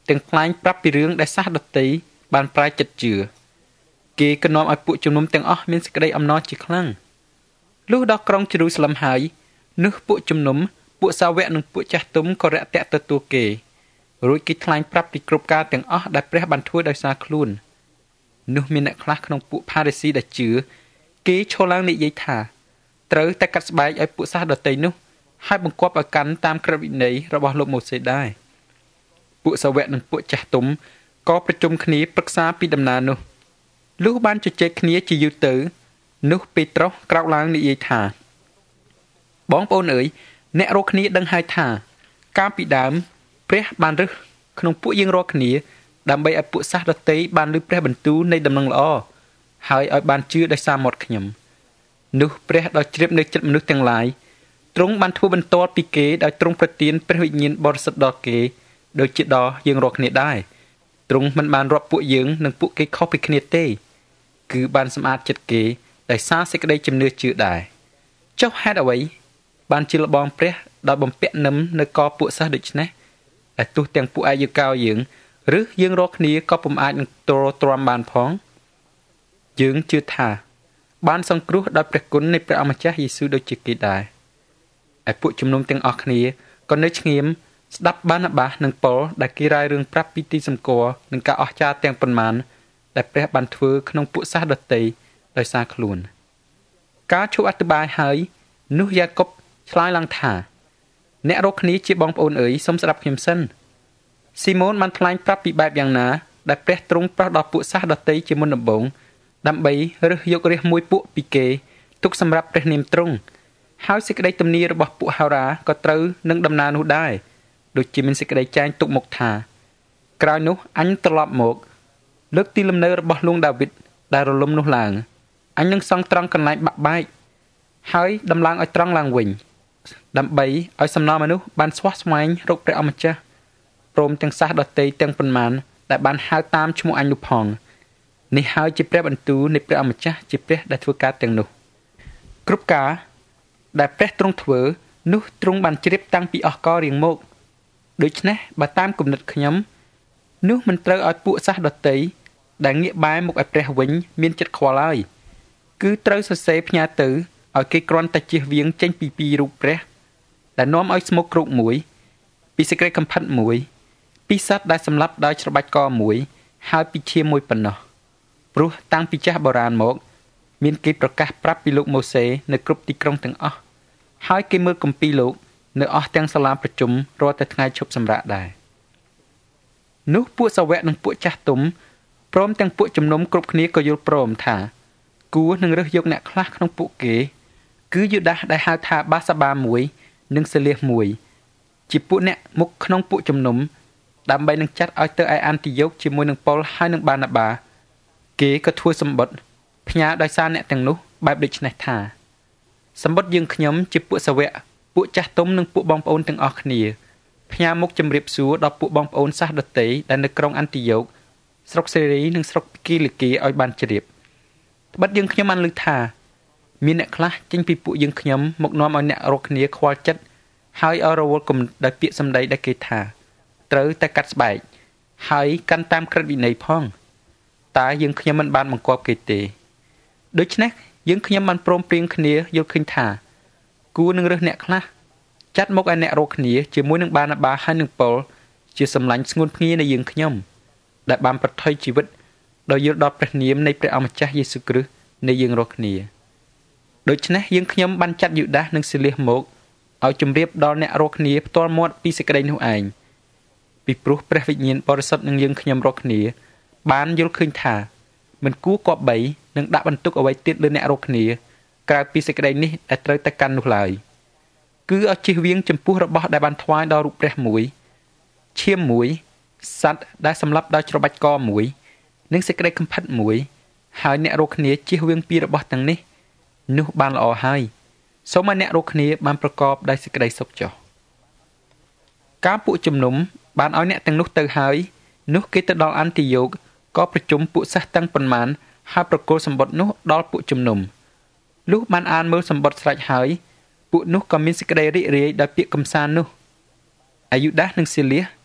Speaker 1: ទាំងខ្លាញ់ប្រាប់ពីរឿងដែលសាសដតីបានប្រែចិត្តជឿគេក៏នាំឲ្យពួកជំនុំទាំងអស់មានសេចក្តីអំណរជាខ្លាំងលុះដល់ក្រុងយេរូសាឡឹមហើយនោះពួកជំនុំពួកសាវកនិងពួកចាស់ទុំក៏រាក់ទាក់ទទួលគេរួចគេថ្លែងប្រាប់ពីគ្រប់ការទាំងអស់ដែលព្រះបានធ្វើដោយសារខ្លួននោះមានអ្នកខ្លះក្នុងពួកផារីស៊ីដែលជឿគេឈរឡើងនិយាយថាត្រូវតែកាត់ស្បែកឲ្យពួកសាសដតីនោះហើយបង្គាប់ឲ្យកាន់តាមក្រឹតវិន័យរបស់លោកម៉ូសេដែរពួកសាវកនិងពួកចាស់ទុំក៏ប្រជុំគ្នាប្រឹក្សាពីដំណើរនោះលុះបានជជែកគ្នាជាយូរទៅនោះពេត្រុសក្រោកឡើងនិយាយថាបងប្អូនអើយអ្នករាល់គ្នាដឹងហើយថាកាលពីដើមព្រះបានរើសក្នុងពួកយើងរាល់គ្នាដើម្បីឲ្យពួកសាសដតីបានឮព្រះបន្ទូលនៃដំណឹងល្អហើយឲ្យបានជឿដោយសារមាត់ខ្ញុំនោះព្រះដ៏ជ្រាបនៅចិត្តមនុស្សទាំងឡាយទ្រង់បានធ្វើបន្ទាល់ពីគេដោយទ្រង់ប្រទានព្រះវិញ្ញាណបរិសុទ្ធដល់គេដូចជាដល់យើងរាល់គ្នាដែរទ្រង់មិនបានរាប់ពួកយើងនិងពួកគេខុសពីគ្នាទេគឺបានសម្អាតចិត្តគេដោយសារសេចក្តីជំនឿជឿដែរចុះហេតុអ្វីបានជាលបងព្រះដោយបំពាក់នឹមនៅកពួកសិស្សដូច្នេះតែទោះទាំងពួកអាយកោយើងឬយើងរាល់គ្នាក៏ពុំអាចនឹងទ្រាំបានផងយើងជឿថាបានសង្គ្រោះដោយព្រះគុណនៃព្រះអម្ចាស់យេស៊ូវដូចជាគេដែរឯពួកជំនុំទាំងអស់គ្នាក៏នៅឆ្ងៀមស្ដាប់បាណាបាសនិងប៉ុលដែលគេរាយរឿងប្រាប់ពីទីសម្គាល់និងការអស្ចារ្យទាំងប៉ុន្មានដែលព្រះបានធ្វើក្នុងពួកសាសដតីដោយសារខ្លួនការជួបអធិប្បាយហើយនោះយ៉ាកុបឆ្លើយឡើងថាអ្នករាល់គ្នាជាបងប្អូនអើយសូមស្ដាប់ខ្ញុំសិនស៊ីម៉ូនបានថ្លែងប្រាប់ពីបែបយ៉ាងណាដែលព្រះទ្រង់ប្រោសដល់ពួកសាសដតីជាមុនដំបូងដើម្បីរើសយករាជមួយពួកពីគេទុកសម្រាប់ព្រះនាមទ្រង់ហើយសេចក្តីទំនារបស់ពួកហោរាក៏ត្រូវនឹងដំណើរនោះដែរដូចជាមានសេចក្តីចែងទុកមុខថាក្រោយនោះអញត្រឡប់មកលើកទីលំនៅរបស់លួងដាវីតដែលរលំនោះឡើងអញនឹងសង់ត្រង់កន្លែងបាក់បែកហើយដំឡើងឲ្យត្រង់ឡើងវិញដើម្បីឲ្យសំណល់មនុស្សបានស្វះស្វែងរកព្រះអម្ចាស់ព្រមទាំងសាសដតីទាំងប៉ុន្មានដែលបានហៅតាមឈ្មោះអញនោះផងនេះហើយជាព្រះបន្ទូលនៃព្រះអម្ចាស់ជាព្រះដែលធ្វើការទាំងនោះគ្រប់ការដែលព្រះទ្រង់ធ្វើនោះទ្រង់បានជ្រាបតាំងពីអស់កលរៀងមកដូច្នេះបើតាមគំនិតខ្ញុំនោះមិនត្រូវឲ្យពួកសាសដតីដែលងាកបែរមុខឲ្យព្រះវិញមានចិត្តខ្វល់ហើយគឺត្រូវសរសេរផ្ញើទៅឲ្យគេគ្រាន់តែជៀសវាងចេញពីរូបព្រះដែលនាំឲ្យស្មុគគ្រោកមួយពីសេចក្តីកំផិតមួយពីសត្វដែលសម្លាប់ដោយច្របាច់កមួយហើយពីឈាមមួយប៉ុណ្ណោះព្រោះតាំងពីចាស់បុរាណមកមានគេប្រកាសប្រាប់ពីលោកម៉ូសេនៅគ្រប់ទីក្រុងទាំងអស់ហើយគេមើលគម្ពីរលោកនៅអស់ទាំងសាលាប្រជុំរាល់តែថ្ងៃឈប់សម្រាកដែរនោះពួកសាវកនិងពួកចាស់ទុំព្រមទាំងពួកជំនុំគ្រប់គ្នាក៏យល់ព្រមថាគួរនឹងរើសយកអ្នកខ្លះក្នុងពួកគេគឺយូដាសដែលហៅថាបាសាបាមួយនិងសេលៀសមួយជាពួកអ្នកមុខក្នុងពួកជំនុំដើម្បីនឹងចាត់ឲ្យទៅឯអានទីយ៉ូកជាមួយនឹងប៉ុលហើយនឹងបាណាបាគេក៏ធ្វើសម្បត្តិផ្ញើដោយសារអ្នកទាំងនោះបែបដូចនេះថាសម្បត្តិយើងខ្ញុំជាពួកសាវកពួកចាស់ទុំនិងពួកបងប្អូនទាំងអស់គ្នាផ្ញើមុខជំរាបសួរដល់ពួកបងប្អូនសាសដតីដែលនៅក្រុងអានទីយ៉ូកស្រុកសេរីនិងស្រុកគីលីគីឲ្យបានជ្រាបត្បិតយើងខ្ញុំបានឮថាមានអ្នកខ្លះចេញពីពួកយើងខ្ញុំមកនាំឲ្យអ្នករាល់គ្នាខ្វល់ចិត្តហើយឲ្យរវល់គំដោយពាក្យសម្ដីដែលគេថាត្រូវតែកាត់ស្បែកហើយកាន់តាមក្រឹតវិន័យផងតែយើងខ្ញុំមិនបានបង្គាប់គេទេដូច្នេះយើងខ្ញុំបានព្រមព្រៀងគ្នាយល់ឃើញថាគួរនឹងរើសអ្នកខ្លះចាត់មកឲ្យអ្នករាល់គ្នាជាមួយនឹងបាណាបាហើយនឹងប៉ុលជាសម្លាញ់ស្ងួនភ្ងានៃយើងខ្ញុំដែលបានប្រថុយជីវិតដោយយល់ដល់ព្រះនាមនៃព្រះអម្ចាស់យេស៊ូវគ្រីស្ទនៃយើងរាល់គ្នាដូច្នេះយើងខ្ញុំបានចាត់យូដាសនិងសេលៀសមកឲ្យជម្រាបដល់អ្នករាល់គ្នាផ្ទាល់មាត់ពីសេចក្តីនោះឯងពីព្រោះព្រះវិញ្ញាណបរិសុទ្ធនឹងយើងខ្ញុំរាល់គ្នាបានយល់ឃើញថាមិនគួរគប្បីនឹងដាក់បន្ទុកអ្វីទៀតលើអ្នករាល់គ្នាក្រៅពីសេចក្តីនេះដែលត្រូវតែកាន់នោះឡើយគឺឲ្យជិះវៀងចំពោះរបស់ដែលបានថ្វាយដល់រូបព្រះមួយឈាមមួយសត្វដែលសម្លាប់ដោយច្របាច់កមួយនិងសេចក្តីកំផិតមួយហើយអ្នករាល់គ្នាជិះវៀងពីរបស់ទាំងនេះនោះបានល្អហើយសូមឲ្យអ្នករាល់គ្នាបានប្រកបដោយសេចក្តីសុខចុះការពួកជំនុំបានឲ្យអ្នកទាំងនោះទៅហើយនោះគេទៅដល់អានទីយ៉ូកក៏ប្រជុំពួកសិស្សទាំងប៉ុន្មានហើយប្រគល់សម្បត្តិនោះដល់ពួកជំនុំលុះបានអានមើលសម្បត្តិស្រេចហើយពួកនោះក៏មានសេចក្តីរីករាយដោយពាក្យកំសាន្តនោះអាយូដាសនិងសេលៀស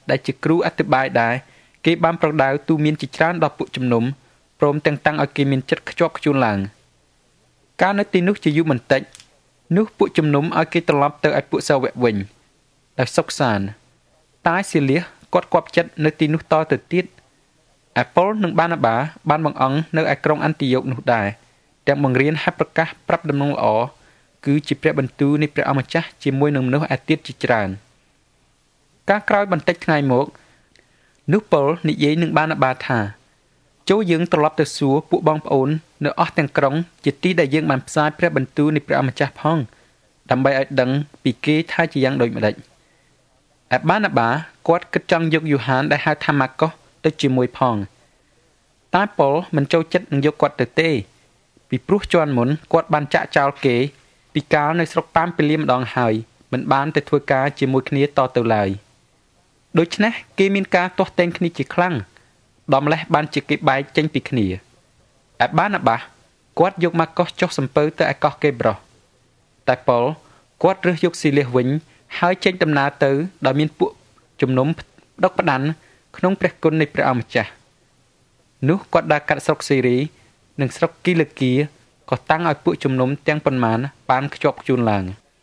Speaker 1: ដែលជាគ្រូអធិប្បាយដែរគេបានប្រដៅទូមានជាច្រើនដល់ពួកជំនុំព្រមទាំងតាំងឲ្យគេមានចិត្តខ្ជាប់ខ្ជួនឡើងកាលនៅទីនោះជាយូរបន្តិចនោះពួកជំនុំឲ្យគេត្រឡប់ទៅឲ្យពួកសាវកវិញដោយសុខសាន្តតែស៊ីលាសគាត់គាប់ចិត្តនៅទីនោះតទៅទៀតអាប៉ុលនិងបាណាបាបានបង្អង់នៅឯក្រុងអាន់ទីយ៉ូកនោះដែរទាំងបង្រៀនហើយប្រកាសប្រាប់ដំណឹងល្អគឺជាព្រះបន្ទូលនៃព្រះអម្ចាស់ជាមួយនឹងមនុស្សឯទៀតជាច្រើនការក្រោយបន្តិចថ្ងៃមកនោះប៉ុលនិយាយនឹងបាណាបាថាចូលយើងត្រឡប់ទៅសួរពួកបងប្អូននៅអស់ទាំងក្រុងជាទីដែលយើងបានផ្សាយព្រះបន្ទូលនៃព្រះអម្ចាស់ផងដើម្បីឲ្យដឹងពីគេថាជាយ៉ាងដូចម្ដេចឯបាណាបាគាត់គិតចង់យកយូហានដែលហៅថាម៉ាកុសទៅជាមួយផងតែប៉ុលមិនចូលចិត្តនឹងយកគាត់ទៅទេពីព្រោះជាន់មុនគាត់បានចាក់ចោលគេពីកាលនៅស្រុកប៉ាមពលាម្ដងហើយមិនបានទៅធ្វើការជាមួយគ្នាតទៅឡើយដូច្នេះគេមានការទាស់ទែងគ្នាជាខ្លាំងដំលេះបានជាគេបែកចេញពីគ្នាឯបាណាបាគាត់យកម៉ាកុសចុះសំពៅទៅឯកោះគេប្រុសតែប៉ុលគាត់រើសយកស៊ីលាសវិញហើយចេញដំណើរទៅដោយមានពួកជំនុំដុកផ្ដាន់ក្នុងព្រះគុណនៃព្រះអម្ចាស់នោះគាត់ដើរកាត់ស្រុកសេរីនិងស្រុកគីលគីក៏តាំងឲ្យពួកជំនុំទាំងប៉ុន្មានបានខ្ជាប់ខ្ជួនឡើង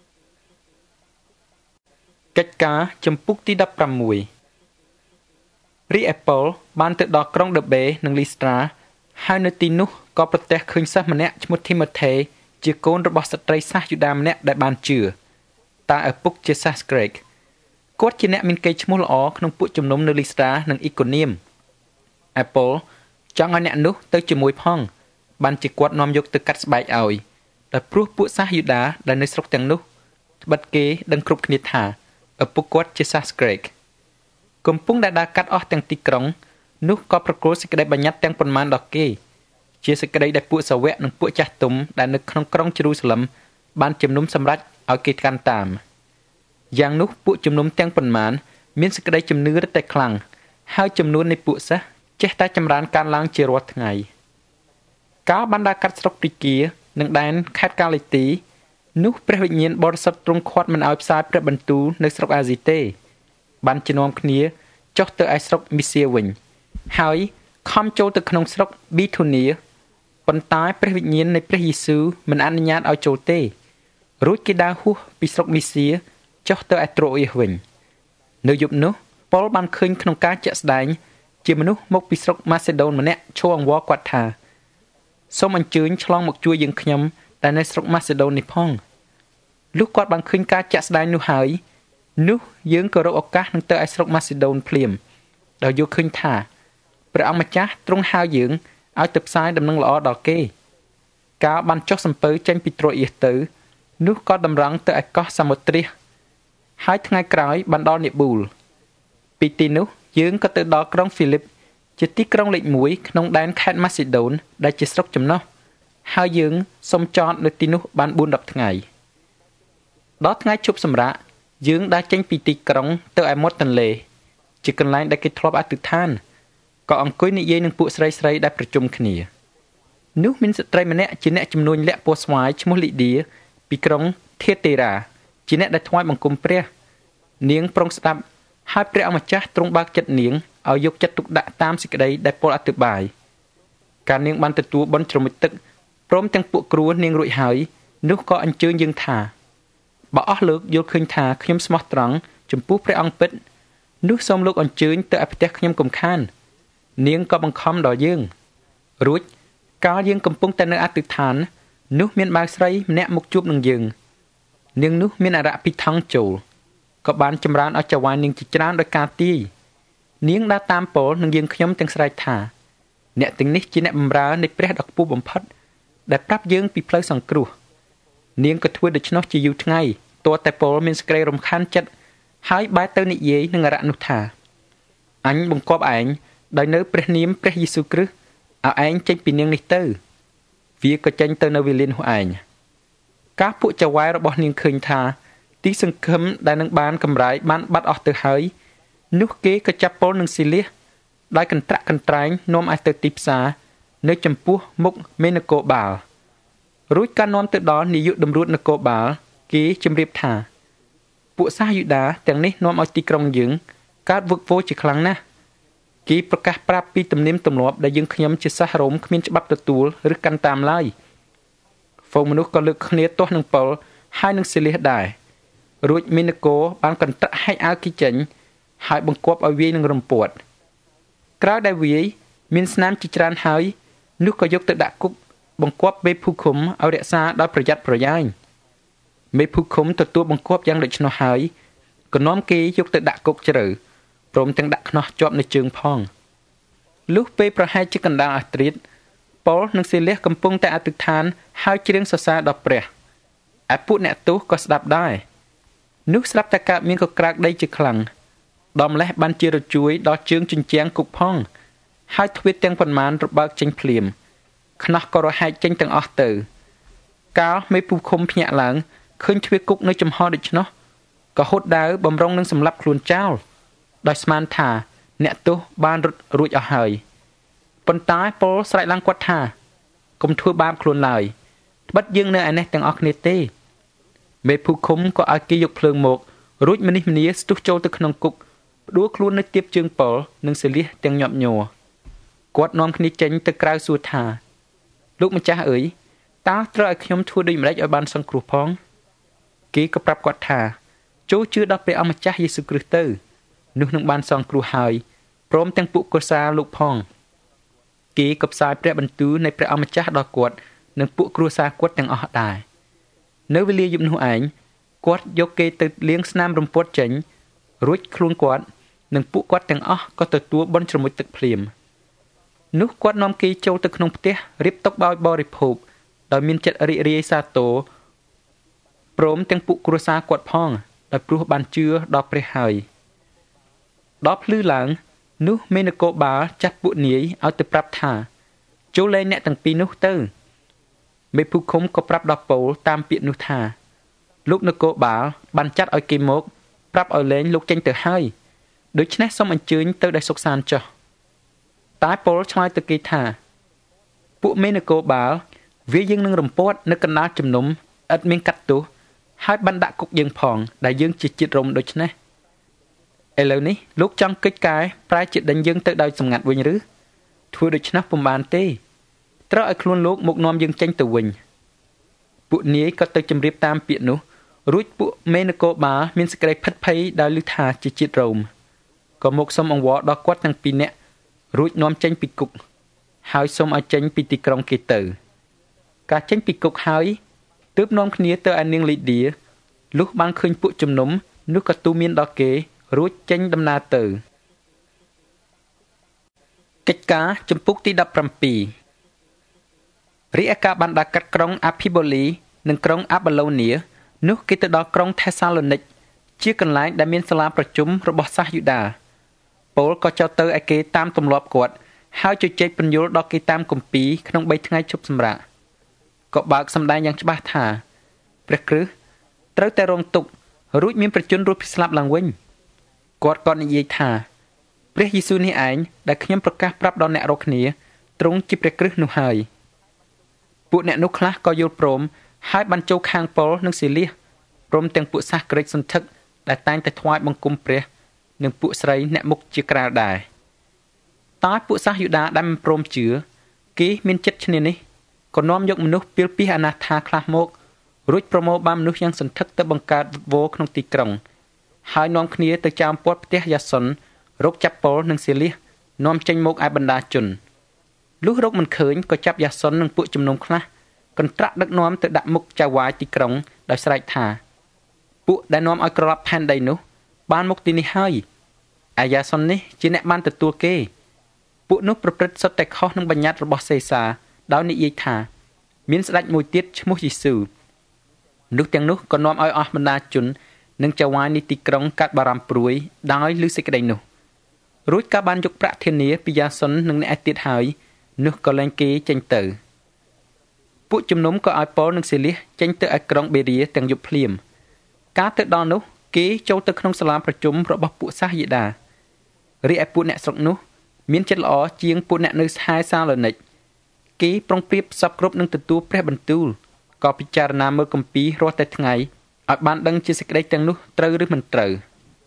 Speaker 1: កិច្ចការចំពុកទី16រីឯប៉ុលបានទៅដល់ក្រុងដឺបេនិងលីស្ត្រាហើយនៅទីនោះក៏ប្រទះឃើញសិស្សម្នាក់ឈ្មោះធីម៉ូថេជាកូនរបស់ស្ត្រីសាសយូដាម្នាក់ដែលបានជឿតែឪពុកជាសាសក្រិកគាត់ជាអ្នកមានកេរ្តិ៍ឈ្មោះល្អក្នុងពួកជំនុំនៅលីស្ត្រានិងអ៊ីកូនៀមឯប៉ុលចង់ឲ្យអ្នកនោះទៅជាមួយផងបានជាគាត់នាំយកទៅកាត់ស្បែកឲ្យដោយព្រោះពួកសាសយូដាដែលនៅស្រុកទាំងនោះត្បិតគេដឹងគ្រប់គ្នាថាឪពុកគាត់ជាសាសក្រិកកំពុងតែដើរកាត់អស់ទាំងទីក្រុងនោះក៏ប្រគល់សេចក្តីបញ្ញត្តិទាំងប៉ុន្មានដល់គេជាសេចក្តីដែលពួកសាវកនិងពួកចាស់ទុំដែលនៅក្នុងក្រុងយេរូសាឡិមបានជំនុំសម្រេចឲ្យគេកាន់តាមយ៉ាងនោះពួកជំនុំទាំងប៉ុន្មានមានសេចក្តីជំនឿរឹតតែខ្លាំងហើយចំនួននៃពួកសិស្សចេះតែចម្រើនកើនឡើងជារាល់ថ្ងៃកាលបានដើរកាត់ស្រុកព្រីគានិងដែនខេត្តកាលីទីនោះព្រះវិញ្ញាណបរិសុទ្ធទ្រង់ឃាត់មិនឲ្យផ្សាយព្រះបន្ទូលនៅស្រុកអាស៊ីទេបានជំនុំគ្នាចុះទៅឯស្រុកមីសៀវិញហើយខំចូលទៅក្នុងស្រុកប៊ីធូនីប៉ុន្តែព្រះវិញ្ញាណនៃព្រះយេស៊ូវមិនអនុញ្ញាតឲ្យចូលទេរួចគេដើរហួសពីស្រុកមីសៀចុះទៅឯត្រូអ៊ីសវិញនៅយប់នោះប៉ុលបានឃើញក្នុងការជាក់ស្ដែងជាមនុស្សមកពីស្រុកម៉ាសេដូនម្នាក់ឈរអង្វរគាត់ថាសូមអញ្ជើញឆ្លងមកជួយយើងខ្ញុំតែនៅស្រុកម៉ាសេដូននេះផងលុះគាត់បានឃើញការជាក់ស្ដែងនោះហើយនោះយើងក៏រកឱកាសនឹងទៅឯស្រុកម៉ាសេដូនភ្លាមដោយយល់ឃើញថាព្រះអង្គម្ចាស់ទ្រង់ហៅយើងឲ្យទៅផ្សាយដំណឹងល្អដល់គេកាលបានចុះសំពៅចេញពីត្រូអ៊ីសទៅនោះក៏តម្រង់ទៅឯកោះសាម៉ូត្រាសហើយថ្ងៃក្រោយបានដល់នេប៊ូលពីទីនោះយើងក៏ទៅដល់ក្រុងហ្វីលីបជាទីក្រុងលេខ1ក្នុងដែនខេត្តម៉ាស៊ីដូនដែលជាស្រុកចំណុះហើយយើងសុំចតនៅទីនោះបាន 4-10 ថ្ងៃដល់ថ្ងៃជប់សម្រាកយើងដើរចេញពីទីក្រុងទៅឯមាត់ទន្លេជាកន្លែងដែលគេធ្លាប់អធិដ្ឋានក៏អង្គុយនិយាយនឹងពួកស្រីៗដែលប្រជុំគ្នានោះមានស្ត្រីម្នាក់ជាអ្នកជំនួញលាក់ពណ៌ស្វាយឈ្មោះលីឌាពីក្រុងធាតេរ៉ាជាអ្នកដែលថ្វាយបង្គំព្រះនាងប្រុងស្ដាប់ហើយព្រះអម្ចាស់ទ្រង់បើកចិត្តនាងឲ្យយកចិត្តទុកដាក់តាមសេចក្តីដែលពលអធិប្បាយកាលនាងបានទទួលបុណ្យជ្រមុជទឹកព្រមទាំងពួកគ្រួនាងរួចហើយនោះក៏អញ្ជើញយើងថាបើអស់លោកយល់ឃើញថាខ្ញុំស្មោះត្រង់ចំពោះព្រះអង្គពិតនោះសូមលោកអញ្ជើញទៅឯផ្ទះខ្ញុំកុំខាននាងក៏បង្ខំដល់យើងរួចកាលយើងកំពុងតែនៅអធិដ្ឋាននោះមានបាវស្រីម្នាក់មកជួបនឹងយើងនាងនោះមានអរៈពីថង់ចូលក៏បានចម្រើនឲ្យចៅហ្វាយនាងជាច្រើនដោយការទាយនាងដើរតាមពលនឹងយើងខ្ញុំទាំងស្រែកថាអ្នកទាំងនេះជាអ្នកបម្រើនៃព្រះដ៏ខ្ពស់បំផុតដែលប្រាប់យើងពីផ្លូវសង្គ្រោះនាងក៏ធ្វើដូច្នោះជាយូរថ្ងៃទោះតែពលមានសេចក្តីរំខានចិត្តហើយបែរទៅនិយាយនឹងអរៈនោះថាអញបង្គាប់ឯងដោយនៅព្រះនាមព្រះយេស៊ូវគ្រីស្ទឲ្យឯងចេញពីនាងនេះទៅវាក៏ចេញទៅនៅវេលានោះឯងការពួកចៅហ្វាយរបស់នាងឃើញថាទីសង្ឃឹមដែលនឹងបានកម្រៃបានបាត់អស់ទៅហើយនោះគេក៏ចាប់ពលនឹងស៊ីលាសដោយកន្ត្រាក់កន្ត្រែងនាំឲ្យទៅទីផ្សារនៅចំពោះមុខមេនគរបាលរួចក៏នាំទៅដល់នាយកតម្រួតនគរបាលគេជម្រាបថាពួកសាសយូដាទាំងនេះនាំឲ្យទីក្រុងយើង
Speaker 2: កើតវឹកវរជាខ្លាំងណាស់គីប្រកាសប្រាប់ពីទំនៀមទម្លាប់ដែលយើងខ្ញុំជាសាសរ៉ូមគ្មានច្បាប់ទទួលឬកាន់តាមឡើយហ្វូងមនុស្សក៏លើកគ្នាទាស់នឹងប៉ុលហើយនឹងសេលៀសដែររួចមីណកូបានកន្ត្រាក់ហែកអាវគីចេញហើយបង្គាប់ឲ្យវាយនឹងរំពាត់ក្រោយដែលវាយមានស្នាមជាច្រើនហើយនោះក៏យកទៅដាក់គុកបង្គាប់មេភូឃុំឲ្យរក្សាដោយប្រយ័ត្នប្រយែងមេភូឃុំទទួលបង្គាប់យ៉ាងដូច្នោះហើយក៏នាំគេយកទៅដាក់គុកជ្រៅព្រមទាំងដាក់ខ្នោះជាប់នៅជើងផងលុះពេលប្រហែលជាកណ្ដាលអាត្រៀតប៉ុលនិងសេលះកំពុងតែអធិដ្ឋានហើយច្រៀងសរសើរដល់ព្រះឯពួកអ្នកទោសក៏ស្ដាប់ដែរនោះស្រាប់តែកើតមានកក្រើកដីជាខ្លាំងដំលេះបានជារជួយដល់ជើងជញ្ជាំងគុកផងហើយទ្វារទាំងប៉ុន្មានរបើកចេញភ្លាមខ្នោះក៏រហែកចេញទាំងអស់ទៅកាលមេភូឃុំភ្ញាក់ឡើងឃើញទ្វារគុកនៅចំហដូច្នោះក៏ហូតដាវបំរុងនឹងសម្លាប់ខ្លួនចោលដោយស្មានថាអ្នកទោសបានរត់រួចអស់ហើយប៉ុន្តែប៉ុលស្រែកឡើងគាត់ថាកុំធ្វើបាបខ្លួនឡើយត្បិតយើងនៅឯនេះទាំងអស់គ្នាទេមេភូឃុំក៏ឲ្យគេយកភ្លើងមករួចម្នេះម្នាស្ទុះចូលទៅក្នុងគុកផ្ដួលខ្លួននៅទៀបជើងប៉ុលនិងសេលះទាំងញាប់ញ័រគាត់នាំគ្នាចេញទៅក្រៅសួរថាលោកម្ចាស់អើយតើត្រូវឲ្យខ្ញុំធ្វើដូចម្តេចឲ្យបានសង្គ្រោះផងគេក៏ប្រាប់គាត់ថាចូលជឿដល់ព្រះអម្ចាស់យេស៊ូវគ្រីស្ទទៅនោះនឹងបានសង្គ្រោះហើយព្រមទាំងពួកកុសាលោកផងគេក៏ផ្សាយព្រះបន្ទូលនៃព្រះអម្ចាស់ដល់គាត់និងពួកគ្រួសារគាត់ទាំងអស់ដែរនៅវេលាយប់នោះឯងគាត់យកគេទៅលាងស្នាមរំពាត់ចេញរួចខ្លួនគាត់និងពួកគាត់ទាំងអស់ក៏ទទួលបុណ្យជ្រមុជទឹកភ្លាមនោះគាត់នាំគេចូលទៅក្នុងផ្ទះរៀបតុឲ្យបរិភោគដោយមានចិត្តរីករាយសាទរព្រមទាំងពួកគ្រួសារគាត់ផងដោយព្រោះបានជឿដល់ព្រះហើយដល់ភ្លឺឡើងនោះមេនគរបាលចាត់ពួកនាយឲ្យទៅប្រាប់ថាចូលលែងអ្នកទាំងពីរនោះទៅមេភូឃុំក៏ប្រាប់ដល់ពូលតាមពាក្យនោះថាលោកនគរបាលបានចាត់ឲ្យគេមកប្រាប់ឲ្យលែងលោកចេញទៅហើយដូច្នេះសូមអញ្ជើញទៅដោយសុខសាន្តចុះតែពូលឆ្លើយទៅគេថាពួកមេនគរបាលវាយើងនឹងរំពាត់នៅកណ្ដាលជំនុំឥតមានកាត់ទោសហើយបានដាក់គុកយើងផងដែលយើងជាជាតិរំដូច្នេះឥឡូវនេះលោកចង់កិច្ចការប្រែជាដេញយើងទៅដោយសម្ងាត់វិញឬធ្វើដូច្នេះពុំបានទេត្រូវឲ្យខ្លួនលោកមកនាំយើងចេញទៅវិញពួកនាយក៏ទៅជម្រាបតាមពាក្យនោះរួចពួកមេនគរបាលមានសេចក្តីភិតភ័យដោយឮថាជាជាតិរ៉ូមក៏មកសុំអង្វរដល់គាត់ទាំងពីរនាក់រួចនាំចេញពីគុកហើយសូមឲ្យចេញពីទីក្រុងគេទៅការចេញពីគុកហើយទើបនាំគ្នាទៅឯនាងលីឌាលុះបានឃើញពួកជំនុំនោះក៏ទូមានដល់គេរួចចេញដំណើរទៅកិច្ចការជំពូកទី17រីឯការបានដាក់កាត់ក្រុងអាភីបូលីនិងក្រុងអាបាឡូនីនោះគេទៅដល់ក្រុងថេសាឡូនីកជាកន្លែងដែលមានសាលាប្រជុំរបស់សាសយូដាពូលក៏ចោទទៅឲ្យគេតាមទម្លាប់គាត់ហើយជជែកពន្យល់ដល់គេតាមគម្ពីរក្នុង3ថ្ងៃជប់សម្រាកក៏បើកសម្ដែងយ៉ាងច្បាស់ថាព្រះគ្រីស្ទត្រូវតែរងទុក្ខរួចមានប្រជជនរស់ពីស្លាប់ឡើងវិញគាត់ក៏និយាយថាព្រះយេស៊ូវនេះឯងដែលខ្ញុំប្រកាសប្រាប់ដល់អ្នករាល់គ្នាទ្រង់ជាព្រះគ្រីស្ទនោះហើយពួកអ្នកនោះខ្លះក៏យល់ព្រមហើយបានចូលខាងប៉ុលនិងសេលៀសព្រមទាំងពួកសាសក្រិចសន្ធឹកដែលតែងតែថ្វាយបង្គំព្រះនិងពួកស្រីអ្នកមុខជាក្រាលដែរតែពួកសាសយូដាដែលមិនព្រមជឿគេមានចិត្តឈ្នានេះក៏នាំយកមនុស្សពីលពីអនាថាខ្លះមករួចប្រមូលបានមនុស្សយ៉ាងសន្ធឹកទៅបង្កើតវោក្នុងទីក្រុងហើយនាំគ្នាទៅចោមព័ទ្ធផ្ទះយ៉ាសុនរកចាប់ប៉ុលនិងសេលៀសនាំចេញមកឯបណ្ដាជនលុះរកមិនឃើញក៏ចាប់យ៉ាសុននិងពួកជំនុំខ្លះកន្ត្រាក់ដឹកនាំទៅដាក់មុខចៅហ្វាយទីក្រុងដោយស្រែកថាពួកដែលនាំឲ្យក្រឡាប់ផែនដីនោះបានមកទីនេះហើយអាយ៉ាសុននេះជាអ្នកបានទទួលគេពួកនោះប្រព្រឹត្តសុទ្ធតែខុសនឹងបញ្ញត្តិរបស់សេសាដោយនិយាយថាមានស្ដេចមួយទៀតឈ្មោះយេស៊ូវមនុស្សទាំងនោះក៏នាំឲ្យអស់បណ្ដាជននិងចៅហ្វាយនៃទីក្រុងកាត់បារម្ភព្រួយដោយឮសេចក្តីនោះរួចក៏បានយកប្រាក់ធានាពីយ៉ាសុននិងអ្នកឯទៀតហើយនោះក៏លែងគេចេញទៅពួកជំនុំក៏ឲ្យប៉ុលនិងសេលៀសចេញទៅឯក្រុងបេរៀទាំងយប់ភ្លាមការទៅដល់នោះគេចូលទៅក្នុងសាលាប្រជុំរបស់ពួកសាសយូដារីឯពួកអ្នកស្រុកនោះមានចិត្តល្អជាងពួកអ្នកនៅខេសាឡូនីកគេប្រុងប្រៀបសពគ្រប់នឹងទទួលព្រះបន្ទូលក៏ពិចារណាមើលគម្ពីររាល់តែថ្ងៃឲ្យបានដឹងជាសេចក្តីទាំងនោះត្រូវឬមិនត្រូវ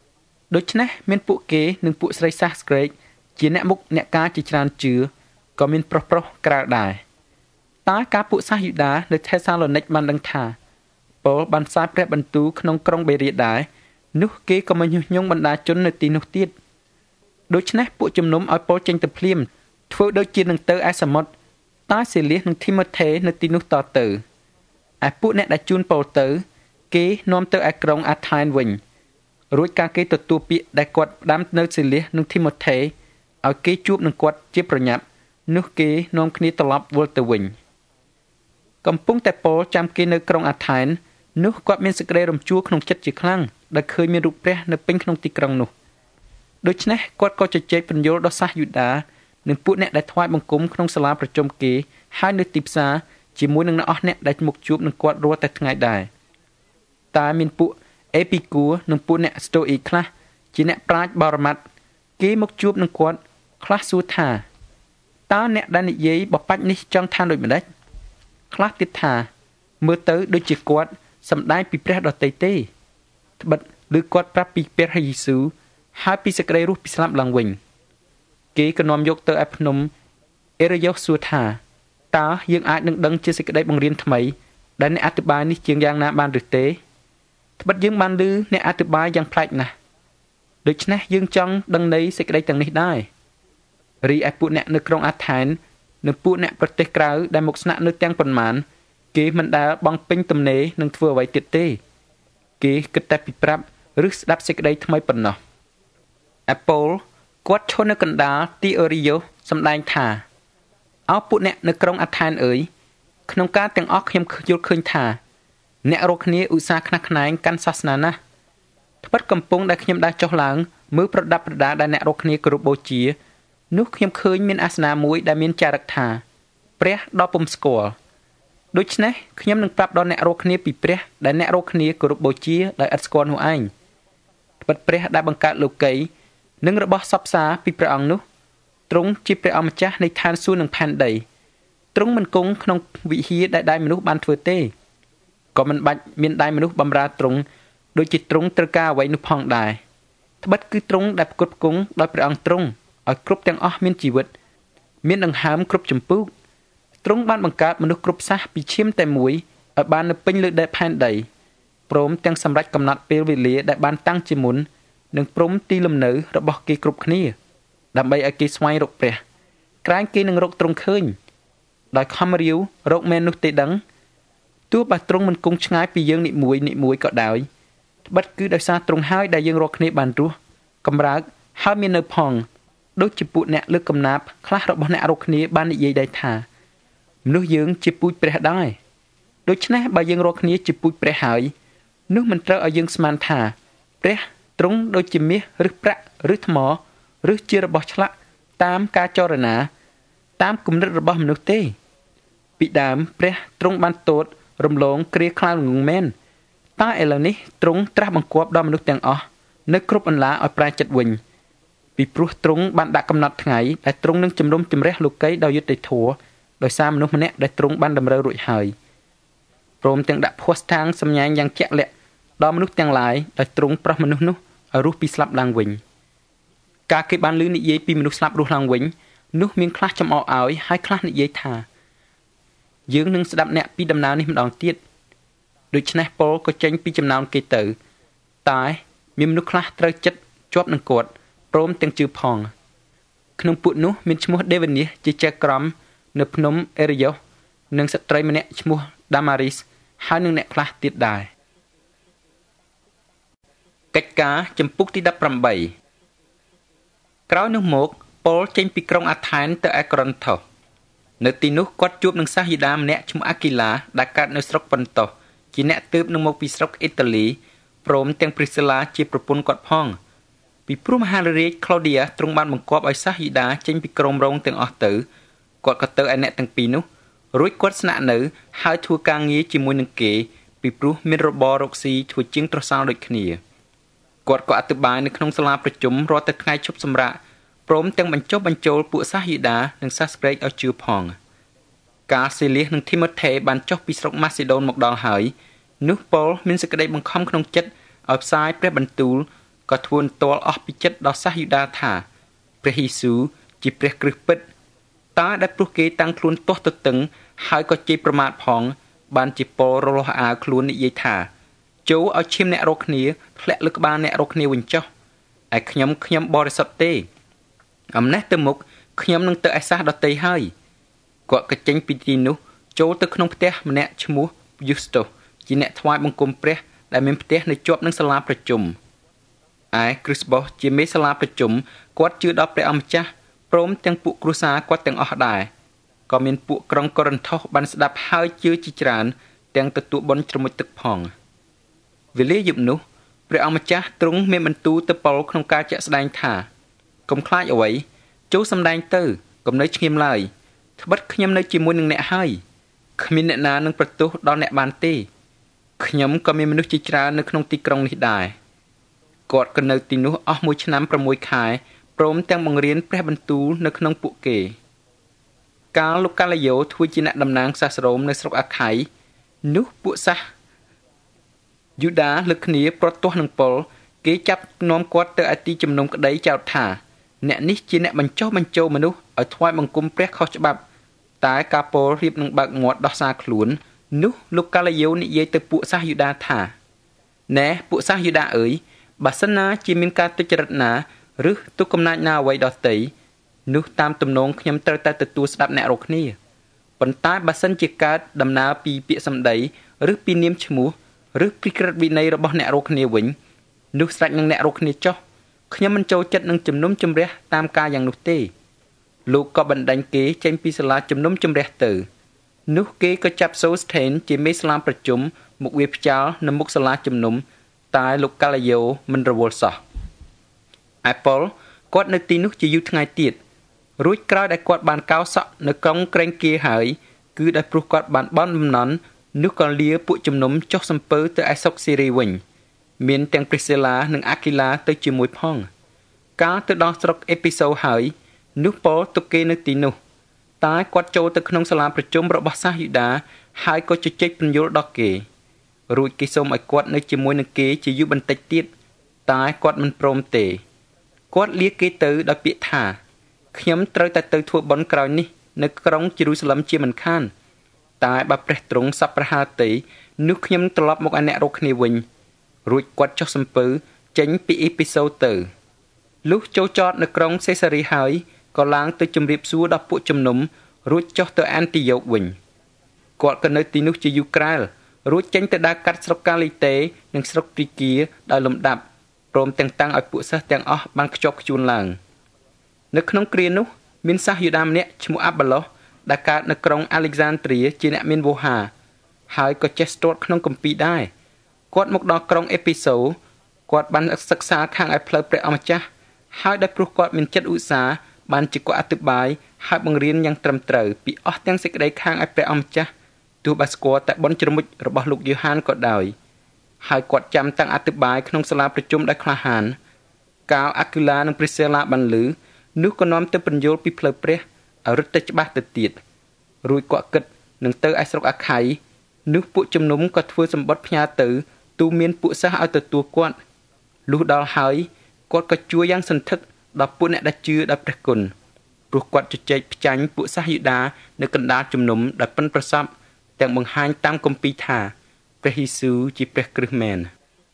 Speaker 2: ដូច្នេះមានពួកគេនិងពួកស្រីសាសក្រេកជាអ្នកមុខអ្នកការជាច្រើនជឿក៏មានប្រុសក្រៅដែរតើការពួកសាសយូដានៅថេសាឡូនីកបានដឹងថាប៉ូលបានផ្សាយព្រះបន្ទូលក្នុងក្រុងបេរៀដែរនោះគេក៏មកញុះញង់បណ្ដាជននៅទីនោះទៀតដូច្នេះពួកជំនុំឲ្យប៉ូលចេញទៅភ្លាមធ្វើដូចជានឹងទៅឯសមុទ្រតែសេលៀសនិងធីម៉ូថេនៅទីនោះតទៅឯពួកអ្នកដែលជូនប៉ូលទៅគេនាំទៅឯក្រុងអាថែនវិញរួចការគេទទួលពាក្យដែលគាត់ផ្ដាំនៅសេលៀសនិងធីម៉ូថេឲ្យគេជួបនឹងគាត់ជាប្រញាប់នោះគេនាំគ្នាត្រឡប់វិលទៅវិញកំពុងតែប៉ូលចាំគេនៅក្រុងអាថែននោះគាត់មានសេចក្តីរំជួលក្នុងចិត្តជាខ្លាំងដែលឃើញមានរូបព្រះនៅពេញក្នុងទីក្រុងនោះដូច្នេះគាត់ក៏ជជែកពន្យល់ដល់សាសយូដានិងពួកអ្នកដែលថ្វាយបង្គំក្នុងសាលាប្រជុំគេហើយនៅទីផ្សារជាមួយនឹងអ្នកអស់អ្នកដែលមកជួបនឹងគាត់រាល់តែថ្ងៃដែរតែមានពួកអេពីគូនិងពួកអ្នកស្តូអ៊ីខ្លះជាអ្នកប្រាជ្ញបរមត្ថគេមកជួបនឹងគាត់ខ្លះសួរថាតើអ្នកដែលនិយាយបបាច់នេះចង់ថាដូចម្ដេចខ្លះទៀតថាមើលទៅដូចជាគាត់សម្ដែងពីព្រះដតីទេត្បិតឬគាត់ប្រាប់ពីព្រះយេស៊ូវហើយពីសេចក្តីរស់ពីស្លាប់ឡើងវិញគេក៏នាំយកទៅឯភ្នំអេរយ៉ូសសួរថាតើយើងអាចនឹងដឹងជាសេចក្តីបង្រៀនថ្មីដែលអ្នកអធិប្បាយនេះជាងយ៉ាងណាបានឬទេត្បិតយើងបានឮអ្នកអធិប្បាយយ៉ាងប្លែកណាស់ដូច្នេះយើងចង់ដឹងន័យសេចក្តីទាំងនេះដែររីឯពួកអ្នកនៅក្រុងអាថែននិងពួកអ្នកប្រទេសក្រៅដែលមកស្នាក់នៅទាំងប៉ុន្មានគេមិនដែលបង់ពេញទំនេរនឹងធ្វើអ្វីទៀតទេគេគិតតែពីប្រាប់ឬស្ដាប់សេចក្តីថ្មីប៉ុណ្ណោះអប៉ូលគាត់ឈរនៅកណ្ដាលទីអេរីយ៉ូសម្ដែងថាអោពួកអ្នកនៅក្រុងអាថែនអើយក្នុងការទាំងអស់ខ្ញុំយល់ឃើញថាអ្នករាល់គ្នាឧស្សាហ៍ខ្នះខ្នែងកាន់សាសនាណាស់ត្បិតកំពុងដែលខ្ញុំដើរចុះឡើងមើលប្រដាប់ប្រដាដែលអ្នករាល់គ្នាគោរពបូជានោះខ្ញុំឃើញមានអាសនៈមួយដែលមានចារឹកថាព្រះដ៏ពុំស្គាល់ដូច្នេះខ្ញុំនឹងប្រាប់ដល់អ្នករាល់គ្នាពីព្រះដែលអ្នករាល់គ្នាគោរពបូជាដោយឥតស្គាល់នោះឯងត្បិតព្រះដែលបង្កើតលោកីនិងរបស់សពសារពីព្រះអង្គនោះទ្រង់ជាព្រះអម្ចាស់នៃឋានសួគ៌និងផែនដីទ្រង់មិនគង់ក្នុងវិហារដែលដៃមនុស្សបានធ្វើទេក៏មិនបាច់មានដៃមនុស្សបម្រើទ្រង់ដូចជាទ្រង់ត្រូវការអ្វីនោះផងដែរត្បិតគឺទ្រង់ដែលផ្គត់ផ្គង់ដោយព្រះអង្គទ្រង់ឲ្យគ្រប់ទាំងអស់មានជីវិតមានដង្ហើមគ្រប់ចម្ពោះទ្រង់បានបង្កើតមនុស្សគ្រប់សាសពីឈាមតែមួយឲ្យបាននៅពេញលើដែកផែនដីព្រមទាំងសម្រេចកំណត់ពេលវេលាដែលបានតាំងជាមុននិងព្រមទីលំនៅរបស់គេគ្រប់គ្នាដើម្បីឲ្យគេស្វែងរកព្រះក្រែងគេនឹងរកទ្រង់ឃើញដោយខំរាវរកមែននោះទេដឹងទោះបើទ្រង់មិនគង់ឆ្ងាយពីយើងនិមួយក៏ដោយត្បិតគឺដោយសារទ្រង់ហើយដែលយើងរកគ្នាបានរស់កម្រើកហើយមាននៅផងដូចជាពួកអ្នកលើកកំណាព្យខ្លះរបស់អ្នករកគ្នាបាននិយាយដែរថាមនុស្សយើងជាពូជព្រះដែរដូច្នេះបើយើងរកគ្នាជាពូជព្រះហើយនោះមិនត្រូវឲ្យយើងស្មានថាព្រះទ្រង់ដូចជាមាសឬប្រាក់ឬថ្មឬជារបស់ឆ្លាក់តាមការចរណាតាមគំនិតរបស់មនុស្សទេពីដើមព្រះទ្រង់បានទតរំលងគ្រាខ្លាំងងមែនតែឥឡូវនេះទ្រង់ត្រាស់បង្គាប់ដល់មនុស្សទាំងអស់នៅគ្រប់អន្លាឲ្យប្រែចិត្តវិញពីព្រោះទ្រង់បានដាក់កំណត់ថ្ងៃដែលទ្រង់នឹងជំនុំជម្រះលោកីដោយយុត្តិធម៌ដោយសារមនុស្សម្នាក់ដែលទ្រង់បានតម្រូវរួចហើយព្រមទាំងដាក់ភ័ស្តុតាងសម្ញែងយ៉ាងជាក់លាក់ដល់មនុស្សទាំងឡាយដែលទ្រង់ប្រោះមនុស្សនោះឲ្យរស់ពីស្លាប់ឡើងវិញការគេបានឮនិយាយពីមនុស្សស្លាប់រស់ឡើងវិញនោះមានខ្លះចំអកឲ្យហើយខ្លះនិយាយថាយើងនឹងស្ដាប់អ្នកពីដំណើរនេះម្ដងទៀតដូច្នេះប៉ូលក៏ចេញពីចំណោមគេទៅតែមានមនុស្សខ្លះត្រូវចិត្តជាប់នឹងគាត់ព្រមទាំងជឿផងក្នុងពួកនោះមានឈ្មោះដេវីនីសជាចៅក្រមនៅភ្នំអេរីយ៉ូសនិងស្ត្រីម្នាក់ឈ្មោះដាម៉ារីសហើយនឹងអ្នកខ្លះទៀតដែរកិច្ចការចំពុកទី18ក្រោយនោះមកប៉ូលចេញពីក្រុងអាថែនទៅឯកូរិនថូសនៅទីនោះគាត់ជួបនឹងសាសយូដាម្នាក់ឈ្មោះអាគីឡាដែលកើតនៅស្រុកប៉ុន្តុសជាអ្នកទើបនឹងមកពីស្រុកអ៊ីតាលីព្រមទាំងព្រីស៊ីឡាជាប្រពន្ធគាត់ផងពីព្រោះមហារាជក្លូឌីយ៉ាទ្រង់បានបង្គាប់ឲ្យសាសយូដាចេញពីក្រុមរងទាំងអស់ទៅគាត់ក៏ទៅឯអ្នកទាំងពីរនោះរួចគាត់ស្នាក់នៅហើយធ្វើការងារជាមួយនឹងគេពីព្រោះមានរបររកស៊ីធ្វើជាងត្រសោដូចគ្នាគាត់ក៏អធិប្បាយនៅក្នុងសាលាប្រជុំរាល់តែថ្ងៃឈប់សម្រាកព្រមទាំងបញ្ចុះបញ្ចូលពួកសាសយូដានិងសាសក្រិកឲ្យជឿផងការសេលៀសនិងធីម៉ូថេបានចុះពីស្រុកម៉ាស៊ីដូនមកដល់ហើយនោះប៉ូលមានសេចក្តីបង្ខំក្នុងចិត្តឲ្យផ្សាយព្រះបន្ទូលក៏ធ្វើទាល់អស់ពីចិត្តដល់សាសយូដាថាព្រះយេស៊ូវជាព្រះគ្រិស្តពិតតើដែលព្រោះគេតាំងខ្លួនទាស់ទទឹងហើយក៏ជេរប្រមាថផងបានជាពលរលាស់អាវខ្លួននិយាយថាចូលឲ្យឈាមអ្នករកគ្នាធ្លាក់លើក្បាលអ្នករកគ្នាវិញចុះឯខ្ញុំបរិសុទ្ធទេអំណេះទៅមុខខ្ញុំនឹងទៅឯសាសដទៃហើយគាត់ក៏ចេញពីទីនោះចូលទៅក្នុងផ្ទះម្នាក់ឈ្មោះយូស្តុសជាអ្នកថ្វាយបង្គំព្រះដែលមានផ្ទះនៅជាប់នឹងសាលាប្រជុំឯគ្រីស្បូសជាមេសាលាប្រជុំគាត់ជឿដល់ព្រះអម្ចាស់ព្រមទាំងពួកគ្រួសារគាត់ទាំងអស់ដែរក៏មានពួកក្រុងកូរិនថូសបានស្ដាប់ហើយជឿជាច្រើនទាំងទទួលបុណ្យជ្រមុជទឹកផងវេលាយប់នោះព្រះអម្ចាស់ទ្រង់មានបន្ទូលទៅប៉ុលក្នុងការជាក់ស្ដែងថាកុំខ្លាចអ្វីចូលសម្ដែងទៅកុំនៅឈ្ងៀមឡើយត្បិតខ្ញុំនៅជាមួយនឹងអ្នកហើយគ្មានអ្នកណានឹងប្រទោសដល់អ្នកបានទេខ្ញុំក៏មានមនុស្សជាច្រើននៅក្នុងទីក្រុងនេះដែរគាត់ក៏នៅទីនោះអស់1ឆ្នាំ6ខែព្រមទាំងបង្រៀនព្រះបន្ទូលនៅក្នុងពួកគេកាលលោកកាឡាយ៉ូធ្វើជាអ្នកតំណាងសាសរ៉ូមនៅស្រុកអាខៃនោះពួកសាសយូដាលើកគ្នាប្រទាស់នឹងប៉ុលគេចាប់នាំគាត់ទៅឯទីជំនុំក្តីចោទថាអ្នកនេះជាអ្នកបញ្ចុះបញ្ចូលមនុស្សឲ្យថ្វាយបង្គំព្រះខុសច្បាប់តែកាប៉ូលរៀបនឹងបើកមាត់ដោះសារខ្លួននោះលោកកាឡាយ៉ូនិយាយទៅពួកសាសយូដាថាណែពួកសាសយូដាអើយបើសិនណាជាមានការទុច្ចរិតណាឬទុកកំណាចណាអ្វីដទៃនោះតាមទំនងខ្ញុំត្រូវតែទទួលស្ដាប់អ្នករកគ្នាប៉ុន្តែបើសិនជាកើតដំណើរពីពាក្យសម្ដីឬពីនាមឈ្មោះឬពីក្រឹតវិន័យរបស់អ្នករកគ្នាវិញនោះស្រេចនឹងអ្នករកគ្នាចុះខ្ញុំមិនចូលចិត្តនឹងជំនុំជម្រះតាមការយ៉ាងនោះទេលោកក៏បណ្ដេញគេចេញពីសាលាជំនុំជម្រះទៅនោះគេក៏ចាប់សូស្ថេនជាមេស្លាមប្រជុំមកវាផ្ចាល់នៅមុខសាលាជំនុំតែលោកកាឡាយ៉ូមិនរវល់សោះឯប៉ុលគាត់នៅទីនោះជាយូរថ្ងៃទៀតរួចក្រោយដែលគាត់បានកោសក់នៅក្រុងក្រែងគាហើយគឺដោយព្រោះគាត់បានបន់បំណន់នោះក៏លាពួកជំនុំចុះសំពើទៅឯស្រុកសេរីវិញមានទាំងព្រីសេឡានិងអាគីឡាទៅជាមួយផងកាលទៅដល់ស្រុកអេពីសូហើយនោះប៉ុលទុកគេនៅទីនោះតែគាត់ចូលទៅក្នុងសាលាប្រជុំរបស់សាសយូដាហើយក៏ជជែកពន្យល់ដល់គេរួចគេសូមឲ្យគាត់នៅជាមួយនឹងគេជាយូរបន្តិចទៀតតែគាត់មិនព្រមទេគាត់លាគេទៅដោយពាក្យថាខ្ញុំត្រូវតែទៅធ្វើបុណ្យក្រោយនេះនៅក្រុងយេរូសាឡឹមជាមិនខានតែបើព្រះទ្រង់សពប្រហារទេនោះខ្ញុំត្រឡប់មកឲ្យអ្នករកគ្នាវិញរួចគាត់ចុះសំពើចេញពីអេពីសូទៅលុះចូលចតនៅក្រុងសេសារីហើយក៏ឡើងទៅជម្រាបសួរដល់ពួកជំនុំរួចចុះទៅអានទីយ៉ូកវិញគាត់ក៏នៅទីនោះជាយូរក្រែលរួចចេញទៅដើរកាត់ស្រុកកាលីតេនិងស្រុកព្រីគៀដោយលំដាប់ព្រមទាំងតាំងឲ្យពួកសិស្សទាំងអស់បានខ្ជាប់ខ្ជួនឡើងនៅក្នុងគ្រានោះមានសាសយូដាម្នាក់ឈ្មោះអាប់បាឡូសដែលកើតនៅក្រុងអាឡែកសាន្ទ្រាជាអ្នកមានវោហាហើយក៏ចេះស្ទាត់ក្នុងគម្ពីរដែរគាត់មកដល់ក្រុងអេពីសូគាត់បានសិក្សាខាងឯផ្លូវព្រះអម្ចាស់ហើយដោយព្រោះគាត់មានចិត្តឧស្សាហ៍បានជាគាត់អធិប្បាយហើយបង្រៀនយ៉ាងត្រឹមត្រូវពីអស់ទាំងសេចក្តីខាងឯព្រះអម្ចាស់ទោះបើស្គាល់តែបុណ្យជ្រមុជរបស់លោកយូហានក៏ដោយហើយគាត់ចាំតាំងអធិប្បាយក្នុងសាលាប្រជុំដោយក្លាហានកាលអាគូឡានិងព្រីសេឡាបានឮនោះក៏នាំទៅបញ្យល់ពីផ្លូវព្រះឲ្យរឹតតែច្បាស់ទៅទៀតរួចគាត់គិតនឹងទៅឯស្រុកអាខៃនោះពួកជំនុំក៏ធ្វើសម្បត្តិផ្ញើទៅទូមានពួកសិស្សឲ្យទទួលគាត់លុះដល់ហើយគាត់ក៏ជួយយ៉ាងសន្ធឹកដល់ពួកអ្នកដែលជឿដល់ព្រះគុណព្រោះគាត់ជជែកផ្ចាញ់ពួកសាសយូដានៅកណ្ដាលជំនុំដែលប៉ិនប្រសប់ទាំងបង្ហាញតាមគម្ពីរថាព្រះយេស៊ូវជាព្រះគ្រិស្តមែន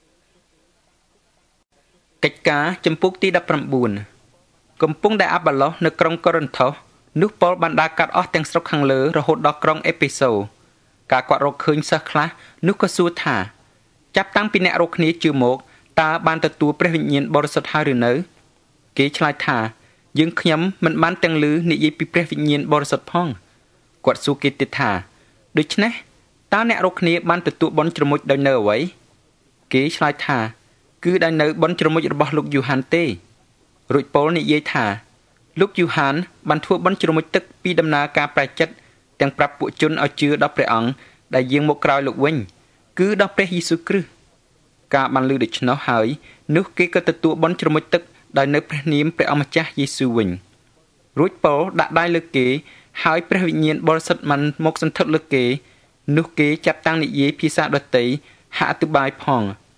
Speaker 2: កិច្ចការចំពុកទី19កំពុងដែលអាប់បាឡូសនៅក្រុងកូរិនថូសនោះប៉ុលបានដើរកាត់អស់ទាំងស្រុកខាងលើរហូតដល់ក្រុងអេពីសូកាលគាត់រកឃើញសិស្សខ្លះនោះក៏សួរថាចាប់តាំងពីអ្នករកគ្នាជឿមកតើបានទទួលព្រះវិញ្ញាណបរិសុទ្ធហើយឬនៅគេឆ្លើយថាយើងខ្ញុំមិនបានទាំងឮនិយាយពីព្រះវិញ្ញាណបរិសុទ្ធផងគាត់សួរគេទៀតថាដូច្នេះតើអ្នករកគ្នាបានទទួលបុណ្យជ្រមុជដោយនៅអ្វីគេឆ្លើយថាគឺដោយនៅបុណ្យជ្រមុជរបស់លោកយូហានទេរួចប៉ុលនិយាយថាលោកយូហានបានធ្វើបុណ្យជ្រមុជទឹកពីដំណើរការប្រែចិត្តទាំងប្រាប់ពួកជនឲ្យជឿដល់ព្រះអង្គដែលយាងមកក្រោយលោកវិញគឺដល់ព្រះយេស៊ូវគ្រីស្ទការបានឮដូច្នោះហើយនោះគេក៏ទទួលបុណ្យជ្រមុជទឹកដោយនៅព្រះនាមព្រះអម្ចាស់យេស៊ូវវិញរួចប៉ុលដាក់ដៃលើគេហើយព្រះវិញ្ញាណបរិសុទ្ធបានមកសន្ធឹកលើគេនោះគេចាប់តាំងនិយាយភាសាដទៃហាក់អធិប្បាយផង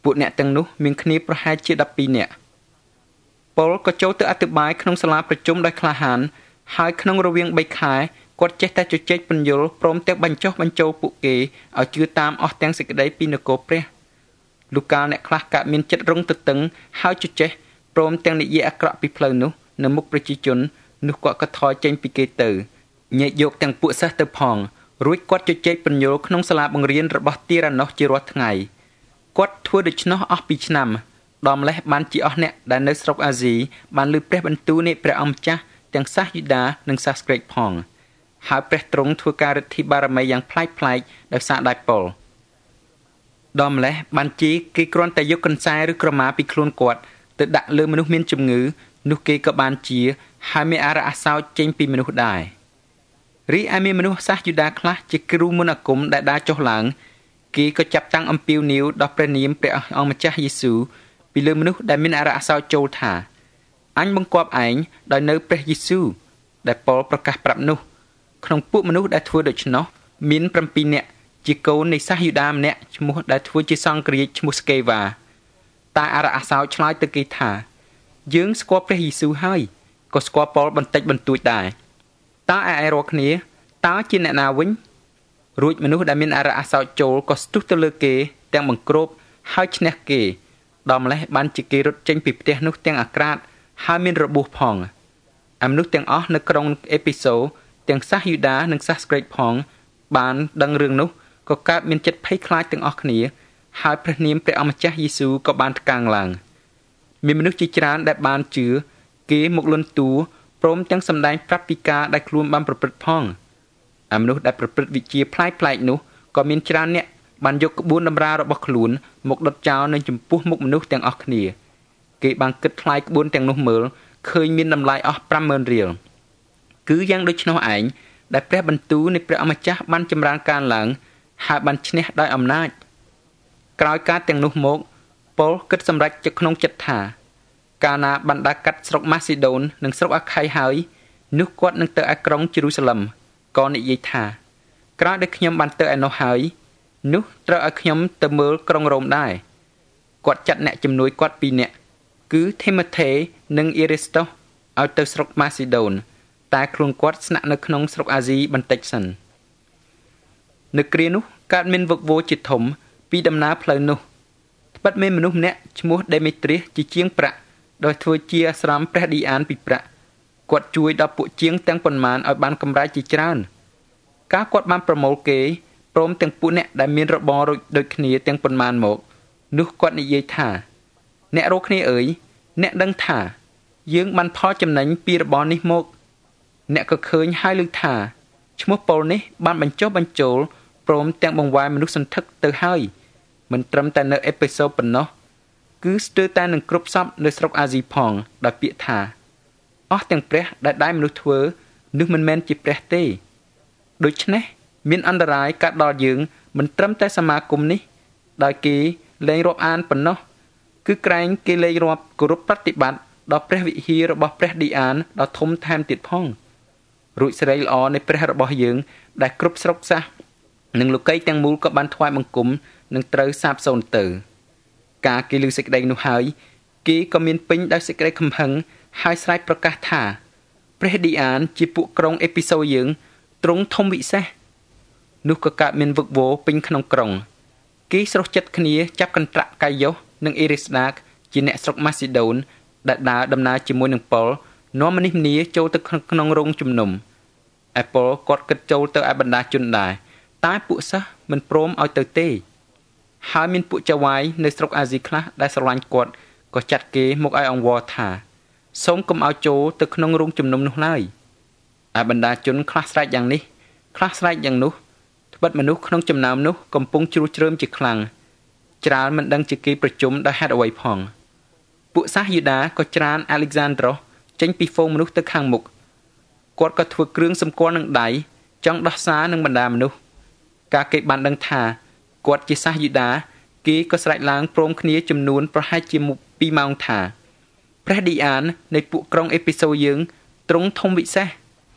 Speaker 1: ពួកអ្នកទាំងនោះមានគ្នាប្រហែលជា12នាក់ប៉ុលក៏ចូលទៅអធិប្បាយក្នុងសាលាប្រជុំដោយក្លាហានហើយក្នុងរវាង3ខែគាត់ចេះតែជជែកពន្យល់ព្រមទាំងបញ្ចុះបញ្ចូលពួកគេឲ្យជឿតាមអស់ទាំងសេចក្តីពីនគរព្រះលូកាអ្នកខ្លះកើតមានចិត្តរងទទឹងហើយជជែកព្រមទាំងនិយាយអាក្រក់ពីផ្លូវនោះនៅមុខប្រជាជននោះគាត់ក៏ថយចេញពីគេទៅញែកយកទាំងពួកសិស្សទៅផងរួចគាត់ជជែកពន្យល់ក្នុងសាលាបង្រៀនរបស់ទីរ៉ាណូសជារាល់ថ្ងៃគាត់ធ្វើដូច្នោះអស់2ឆ្នាំដល់ម្លេះបានជាអស់អ្នកដែលនៅស្រុកអាស៊ីបានឮព្រះបន្ទូលនៃព្រះអង្គម្ចាស់ទាំងសាសយូដានិងសាសក្រិកផងហើយព្រះទ្រង់ធ្វើការឫទ្ធិបារមីយ៉ាងប្លែកៗដោយសារដៃប៉ុលដល់ម្លេះបានជាគេគ្រាន់តែយកកន្សែងឬក្រមាពីខ្លួនគាត់ទៅដាក់លើមនុស្សមានជំងឺនោះគេក៏បានជាហើយមានអារៈអាសោចចេញពីមនុស្សដែររីឯមានមនុស្សសាសយូដាខ្លះជាគ្រូមន្តអាគមដែលដើរចុះឡើងគេក៏ចាប់តាំងអំពាវនាវដល់ព្រះនាមព្រះអង្គម្ចាស់យេស៊ូវពីលើមនុស្សដែលមានអារៈអាសោចចូលថាអញបង្គាប់ឯងដោយនៅព្រះយេស៊ូវដែលប៉ុលប្រកាសប្រាប់នោះក្នុងពួកមនុស្សដែលធ្វើដូច្នោះមាន7នាក់ជាកូននៃសាសយូដាម្នាក់ឈ្មោះដែលធ្វើជាសង្ឃរាជឈ្មោះស្កេវ៉ាតែអារៈអាសោចឆ្លើយទៅគេថាយើងស្គាល់ព្រះយេស៊ូវហើយក៏ស្គាល់ប៉ុលបន្តិចបន្តួចដែរតើឯរាល់គ្នាតើជាអ្នកណាវិញរួចមនុស្សដែលមានអារៈអាសោចចូលក៏ស្ទុះទៅលើគេទាំងបង្គ្របហើយឈ្នះគេដល់ម្លេះបានជាគេរត់ចេញពីផ្ទះនោះទាំងអាក្រាតហើយមានរបួសផងមនុស្សទាំងអស់នៅក្រុងអេពីសូទាំងសាសយូដានិងសាសក្រិកផងបានដឹងរឿងនោះក៏កើតមានចិត្តភ័យខ្លាចទាំងអស់គ្នាហើយព្រះនាមព្រះអម្ចាស់យេស៊ូវក៏បានថ្កើងឡើងមានមនុស្សជាច្រើនដែលបានជឿគេមកលន់តួព្រមទាំងសម្ដែងប្រាប់ពីការដែលខ្លួនបានប្រព្រឹត្តផងមនុស្សដែលប្រព្រឹត្តវិជ្ជាប្លែកៗនោះក៏មានច្រើនអ្នកបានយកក្បួនតម្រារបស់ខ្លួនមកដុតចោលនៅចំពោះមុខមនុស្សទាំងអស់គ្នាគេបានគិតថ្លៃក្បួនទាំងនោះមើលឃើញមានតម្លៃអស់ 50000 រៀលគឺយ៉ាងដូច្នោះឯងដែលព្រះបន្ទូលនៃព្រះអម្ចាស់បានចម្រើនកើនឡើងហើយបានឈ្នះដោយអំណាចក្រោយការទាំងនោះមកប៉ុលគិតសម្រេចក្នុងចិត្តថាកាលណាបានដើរកាត់ស្រុកម៉ាស៊ីដូននិងស្រុកអាខ័យហើយនោះគាត់នឹងទៅឯក្រុងយេរូសាឡឹមក៏និយាយថាក្រោយដែលខ្ញុំបានទៅឯនោះហើយនោះត្រូវឲ្យខ្ញុំទៅមើលក្រុងរ៉ូមដែរគាត់ចាត់អ្នកជំនួយគាត់2នាក់គឺធីម៉ូថេនិងអ៊ីរីស្តុសឲ្យទៅស្រុកម៉ាស៊ីដូនតែខ្លួនគាត់ស្នាក់នៅក្នុងស្រុកអាស៊ីបន្តិចសិននៅគ្រានោះកើតមានវឹកវរជាធំពីដំណើរផ្លូវនោះត្បិតមានមនុស្សម្នាក់ឈ្មោះដេមេត្រៀសជាជាងប្រាក់ដោយធ្វើជាអាស្រមព្រះឌីអានពីប្រាក់គាត់ជួយដល់ពួកជាងទាំងប៉ុន្មានឲ្យបានកម្រៃជាច្រើនការគាត់បានប្រមូលគេព្រមទាំងពួកអ្នកដែលមានរបរដូចគ្នាទាំងប៉ុន្មានមកនោះគាត់និយាយថាអ្នករកគ្នាអើយអ្នកដឹងថាយើងបានផលចំណេញពីរបរនេះមកអ្នកក៏ឃើញហើយឮថាឈ្មោះប៉ុលនេះបានបញ្ចុះបញ្ចូលព្រមទាំងបង្វែរមនុស្សសន្ធឹកទៅហើយមិនត្រឹមតែនៅអេពីសូប៉ុណ្ណោះគឺស្ទើរតែនឹងគ្រប់សពនៅស្រុកអាស៊ីផងដោយពាក្យថាអស់ទាំងព្រះដែលដៃមនុស្សធ្វើនោះមិនមែនជាព្រះទេដូច្នេះមានអន្តរាយកើតដល់យើងមិនត្រឹមតែសមាគមនេះដោយគេលែងរាប់អានប៉ុណ្ណោះគឺក្រែងគេលែងរាប់គោរពប្រតិបត្តិដល់ព្រះវិហាររបស់ព្រះឌីអានដ៏ធំថែមទៀតផងរួចសេរីល្អនៃព្រះរបស់យើងដែលគ្រប់ស្រុកសាសនិងលោកីទាំងមូលក៏បានថ្វាយបង្គំនិងត្រូវសាបសូន្យទៅការគេលើសេចក្តីនោះហើយគេក៏មានពេញដោយសេចក្តីខំហឹងហើយស្រែកប្រកាសថាព្រះឌីអានជាពួកក្រុងអេពីសូយើងទ្រង់ធំវិសេសនោះក៏កើតមានវឹកវរពេញក្នុងក្រុងគេស្រោះចិត្តគ្នាចាប់កន្ត្រាក់កាយ៉ូសនិងអ៊ីរីស្ដាកជាអ្នកស្រុកម៉ាស៊ីដូនដែលដើរដំណើរជាមួយនឹងប៉ុលនាំម្នេះម្នាចូលទៅក្នុងរោងជំនុំឯប៉ុលគាត់គិតចូលទៅឯបណ្ដាជនដែរតែពួកសិស្សមិនព្រមឲ្យទៅទេហើយមានពួកចៅវាយនៅស្រុកអាស៊ីខ្លះដែលស្រឡាញ់គាត់ក៏ចាត់គេមកឲ្យអង្វរថាសូមកុំឲ្យចូលទៅក្នុងរោងជំនុំនោះឡើយឯបណ្ដាជនខ្លះស្រែកយ៉ាងនេះខ្លះស្រែកយ៉ាងនោះត្បិតមនុស្សក្នុងចំណោមនោះកំពុងជ្រួសជ្រើមជាខ្លាំងច្រើនមិនដឹងជាគេប្រជុំដោយហេតុអ្វីផងពួកសាសយូដាក៏ច្រានអាឡិចសាន់ដ្រូសចេញពីហ្វូងមនុស្សទៅខាងមុខគាត់ក៏ធ្វើគ្រឿងសម្គាល់នឹងដៃចង់ដោះសារនឹងបណ្ដាមនុស្សការគេបានដឹងថាគាត់ជាសាសយូដាគេក៏ស្រែកឡើងព្រមគ្នាចំនួនប្រហែលជា2ម៉ោងថាព្រះឌីអាននៃពួកក្រុងអេពីសូយើងទ្រង់ធំវិសេស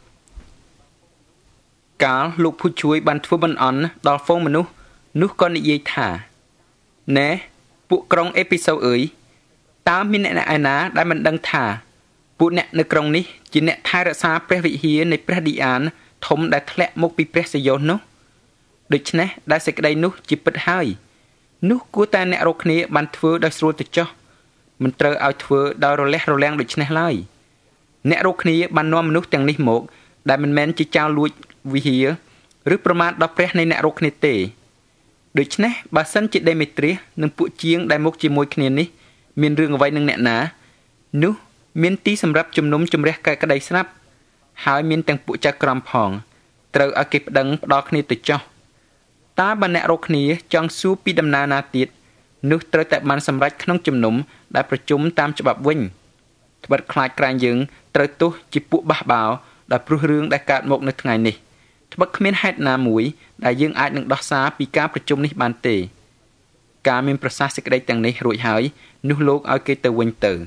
Speaker 1: កាលលោកผู้ជួយបានធ្វើបន្អន់ដល់ហ្វូងមនុស្សនោះក៏និយាយថាណែពួកក្រុងអេពីសូអើយតើមានអ្នកឯណាដែលមិនដឹងថាពួកអ្នកនៅក្រុងនេះជាអ្នកថែរក្សាព្រះវិហារនៃព្រះឌីអានធំដែលធ្លាក់មកពីព្រះសាយ៉ូននោះដូច្នេះដែលសេចក្តីនោះជាពិតហើយនោះគួរតែអ្នករកគ្នាបានធ្វើដោយស្រួលទៅចុះមិនត្រូវឲ្យធ្វើដោយរលះរលាំងដូច្នេះឡើយអ្នករកគ្នាបាននាំមនុស្សទាំងនេះមកដែលមិនមែនជាចៅលួចវិហារឬប្រមាថដល់ព្រះនៃអ្នករកគ្នាទេដូច្នេះបើសិនជាដេមេត្រៀសនិងពួកជាងដែលមកជាមួយគ្នានេះមានរឿងអ្វីនឹងអ្នកណានោះមានទីសម្រាប់ជំនុំជម្រះកែក្តីស្រាប់ហើយមានទាំងពួកចៅក្រមផងត្រូវឲ្យគេប្តឹងផ្ដាល់គ្នាទៅចោះតើបើអ្នករកគ្នាចង់សួរពីដំណើរណាទៀតនោះត្រូវតែបានសម្រេចក្នុងជំនុំដែលប្រជុំតាមច្បាប់វិញត្បិតខ្លាចក្រែងយើងត្រូវទោសជាពួកបះបោរដោយព្រោះរឿងដែលកើតមកនៅថ្ងៃនេះត្បិតគ្មានហេតុណាមួយដែលយើងអាចនឹងដោះសារពីការប្រជុំនេះបានទេការមានប្រសាសន៍សេចក្តីទាំងនេះរួចហើយនោះលោកឲ្យគេទៅវិញទៅ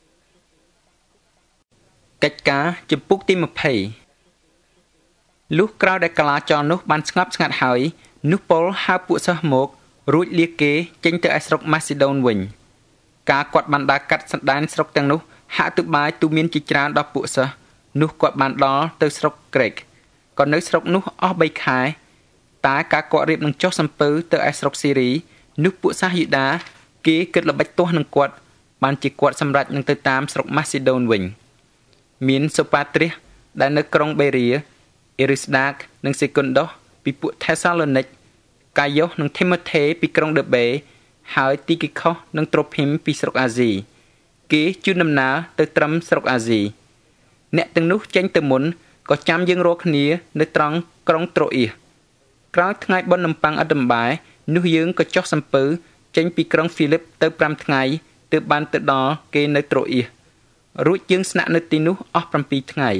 Speaker 1: កិច្ចការជំពូកទី20លុះក្រោយដែលកាឡាចរនោះបានស្ងប់ស្ងាត់ហើយនោះប៉ុលហៅពួកសិស្សមករួចលាគេចេញទៅឯស្រុកម៉ាស៊ីដូនវិញការគាត់បានដើរកាត់សណ្ដានស្រុកទាំងនោះហាក់ទៅបាយទូមានជាច្រើនដល់ពួកសិស្សនោះគាត់បានដល់ទៅស្រុកក្រេកក៏នៅស្រុកនោះអស់3ខែតែការគាត់រៀបនឹងចុះសំពើទៅឯស្រុកស៊ីរីនោះពួកសាសយូដាគេគិតល្បិចទាស់នឹងគាត់បានជាគាត់សម្រេចនឹងទៅតាមស្រុកម៉ាស៊ីដូនវិញមានសូប៉ាត្រៀសដែលនៅក្រុងបេរៀអេរីស្ដាកនិងសេគុនដោសពីពួកថេសាឡូនិកកាយ៉ូសនិងធីម៉ូថេពីក្រុងដេបេហើយទីគីខុសនិងត្រូភីមពីស្រុកអាស៊ីគេជូនដំណើរទៅត្រឹមស្រុកអាស៊ីអ្នកទាំងនោះចេញទៅមុនក៏ចាំយើងរកគ្នានៅត្រង់ក្រុងត្រូអ៊ីសក្រោយថ្ងៃបុណ្យនំប៉័ងឥតដំបែនោះយើងក៏ចុះសំពើចេញពីក្រុងហ្វីលីបទៅ5ថ្ងៃទើបបានទៅដល់គេនៅត្រូអ៊ីសរួចយើងស្នាក់នៅទីនោះអស់7ថ្ងៃ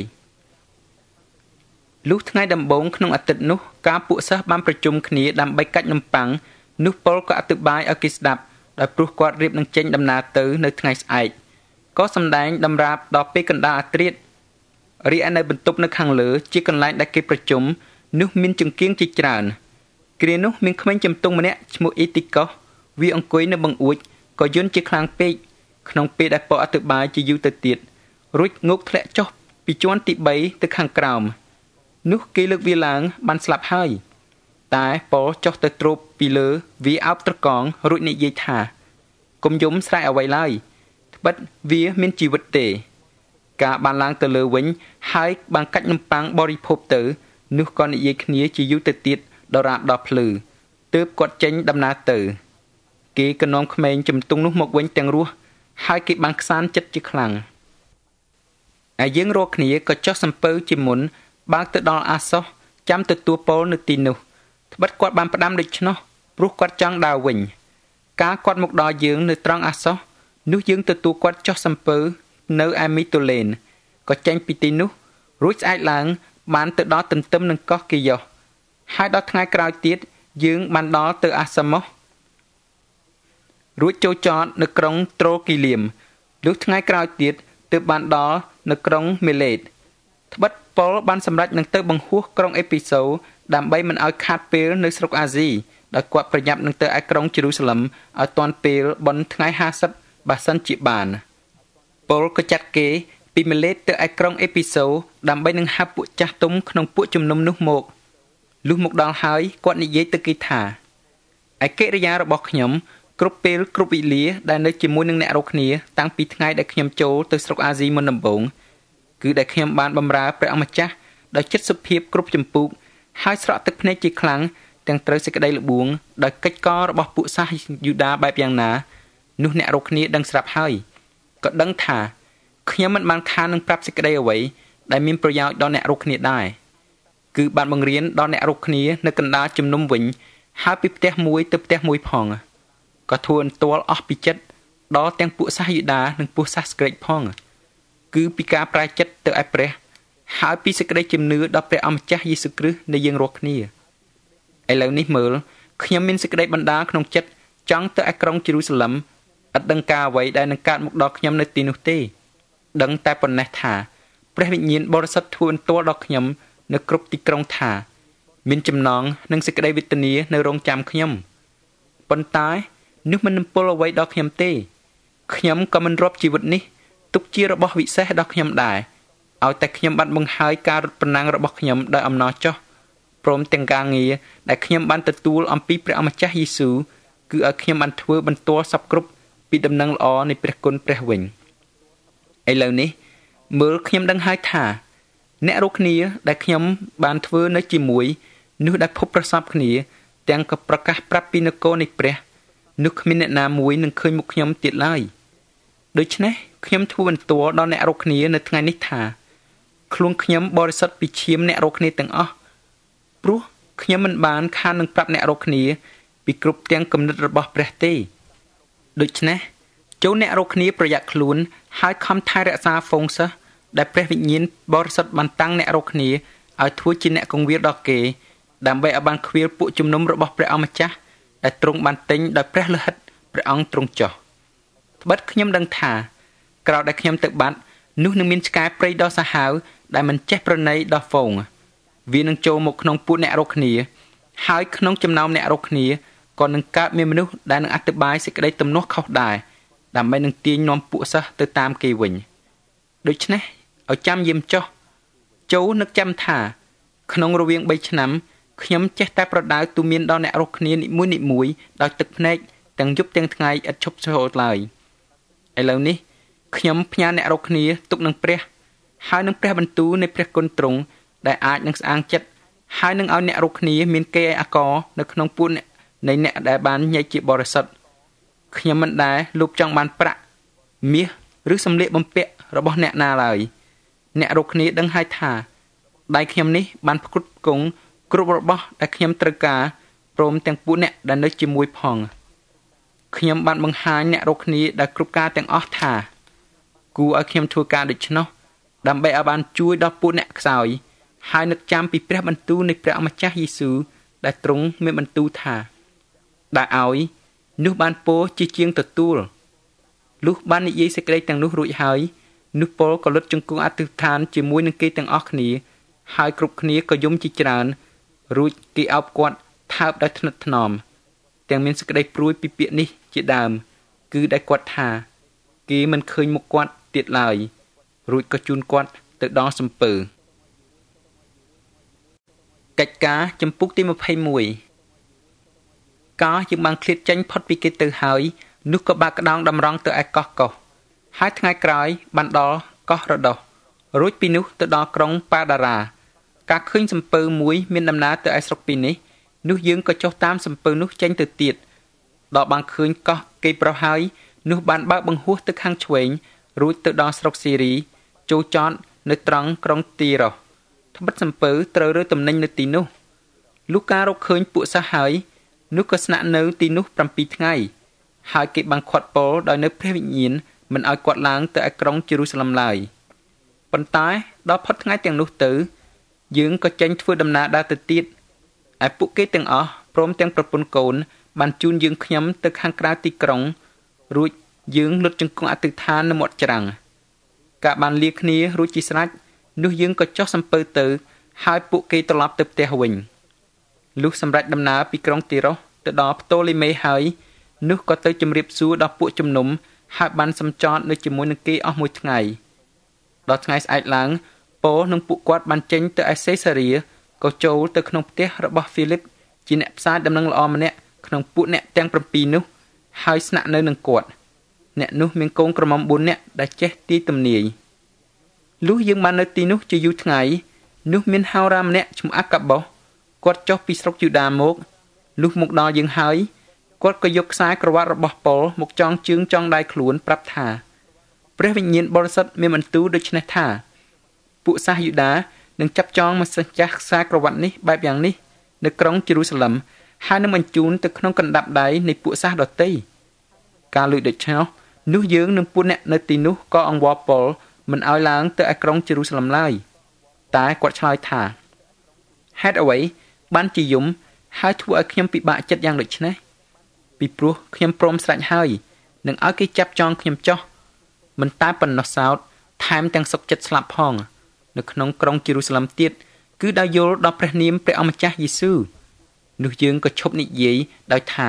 Speaker 1: លុះថ្ងៃដំបូងក្នុងអាទិត្យនោះការពួកសិស្សបានប្រជុំគ្នាដើម្បីកាច់នំប៉័ងនោះប៉ុលក៏អធិប្បាយឲ្យគេស្ដាប់ដោយព្រោះគាត់រៀបនឹងចេញដំណើរទៅនៅថ្ងៃស្អែកក៏សម្ដែងតម្រាបដល់ពេលកណ្ដាលអាធ្រាត្ររីឯនៅបន្ទប់នៅខាងលើជាកន្លែងដែលគេប្រជុំនោះមានចង្គៀងជាច្រើនគ្រានោះមានក្មេងជំទង់ម្នាក់ឈ្មោះអ៊ីទីកុសវាអង្គុយនៅបង្អួចក៏យន់ជាខ្លាំងពេកក្នុងពេលដែលប៉ុលអធិប្បាយជាយូរទៅទៀតរួចងោកធ្លាក់ចុះពីជាន់ទី3ទៅខាងក្រោមនោះគេលើកវាឡើងបានស្លាប់ហើយតែប៉ុលចុះទៅទ្រពពីលើវាអោបត្រកងរួចនិយាយថាកុំយំស្រែកអ្វីឡើយត្បិតវាមានជីវិតទេការបានឡើងទៅលើវិញហើយបានកាច់នំប៉័ងបរិភោគទៅនោះក៏និយាយគ្នាជាយូរទៅទៀតដល់រាបដល់ភ្លឺទើបគាត់ចេញដំណើរទៅគេក៏នាំក្មេងជំទង់នោះមកវិញទាំងរស់ហើយគេបានខ្សានចិត្តជាខ្លាំងហើយយើងរកគ្នាក៏ចុះសំពើជាមុនបើកទៅដល់អាសោះចាំទទួលប៉ុលនៅទីនោះត្បិតគាត់បានផ្ដាំដូច្នោះព្រោះគាត់ចង់ដើរវិញការគាត់មកដល់យើងនៅត្រង់អាសោះនោះយើងទទួលគាត់ចុះសំពើនៅឯមីតូលេនក៏ចេញពីទីនោះរួចស្អែកឡើងបានទៅដល់ទន្ទឹមនឹងកោះគីយ៉ូសហើយដល់ថ្ងៃក្រោយទៀតយើងបានដល់ទៅអាសាម៉ូសរួចចូលចតនៅក្រុងត្រូគីលៀមលុះថ្ងៃក្រោយទៀតទើបបានដល់នៅក្រុងមេលេតត្បិតប៉ុលបានសម្រេចនឹងទៅបង្ហោះក្រុងអេពីសូដើម្បីមិនឲ្យខាតពេលនៅស្រុកអាស៊ីដោយគាត់ប្រញាប់នឹងទៅឯក្រុងយេរូសាឡឹមឲ្យទាន់ពេលបុណ្យថ្ងៃ50បើសិនជាបានប៉ុលក៏ចាត់គេពីមេលេតទៅឯក្រុងអេពីសូដើម្បីនឹងហៅពួកចាស់ទុំក្នុងពួកជំនុំនោះមកលុះមកដល់ហើយគាត់និយាយទៅគេថាឯកិរិយារបស់ខ្ញុំគ្រប់ពេលគ្រប់វេលាដែលនៅជាមួយនឹងអ្នករកគ្នាតាំងពីថ្ងៃដែលខ្ញុំចូលទៅស្រុកអាស៊ីមុនដំបូងគឺដែលខ្ញុំបានបម្រើព្រះអម្ចាស់ដោយចិត្តសុភាពគ្រប់ចម្ពោះហើយស្រក់ទឹកភ្នែកជាខ្លាំងទាំងត្រូវសេចក្តីល្បួងដោយកិច្ចការរបស់ពួកសាសយូដាបែបយ៉ាងណានោះអ្នករកគ្នាដឹងស្រាប់ហើយក៏ដឹងថាខ្ញុំមិនបានខាននឹងប្រាប់សេចក្តីអ្វីដែលមានប្រយោជន៍ដល់អ្នករកគ្នាដែរគឺបានបង្រៀនដល់អ្នករកគ្នានៅកណ្ដាលជំនុំវិញហើយពីផ្ទះមួយទៅផ្ទះមួយផងក៏ធួនទាល់អស់ពីចិត្តដល់ទាំងពួកសាសយូដានិងពួកសាសក្រិចផងគឺពីការប្រែចិត្តទៅឯព្រះហើយពីសេចក្តីជំនឿដល់ព្រះអម្ចាស់យេស៊ូវគ្រីស្ទនៃយើងរាល់គ្នាឥឡូវនេះមើលខ្ញុំមានសេចក្តីបណ្ដាលក្នុងចិត្តចង់ទៅឯក្រុងយេរូសាឡឹមឥតដឹងការអ្វីដែលនឹងកើតមកដល់ខ្ញុំនៅទីនោះទេដឹងតែប៉ុណ្ណេះថាព្រះវិញ្ញាណបរិសុទ្ធធ្វើបន្ទាល់ដល់ខ្ញុំនៅគ្រប់ទីក្រុងថាមានចំណងនិងសេចក្តីវេទនានៅរងចាំខ្ញុំប៉ុន្តែ
Speaker 2: នោះមិនពលអ្វីដល់ខ្ញុំទេខ្ញុំក៏មិនរាប់ជីវិតនេះទុកជារបស់វិសេសដល់ខ្ញុំដែរឲ្យតែខ្ញុំបានបង្ហើយការរត់ប្រណាំងរបស់ខ្ញុំដោយអំណរចុះព្រមទាំងការងារដែលខ្ញុំបានទទួលអំពីព្រះអម្ចាស់យេស៊ូវគឺឲ្យខ្ញុំបានធ្វើបន្ទាល់សពគ្រប់ពីដំណឹងល្អនៃព្រះគុណព្រះវិញឥឡូវនេះមើលខ្ញុំដឹងហើយថាអ្នករាល់គ្នាដែលខ្ញុំបានធ្វើនៅជាមួយនោះដែលភពប្រសពគ្នាទាំងក៏ប្រកាសប្រាប់ពីនគរនៃព្រះនោះគ្មានអ្នកណាមួយនឹងឃើញមុខខ្ញុំទៀតឡើយដូច្នេះខ្ញុំធ្វើបន្ទាល់ដល់អ្នករាល់គ្នានៅថ្ងៃនេះថាខ្លួនខ្ញុំបរិសុទ្ធពីឈាមអ្នករាល់គ្នាទាំងអស់ព្រោះខ្ញុំមិនបានខាននឹងប្រាប់អ្នករាល់គ្នាពីគ្រប់ទាំងគំនិតរបស់ព្រះទេដូច្នេះចូលអ្នករាល់គ្នាប្រយ័ត្នខ្លួនហើយខំថែរក្សាហ្វូងសិស្សដែលព្រះវិញ្ញាណបរិសុទ្ធបានតាំងអ្នករាល់គ្នាឲ្យធ្វើជាអ្នកគង្វាលដល់គេដើម្បីឲ្យបានខ្វៀលពួកជំនុំរបស់ព្រះអម្ចាស់ដែលទ្រង់បានទិញដោយព្រះលិខិតព្រះអង្គទ្រង់ចុះត្បិតខ្ញុំដឹងថាក្រោយដែលខ្ញុំទៅបាត់នោះនឹងមានឆ្កែព្រៃដ៏សាហាវដែលមិនចេះប្រណីដល់ហ្វូងវានឹងចូលមកក្នុងពួកអ្នករាល់គ្នាហើយក្នុងចំណោមអ្នករាល់គ្នាក៏នឹងកើតមានមនុស្សដែលនឹងអធិប្បាយសេចក្តីទំនាស់ខុសដែរដើម្បីនឹងទាញនាំពួកសិស្សទៅតាមគេវិញដូច្នេះឲ្យចាំយាមចុះចូលនឹកចាំថាក្នុងរវាង3ឆ្នាំខ្ញុំចេះតែប្រដៅទូមានដល់អ្នករាល់គ្នានីមួយៗដោយទឹកភ្នែកទាំងយប់ទាំងថ្ងៃឥតឈប់ឈរឡើយឥឡូវនេះខ្ញុំផ្ញើអ្នករាល់គ្នាទុកនឹងព្រះហើយនឹងព្រះបន្ទូលនៃព្រះគុណទ្រង់ដែលអាចនឹងស្អាងចិត្តហើយនឹងឲ្យអ្នករាល់គ្នាមានកេរ្តិ៍អាករនៅក្នុងពួកនៃអ្នកដែលបានញែកជាបរិសុទ្ធខ្ញុំមិនដែលលូបចង់បានប្រាក់មាសឬសម្លៀកបំពាក់របស់អ្នកណាឡើយអ្នករាល់គ្នាដឹងហើយថាដៃខ្ញុំនេះបានផ្គត់ផ្គង់គ្រប់របស់ដែលខ្ញុំត្រូវការព្រមទាំងពួកអ្នកដែលនៅជាមួយផងខ្ញុំបានបង្ហាញអ្នករាល់គ្នាដែលគ្រប់ការទាំងអស់ថាគួរឲ្យខ្ញុំធ្វើការដូច្នោះដើម្បីឲ្យបានជួយដល់ពួកអ្នកខ្សោយហើយនឹកចាំពីព្រះបន្ទូលនៃព្រះអម្ចាស់យេស៊ូវដែលទ្រង់មានបន្ទូលថាដែលឲ្យនោះបានពោជាជាងទទួលលុះបាននិយាយសេចក្តីទាំងនោះរួចហើយនោះពលក៏លុតជង្គង់អធិដ្ឋានជាមួយនឹងគេទាំងអស់គ្នាហើយគ្រប់គ្នាក៏យំជាច្រើនរួចគេអោបគាត់ថើបដោយថ្និតថ្នមទាំងមានសេចក្តីព្រួយពីពាក្យនេះជាដើមគឺដែលគាត់ថាគេមិនឃើញមុខគាត់ទៀតឡើយរួចក៏ជូនគាត់ទៅដល់សំពើកិច្ចការចំពុកទី21កាលយើងបានឃ្លាតចេញផុតពីគេទៅហើយនោះក៏បាក់ក្តោងតម្រង់ទៅឯកោះហើយថ្ងៃក្រោយបានដល់កោះរដោះរួចពីនោះទៅដល់ក្រុងប៉ាដារ៉ាការឃើញសំពៅមួយមានដំណើរទៅឯស្រុកពីនេះនោះយើងក៏ចុះតាមសំពៅនោះចេញទៅទៀតដល់បានឃើញកោះគេប្រោះហើយនោះបានបើកបង្ហួសទៅខាងឆ្វេងរួចទៅដល់ស្រុកសេរីចូលចតនៅត្រង់ក្រុងទីរ៉ូត្បិតសំពៅត្រូវរើទំនិញនៅទីនោះលូការរកឃើញពួកសិស្សហើយនោះក៏ស្នាក់នៅទីនោះ7ថ្ងៃហើយគេបានខាត់ពោលដោយនៅព្រះវិញ្ញាណមិនឲ្យគាត់ឡើងទៅឯក្រុងយេរូសាឡិមឡើយប៉ុន្តែដល់ផុតថ្ងៃទាំងនោះទៅយើងក៏ចេញធ្វើដំណើរដើរទៅទៀតឯពួកគេទាំងអស់ព្រមទាំងប្រពន្ធកូនបានជូនយើងខ្ញុំទៅខាងក្រៅទីក្រុងរួចយើងលុតជង្គង់អធិដ្ឋាននៅមាត់ច្រាំងការបានលាគ្នារួចជាស្រេចនោះយើងក៏ចុះសំពៅទៅហើយពួកគេត្រឡប់ទៅផ្ទះវិញលុះសម្រេចដំណើរពីក្រុងទីរ៉ូទៅដល់ផ្ទូលីមេហើយនោះក៏ទៅជម្រាបសួរដល់ពួកជំនុំហើយបានសំចតនៅជាមួយនឹងគេអស់មួយថ្ងៃដល់ថ្ងៃស្អែកឡើងប៉ូលនិងពួកគាត់បានចេញទៅឯសេសារីក៏ចូលទៅក្នុងផ្ទះរបស់ហ្វីលីបជាអ្នកផ្សាយដំណឹងល្អម្នាក់ក្នុងពួកអ្នកទាំង7នោះហើយស្នាក់នៅនឹងគាត់អ្នកនោះមានកូនក្រមុំ4នាក់ដែលចេះទាយទំនាយលុះយើងបាននៅទីនោះជាយូរថ្ងៃនោះមានហោរាម្នាក់ឈ្មោះអាកាបូសគាត់ចុះពីស្រុកយូដាមកលុះមកដល់យើងហើយគាត់ក៏យកខ្សែក្រវ៉ាត់របស់ប៉ុលមកចងជើងចងដៃខ្លួនប្រាប់ថាព្រះវិញ្ញាណបរិសុទ្ធមានបន្ទូលដូច្នេះថាពួកសាសយូដានឹងចាប់ចងម្ចាស់ខ្សែក្រវ៉ាត់នេះបែបយ៉ាងនេះនៅក្រុងយេរូសាឡិមហើយនឹងបញ្ជូនទៅក្នុងកណ្ដាប់ដៃនៃពួកសាសដទៃការលួចដូច្នោះនោះយើងនឹងពួកអ្នកនៅទីនោះក៏អង្វរប៉ុលមិនឲ្យឡើងទៅឯក្រុងយេរូសាឡិមឡើយតែគាត់ឆ្លើយថាហេតុអ្វីបានជាយំហើយធ្វើឲ្យខ្ញុំពិបាកចិត្តយ៉ាងដូចនេះពីព្រោះខ្ញុំព្រមស្រេចហើយនឹងឲ្យគេចាប់ចងខ្ញុំចោះមិនតែប៉ុណ្ណោះសោតថែមទាំងសុខចិត្តស្លាប់ផងនៅក្នុងក្រុងយេរូសាឡិមទៀតគឺដោយយល់ដល់ព្រះនាមព្រះអម្ចាស់យេស៊ូវនោះយើងក៏ឈប់និយាយដោយថា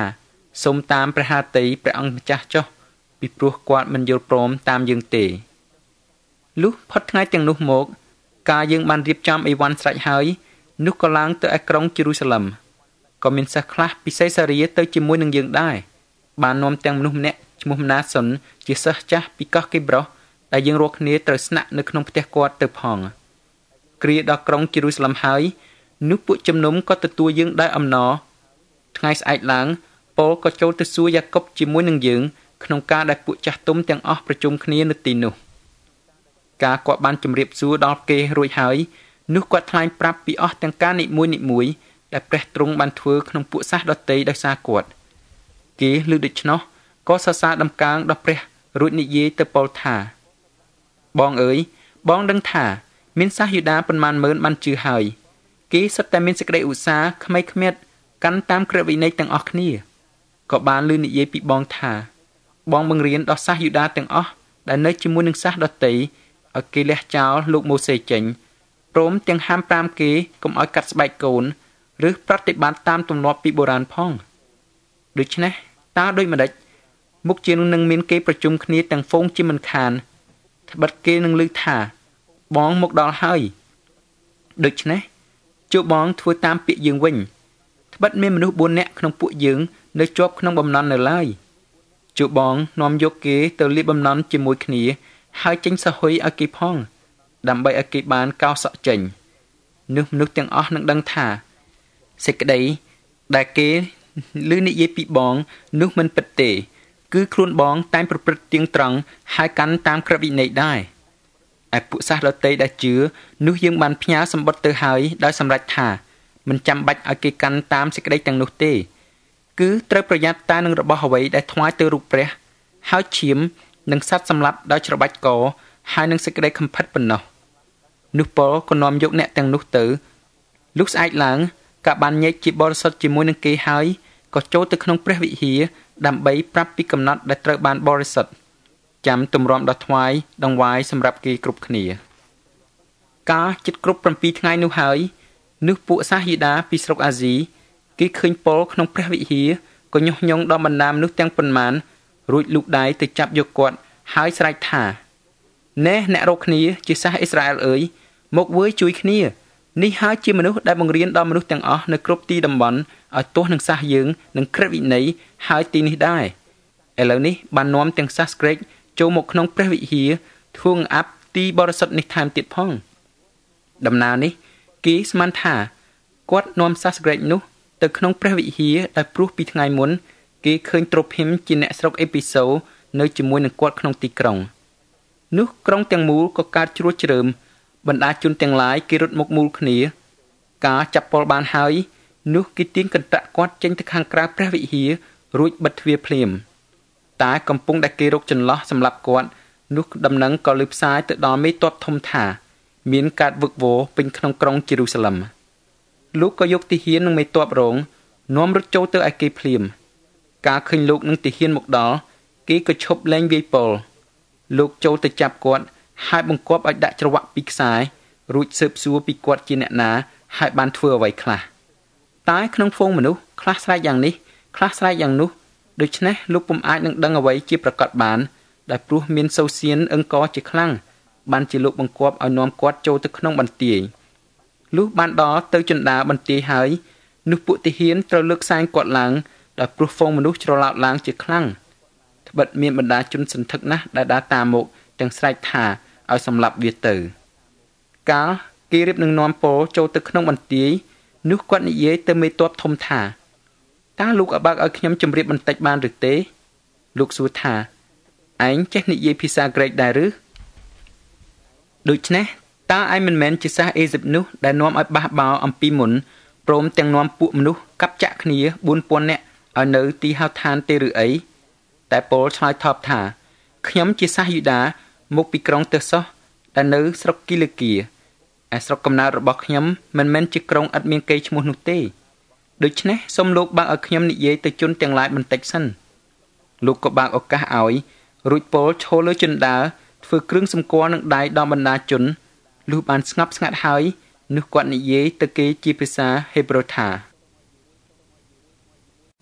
Speaker 2: សូមតាមព្រះハតីព្រះអង្គម្ចាស់ចុះពីព្រោះគាត់មិនយល់ព្រមតាមយើងទេលុះផុតថ្ងៃទាំងនោះមកកាលយើងបានរៀបចំអីវ៉ាន់ស្រេចហើយនោះក៏ឡើងទៅឯក្រុងយេរូសាឡិមក៏មានសិស្សខ្លះពីសេសារីទៅជាមួយនឹងយើងដែរបាននាំទាំងមនុស្សម្នាក់ឈ្មោះម៉ាណាសុនជាសិស្សចាស់ពីកោះគីប្រុសដែលយើងរាល់គ្នាត្រូវស្នាក់នៅក្នុងផ្ទះគាត់ទៅផងគ្រាដល់ក្រុងយេរូសាឡិមហើយនោះពួកជំនុំក៏ទទួលយើងដោយអំណរថ្ងៃស្អែកឡើងប៉ូលក៏ចូលទៅសួរយ៉ាកុបជាមួយនឹងយើងក្នុងការដែលពួកចាស់ទុំទាំងអស់ប្រជុំគ្នានៅទីនោះការគាត់បានជម្រាបសួរដល់គេរួចហើយនោះគាត់ថ្លែងប្រាប់ពីអស់ទាំងការនិមួយដែលព្រះទ្រង់បានធ្វើក្នុងពួកសាសដតីដោយសារគាត់គេឮដូច្នោះក៏សរសើរដំកើងដល់ព្រះរួចនិយាយទៅប៉ូលថាបងអើយបងដឹងថាមានសាសយូដាប៉ុន្មានម៉ឺនបានជឿហើយគេសុទ្ធតែមានសេចក្តីឧស្សាហ៍ខ្មីខ្មិតកាន់តាមក្រឹតវិន័យទាំងអស់គ្នាក៏បានឮនិយាយពីបងថាបងបង្រៀនដល់សាសយូដាទាំងអស់ដែលនៅជាមួយនឹងសាសដតីឲ្យគេលះចោលលោកម៉ូសេចេញព្រមទាំងហាម5គេកុំឲ្យកាត់ស្បែកកូនឬប្រតិបត្តិតាមទម្លាប់ពីបុរាណផងដូច្នេះតើដូចម្ដេចមុខជានឹងមានគេប្រជុំគ្នាទាំងហ្វូងជាមិនខានត្បិតគេនឹងឮថាបងមកដល់ហើយដូច្នេះជួបបងធ្វើតាមពាក្យយើងវិញត្បិតមានមនុស្ស4នាក់ក្នុងពួកយើងនៅជាប់ក្នុងបំណន់នៅឡើយជួបបងនាំយកគេទៅលាបបំណន់ជាមួយគ្នាហើយចេញសហុយឲ្យគេផងដើម្បីឲ្យគេបានកោសក់ចេញនោះមនុស្សទាំងអស់នឹងដឹងថាសេចក្តីដែលគេឮនិយាយពីបងនោះមិនពិតទេគឺខ្លួនបងតែងប្រព្រឹត្តទៀងត្រង់ហើយកាន់តាមក្រឹតវិន័យដែរឯពួកសាសដតីដែលជឿនោះយើងបានផ្ញើសម្បត្តិទៅហើយដោយសម្រេចថាមិនចាំបាច់ឲ្យគេកាន់តាមសេចក្តីទាំងនោះទេគឺត្រូវប្រយ័ត្នតែនឹងរបស់អ្វីដែលថ្វាយទៅរូបព្រះហើយឈាមនិងសត្វសម្លាប់ដោយច្របាច់កហើយនឹងសេចក្តីខំផិតប៉ុណ្ណោះនោះប៉ូលក៏នាំយកអ្នកទាំងនោះទៅលុះស្អែកឡើងក៏បានញែកជាបរិសុទ្ធជាមួយនឹងគេហើយក៏ចូលទៅក្នុងព្រះវិហារដើម្បីប្រាប់ពីកំណត់ដែលត្រូវបានបរិសុទ្ធចាំទម្រាំដល់ថ្វាយដង្វាយសម្រាប់គេគ្រប់គ្នាកាលជិតគ្រប់7ថ្ងៃនោះហើយនោះពួកសាសយូដាពីស្រុកអាស៊ីគេឃើញប៉ូលក្នុងព្រះវិហារក៏ញុះញង់ដល់បណ្ដាមនុស្សទាំងប៉ុន្មានរួចលូកដៃទៅចាប់យកគាត់ហើយស្រែកថាណែអ្នករកគ្នាជាសាសអ៊ីស្រាអែលអើយមកវើយជួយគ្នានេះហើយជាមនុស្សដែលបង្រៀនដល់មនុស្សទាំងអស់នៅគ្រប់ទីតំបន់ឲ្យទាស់នឹងសាសយើងនឹងក្រឹតវិន័យហើយទីនេះដែរឥឡូវនេះបាននាំទាំងសាសក្រិកចូលមកក្នុងព្រះវិហារធ្វើអាប់ទីបរិសុទ្ធនេះថែមទៀតផងដំណើរនេះគេស្មានថាគាត់នាំសាសក្រិកនោះទៅក្នុងព្រះវិហារដែលព្រោះពីថ្ងៃមុនគេឃើញត្រូភីមជាអ្នកស្រុកអេពីសូនៅជាមួយនឹងគាត់ក្នុងទីក្រុងនោះក្រុងទាំងមូលក៏កើតជ្រួចជ្រើមបណ្ដាជនទាំងឡាយគេរត់មកមូលគ្នាការចាប់ប៉ូលបានហើយនោះគេទាញកន្ត្រាក់គាត់ចេញទៅខាងក្រៅព្រះវិហាររួចបិទទ្វារភ្លាមតែកំពុងតែគេរកចន្លោះសម្រាប់គាត់នោះដំណឹងក៏លើផ្សាយទៅដល់មេទ័ពធំថាមានការវឹកវរពេញក្នុងក្រុងយេរូសាឡិមលោកក៏យកទាហាននិងមេទ័ពរងនាំរត់ចូលទៅឯគេភ្លាមការឃើញលោកនឹងទាហានមកដល់គេក៏ឈប់លែងវាយប៉ូលលោកចូលទៅចាប់គាត់ហើយបង្គាប់ឲ្យដាក់ច្រវាក់ពីខ្សែរួចស៊ើបសួរពីគាត់ជាអ្នកណាហើយបានធ្វើអ្វីខ្លះតែក្នុងហ្វូងមនុស្សខ្លះស្រែកយ៉ាងនេះខ្លះស្រែកយ៉ាងនោះដូច្នេះលោកពុំអាចនឹងដឹងអ្វីជាប្រកាសបានដែលព្រោះមានសូសៀនអឹងកជាខ្លាំងបានជាលោកបង្គាប់ឲ្យនាំគាត់ចូលទៅក្នុងបន្ទាយលុះបានដល់ទៅជណ្ដើរបន្ទាយហើយនោះពួកទាហានត្រូវលើកសែងគាត់ឡើងដោយព្រោះហ្វូងមនុស្សច្រឡោតឡើងជាខ្លាំងត្បិតមានបណ្ដាជនសន្ធឹកណាស់ដែលដើរតាមមកទាំងស្រែកថាឲ្យសម្លាប់វាទៅកាលគេរៀបនឹងនាំប៉ូលចូលទៅក្នុងបន្ទាយនោះគាត់និយាយទៅមេទ័ពធំថាតើលោកអបើកឲ្យខ្ញុំជម្រាបបន្តិចបានឬទេលោកសួរថាឯងចេះនិយាយភាសាក្រិកដែរឬដូច្នេះតើឯងមិនមែនជាសាសអេស៊ីបនោះដែលនាំឲ្យបះបោរអំពីមុនព្រមទាំងនាំពួកមនុស្សកាប់ចាក់គ្នា 4000 នាក់ឲ្យនៅទីហៅឋានទេឬអីតែប៉ូលឆ្លើយតបថាខ្ញុំជាសាសយូដាមកពីក្រុងទើសោះដែលនៅស្រុកគីលេគៀឯស្រុកកំណើតរបស់ខ្ញុំមិនមែនជាក្រុងឥតមានកេរ្តិ៍ឈ្មោះនោះទេដូច្នេះសូមលោកបើកឲ្យខ្ញុំនិយាយទៅជនទាំងឡាយបន្តិចសិនលោកក៏បើកឱកាសឲ្យរួចប៉ូលឈរលើជណ្ដើរធ្វើគ្រឿងសម្គាល់នឹងដៃដល់បណ្ដាជនលុះបានស្ងប់ស្ងាត់ហើយនោះគាត់និយាយទៅគេជាភាសាហេប្រឺថា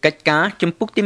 Speaker 1: កិច្ចការជំពូកទី22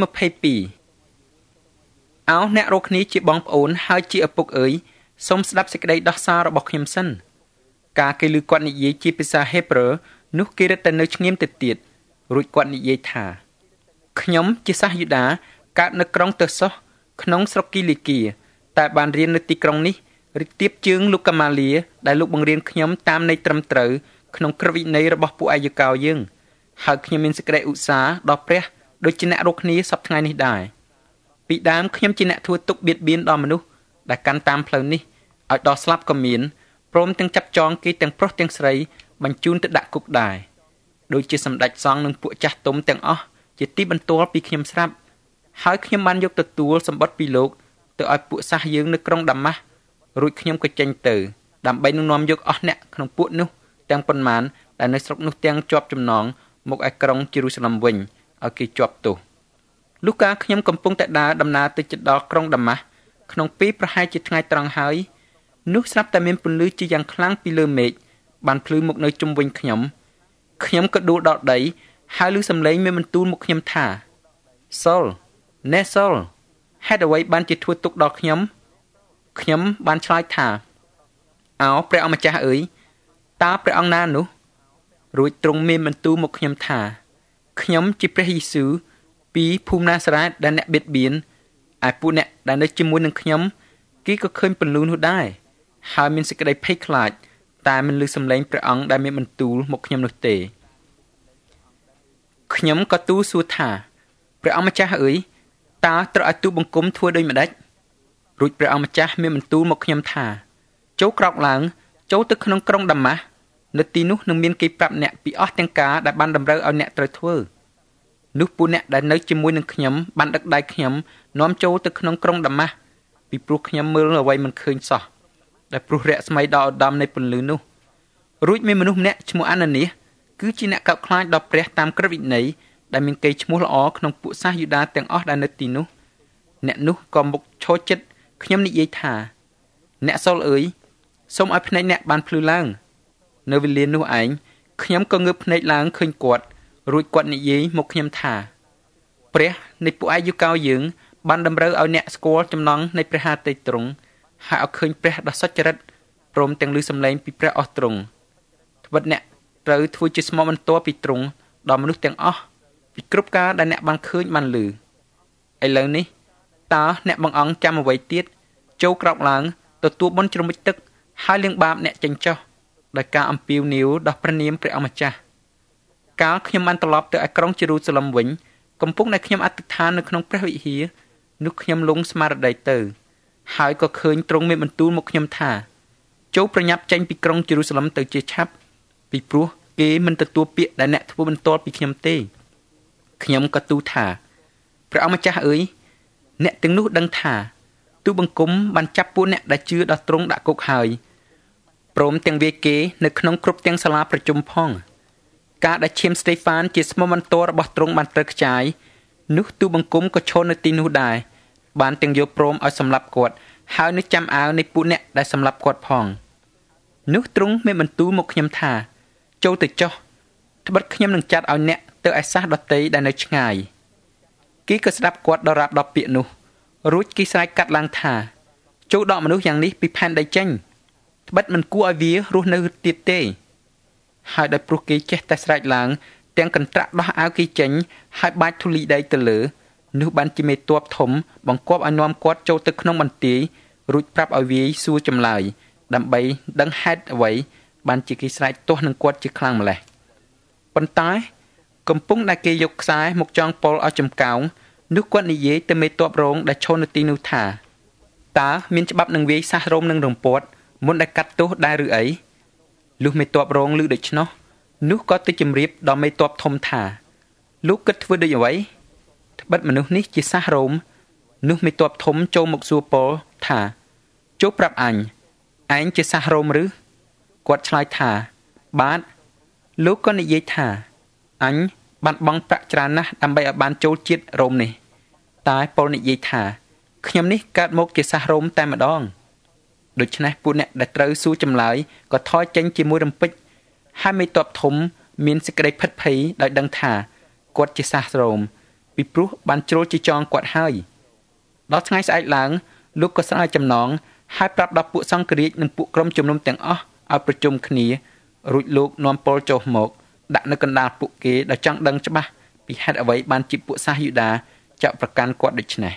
Speaker 1: អោអ្នករកគ្នាជាបងប្អូនហើយជាឪពុកអើយសូមស្ដាប់សេចក្តីដោះសាររបស់ខ្ញុំសិនការគេឮគាត់និយាយជាភាសាហេប្រឺនោះគេរត់ទៅនៅឆ្ងៀមទៅទៀតរួចគាត់និយាយថាខ្ញុំជាសាសយូដាកើតនៅក្រុងតឺសុសក្នុងស្រុកគីលីគីតែបានរៀននៅទីក្រុងនេះឬទៀបជើងលោកកាម៉ាលៀដែលលោកបង្រៀនខ្ញុំតាមន័យត្រឹមត្រូវក្នុងក្រឹតវិន័យរបស់ពួកអាយកោយើងហើយខ្ញុំមានសេចក្តីឧស្សាហ៍ដល់ព្រះដូចជាអ្នករកគ្នាសពថ្ងៃនេះដែរពីដើមខ្ញុំជាអ្នកធ្វើទុកបៀតបៀនដល់មនុស្សដែលកាន់តាមផ្លូវនេះឲ្យដល់ស្លាប់ក៏មានព្រមទាំងចាប់ចងគេទាំងប្រុសទាំងស្រីបញ្ជូនទៅដាក់គុកដែរដូចជាសម្ដេចសង្ឃនិងពួកចាស់ទុំទាំងអស់ជាទីបន្ទាល់ពីខ្ញុំស្រាប់ហើយខ្ញុំបានយកទទួលសម្បត្តិពីលោកទៅឲ្យពួកសាសយើងនៅក្រុងដាម៉ាស់រួចខ្ញុំក៏ចេញទៅដើម្បីនឹងនាំយកអស់អ្នកក្នុងពួកនោះទាំងប៉ុន្មានដែលនៅស្រុកនោះទាំងជាប់ចំណងមកឯក្រុងយេរូសាឡិមវិញឲ្យគេជាប់ទោសលុះកាលខ្ញុំកំពុងតែដើរដំណើរទៅជិតដល់ក្រុងដាម៉ាស់ក្នុងពេលប្រហែលជាថ្ងៃត្រង់ហើយនោះស្រាប់តែមានពន្លឺជាយ៉ាងខ្លាំងពីលើមេឃបានភ្លឺមកនៅជុំវិញខ្ញុំក៏ដួលដល់ដីហើយឮសំឡេងមានបន្ទូលមកខ្ញុំថាសុលណែសុលហេតុអ្វីបានជាធ្វើទុកដល់ខ្ញុំបានឆ្លើយថាអោព្រះអម្ចាស់អើយតើព្រះអង្គណានោះរួចទ្រង់មានបន្ទូលមកខ្ញុំថាខ្ញុំជាព្រះយេស៊ូវពីភូមិណាសារ៉េតដែលអ្នកបៀតបៀនឯពួកអ្នកដែលនៅជាមួយនឹងខ្ញុំគេក៏ឃើញពន្លឺនោះដែរហើយមានសេចក្តីភ័យខ្លាចតែមិនឮសំឡេងព្រះអង្គដែលមានបន្ទូលមកខ្ញុំនោះទេខ្ញុំក៏ទូលសួរថាព្រះអង្គម្ចាស់អើយតើត្រូវឲ្យទូបង្គំធ្វើដូចម្ដេចរួចព្រះអង្គម្ចាស់មានបន្ទូលមកខ្ញុំថាចូលក្រោកឡើងចូលទៅក្នុងក្រុងដាម៉ាស់នៅទីនោះនឹងមានគេប្រាប់អ្នកពីអស់ទាំងការដែលបានតម្រូវឲ្យអ្នកត្រូវធ្វើនោះពួកអ្នកដែលនៅជាមួយនឹងខ្ញុំបានដឹកដៃខ្ញុំនាំចូលទៅក្នុងក្រុងដាម៉ាស់ពីព្រោះខ្ញុំមើលអ្វីមិនឃើញសោះដែលព្រោះរស្មីដ៏ឧត្តមនៃពន្លឺនោះរួចមានមនុស្សម្នាក់ឈ្មោះអាណានីសគឺជាអ្នកកោតខ្លាចដល់ព្រះតាមក្រឹតវិន័យដែលមានកេរ្តិ៍ឈ្មោះល្អក្នុងពួកសាសយូដាទាំងអស់ដែលនៅទីនោះអ្នកនោះក៏មកឈរជិតខ្ញុំនិយាយថាអ្នកសុលអើយសូមឲ្យភ្នែកអ្នកបានភ្លឺឡើងនៅវេលានោះឯងខ្ញុំក៏ងើបភ្នែកឡើងឃើញគាត់រួចគាត់និយាយមកខ្ញុំថាព្រះនៃពួកអាយកោយើងបានតម្រូវឲ្យអ្នកស្គាល់ចំណងនៃព្រះハតីទ្រង់ហើយឲ្យឃើញព្រះដ៏សុចរិតព្រមទាំងឮសំឡេងពីព្រះអស់ទ្រង់ត្បិតអ្នកត្រូវធ្វើជាស្មោះបន្ទាល់ពីទ្រង់ដល់មនុស្សទាំងអស់ពីគ្រប់ការដែលអ្នកបានឃើញបានឮឥឡូវនេះតើអ្នកបងអង្គចាំអ្វីទៀតចូលក្រោកឡើងទទួលបុណ្យជ្រមុជទឹកហើយលាងបាបអ្នកចេញចុះដោយការអំពាវនាវដល់ព្រះនាមព្រះអម្ចាស់កាលខ្ញុំបានត្រឡប់ទៅឯក្រុងយេរូសាឡិមវិញកំពុងតែខ្ញុំអធិដ្ឋាននៅក្នុងព្រះវិហារនោះខ្ញុំលងស្មារតីទៅហើយក៏ឃើញទ្រង់មានបន្ទូលមកខ្ញុំថាចូលប្រញាប់ចេញពីក្រុងយេរូសាឡិមទៅជាឆាប់ពីព្រោះគេមិនទទួលពាក្យដែលអ្នកធ្វើបន្ទាល់ពីខ្ញុំទេខ្ញុំក៏ទូលថាព្រះអម្ចាស់អើយអ្នកទាំងនោះដឹងថាទូបង្គំបានចាប់ពួកអ្នកដែលជឿដល់ទ្រង់ដាក់គុកហើយព្រមទាំងវាយគេនៅក្នុងគ្រប់ទាំងសាលាប្រជុំផងការដែលឈាមស្តេហ្វានជាស្មោះបន្ទាល់របស់ទ្រង់បានត្រូវខ្ចាយនោះទូបង្គំក៏ឈរនៅទីនោះដែរបានទាំងយកព្រមឲ្យសម្លាប់គាត់ហើយនៅចាំអាវនៃពួកអ្នកដែលសម្លាប់គាត់ផងនោះទ្រង់មានបន្ទូលមកខ្ញុំថាចូលទៅចុះត្បិតខ្ញុំនឹងចាត់ឲ្យអ្នកទៅឯសាសដតីដែលនៅឆ្ងាយគេក៏ស្ដាប់គាត់ដល់រាប់10ពាក្យនោះរួចគេស្រែកកាត់ឡើងថាចូលដកមនុស្សយ៉ាងនេះពីផែនដីចេញត្បិតមិនគួរឲ្យវារស់នៅទៀតទេហើយដោយព្រោះគេចេះតែស្រែកឡើងទាំងកន្ត្រាក់ដោះអាវគេចេញហើយបាចធូលីដីទៅលើនោះបានជាមេទ័ពធំបង្គាប់ឲ្យនាំគាត់ចូលទៅក្នុងបន្ទាយរួចប្រាប់ឲ្យវាយសួរចម្លើយដើម្បីដឹងហេតុអ្វីបានជាគេស្រែកទាស់នឹងគាត់ជាខ្លាំងម្ល៉េះប៉ុន្តែកំពុងតែគេយកខ្សែមកចងពលឲ្យចំកោងនោះគាត់និយាយទៅមេទ័ពរងដែលឈរនៅទីនោះថាតើមានច្បាប់នឹងវាយសះរោមនឹងរំពាត់មុនដែលកាត់ទោសដែរឬអីលុះមេទ័ពរងឮដូច្នោះនោះក៏ទៅជម្រាបដល់មេទ័ពធំថាលោកគិតធ្វើដូចអ្វីត្បិតមនុស្សនេះជាសះរោមនោះមេទ័ពធំចូលមកសួរពលថាចូលប្រាប់អញឯងជាសះរោមឬគាត់ឆ្លើយថាបាទលោកក៏និយាយថាអញបានបង់ប្រាក់ច្រើនណាស់ដើម្បីឲ្យបានចូលជាតិរ៉ូមនេះតែពលនិយាយថាខ្ញុំនេះកើតមកជាសះរ៉ូមតែម្ដងដូច្នេះពួកអ្នកដែលត្រូវសួរចម្លើយក៏ថយចេញជាមួយរំពេចហើយមេទ័ពធំមានសេចក្តីភិតភ័យដោយដឹងថាគាត់ជាសះរ៉ូម
Speaker 2: ពីព្រោះបានជ្រុលជាចងគាត់ហើយដល់ថ្ងៃស្អែកឡើងលោកក៏ស្នើចំណងហើយប្រាប់ដល់ពួកសង្ឃរាជនិងពួកក្រុមជំនុំទាំងអស់ឲ្យប្រជុំគ្នារួចលោកនាំពលចុះមកដាក់នៅកណ្ដាលពួកគេដែលចង់ដឹងច្បាស់ពីហេតុអ្វីបានជាពួកសាសយូដាចាក់ប្រកាន់គាត់ដូច្នេះ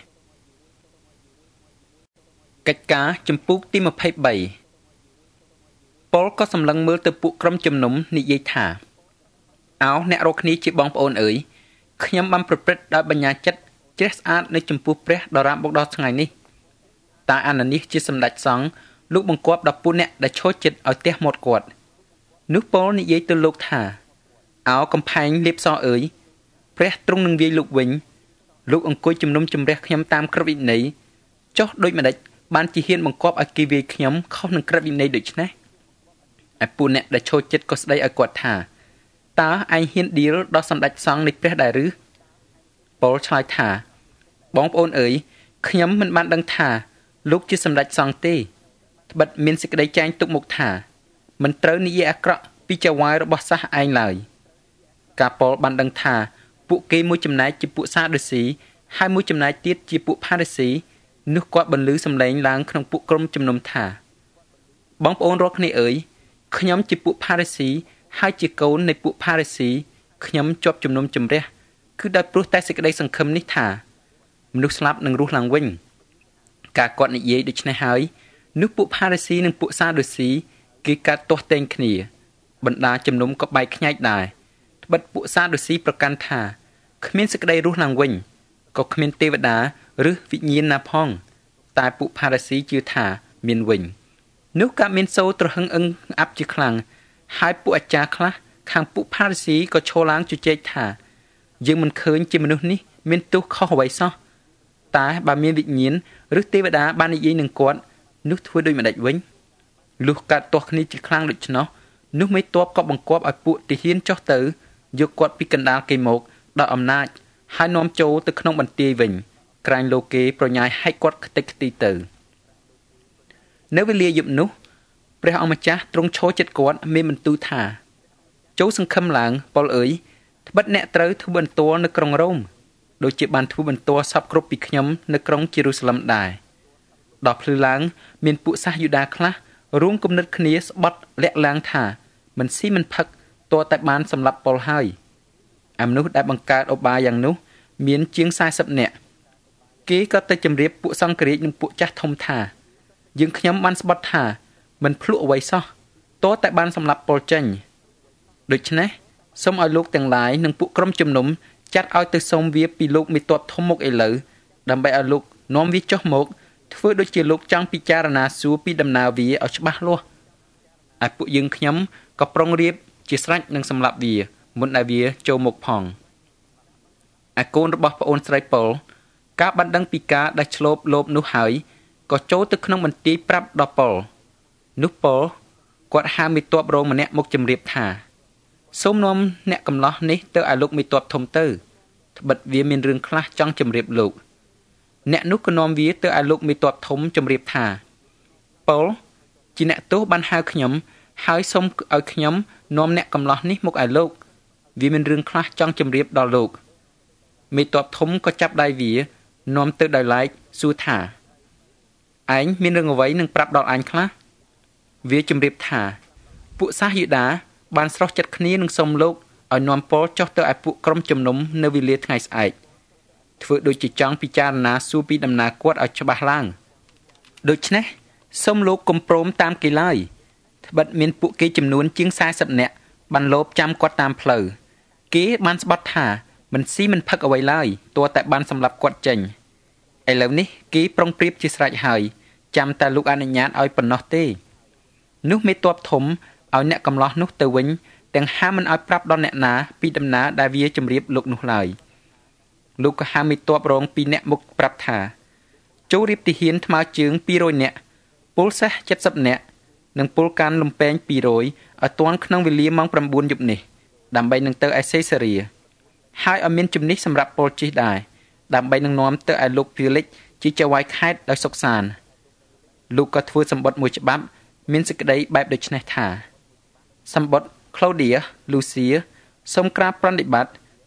Speaker 2: កិច្ចការជំពូកទី23ពលក៏សម្លឹងមើលទៅពួកក្រុមជំនុំនិយាយថាអោអ្នករកគ្នាជាបងប្អូនអើយខ្ញុំបានប្រព្រឹត្តដោយបញ្ញាចិត្តជ្រះស្អាតនៅចំពោះព្រះដរាបមកដល់ថ្ងៃនេះតែអាណានីសជាសម្ដេចសង្ឃលោកបង្គាប់ដល់ពួកអ្នកដែលឈរចិត្តឲ្យទះមាត់គាត់នោះពលនិយាយទៅលោកថាអោកំផែងលៀបសអើយព្រះទ្រង់នឹងវាយលោកវិញលោកអង្គុយជំនុំជម្រះខ្ញុំតាមក្រឹតវិន័យចុះដូចម្ដេចបានជាហ៊ានបង្គាប់ឲ្យគេវាយខ្ញុំខុសនឹងក្រឹតវិន័យដូច្នេះឯពួកអ្នកដែលឈរចិត្តក៏ស្ដីឲ្យគាត់ថាតើឯងហ៊ានឌីលដល់សម្ដេចសង្ឃនៃព្រះដែរឬពលឆ្លើយថាបងប្អូនអើយខ្ញុំមិនបានដឹងថាលោកជាសម្ដេចសង្ឃទេត្បិតមានសេចក្តីចែងទុកមកថាមិនត្រូវនិយាយអាក្រក់ពីចៅហ្វាយរបស់សាសឯងឡើយការពលបានដឹងថាពួកគេមួយចំណែកជាពួកសាដូស៊ីហើយមួយចំណែកទៀតជាពួកផារីស៊ីនោះគាត់បន្លឺសម្លេងឡើងក្នុងពួកក្រុមជំនុំថាបងប្អូនរាល់គ្នាអើយខ្ញុំជាពួកផារីស៊ីហើយជាកូននៃពួកផារីស៊ីខ្ញុំជាប់ជំនុំជម្រះគឺដោយព្រោះតែសេចក្តីសង្ឃឹមនេះថាមនុស្សស្លាប់នឹងរស់ឡើងវិញការគាត់និយាយដូច្នេះហើយនោះពួកផារីស៊ីនិងពួកសាដូស៊ីគេកាត់ទាស់តែងគ្នាបណ្ដាជំនុំក៏បែកខ្ញែកដែរត្បិតពួកសាដូស៊ីប្រកាន់ថាគ្មានសេចក្តីរស់ឡើងវិញក៏គ្មានទេវតាឬវិញ្ញាណណាផងតែពួកផារីស៊ីជឿថាមានវិញនោះក៏មានសូរត្រហឹងអឹងអាប់ជាខ្លាំងហើយពួកអាចារ្យខ្លះខាងពួកផារីស៊ីក៏ឈរឡើងជជែកថាយើងមិនឃើញជាមនុស្សនេះមានទោសខុសអ្វីសោះតែបើមានវិញ្ញាណឬទេវតាបាននិយាយនឹងគាត់នោះធ្វើដូចម្ដេចវិញលុះកាត់ទាស់គ្នាជាខ្លាំងដូច្នោះនោះមេទ័ពក៏បង្គាប់ឲ្យពួកទាហានចុះទៅយកគាត់ពីកណ្ដាលគេមកដោយអំណាចហើយនាំចូលទៅក្នុងបន្ទាយវិញក្រែងលោកគេប្រញាយហែកគាត់ខ្ទេចខ្ទីទៅនៅវេលាយប់នោះព្រះអង្គម្ចាស់ទ្រង់ឈរចិត្តគាត់មានបន្ទូលថាចូលសង្ឃឹមឡើងពលអើយត្បិតអ្នកត្រូវធ្វើបន្ទាល់នៅក្រុងរ៉ូមដូចជាបានធ្វើបន្ទាល់សពគ្រប់ពីខ្ញុំនៅក្រុងយេរូសាឡឹមដែរដល់ភ្លឺឡើងមានពួកសាសយូដាខ្លះរួមគំនិតគ្នាស្បត់លាក់ឡើងថាមិនស៊ីមិនផឹកតតែបានសម្លាប់ពលហើយអាមនុស្សដែលបង្កើតឧបាយយ៉ាងនោះមានជាង40នាក់គេក៏ទៅជម្រាបពួកសង្ឃរាជនិងពួកចាស់ធំថាយើងខ្ញុំបានស្បត់ថាមិនភ្លុកអ្វីសោះតតែបានសម្លាប់ពលចេញដូច្នេះសូមឲ្យលោកទាំងឡាយនិងពួកក្រុមជំនុំចាត់ឲ្យទៅសូមវាពីលោកមេទ័ពធំមកឥឡូវដើម្បីឲ្យលោកនាំវាចុះមកធ្វើដូចជាលោកចង់ពិចារណាសួរពីដំណើរវាឲ្យច្បាស់លាស់ឯពួកយើងខ្ញុំក៏ប្រុងរៀបជាស្រេចនឹងសម្លាប់វាមុនដែលវាចូលមកផងឯកូនរបស់ប្អូនស្រីប៉ុលការបានដឹងពីការដែលឆ្លូបលោបនោះហើយក៏ចូលទៅក្នុងបន្ទាយប្រាប់ដល់ប៉ុលនោះប៉ុលគាត់ហៅមេទ័ពរងម្នាក់មកជម្រាបថាសូមនាំអ្នកកំឡោះនេះទៅឲ្យលោកមេទ័ពធំទៅត្បិតវាមានរឿងខ្លះចង់ជម្រាបលោកអ្នកនោះក៏នាំវាទៅឲ្យលោកមេទ័ពធំជម្រាបថាប៉ុលជាអ្នកទោសបានហៅខ្ញុំហើយសូមឲ្យខ្ញុំនាំអ្នកកំឡោះនេះមកឲ្យលោកវាមានរឿងខ្លះចង់ជម្រាបដល់លោកមេទ័ពធំក៏ចាប់ដៃវានាំទៅដោយឡែកសួរថាឯងមានរឿងអ្វីនឹងប្រាប់ដល់អញខ្លះវាជម្រាបថាពួកសាសយូដាបានស្រោះចិត្តគ្នានឹងសុំលោកឲ្យនាំពលចុះទៅឲ្យពួកក្រុមជំនុំនៅវេលាថ្ងៃស្អែកធ្វើដូចជាចង់ពិចារណាសួរពីដំណើរគាត់ឲ្យច្បាស់ឡើងដូច្នេះសូមលោកកុំព្រមតាមគេឡើយត្បិតមានពួកគេចំនួនជាង40នាក់បានលបចាំគាត់តាមផ្លូវគេបានស្បត់ថាមិនស៊ីមិនផឹកអ្វីឡើយទោះតែបានសម្លាប់គាត់ចេញឥឡូវនេះគេប្រុងប្រៀបជាស្រេចហើយចាំតែលោកអនុញ្ញាតឲ្យប៉ុណ្ណោះទេនោះមេទ័ពធំឲ្យអ្នកកំឡោះនោះទៅវិញទាំងហាមមិនឲ្យប្រាប់ដល់អ្នកណាពីដំណើរដែលវាជម្រាបលោកនោះឡើយលោកក៏ហាមមេទ័ពរង2នាក់មកប្រាប់ថាចូលរៀបទាហានថ្មើរជើង200នាក់ពលសេះ70នាក់និងពលកាន់លំពែង200ឲ្យទាន់ក្នុងវេលាម៉ោង9យប់នេះដើម្បីនឹងទៅឯសេសារីហើយឲ្យមានជំនិះសម្រាប់ពលជិះដែរដើម្បីនឹងនាំទៅឲ្យលោកភីលិចជាចៅហ្វាយខេត្តដោយសុខសាន្តលោកក៏ធ្វើសម្បត្តិមួយច្បាប់មានសេចក្តីបែបដូចនេះថាសម្បត្តិ Claudia Lucia សូមក្រាបប្រណិប័ត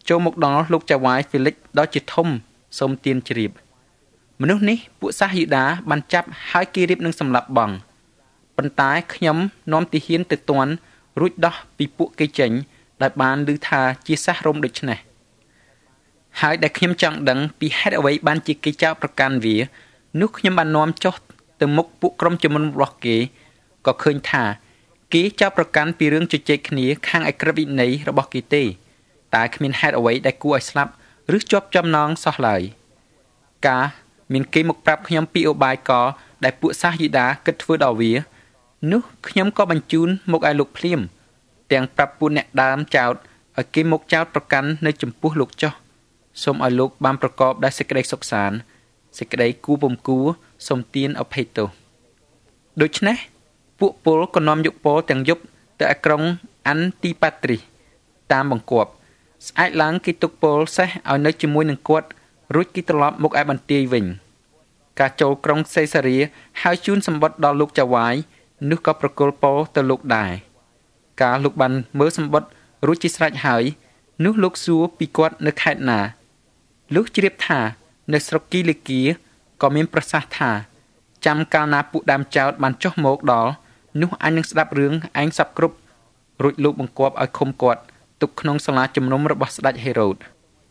Speaker 2: ចូលមកដល់លោកចៅហ្វាយហ្វីលិចដ៏ជាធំសូមទានជ្រាបមនុស្សនេះពួកសាសយូដាបានចាប់ហើយគេរៀបនឹងសម្លាប់បង់ប៉ុន្តែខ្ញុំនាំទាហានទៅទាន់រួចដោះពីពួកគេចេញដែលបានឮថាជាសាសរ៉ូមដូច្នេះហើយដែលខ្ញុំចង់ដឹងពីហេតុអ្វីបានជាគេចោទប្រកាន់វានោះខ្ញុំបាននាំចុះទៅមុខពួកក្រុមជំនុំរបស់គេក៏ឃើញថាគេចោទប្រកាន់ពីរឿងជជែកគ្នាខាងអក្រិតវិន័យរបស់គេទេតែគ្មានហេតុអ្វីដែលគួរឲ្យស្លាប់ឬជាប់ចំណងសោះឡើយការមានគេមកប្រាប់ខ្ញុំពីឧបាយកលដែលពួកសាសយូដាគិតធ្វើដល់វានោះខ្ញុំក៏បញ្ជូនមកឲ្យលោកភ្លាមទាំងប្រាប់ពួកអ្នកដើមចោទឲ្យគេមកចោទប្រកាន់នៅចំពោះលោកចុះសូមឲ្យលោកបានប្រកបដោយសេចក្តីសុខសាន្តសេចក្តីគូពំគួរសូមទានអភ័យទោសដូច្នេះពួកពលក៏នាំយកពលទាំងយប់ទៅឯក្រុងអាន់ទីប៉ាត្រីសតាមបង្គាប់ស្អែកឡើងគេទុកពលសេះឲ្យនៅជាមួយនឹងគាត់រួចគេត្រឡប់មកឯបន្ទាយវិញការចូលក្រុងសេសារៀហើយជូនសម្បត្តិដល់លោកចៅហ្វាយនោះក៏ប្រគល់ពលទៅលោកដែរការលោកបានមើលសម្បត្តិរួចជាស្រេចហើយនោះលោកសួរពីគាត់នៅខេត្តណាលុះជ្រាបថានៅស្រុកគីលេគៀក៏មានប្រសាសន៍ថាចាំកាលណាពួកដើមចោតបានចុះមកដល់នោះអញនឹងស្ដាប់រឿងឯងសពគ្រប់រួចលោកបង្គាប់ឲ្យឃុំគាត់ទុកក្នុងសាលាជំនុំរបស់ស្ដេចហេរ៉ូត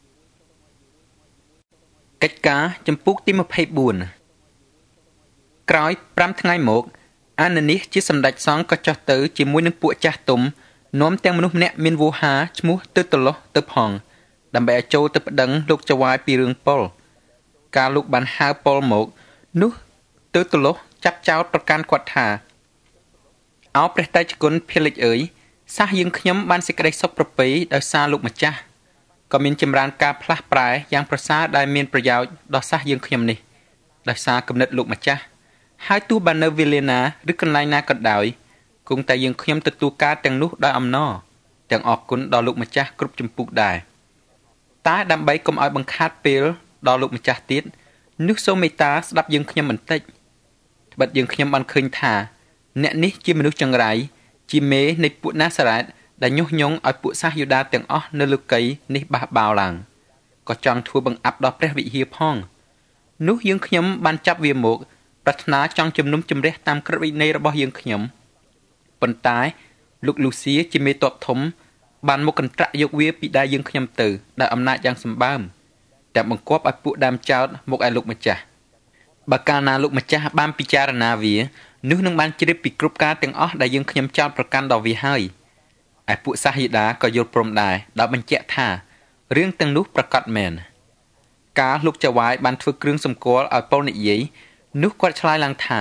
Speaker 2: កិច្ចការចំពុកទី24ក្រោយ5ថ្ងៃមកអាណានីសជាសម្ដេចសង្ឃក៏ចុះទៅជាមួយនឹងពួកចាស់ទុំនាំទាំងមនុស្សម្នាក់មានវោហាឈ្មោះទើតឡោះទៅផងដើម្បីឲ្យចូលទៅប្តឹងលោកចៅហ្វាយពីរឿងប៉ុលកាលលោកបានហៅប៉ុលមកនោះទើតឡោះចាប់ចោទប្រកាន់គាត់ថាអោព្រះតេជគុណភេលិចអើយសាសយើងខ្ញុំបានសេចក្តីសុខប្រពៃដោយសារលោកម្ចាស់ក៏មានចម្រើនការផ្លាស់ប្រែយ៉ាងប្រសើរដែលមានប្រយោជន៍ដល់សាសយើងខ្ញុំនេះដោយសារគំនិតលោកម្ចាស់ហើយទោះបាននៅវេលាណាឬកន្លែងណាក៏ដោយគង់តែយើងខ្ញុំទទួលការទាំងនោះដោយអំណរទាំងអរគុណដល់លោកម្ចាស់គ្រប់ចម្ពោះដែរតែដើម្បីកុំឲ្យបង្ខាត់ពេលដល់លោកម្ចាស់ទៀតនោះសូមមេត្តាស្ដាប់យើងខ្ញុំបន្តិចត្បិតយើងខ្ញុំបានឃើញថាអ្នកនេះជាមនុស្សចង្រៃជាមេនៃពួកណាសារ៉េតដែលញុះញង់ឲ្យពួកសាសយូដាទាំងអស់នៅលើកីនេះបះបោរឡើងក៏ចង់ធ្វើបង្អាប់ដល់ព្រះវិហារផងនោះយើងខ្ញុំបានចាប់វាមកប្រាថ្នាចង់ជំនុំជម្រះតាមក្រឹតវិន័យរបស់យើងខ្ញុំប៉ុន្តែលោកលូសៀជាមេទ័ពធំបានមកកន្ត្រាក់យកវាពីដៃយើងខ្ញុំទៅដោយអំណាចយ៉ាងសម្បើមតែបង្គាប់ឲ្យពួកដើមចោតមកឲ្យលោកម្ចាស់បើកាលណាលោកម្ចាស់បានពិចារណាវានោះនឹងបានជ្រាបពីគ្រប់ការទាំងអស់ដែលយើងខ្ញុំចោតប្រកាន់ដល់វាហើយឯពួកសាសយូដាក៏យល់ព្រមដែរដោយបញ្ជាក់ថារឿងទាំងនោះប្រកាសមែនកាលលោកចៅហ្វាយបានធ្វើគ្រឿងសម្គាល់ឲ្យប៉ុលនិយាយនោះគាត់ឆ្លើយឡើងថា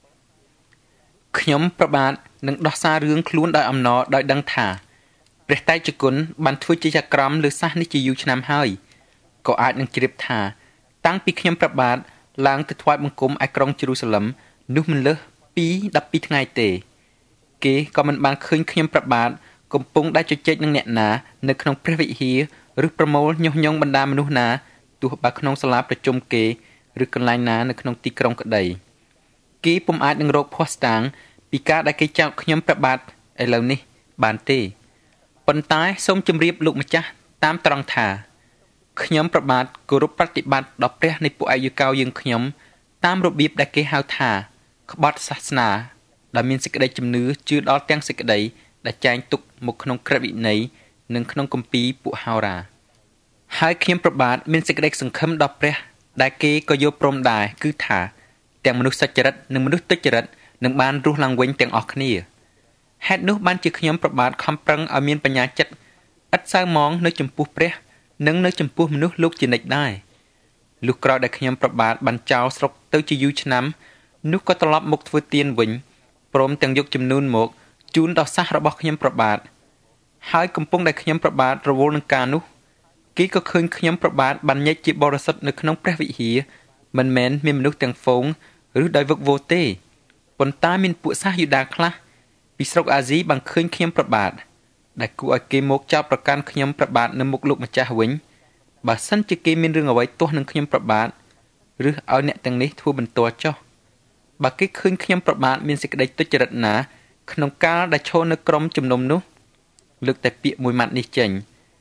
Speaker 2: ខ្ញុំប្របាទនឹងដោះសាររឿងខ្លួនដោយអំណរដោយដឹងថាព្រះតេជគុណបានធ្វើជាចក្រមលើសាសនេះជាយូរឆ្នាំហើយក៏អាចនឹងជ្រាបថាតាំងពីខ្ញុំប្របាទឡើងទៅថ្វាយបង្គំឯក្រុងយេរូសាឡឹមនោះមិនលើសពី12ថ្ងៃទេគេក៏មិនបានឃើញខ្ញុំប្របាទកំពុងតែជជែកនឹងអ្នកណានៅក្នុងព្រះវិហារឬប្រមូលញុះញង់បណ្ដាមនុស្សណាទោះបើក្នុងសាលាប្រជុំគេឬកន្លែងណានៅក្នុងទីក្រុងក្តីគេពុំអាចនឹងរកភ័ស្តុតាងពីការដែលគេចោទខ្ញុំប្របាទឥឡូវនេះបានទេប៉ុន្តែសូមជម្រាបលោកម្ចាស់តាមត្រង់ថាខ្ញុំប្របាទគោរពប្រតិបត្តិដល់ព្រះនៃពួកអាយុកោយើងខ្ញុំតាមរបៀបដែលគេហៅថាក្បត់សាសនាដែលមានសេចក្តីជំនឿជឿដល់ទាំងសេចក្តីដែលចែងទុកមកក្នុងក្រឹតវិន័យនិងក្នុងគម្ពីរពួកហោរាហើយខ្ញុំប្របាទមានសេចក្តីសង្ឃឹមដល់ព្រះដែលគេក៏យល់ព្រមដែរគឺថាទាំងមនុស្សសុចរិតនិងមនុស្សទុច្ចរិតនឹងបានរស់ឡើងវិញទាំងអស់គ្នាហេតុនោះបានជាខ្ញុំប្របាទខំប្រឹងឲ្យមានបញ្ញាចិត្តឥតសៅមងនៅចំពោះព្រះនិងនៅចំពោះមនុស្សលោកជានិច្ចដែរលុះក្រោយដែលខ្ញុំប្របាទបានចោលស្រុកទៅជាយូរឆ្នាំនោះក៏ត្រឡប់មកធ្វើទានវិញព្រមទាំងយកចំនួនមកជូនដល់សាសរបស់ខ្ញុំប្របាទហើយកំពុងដែលខ្ញុំប្របាទរវល់នឹងការនោះគេក៏ឃើញខ្ញុំប្របាទបានញែកជាបរិសុទ្ធនៅក្នុងព្រះវិហារមិនមែនមានមនុស្សទាំងហ្វូងឬដោយវឹកវរទេប៉ុន្តែមានពួកសាសយូដាខ្លះពីស្រុកអាស៊ីបានឃើញខ្ញុំប្របាទដែលគួរឲ្យគេមកចោទប្រកាន់ខ្ញុំប្របាទនៅមុខលោកម្ចាស់វិញបើសិនជាគេមានរឿងអ្វីទាស់នឹងខ្ញុំប្របាទឬឲ្យអ្នកទាំងនេះធ្វើបន្ទាល់ចុះបើគេឃើញខ្ញុំប្របាទមានសេចក្តីទុច្ចរិតណាក្នុងកាលដែលឈរនៅក្រុមជំនុំនោះលើកតែពាក្យមួយម៉ាត់នេះចេញ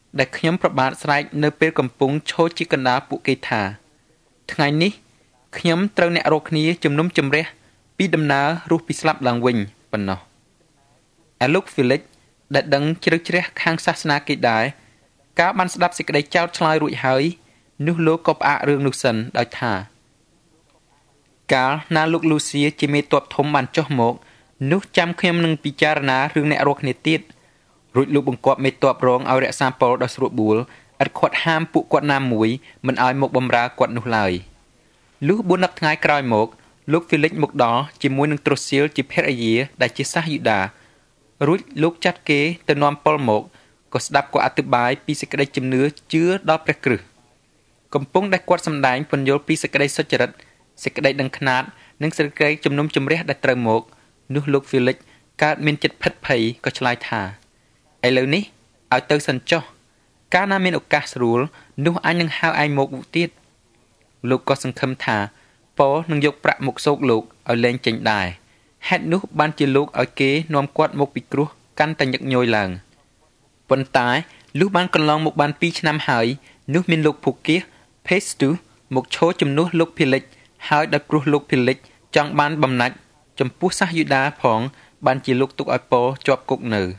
Speaker 2: ដែលខ្ញុំប្របាទស្រែកនៅពេលកំពុងឈរជាកណ្ដាលពួកគេថាថ្ងៃនេះខ្ញុំត្រូវអ្នករកគ្នាជំនុំជម្រះពីដំណើររស់ពីស្លាប់ឡើងវិញប៉ុណ្ណោះឯលោកហ្វីលិចដែលដឹងជ្រៅជ្រះខាងសាសនាគេដែរកាលបានស្ដាប់សេចក្តីចោទឆ្លើយរួចហើយនោះលោកក៏ផ្អាករឿងនោះសិនដោយថាកាលណាលោកលូសៀជាមេទ័ពធំបានចុះមកនោះចាំខ្ញុំនឹងពិចារណារឿងអ្នករកគ្នាទៀតរួចលោកបង្គាប់មេទ័ពរងឲ្យរក្សាពលដល់ស្រួលបួលឥតខាត់ហាមពួកគាត់ណាមួយមិនឲ្យមកបម្រើគាត់នោះឡើយលុះ4 10ថ្ងៃក្រោយមកលោកហ្វីលិចមកដល់ជាមួយនឹងត្រូសៀលជាភរិយាដែលជាសាសយូដារួចលោកចាត់គេទៅនាំពលមកក៏ស្ដាប់គាត់អធិប្បាយពីសេចក្តីជំនឿជឿដល់ព្រះគ្រិស្តកំពុងដែលគាត់សម្ដែងពន្យល់ពីសេចក្តីសុចរិតសេចក្តីដឹងខ្នាតនិងសេចក្តីជំនុំជម្រះដែលត្រូវមកនោះលោកហ្វីលិចកើតមានចិត្តភិតភ័យក៏ឆ្លើយថាឥឡូវនេះឲ្យទៅសិនចុះកាលណាមានឱកាសស្រួលនោះអញនឹងហៅឯងមកទៀតលោកក៏សង្ឃឹមថាប៉ូនឹងយកប្រាក់មកសោកលោកឲ្យលែងចេញដែរហេតុនោះបានជាលោកឲ្យគេនាំគាត់មកពីគ្រោះកាន់តែញឹកញយឡើងប៉ុន្តែលុះបានកន្លងមកបាន2 ឆ្នាំហើយនោះមានលោកភូគៀសផេស្ទូសមកឈរជំនួសលោកភីលិចហើយដោយព្រោះលោកភីលិចចង់បានបំណាច់ចំពោះសាសយូដាផងបានជាលោកទុកឲ្យប៉ូជាប់គុកនៅ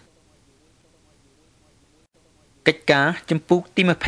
Speaker 2: កិច្ចការចំពុកទី25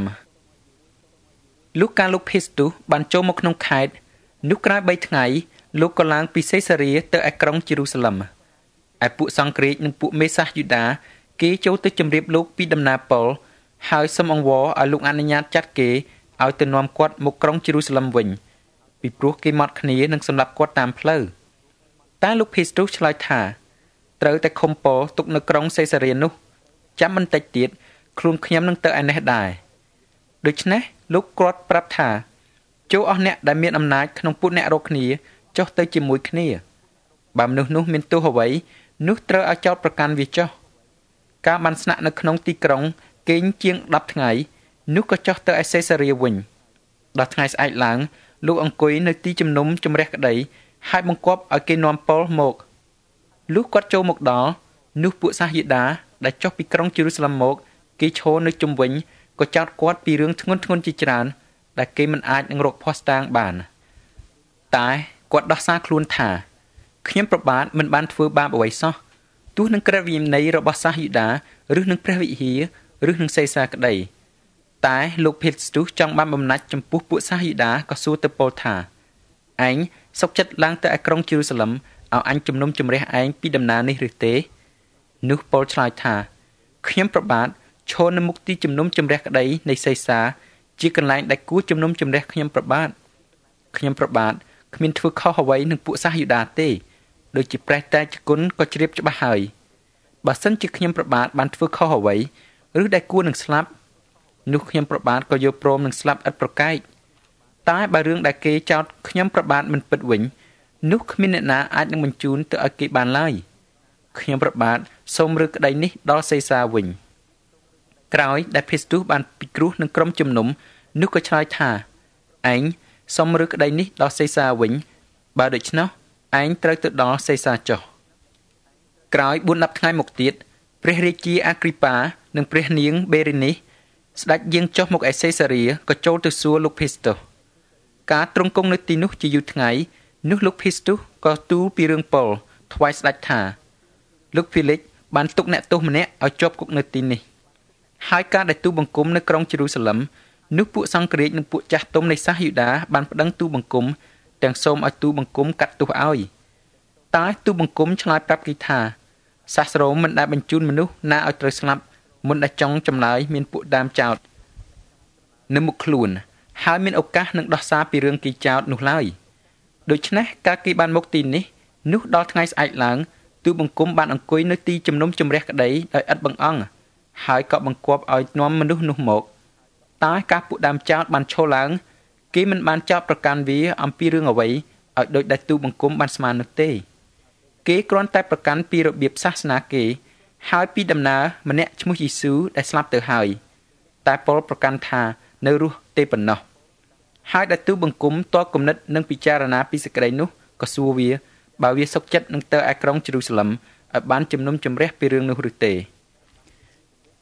Speaker 2: លុះកាលលោកផេស្ទូសបានចូលមកក្នុងខេត្តនោះក្រោយ3 ថ្ងៃលោកក៏ឡើងពីសេសារីទៅឯក្រុងយេរូសាឡិមឯពួកសង្គ្រាចនិងពួកមេសាសយូដាគេចូលទៅជម្រាបលោកពីដំណើរប៉ុលហើយសូមអង្វរឲ្យលោកអនុញ្ញាតចាត់គេឲ្យទៅនាំគាត់មកក្រុងយេរូសាឡិមវិញពីព្រោះគេមកគ្នានឹងសម្លាប់គាត់តាមផ្លូវតែលោកភេស្ទូសឆ្លើយថាត្រូវតែខំប៉លទុកនៅក្រុងសេសារីនោះចាំបន្តិចទៀតខ្លួនខ្ញុំនឹងទៅឯនេះដែរដូច្នេះលោកគាត់ប្រាប់ថាចូលអស់អ្នកដែលមានអំណាចក្នុងពួកអ្នករកគ្នាចុះទៅជាមួយគ្នាបើមនុស្សនោះមានទោសអ្វីនោះត្រូវឲ្យចោទប្រកាន់វាចុះការបានស្នាក់នៅក្នុងទីក្រុងគេងជាង10 ថ្ងៃនោះក៏ចុះទៅឯសេសារីវិញដល់ថ្ងៃស្អែកឡើងលោកអង្គុយនៅទីជំនុំជម្រះក្តីហើយបង្គាប់ឲ្យគេនាំពលមកលុះគាត់ចូលមកដល់នោះពួកសាសយូដាដែលចុះពីក្រុងយេរូសាឡិមមកគេឈរនៅជុំវិញក៏ចោទគាត់ពីរឿងធ្ងន់ធ្ងរជាច្រើនដែលគេមិនអាចនឹងរកភស្តុតាងបានតែគាត់ដោះសារខ្លួនថាខ្ញុំប្របាទមិនបានធ្វើបាបអ្វីសោះទោះនឹងក្រឹតវិន័យរបស់សាសយូដាឬនឹងព្រះវិហារឬនឹងសេសាក្តីតែលោកភេស្ទូសចង់បានបំណាច់ចំពោះពួកសាសយូដាក៏សួរទៅពលថាឯងសុខចិត្តឡើងទៅឯក្រុងយេរូសាឡិមឲ្យអញជំនុំជម្រះឯងពីដំណើរនេះឬទេនោះពលឆ្លើយថាខ្ញុំប្របាទឈរនៅមុខទីជំនុំជម្រះក្តីនៃសេសាជាកន្លែងដែលគួរជំនុំជម្រះខ្ញុំប្របាទគ្មានធ្វើខុសអ្វីនឹងពួកសាសយូដាទេដូចជាព្រះតេជគុណក៏ជ្រាបច្បាស់ហើយបើសិនជាខ្ញុំប្របាទបានធ្វើខុសអ្វីឬដែលគួរនឹងស្លាប់នោះខ្ញុំប្របាទក៏យកព្រមនឹងស្លាប់ឥតប្រកែកតែបើរឿងដែលគេចោទខ្ញុំប្របាទមិនពិតវិញនោះគ្មានអ្នកណាអាចនឹងបញ្ជូនទៅឲ្យគេបានឡើយខ្ញុំប្របាទសូមរើក្តីនេះដល់សេសាវិញក្រោយដែលភេស្ទូសបានពិគ្រោះនឹងក្រុមជំនុំនោះក៏ឆ្លើយថាឯងសូមរើក្តីនេះដល់សេសាវិញបើដូច្នោះឯងត្រូវទៅដល់សេសាចុះក្រោយ4 10ថ្ងៃមកទៀតព្រះរាជាអាគ្រីប៉ានិងព្រះនាងបេរីនីសស្ដេចយាងចុះមកឯសេសារីក៏ចូលទៅសួរលោកភេស្ទូសការទ្រង់គង់នៅទីនោះជាយូរថ្ងៃនោះលោកភេស្ទូសក៏ទូលពីរឿងប៉ុលថ្វាយស្ដេចថាលោកហ្វីលិចបានទុកអ្នកទោសម្នាក់ឲ្យជាប់គុកនៅទីនេះហើយការដែលទូបង្គំនៅក្រុងយេរូសាឡិមនោះពួកសង្គ្រាចនិងពួកចាស់ទុំនៃសាសយូដាបានប្តឹងទូបង្គំទាំងសូមឲ្យទូបង្គំកាត់ទោសឲ្យតែទូបង្គំឆ្លើយប្រាប់គេថាសាសរ៉ូមមិនដែលបញ្ជូនមនុស្សណាឲ្យត្រូវស្លាប់មុនដែលចង់ចម្លើយមានពួកដើមចោទនៅមុខខ្លួនហើយមានឱកាសនឹងដោះសារពីរឿងគេចោទនោះឡើយដូច្នេះការគេបានមកទីនេះនោះដល់ថ្ងៃស្អែកឡើងទូបង្គំបានអង្គុយនៅទីជំនុំជម្រះក្តីដោយឥតបង្អង់ហើយក៏បង្គាប់ឲ្យនាំមនុស្សនោះមកតែការពួកដើមចោទបានឈរឡើងគេមិនបានចោទប្រកាន់វាអំពីរឿងអ្វីឲ្យដូចដែលទូបង្គំបានស្មាននោះទេគេគ្រាន់តែប្រកាន់ពីរបៀបសាសនាគេហើយពីដំណើរម្នាក់ឈ្មោះយេស៊ូដែលស្លាប់ទៅហើយតែពលប្រកាន់ថានៅរស់ទេប៉ុណ្ណោះហើយដែលទូបង្គំតគំនិតនិងពិចារណាពីសេចក្តីនោះក៏សួរវាបើវាសុខចិត្តនឹងទៅឯក្រុងយេរូសាឡិមឲ្យបានជំនុំជម្រះពីរឿងនោះឬទេ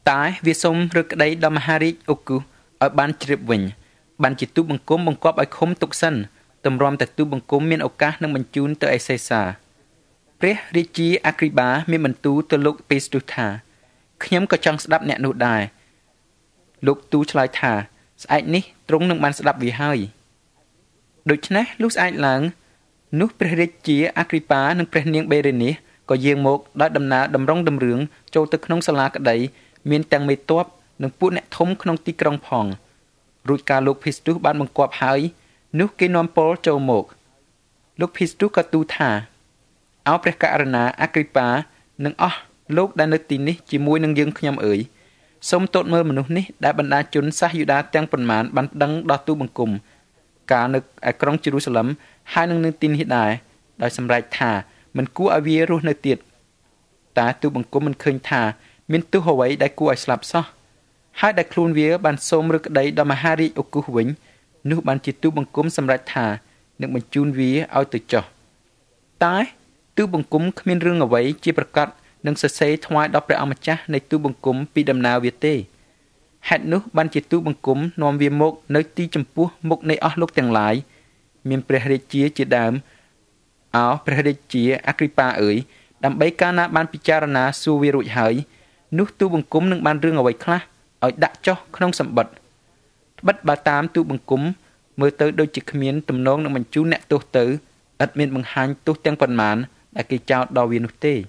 Speaker 1: តែវាសូមរឹកក្តីដល់មហារាជអូគូសឲ្យបានជ្រាបវិញបានជាទូបង្គំបង្គាប់ឲ្យឃុំទុកសិនទម្រាំតែទូបង្គំមានឱកាសនឹងបញ្ជូនទៅឯសេសាព្រះរាជាអាគ្រីបាមានបន្ទូលទៅលោកពេស្ទុសថាខ្ញុំក៏ចង់ស្ដាប់អ្នកនោះដែរលោកទូឆ្លើយថាស្អែកនេះទ្រង់នឹងបានស្ដាប់វាហើយដូច្នេះលុះស្អែកឡើងនោះព្រះរាជាអាគ្រីបានិងព្រះនាងបេរេនីសក៏យាងមកដោយដំណើរតម្រង់តម្រឿងចូលទៅក្នុងសាលាក្តីមានទាំងមេទ័ពនិងពួកអ្នកធំក្នុងទីក្រុងផងរួចការលោកភីស្ទុសបានបង្គាប់ហើយនោះគេនាំពលចូលមកលោកភីស្ទុសក៏ទូលថាអោព្រះករុណាអាគ្រីបានិងអស់លោកដែលនៅទីនេះជាមួយនឹងយើងខ្ញុំអើយសូមទតមើលមនុស្សនេះដែលបណ្ដាជនសាសយូដាទាំងប៉ុន្មានបានដឹងដល់ទូបង្គំកាលនៅឯក្រុងយេរូសាឡិមហើយនឹងនៅទីនេះដែរដោយសម្រេចថាមិនគួរឲ្យវារស់នៅទៀតតែទូបង្គំមិនឃើញថាមានទោសអ្វីដែលគួរឲ្យស្លាប់សោះហើយដែលខ្លួនវាបានសូមរឹកក្តីដល់មហារាជអូគូសវិញនោះបានជាទូបង្គំសម្រេចថានឹងបញ្ជូនវាឲ្យទៅចុះតែទូបង្គំគ្មានរឿងអ្វីជាប្រកាសនឹងសរសេរថ្វាយដល់ព្រះអម្ចាស់នៃទូបង្គំពីដំណើរវាទេហេតុនោះបានជាទូបង្គំនាំវាមកនៅទីចំពោះមុខនៃអស់លោកទាំងឡាយមានព្រះរាជាជាដើមអោព្រះរាជាអាគ្រីប៉ាអើយដើម្បីកាលណាបានពិចារណាសួរវារួចហើយនោះទូបង្គំនឹងបានរឿងអ្វីខ្លះឲ្យដាក់ចុះក្នុងសម្បត្តិត្បិតបើតាមទូបង្គំមើលទៅដូចជាគ្មានទំនងនឹងបញ្ជូនអ្នកទោសទៅឥតមានបង្ហាញទោសទាំងប៉ុន្មានដែលគេចោទដល់វានោះទេ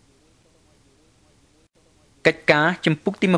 Speaker 1: កិច្ចការជំពូកទី26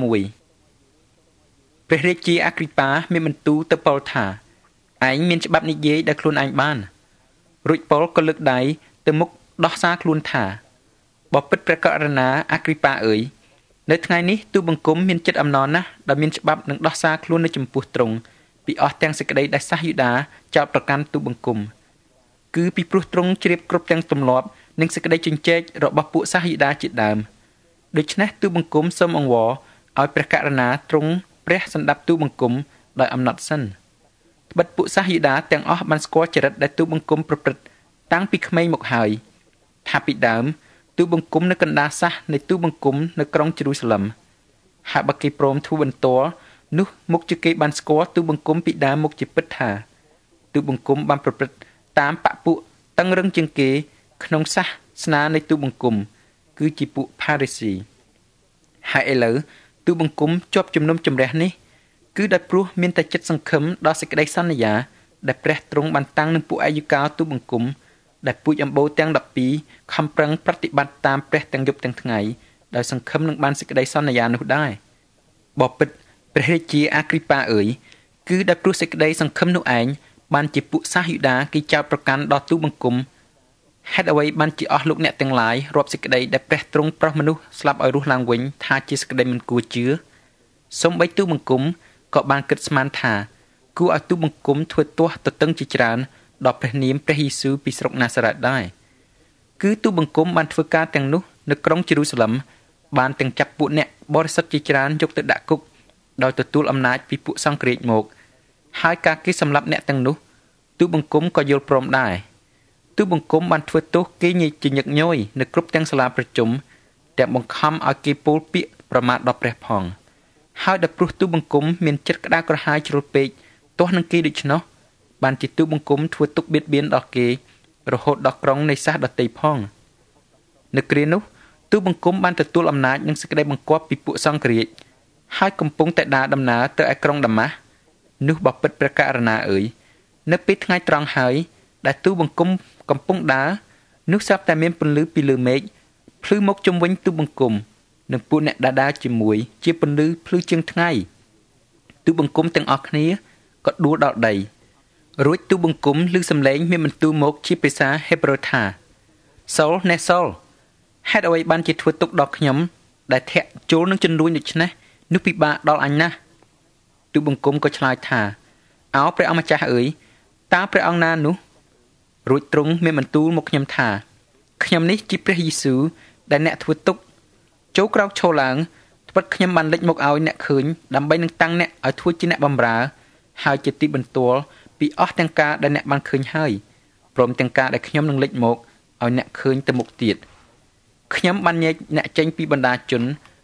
Speaker 1: ព្រះរាជាអាគ្រីប៉ាមានបន្ទូលទៅប៉ុលថាឯងមានច្បាប់និយាយដែលខ្លួនឯងបានរួចប៉ុលក៏លើកដៃទៅមុខដោះសារខ្លួនថាបបិទ្ធព្រះករុណាអាគ្រីប៉ាអើយនៅថ្ងៃនេះទូបង្គំមានចិត្តអំណរណាស់ដែលមានច្បាប់នឹងដោះសារខ្លួននៅចំពោះទ្រង់ពីអស់ទាំងសេចក្តីដែលសាសយូដាចោទប្រកាន់ទូបង្គំគឺពីព្រោះទ្រង់ជ្រាបគ្រប់ទាំងទម្លាប់និងសេចក្តីជញ្ជែករបស់ពួកសាសយូដាជាដើមដូច្នេះទូបង្គំសូមអង្វរឲ្យព្រះករុណាទ្រង់ព្រះសម្ដាប់ទូបង្គំដោយអំណត់សិនត្បិតពួកសាសយូដាទាំងអស់បានស្គាល់ចរិតដែលទូបង្គំប្រព្រឹត្តតាំងពីក្មេងមកហើយថាពីដើមទូបង្គំនៅកណ្ដាលសាសនៃទូបង្គំនៅក្រុងយេរូសាឡិមហើយបើគេព្រមធ្វើបន្ទាល់នោះមុខជាគេបានស្គាល់ទូបង្គំពីដើមមកជាពិតថាទូបង្គំបានប្រព្រឹត្តតាមបពុតឹងរឹងជាងគេក្នុងសាសនានៃទូបង្គំគឺជាពួកផារីស៊ីហើយឥឡូវទូបង្គំជាប់ជំនុំជម្រះនេះគឺដោយព្រោះមានតែចិត្តសង្ឃឹមដល់សេចក្តីសន្យាដែលព្រះទ្រង់បានតាំងនឹងពួកអាយុកាលទូបង្គំដែលពូជអម្បូរទាំង12ខំប្រឹងប្រតិបត្តិតាមព្រះទាំងយប់ទាំងថ្ងៃដោយសង្ឃឹមនឹងបានសេចក្តីសន្យានោះដែរបបិទ្ធព្រះរាជាអាគ្រីប៉ាអើយគឺដោយព្រោះសេចក្តីសង្ឃឹមនោះឯងបានជាពួកសាសយូដាគេចោទប្រកាន់ដល់ទូបង្គំហេតុអ្វីបានជាអស់លោកអ្នកទាំងឡាយរាប់សេចក្តីដែលព្រះទ្រង់ប្រោសមនុស្សស្លាប់ឲ្យរស់ឡើងវិញថាជាសេចក្តីមិនគួរជឿសូម្បីទូបង្គំក៏បានគិតស្មានថាគួរឲ្យទូបង្គំធ្វើទាស់ទទឹងជាច្រើនដល់ព្រះនាមព្រះយេស៊ូវពីស្រុកណាសារ៉េតដែរគឺទូបង្គំបានធ្វើការទាំងនោះនៅក្រុងយេរូសាឡិមបានទាំងចាប់ពួកអ្នកបរិសុទ្ធជាច្រើនយកទៅដាក់គុកដោយទទួលអំណាចពីពួកសង្ឃរាជមកហើយការគេសម្លាប់អ្នកទាំងនោះទូបង្គំក៏យល់ព្រមដែរទូបង្គំបានធ្វើទោសគេជាញឹកញយនៅគ្រប់ទាំងសាលាប្រជុំទាំងបង្ខំឲ្យគេពោលពាក្យប្រមាថដល់ព្រះផងហើយដោយព្រោះទូបង្គំមានចិត្តក្តៅក្រហាយជ្រុលពេកទាស់នឹងគេដូច្នោះបានជាទូបង្គំធ្វើទុកបៀតបៀនដល់គេរហូតដល់ក្រុងនៃសាសដទៃផងនៅគ្រានោះទូបង្គំបានទទួលអំណាចនិងសេចក្តីបង្គាប់ពីពួកសង្ឃរាជហើយកំពុងតែដើរដំណើរទៅឯក្រុងដាម៉ាស់នោះបបិទ្ធព្រះករុណាអើយនៅពេលថ្ងៃត្រង់ហើយដែលទូបង្គំកំពុងដើរនោះស្រាប់តែមានពន្លឺពីលើមេឃភ្លឺមកជុំវិញទូបង្គំនិងពួកអ្នកដើរជាមួយជាពន្លឺភ្លឺជាងថ្ងៃទូបង្គំទាំងអស់គ្នាក៏ដួលដល់ដីរួចទូបង្គំឮសំឡេងមានបន្ទូលមកជាភាសាហេប្រឺថាសូលណែសូលហេតុអ្វីបានជាធ្វើទុកដល់ខ្ញុំដែលធាក់ចូលនឹងជំនួយដូច្នេះនោះពិបាកដល់អញណាស់ទូបង្គំក៏ឆ្លើយថាអោព្រះអម្ចាស់អើយតើព្រះអង្គណានោះរួចទ្រង់មានបន្ទូលមកខ្ញុំថាខ្ញុំនេះជាព្រះយេស៊ូវដែលអ្នកធ្វើទុកចូលក្រោកឈរឡើងត្បិតខ្ញុំបានលេចមកឲ្យអ្នកឃើញដើម្បីនឹងតាំងអ្នកឲ្យធ្វើជាអ្នកបម្រើហើយជាទីបន្ទាល់ពីអស់ទាំងការដែលអ្នកបានឃើញហើយព្រមទាំងការដែលខ្ញុំនឹងលេចមកឲ្យអ្នកឃើញទៅមុខទៀតខ្ញុំបានញែកអ្នកចេញពីបណ្ដាជន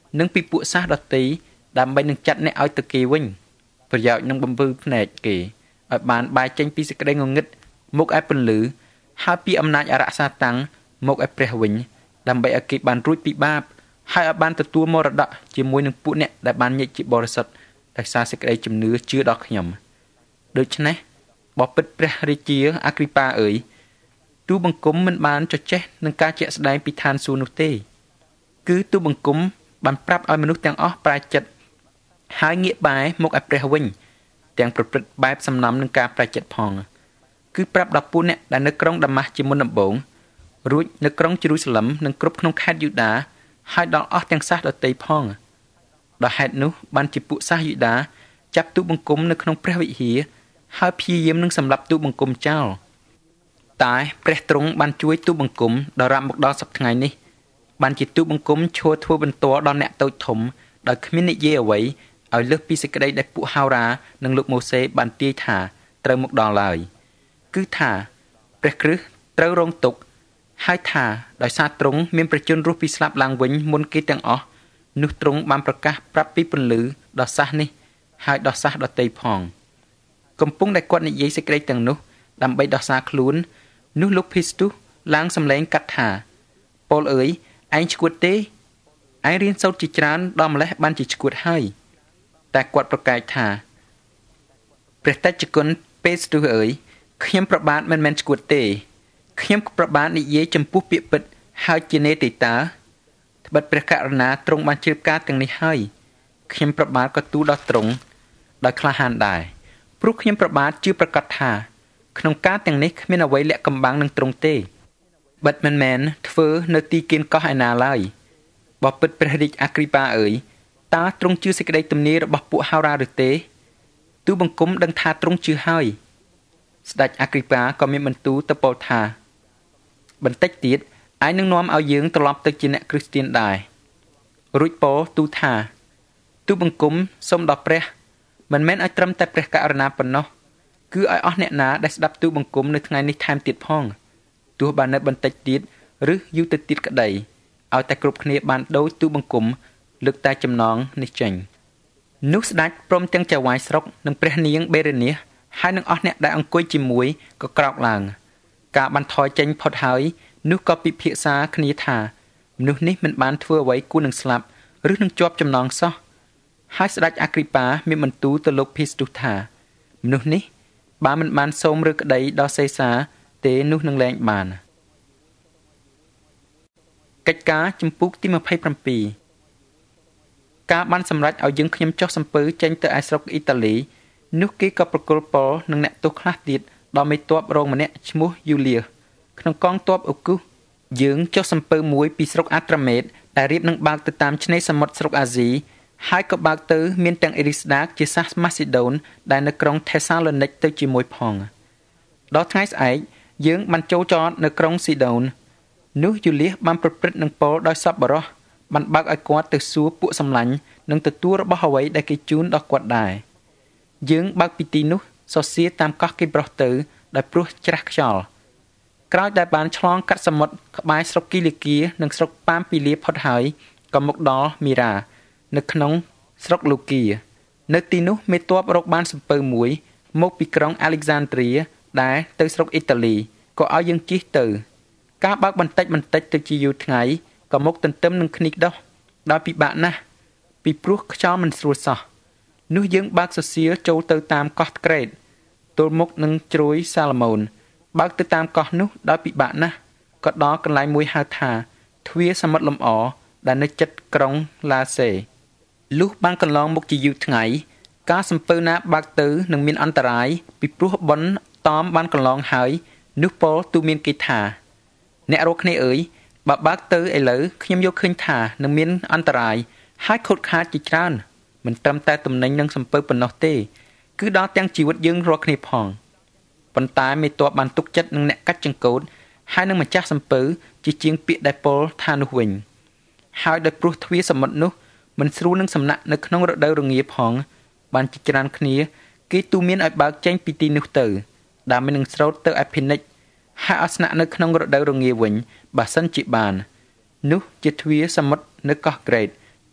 Speaker 2: និងពីពួកសាសដតីដើម្បីនឹងចាត់អ្នកឲ្យទៅគេវិញប្រយោជន៍នឹងបំពើភ្នែកគេឲ្យបានបែកចេញពីសេចក្តីងងឹតមកឲ្យពន្លឺហើយពីអំណាចអរសាតាំងមកឲ្យព្រះវិញដើម្បីឲ្យគេបានរួចពីបាបហើយឲ្យបានទទួលមរតកជាមួយនឹងពួកអ្នកដែលបានញែកជាបរិសុទ្ធដោយសារសេចក្តីជំនឿជឿដល់ខ្ញុំដូច្នេះបបិទ្ធព្រះរាជាអគ្រីប៉ាអើយទូបង្គំមិនបានចចេះនឹងការជាក់ស្ដែងពីឋានសួគ៌នោះទេគឺទូបង្គំបានប្រាប់ឲ្យមនុស្សទាំងអស់ប្រែចិត្តហើយងាកបែរមកឲ្យព្រះវិញទាំងប្រព្រឹត្តបែបសំណំនឹងការប្រែចិត្តផងគឺប្រាប់ដល់ពួកអ្នកដែលនៅក្រុងដាម៉ាស់ជាមុនដំបូងរួចនៅក្រុងយេរូសាឡឹមនិងគ្រប់ក្នុងខេត្តយូដាហើយដល់អស់ទាំងសាសដទៃផងដោយហេតុនោះបានជាពួកសាសយូដាចាប់ទូបង្គំនៅក្នុងព្រះវិហារហើយព្យាយាមនឹងសម្លាប់ទូបង្គំចោលតែព្រះទ្រង់បានជួយទូបង្គំដល់រាប់មកដល់សប្តាហ៍ថ្ងៃនេះបានជាទូបង្គំឈរធ្វើបន្ទាល់ដល់អ្នកតូចធំដោយគ្មាននិយាយអ្វីឲ្យលើសពីសេចក្តីដែលពួកហោរានិងលោកម៉ូសេបានទាយថាត្រូវមកដល់ឡើយគឺថាព្រះគ្រិស្តត្រូវរងទុក្ខហើយថាដោយសារទ្រង់មានប្រជញ្ញរស់ពីស្លាប់ឡើងវិញមុនគេទាំងអស់នោះទ្រង់បានប្រកាសប្រាប់ពីពន្លឺដល់សាសនេះហើយដល់សាសដទៃផងកំពុងតែគាត់និយាយសេចក្តីទាំងនោះដើម្បីដោះសារខ្លួននោះលោកភីស្ទុសឡើងសម្លេងកាត់ថាប៉ូលអើយឯងឈួតទេឯងរៀនសូត្រជាច្រើនដល់ម្លេះបានជាឈួតហើយតែគាត់ប្រកែកថាព្រះតេជគុណពេស្ទុសអើយខ្ញុំប្របាទមិនមែនឈួតទេខ្ញុំប្របាទនិយាយចំពោះពាក្យពិតហើយជានេតិតាត្បិតព្រះករុណាទ្រង់បានជ្រាបការទាំងនេះហើយខ្ញុំប្របាទក៏ទូលដល់ទ្រង់ដោយក្លាហានដែរព្រោះខ្ញុំប្របាទជឿប្រកាសថាក្នុងការទាំងនេះគ្មានអ្វីលាក់កំបាំងនឹងទ្រង់ទេបិទមិនមែនធ្វើនៅទីគៀនកោះឯណាឡើយបបិទ្ធព្រះរាជអគ្រីប៉ាអើយតើទ្រង់ជឿសេចក្តីទំនាយរបស់ពួកហោរាឬទេទូបង្គំដឹងថាទ្រង់ជឿហើយស្ដេចអគ្រីប៉ាក៏មានបន្ទូលទៅពោលថាបន្តិចទៀតឯងនឹងនាំឲ្យយើងត្រឡប់ទៅជាអ្នកគ្រីស្ទានដែររួចពោលទូលថាទូបង្គំសូមដល់ព្រះមិនមែនឲ្យត្រឹមតែព្រះករុណាប៉ុណ្ណោះគឺឲ្យអស់អ្នកណាដែលស្ដាប់ទូបង្គំនៅថ្ងៃនេះថែមទៀតផងទោះបាននៅបន្តិចទៀតឬយូរទៅទៀតក្តីឲ្យតែគ្រប់គ្នាបានដូចទូបង្គំលើកតែចំណងនេះចេញនោះស្ដេចព្រមទាំងចៅហ្វាយស្រុកនិងព្រះនាងបេរេនីសហើយនឹងអស់អ្នកដែលអង្គុយជាមួយក៏ក្រោកឡើងការបានថយចេញផុតហើយនោះក៏ពិភាក្សាគ្នាថាមនុស្សនេះមិនបានធ្វើអ្វីគួរនឹងស្លាប់ឬនឹងជាប់ចំណងសោះហើយស្ដេចអគ្រីប៉ាមានបន្ទូលទៅលោកភីស្ទុសថាមនុស្សនេះបើមិនបានសូមឬក្តីដល់សេសាទេនោះនឹងលែងបានកិច្ចការជំពូកទី27ការបានសម្រេចឲ្យយើងខ្ញុំចុះសំពើចេញទៅឯស្រុកអ៊ីតាលីនោះគេក៏ប្រគល់ពលនឹងអ្នកទោសខ្លះទៀតដល់មេទ័ពរងម្នាក់ឈ្មោះយូលៀសក្នុងកងទ័ពអូគូសយើងចុះសំពើមួយពីស្រុកអាត្រាមេតដែលរៀបនឹងបើកទៅតាមឆ្នេរសមុទ្រស្រុកអាស៊ីហើយក៏បើកទៅមានទាំងអេរីស្ដាកជាសាសម៉ាស៊ីដូនដែលនៅក្រុងថេសាឡូនីកទៅជាមួយផងដល់ថ្ងៃស្អែកយើងបានចូលចតនៅក្រុងស៊ីដូននោះយូលៀសបានប្រព្រឹត្តនឹងប៉ូលដោយសប្បុរសបានបើកឲ្យគាត់ទៅសួរពួកសម្លាញ់និងទទួលរបស់អ្វីដែលគេជូនដល់គាត់ដែរយើងបើកពីទីនោះសរសៀតាមកោះគេប្រោះទៅដោយព្រោះច្រាស់ខ្យល់ក្រោយដែលបានឆ្លងកាត់សមុទ្រក្បែរស្រុកគីលីគៀនិងស្រុកប៉ាមពីលាផុតហើយក៏មកដល់មីរ៉ានៅក្នុងស្រុកលូគីនៅទីនោះមេទ័ពរកបានសំពៅមួយមកពីក្រុងអាឡិចសាន់ដ្រីដែលទៅស្រុកអ៊ីតាលីក៏ឲ្យយើងជិះទៅការបើកបន្តិចទៅជាយូរថ្ងៃក៏មកទន្ទឹមនឹងគ្នាដោះដោយពិបាកណាស់ពីព្រោះខ្យល់មិនស្រួលសោះនោះយើងបើកសសៀលចូលទៅតាមកោះក្រេតទល់មុខនឹងជ្រោយសាឡូមោនបើកទៅតាមកោះនោះដោយពិបាកណាស់ក៏ដល់កន្លែងមួយហៅថាទ្វារសមុទ្រលំអដែលនៅជិតក្រុងឡាសេលុះបានកន្លងមកជាយូរថ្ងៃការសំពើណាបើកទៅនឹងមានអន្តរាយពីព្រោះប៉ុនតមបានកន្លងហើយនោះប៉ូលទូមានគេថាអ្នករកគ្នាអើយបើកទៅឥឡូវខ្ញុំយកឃើញថានឹងមានអន្តរាយហើយខូចខាតជាច្រើនមិនត្រឹមតែទំនិញនិងសំពើប៉ុណ្ណោះទេគឺដល់ទាំងជីវិតយើងរាល់គ្នាផងប៉ុន្តែមេទ័ពបានទុកចិត្តនឹងអ្នកកាច់ចង្កូតហើយនឹងម្ចាស់សំពើជាជាងពាក្យដែលប៉ូលថានោះវិញហើយដោយព្រោះទ្វារសមុទ្រនោះមិនស្រួលនឹងសំណាក់នៅក្នុងរដូវរងាផងបានជាច្រើនគ្នាគេទូមានឲ្យបើកចេញពីទីនោះទៅដើម្បីនឹងស្រោតទៅឯភិនិចហើយឲ្យស្នាក់នៅក្នុងរដូវរងាវិញបើសិនជាបាននោះជាទ្វារសមុទ្រនៅកោះក្រេត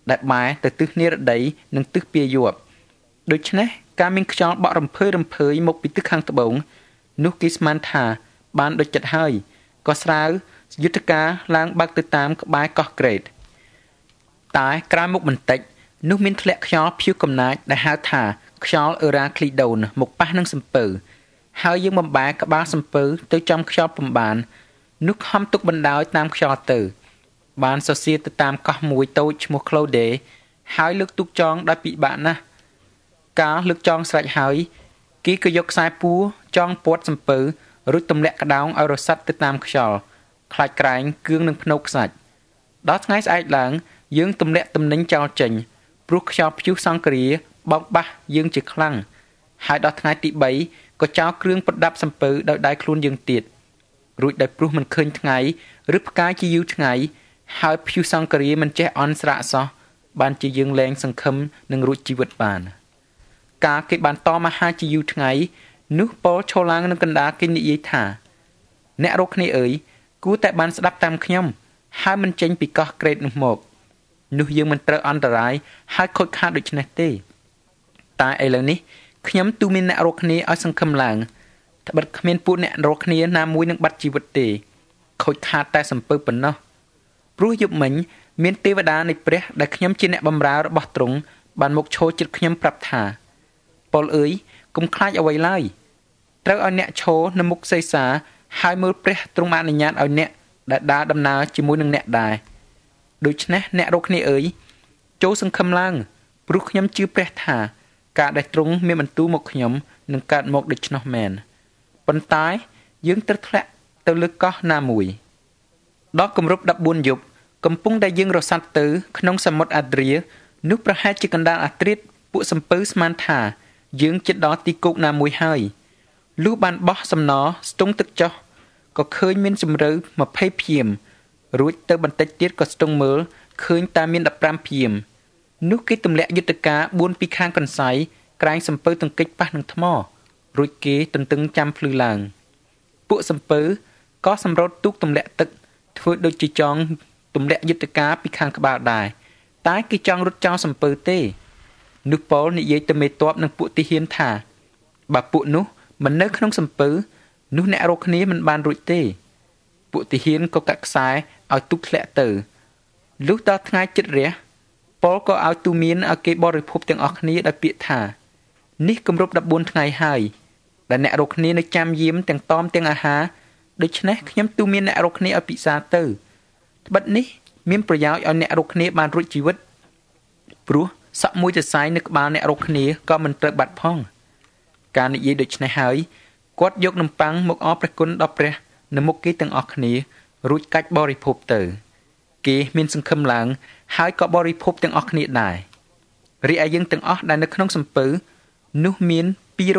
Speaker 2: ដែលបែរទៅទិសនិរដីនិងទិសពាយ័ព្យដូច្នេះការមានខ្យល់បក់រំភើយមកពីទិសខាងត្បូងនោះគេស្មានថាបានដូចចិត្តហើយក៏ស្រាវយុទ្ធការឡើងបើកទៅតាមក្បែរកោះក្រេតតែក្រោយមុខបន្តិចនោះមានធ្លាក់ខ្យល់ភៀវកំណាចដែលហៅថាខ្យល់អឺរ៉ាក្លីដូនមកប៉ះនឹងសំពៅហើយយើងបំបែក្បាលសំពៅទៅចំខ្យល់ពំបាននោះខំទុកបណ្ដោយតាមខ្យល់ទៅបានសរសៀរទៅតាមកោះមួយតូចឈ្មោះក្លូដេហើយលើកទូកចងដោយពិបាកណាស់កាលលើកចងស្រេចហើយគេក៏យកខ្សែពួរចងពាត់សំពៅរួចទម្លាក់ក្តោងឲ្យរសាត់ទៅតាមខ្យល់ខ្លាចក្រែងគឿងនឹងភ្នោកខ្សាច់ដល់ថ្ងៃស្អែកឡើងយើងទម្លាក់ទំនិញចោលចេញព្រោះខ្យល់ព្យុះសង្គ្រាបោកបាសយើងជាខ្លាំងហើយដល់ថ្ងៃទី3ក៏ចោលគ្រឿងប្រដាប់សំពៅដោយដៃខ្លួនយើងទៀតរួចដោយព្រោះមិនឃើញថ្ងៃឬផ្កាយជាយូរថ្ងៃហើយព្យុះសង្គ្រាមិនចេះអន់ស្រាកសោះបានជាយើងលែងសង្ឃឹមនឹងរួចជីវិតបានកាលគេបានតមហាជាយូរថ្ងៃនោះប៉ូលឈរឡើងនឹងកណ្ដាលគេនិយាយថាអ្នករកគ្នាអើយគួរតែបានស្ដាប់តាមខ្ញុំហើយមិនចេញពីកោះក្រេតនោះមកនោះយើងមិនត្រូវអន្តរាយហើយខូចខាតដូច្នេះទេតែឥឡូវនេះខ្ញុំទូមានអ្នករកគ្នាឲ្យសង្ឃឹមឡើងត្បិតគ្មានពួកអ្នករកគ្នាណាមួយនឹងបាត់ជីវិតទេខូចខាតតែសំពើប៉ុណ្ណោះព្រោះយប់មិញមានទេវតានៃព្រះដែលខ្ញុំជាអ្នកបម្រើរបស់ទ្រង់បានមកឈរជិតខ្ញុំប្រាប់ថាប៉ុលអើយកុំខ្លាចអ្វីឡើយត្រូវឲ្យអ្នកឈរនៅមុខសេសាហើយមើលព្រះទ្រង់អនុញ្ញាតឲ្យអ្នកដែលដើរដំណើរជាមួយនឹងអ្នកដែរដូច្នេះអ្នករកគ្នាអើយចូលសង្ឃឹមឡើងព្រោះខ្ញុំជឿព្រះថាការដែលទ្រង់មានបន្ទូលមកខ្ញុំនឹងកើតមកដូច្នោះមែនប៉ុន្តែយើងត្រូវធ្លាក់ទៅលើកោះណាមួយដល់គម្រប់14យប់កំពុងតែយើងរសាត់ទៅក្នុងសមុទ្រអាដ្រៀនោះប្រហែលជាកណ្ដាលអាត្រៀតពួកសំពៅស្មានថាយើងជិតដល់ទីគោកណាមួយហើយលុះបានបោះសំណស្ទង់ទឹកចុះក៏ឃើញមានជម្រៅ20ព្យាមរួចទៅបន្តិចទៀតក៏ស្ទង់មើលឃើញតែមាន15ព្យាមនោះគេទម្លាក់យុទ្ធការ4ពីខាងកន្សៃក្រែងសំពៅទង្គិចប៉ះនឹងថ្មរួចគេទន្ទឹងចាំភ្លឺឡើងពួកសំពៅក៏សម្រត់ទូកទម្លាក់ទឹកធ្វើដូចជាចង់ទម្លាក់យុទ្ធការពីខាងក្បាលដែរតែគេចង់រត់ចោលសំពៅទេនោះប៉ូលនិយាយទៅមេទ័ពនឹងពួកទាហានថាបើពួកនោះមិននៅក្នុងសំពៅនោះអ្នករកគ្នាមិនបានរួចទេពួកទាហានក៏កាត់ខ្សែឲ្យទូកធ្លាក់ទៅលុះដល់ថ្ងៃជិតរះប៉ូលក៏ឲ្យទូមានឲ្យគេបរិភោគទាំងអស់គ្នាដោយពាក្យថានេះគម្រប់14ថ្ងៃហើយដែលអ្នករកគ្នានៅចាំយាមទាំងតមទាំងអាហារដូច្នេះខ្ញុំទូមានអ្នករកគ្នាឲ្យពិសាទៅត្បិតនេះមានប្រយោជន៍ឲ្យអ្នករកគ្នាបានរួចជីវិតព្រោះសក់មួយសរសៃនៅក្បាលអ្នករកគ្នាក៏មិនត្រូវបាត់ផងការនិយាយដូច្នេះហើយគាត់យកនំប៉័ងមកអរព្រះគុណដល់ព្រះនៅមុខគេទាំងអស់គ្នារួចកាច់បរិភោគទៅគេមានសង្ឃឹមឡើងហើយក៏បរិភោគទាំងអស់គ្នាដែររីឯយើងទាំងអស់ដែលនៅក្នុងសំពៅនោះមាន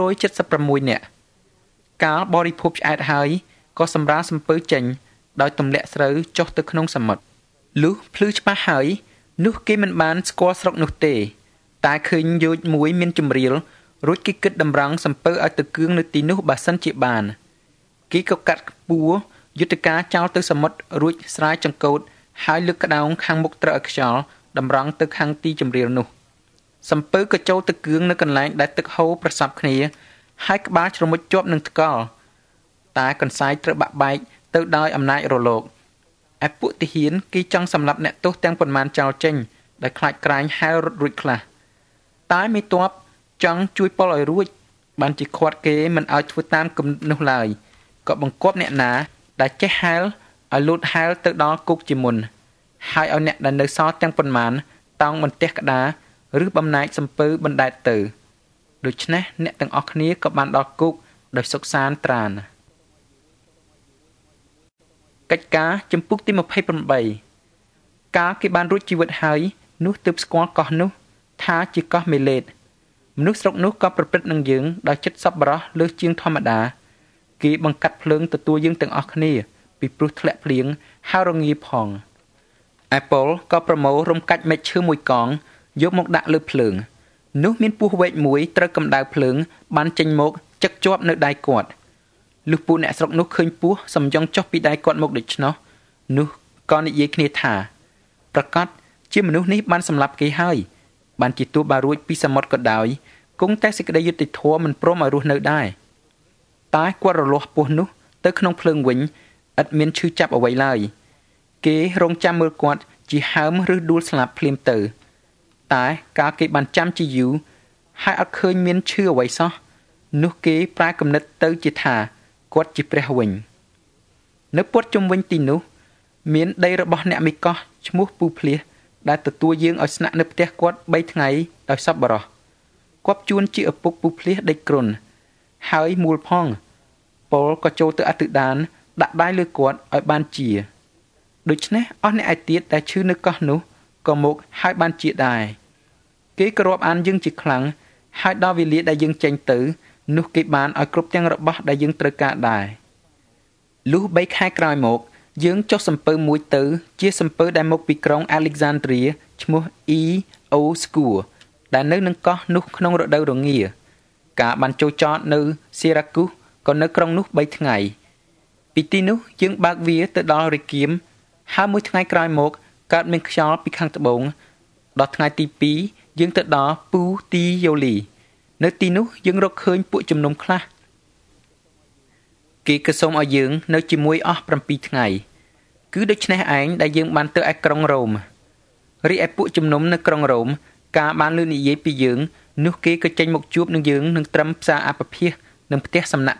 Speaker 2: 276នាក់កាលបរិភោគឆ្អែតហើយក៏សម្រាលសំពៅចេញដោយទម្លាក់ស្រូវចុះទៅក្នុងសមុទ្រលុះភ្លឺច្បាស់ហើយនោះគេមិនបានស្គាល់ស្រុកនោះទេតែឃើញយោជមួយមានជំរាលរួចគេគិតតម្រង់សំពៅឲ្យទៅគឿងនៅទីនោះបើសិនជាបានគេក៏កាត់ពួរយុទ្ធការចោលទៅសមុទ្ររួចស្រាយចង្កូតហើយលើកក្តោងខាងមុខត្រូវឲ្យខ្យល់តម្រង់ទៅខាងទីជំរាលនោះសំពៅក៏ចូលទៅគឿងនៅកន្លែងដែលទឹកហូរប្រសពគ្នាហើយក្បាលជ្រមុជជាប់នឹងថ្កល់តែកន្សែងត្រូវបាក់បែកទៅដោយអំណាចរលកឯពួកទាហានគេចង់សម្លាប់អ្នកទោសទាំងប៉ុន្មានចោលចេញដែលខ្លាចក្រែងហែរត់រួចខ្លះតែមេទ័ពចង់ជួយប៉ុលឲ្យរួចបានជាខាត់គេមិនឲ្យធ្វើតាមគំនិតនោះឡើយក៏បង្គាប់អ្នកណាដែលចេះហែលឲ្យលូតហែលទៅដល់គុកជាមុនហើយឲ្យអ្នកដែលនៅសល់ទាំងប៉ុន្មានតោងបន្ទះក្តារឬបំណែកសំពៅបណ្ដែតទៅដូច្នេះអ្នកទាំងអស់គ្នាក៏បានដល់គុកដោយសុខសាន្តត្រានកិច្ចការចំពុកទី28កាលគេបានរួចជីវិតហើយនោះទើបស្គាល់កោះនោះថាជាកោះមេឡេតមនុស្សស្រុកនោះក៏ប្រព្រឹត្តនឹងយើងដោយចិត្តសប្បុរសលើសជាងធម្មតាគេបង្កាត់ភ្លើងទទួលយើងទាំងអស់គ្នាពីព្រោះធ្លាក់ភ្លៀងហើយរងាផងឯប៉ុលក៏ប្រមូលរំកាច់មែកឈើមួយកងយកមកដាក់លើភ្លើងនោះមានពស់វែកមួយត្រូវកម្ដៅភ្លើងបានចេញមកចឹកជាប់នៅដៃគាត់លុះពួកអ្នកស្រុកនោះឃើញពស់សំយ៉ងចុះពីដៃគាត់មកដូច្នោះនោះក៏និយាយគ្នាថាប្រកាសជាមនុស្សនេះបានសម្លាប់គេហើយបានជាទូបារួចពីសមុទ្រក៏ដោយគង់តែសេចក្តីយុត្តិធម៌មិនព្រមឲ្យរស់នៅដែរតែគាត់រលាស់ពោះនោះទៅក្នុងភ្លើងវិញឥតមានឈឺចាប់អ្វីឡើយគេរងចាំមើលគាត់ជាហើមឬដួលស្លាប់ភ្លាមទៅតែកាលគេបានចាំជាយូរហើយអត់ឃើញមានឈឺអ្វីសោះនោះគេប្រែគំនិតទៅជាថាគាត់ជាព្រះវិញនៅពុតជុំវិញទីនោះមានដីរបស់អ្នកមីកោះឈ្មោះពូភ្លៀសដែលទទួលយើងឲ្យស្នាក់នៅផ្ទះគាត់3ថ្ងៃដោយសប្បុរសគាត់ជួនជាឪពុកពូភ្លៀសដេកគ្រុនហើយមូលផងពលក៏ចូលទៅអធិដានដាក់ដៃលើគាត់ឲ្យបានជាដូច្នេះអស់អ្នកឯទៀតដែលឈឺនៅកោះនោះក៏មកហើយបានជាដែរគេក៏រាប់អានយើងជាខ្លាំងហើយដល់វេលាដែលយើងចេញទៅនោះគេបានឲ្យគ្រប់ទាំងរបស់ដែលយើងត្រូវការដែរលុះ3ខែក្រោយមកយើងចុះសំពៅមួយទៅជាសំពៅដែលមកពីក្រុង Alexandria ឈ្មោះ Eoscur ដែលនៅនឹងកោះនោះក្នុងរដូវរងាការបានចូលចតនៅ Syracuse ក៏នៅក្រុងនោះ3ថ្ងៃពីទីនោះយើងបើកវាទៅដល់រេគៀមហើយមួយថ្ងៃក្រោយមកកើតមានខ្យល់ពីខាងត្បូងដល់ថ្ងៃទី2យើងទៅដល់ពូទីយ៉ូលីនៅទីនោះយើងរកឃើញពួកជំនុំខ្លះគេក៏សូមឲ្យយើងនៅជាមួយអស់7ថ្ងៃគឺដូច្នេះឯងដែលយើងបានទៅឯក្រុងរ៉ូមរីឯពួកជំនុំនៅក្រុងរ៉ូមការបានលើនិយាយពីយើងនោះគេក៏ចេញមកជួបនឹងយើងនឹងត្រឹមផ្សារអបភិសនឹងផ្ទះសំណាក់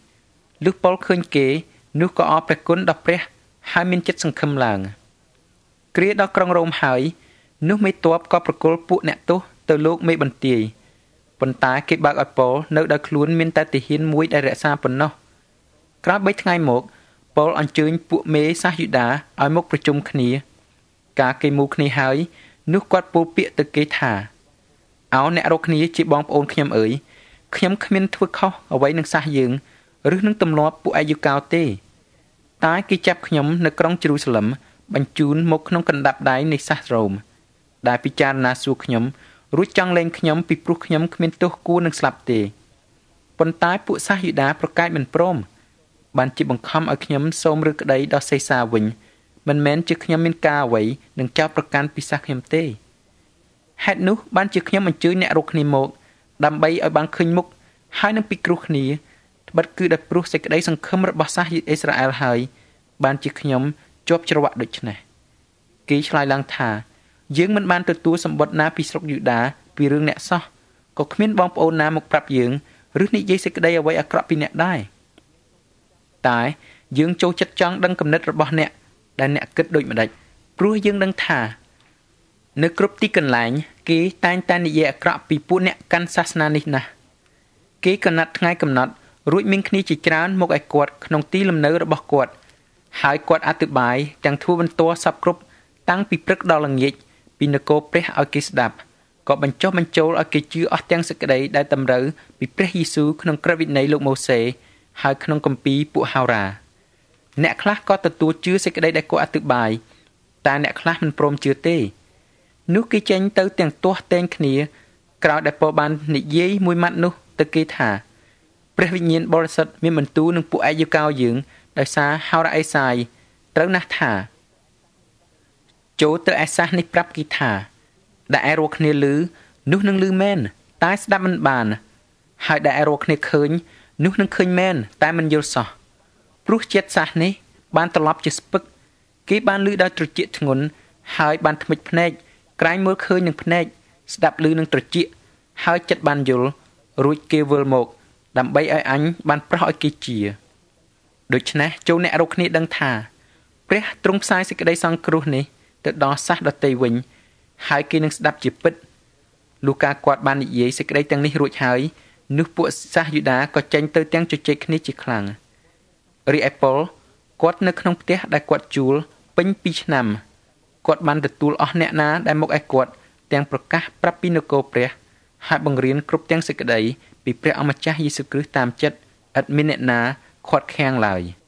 Speaker 2: 3លុះប៉ុលឃើញគេនោះក៏អរព្រះគុណដល់ព្រះហើយមានចិត្តសង្ឃឹមឡើងគ្រាដល់ក្រុងរ៉ូមហើយនោះមេទ័ពក៏ប្រគល់ពួកអ្នកទោសទៅលោកមេបន្ទាយប៉ុន្តែគេបើកឲ្យប៉ុលនៅដោយខ្លួនមានតែទាហានមួយដែលរក្សាប៉ុណ្ណោះក្រោយ3ថ្ងៃមកប៉ុលអញ្ជើញពួកមេសាសយូដាឲ្យមកប្រជុំគ្នាការគេមូលគ្នាហើយនោះគាត់ពោលពាក្យទៅគេថាអោអ្នករកគ្នាជាបងប្អូនខ្ញុំអើយខ្ញុំគ្មានធ្វើខុសអ្វីនឹងសាសយើងឬនឹងទម្លាប់ពួកអាយុកោទេតែគេចាប់ខ្ញុំនៅក្រុងជេរូសាឡឹមបញ្ជូនមកក្នុងកណ្ដាប់ដៃនៃសាសរ៉ូមដែលពិចារណាសួរខ្ញុំរួចចង់លែងខ្ញុំពីព្រោះខ្ញុំគ្មានទោសគួរនឹងស្លាប់ទេប៉ុន្តែពួកសាសយូដាប្រកែកមិនព្រមបានជាបង្ខំឲ្យខ្ញុំសូមឬក្តីដល់សេសាវិញមិនមែនជាខ្ញុំមានការអ្វីនឹងចោទប្រកាន់ពីសាសខ្ញុំទេហេតុនោះបានជាខ្ញុំអញ្ជើញអ្នករកគ្នាមកដើម្បីឲ្យបានឃើញមុខហើយនឹងពិគ្រោះគ្នាត្បិតគឺដោយព្រោះសេចក្តីសង្ឃឹមរបស់សាសអ៊ីស្រាអែលហើយបានជាខ្ញុំជាប់ច្រវាក់ដូច្នេះគេឆ្លើយឡើងថាយើងមិនបានទទួលសម្បត្តិណាពីស្រុកយូដាពីរឿងអ្នកសោះក៏គ្មានបងប្អូនណាមកប្រាប់យើងឬនិយាយសេចក្តីអ្វីអាក្រក់ពីអ្នកដែរតែយើងចូលចិត្តចង់ដឹងគំនិតរបស់អ្នកដែលអ្នកគិតដូចម្ដេចព្រោះយើងដឹងថានៅគ្រប់ទីកន្លែងគេតែងតែនិយាយអាក្រក់ពីពួកអ្នកកាន់សាសនានេះណាស់គេកំណត់ថ្ងៃកំណត់រួចមានគ្នាជាច្រើនមកឲ្យគាត់ក្នុងទីលំនៅរបស់គាត់ហើយគាត់អធិប្បាយទាំងធួបន្ទាល់សពគ្រប់តាំងពីព្រឹកដល់ល្ងាចពីនគរព្រះឲ្យគេស្ដាប់ក៏បញ្ចុះបញ្ចូលឲ្យគេជឿអស់ទាំងសេចក្តីដែលតម្រូវពីព្រះយេស៊ូវក្នុងក្រឹត្យវិន័យលោកម៉ូសេហើយក្នុងគម្ពីរពួកហោរាអ្នកខ្លះក៏ទទួលជឿសេចក្តីដែលគាត់អធិប្បាយតែអ្នកខ្លះមិនព្រមជឿទេនោះគេចេញទៅទាំងទាស់តែងគ្នាក្រោយដែលពោលបាននិយាយមួយម៉ាត់នោះទៅគេថាព្រះវិញ្ញាណបរិសុទ្ធមានបន្ទូលនឹងពួកអាយុកោយើងដោយសារហោរ៉ាអេសាយត្រូវណាស់ថាចូលទៅឯសាសនេះប្រាប់គេថាដែលឯរកគ្នាឮនោះនឹងឮមែនតែស្ដាប់មិនបានហើយដែលឯរកគ្នាឃើញនោះនឹងឃើញមែនតែមិនយល់សោះព្រោះចិត្តសាសនេះបានត្រឡប់ជាស្ពឹកគេបានឮដោយត្រចៀកធ្ងន់ហើយបានថ្មិចភ្នែកក្រែងមើលឃើញនឹងភ្នែកស្ដាប់ឮនឹងត្រចៀកហើយចិត្តបានយល់រួចគេវិលមកដើម្បីឲ្យអញបានប្រោះឲ្យគេជាដូច្នេះចូលអ្នករកគ្នាដឹងថាព្រះទ្រង់ផ្សាយសេចក្តីសង្គ្រោះនេះទៅដល់សាសដទៃវិញហើយគេនឹងស្ដាប់ជាពិតលូកាគាត់បាននិយាយសេចក្តីទាំងនេះរួចហើយនោះពួកសាសយូដាក៏ចេញទៅទាំងជជែកគ្នាជាខ្លាំងរីឯប៉ុលគាត់នៅក្នុងផ្ទះដែលគាត់ជួលពេញ2ឆ្នាំគាត់បានទទួលអស់អ្នកណាដែលមកឯគាត់ទាំងប្រកាសប្រាប់ពីនគរព្រះហើយបង្រៀនគ្រប់ទាំងសេចក្តីពីព្រះអម្ចាស់យេស៊ូវគ្រីស្ទតាមចិត្តឥតមានអ្នកណាខាត់ខាំងឡើយ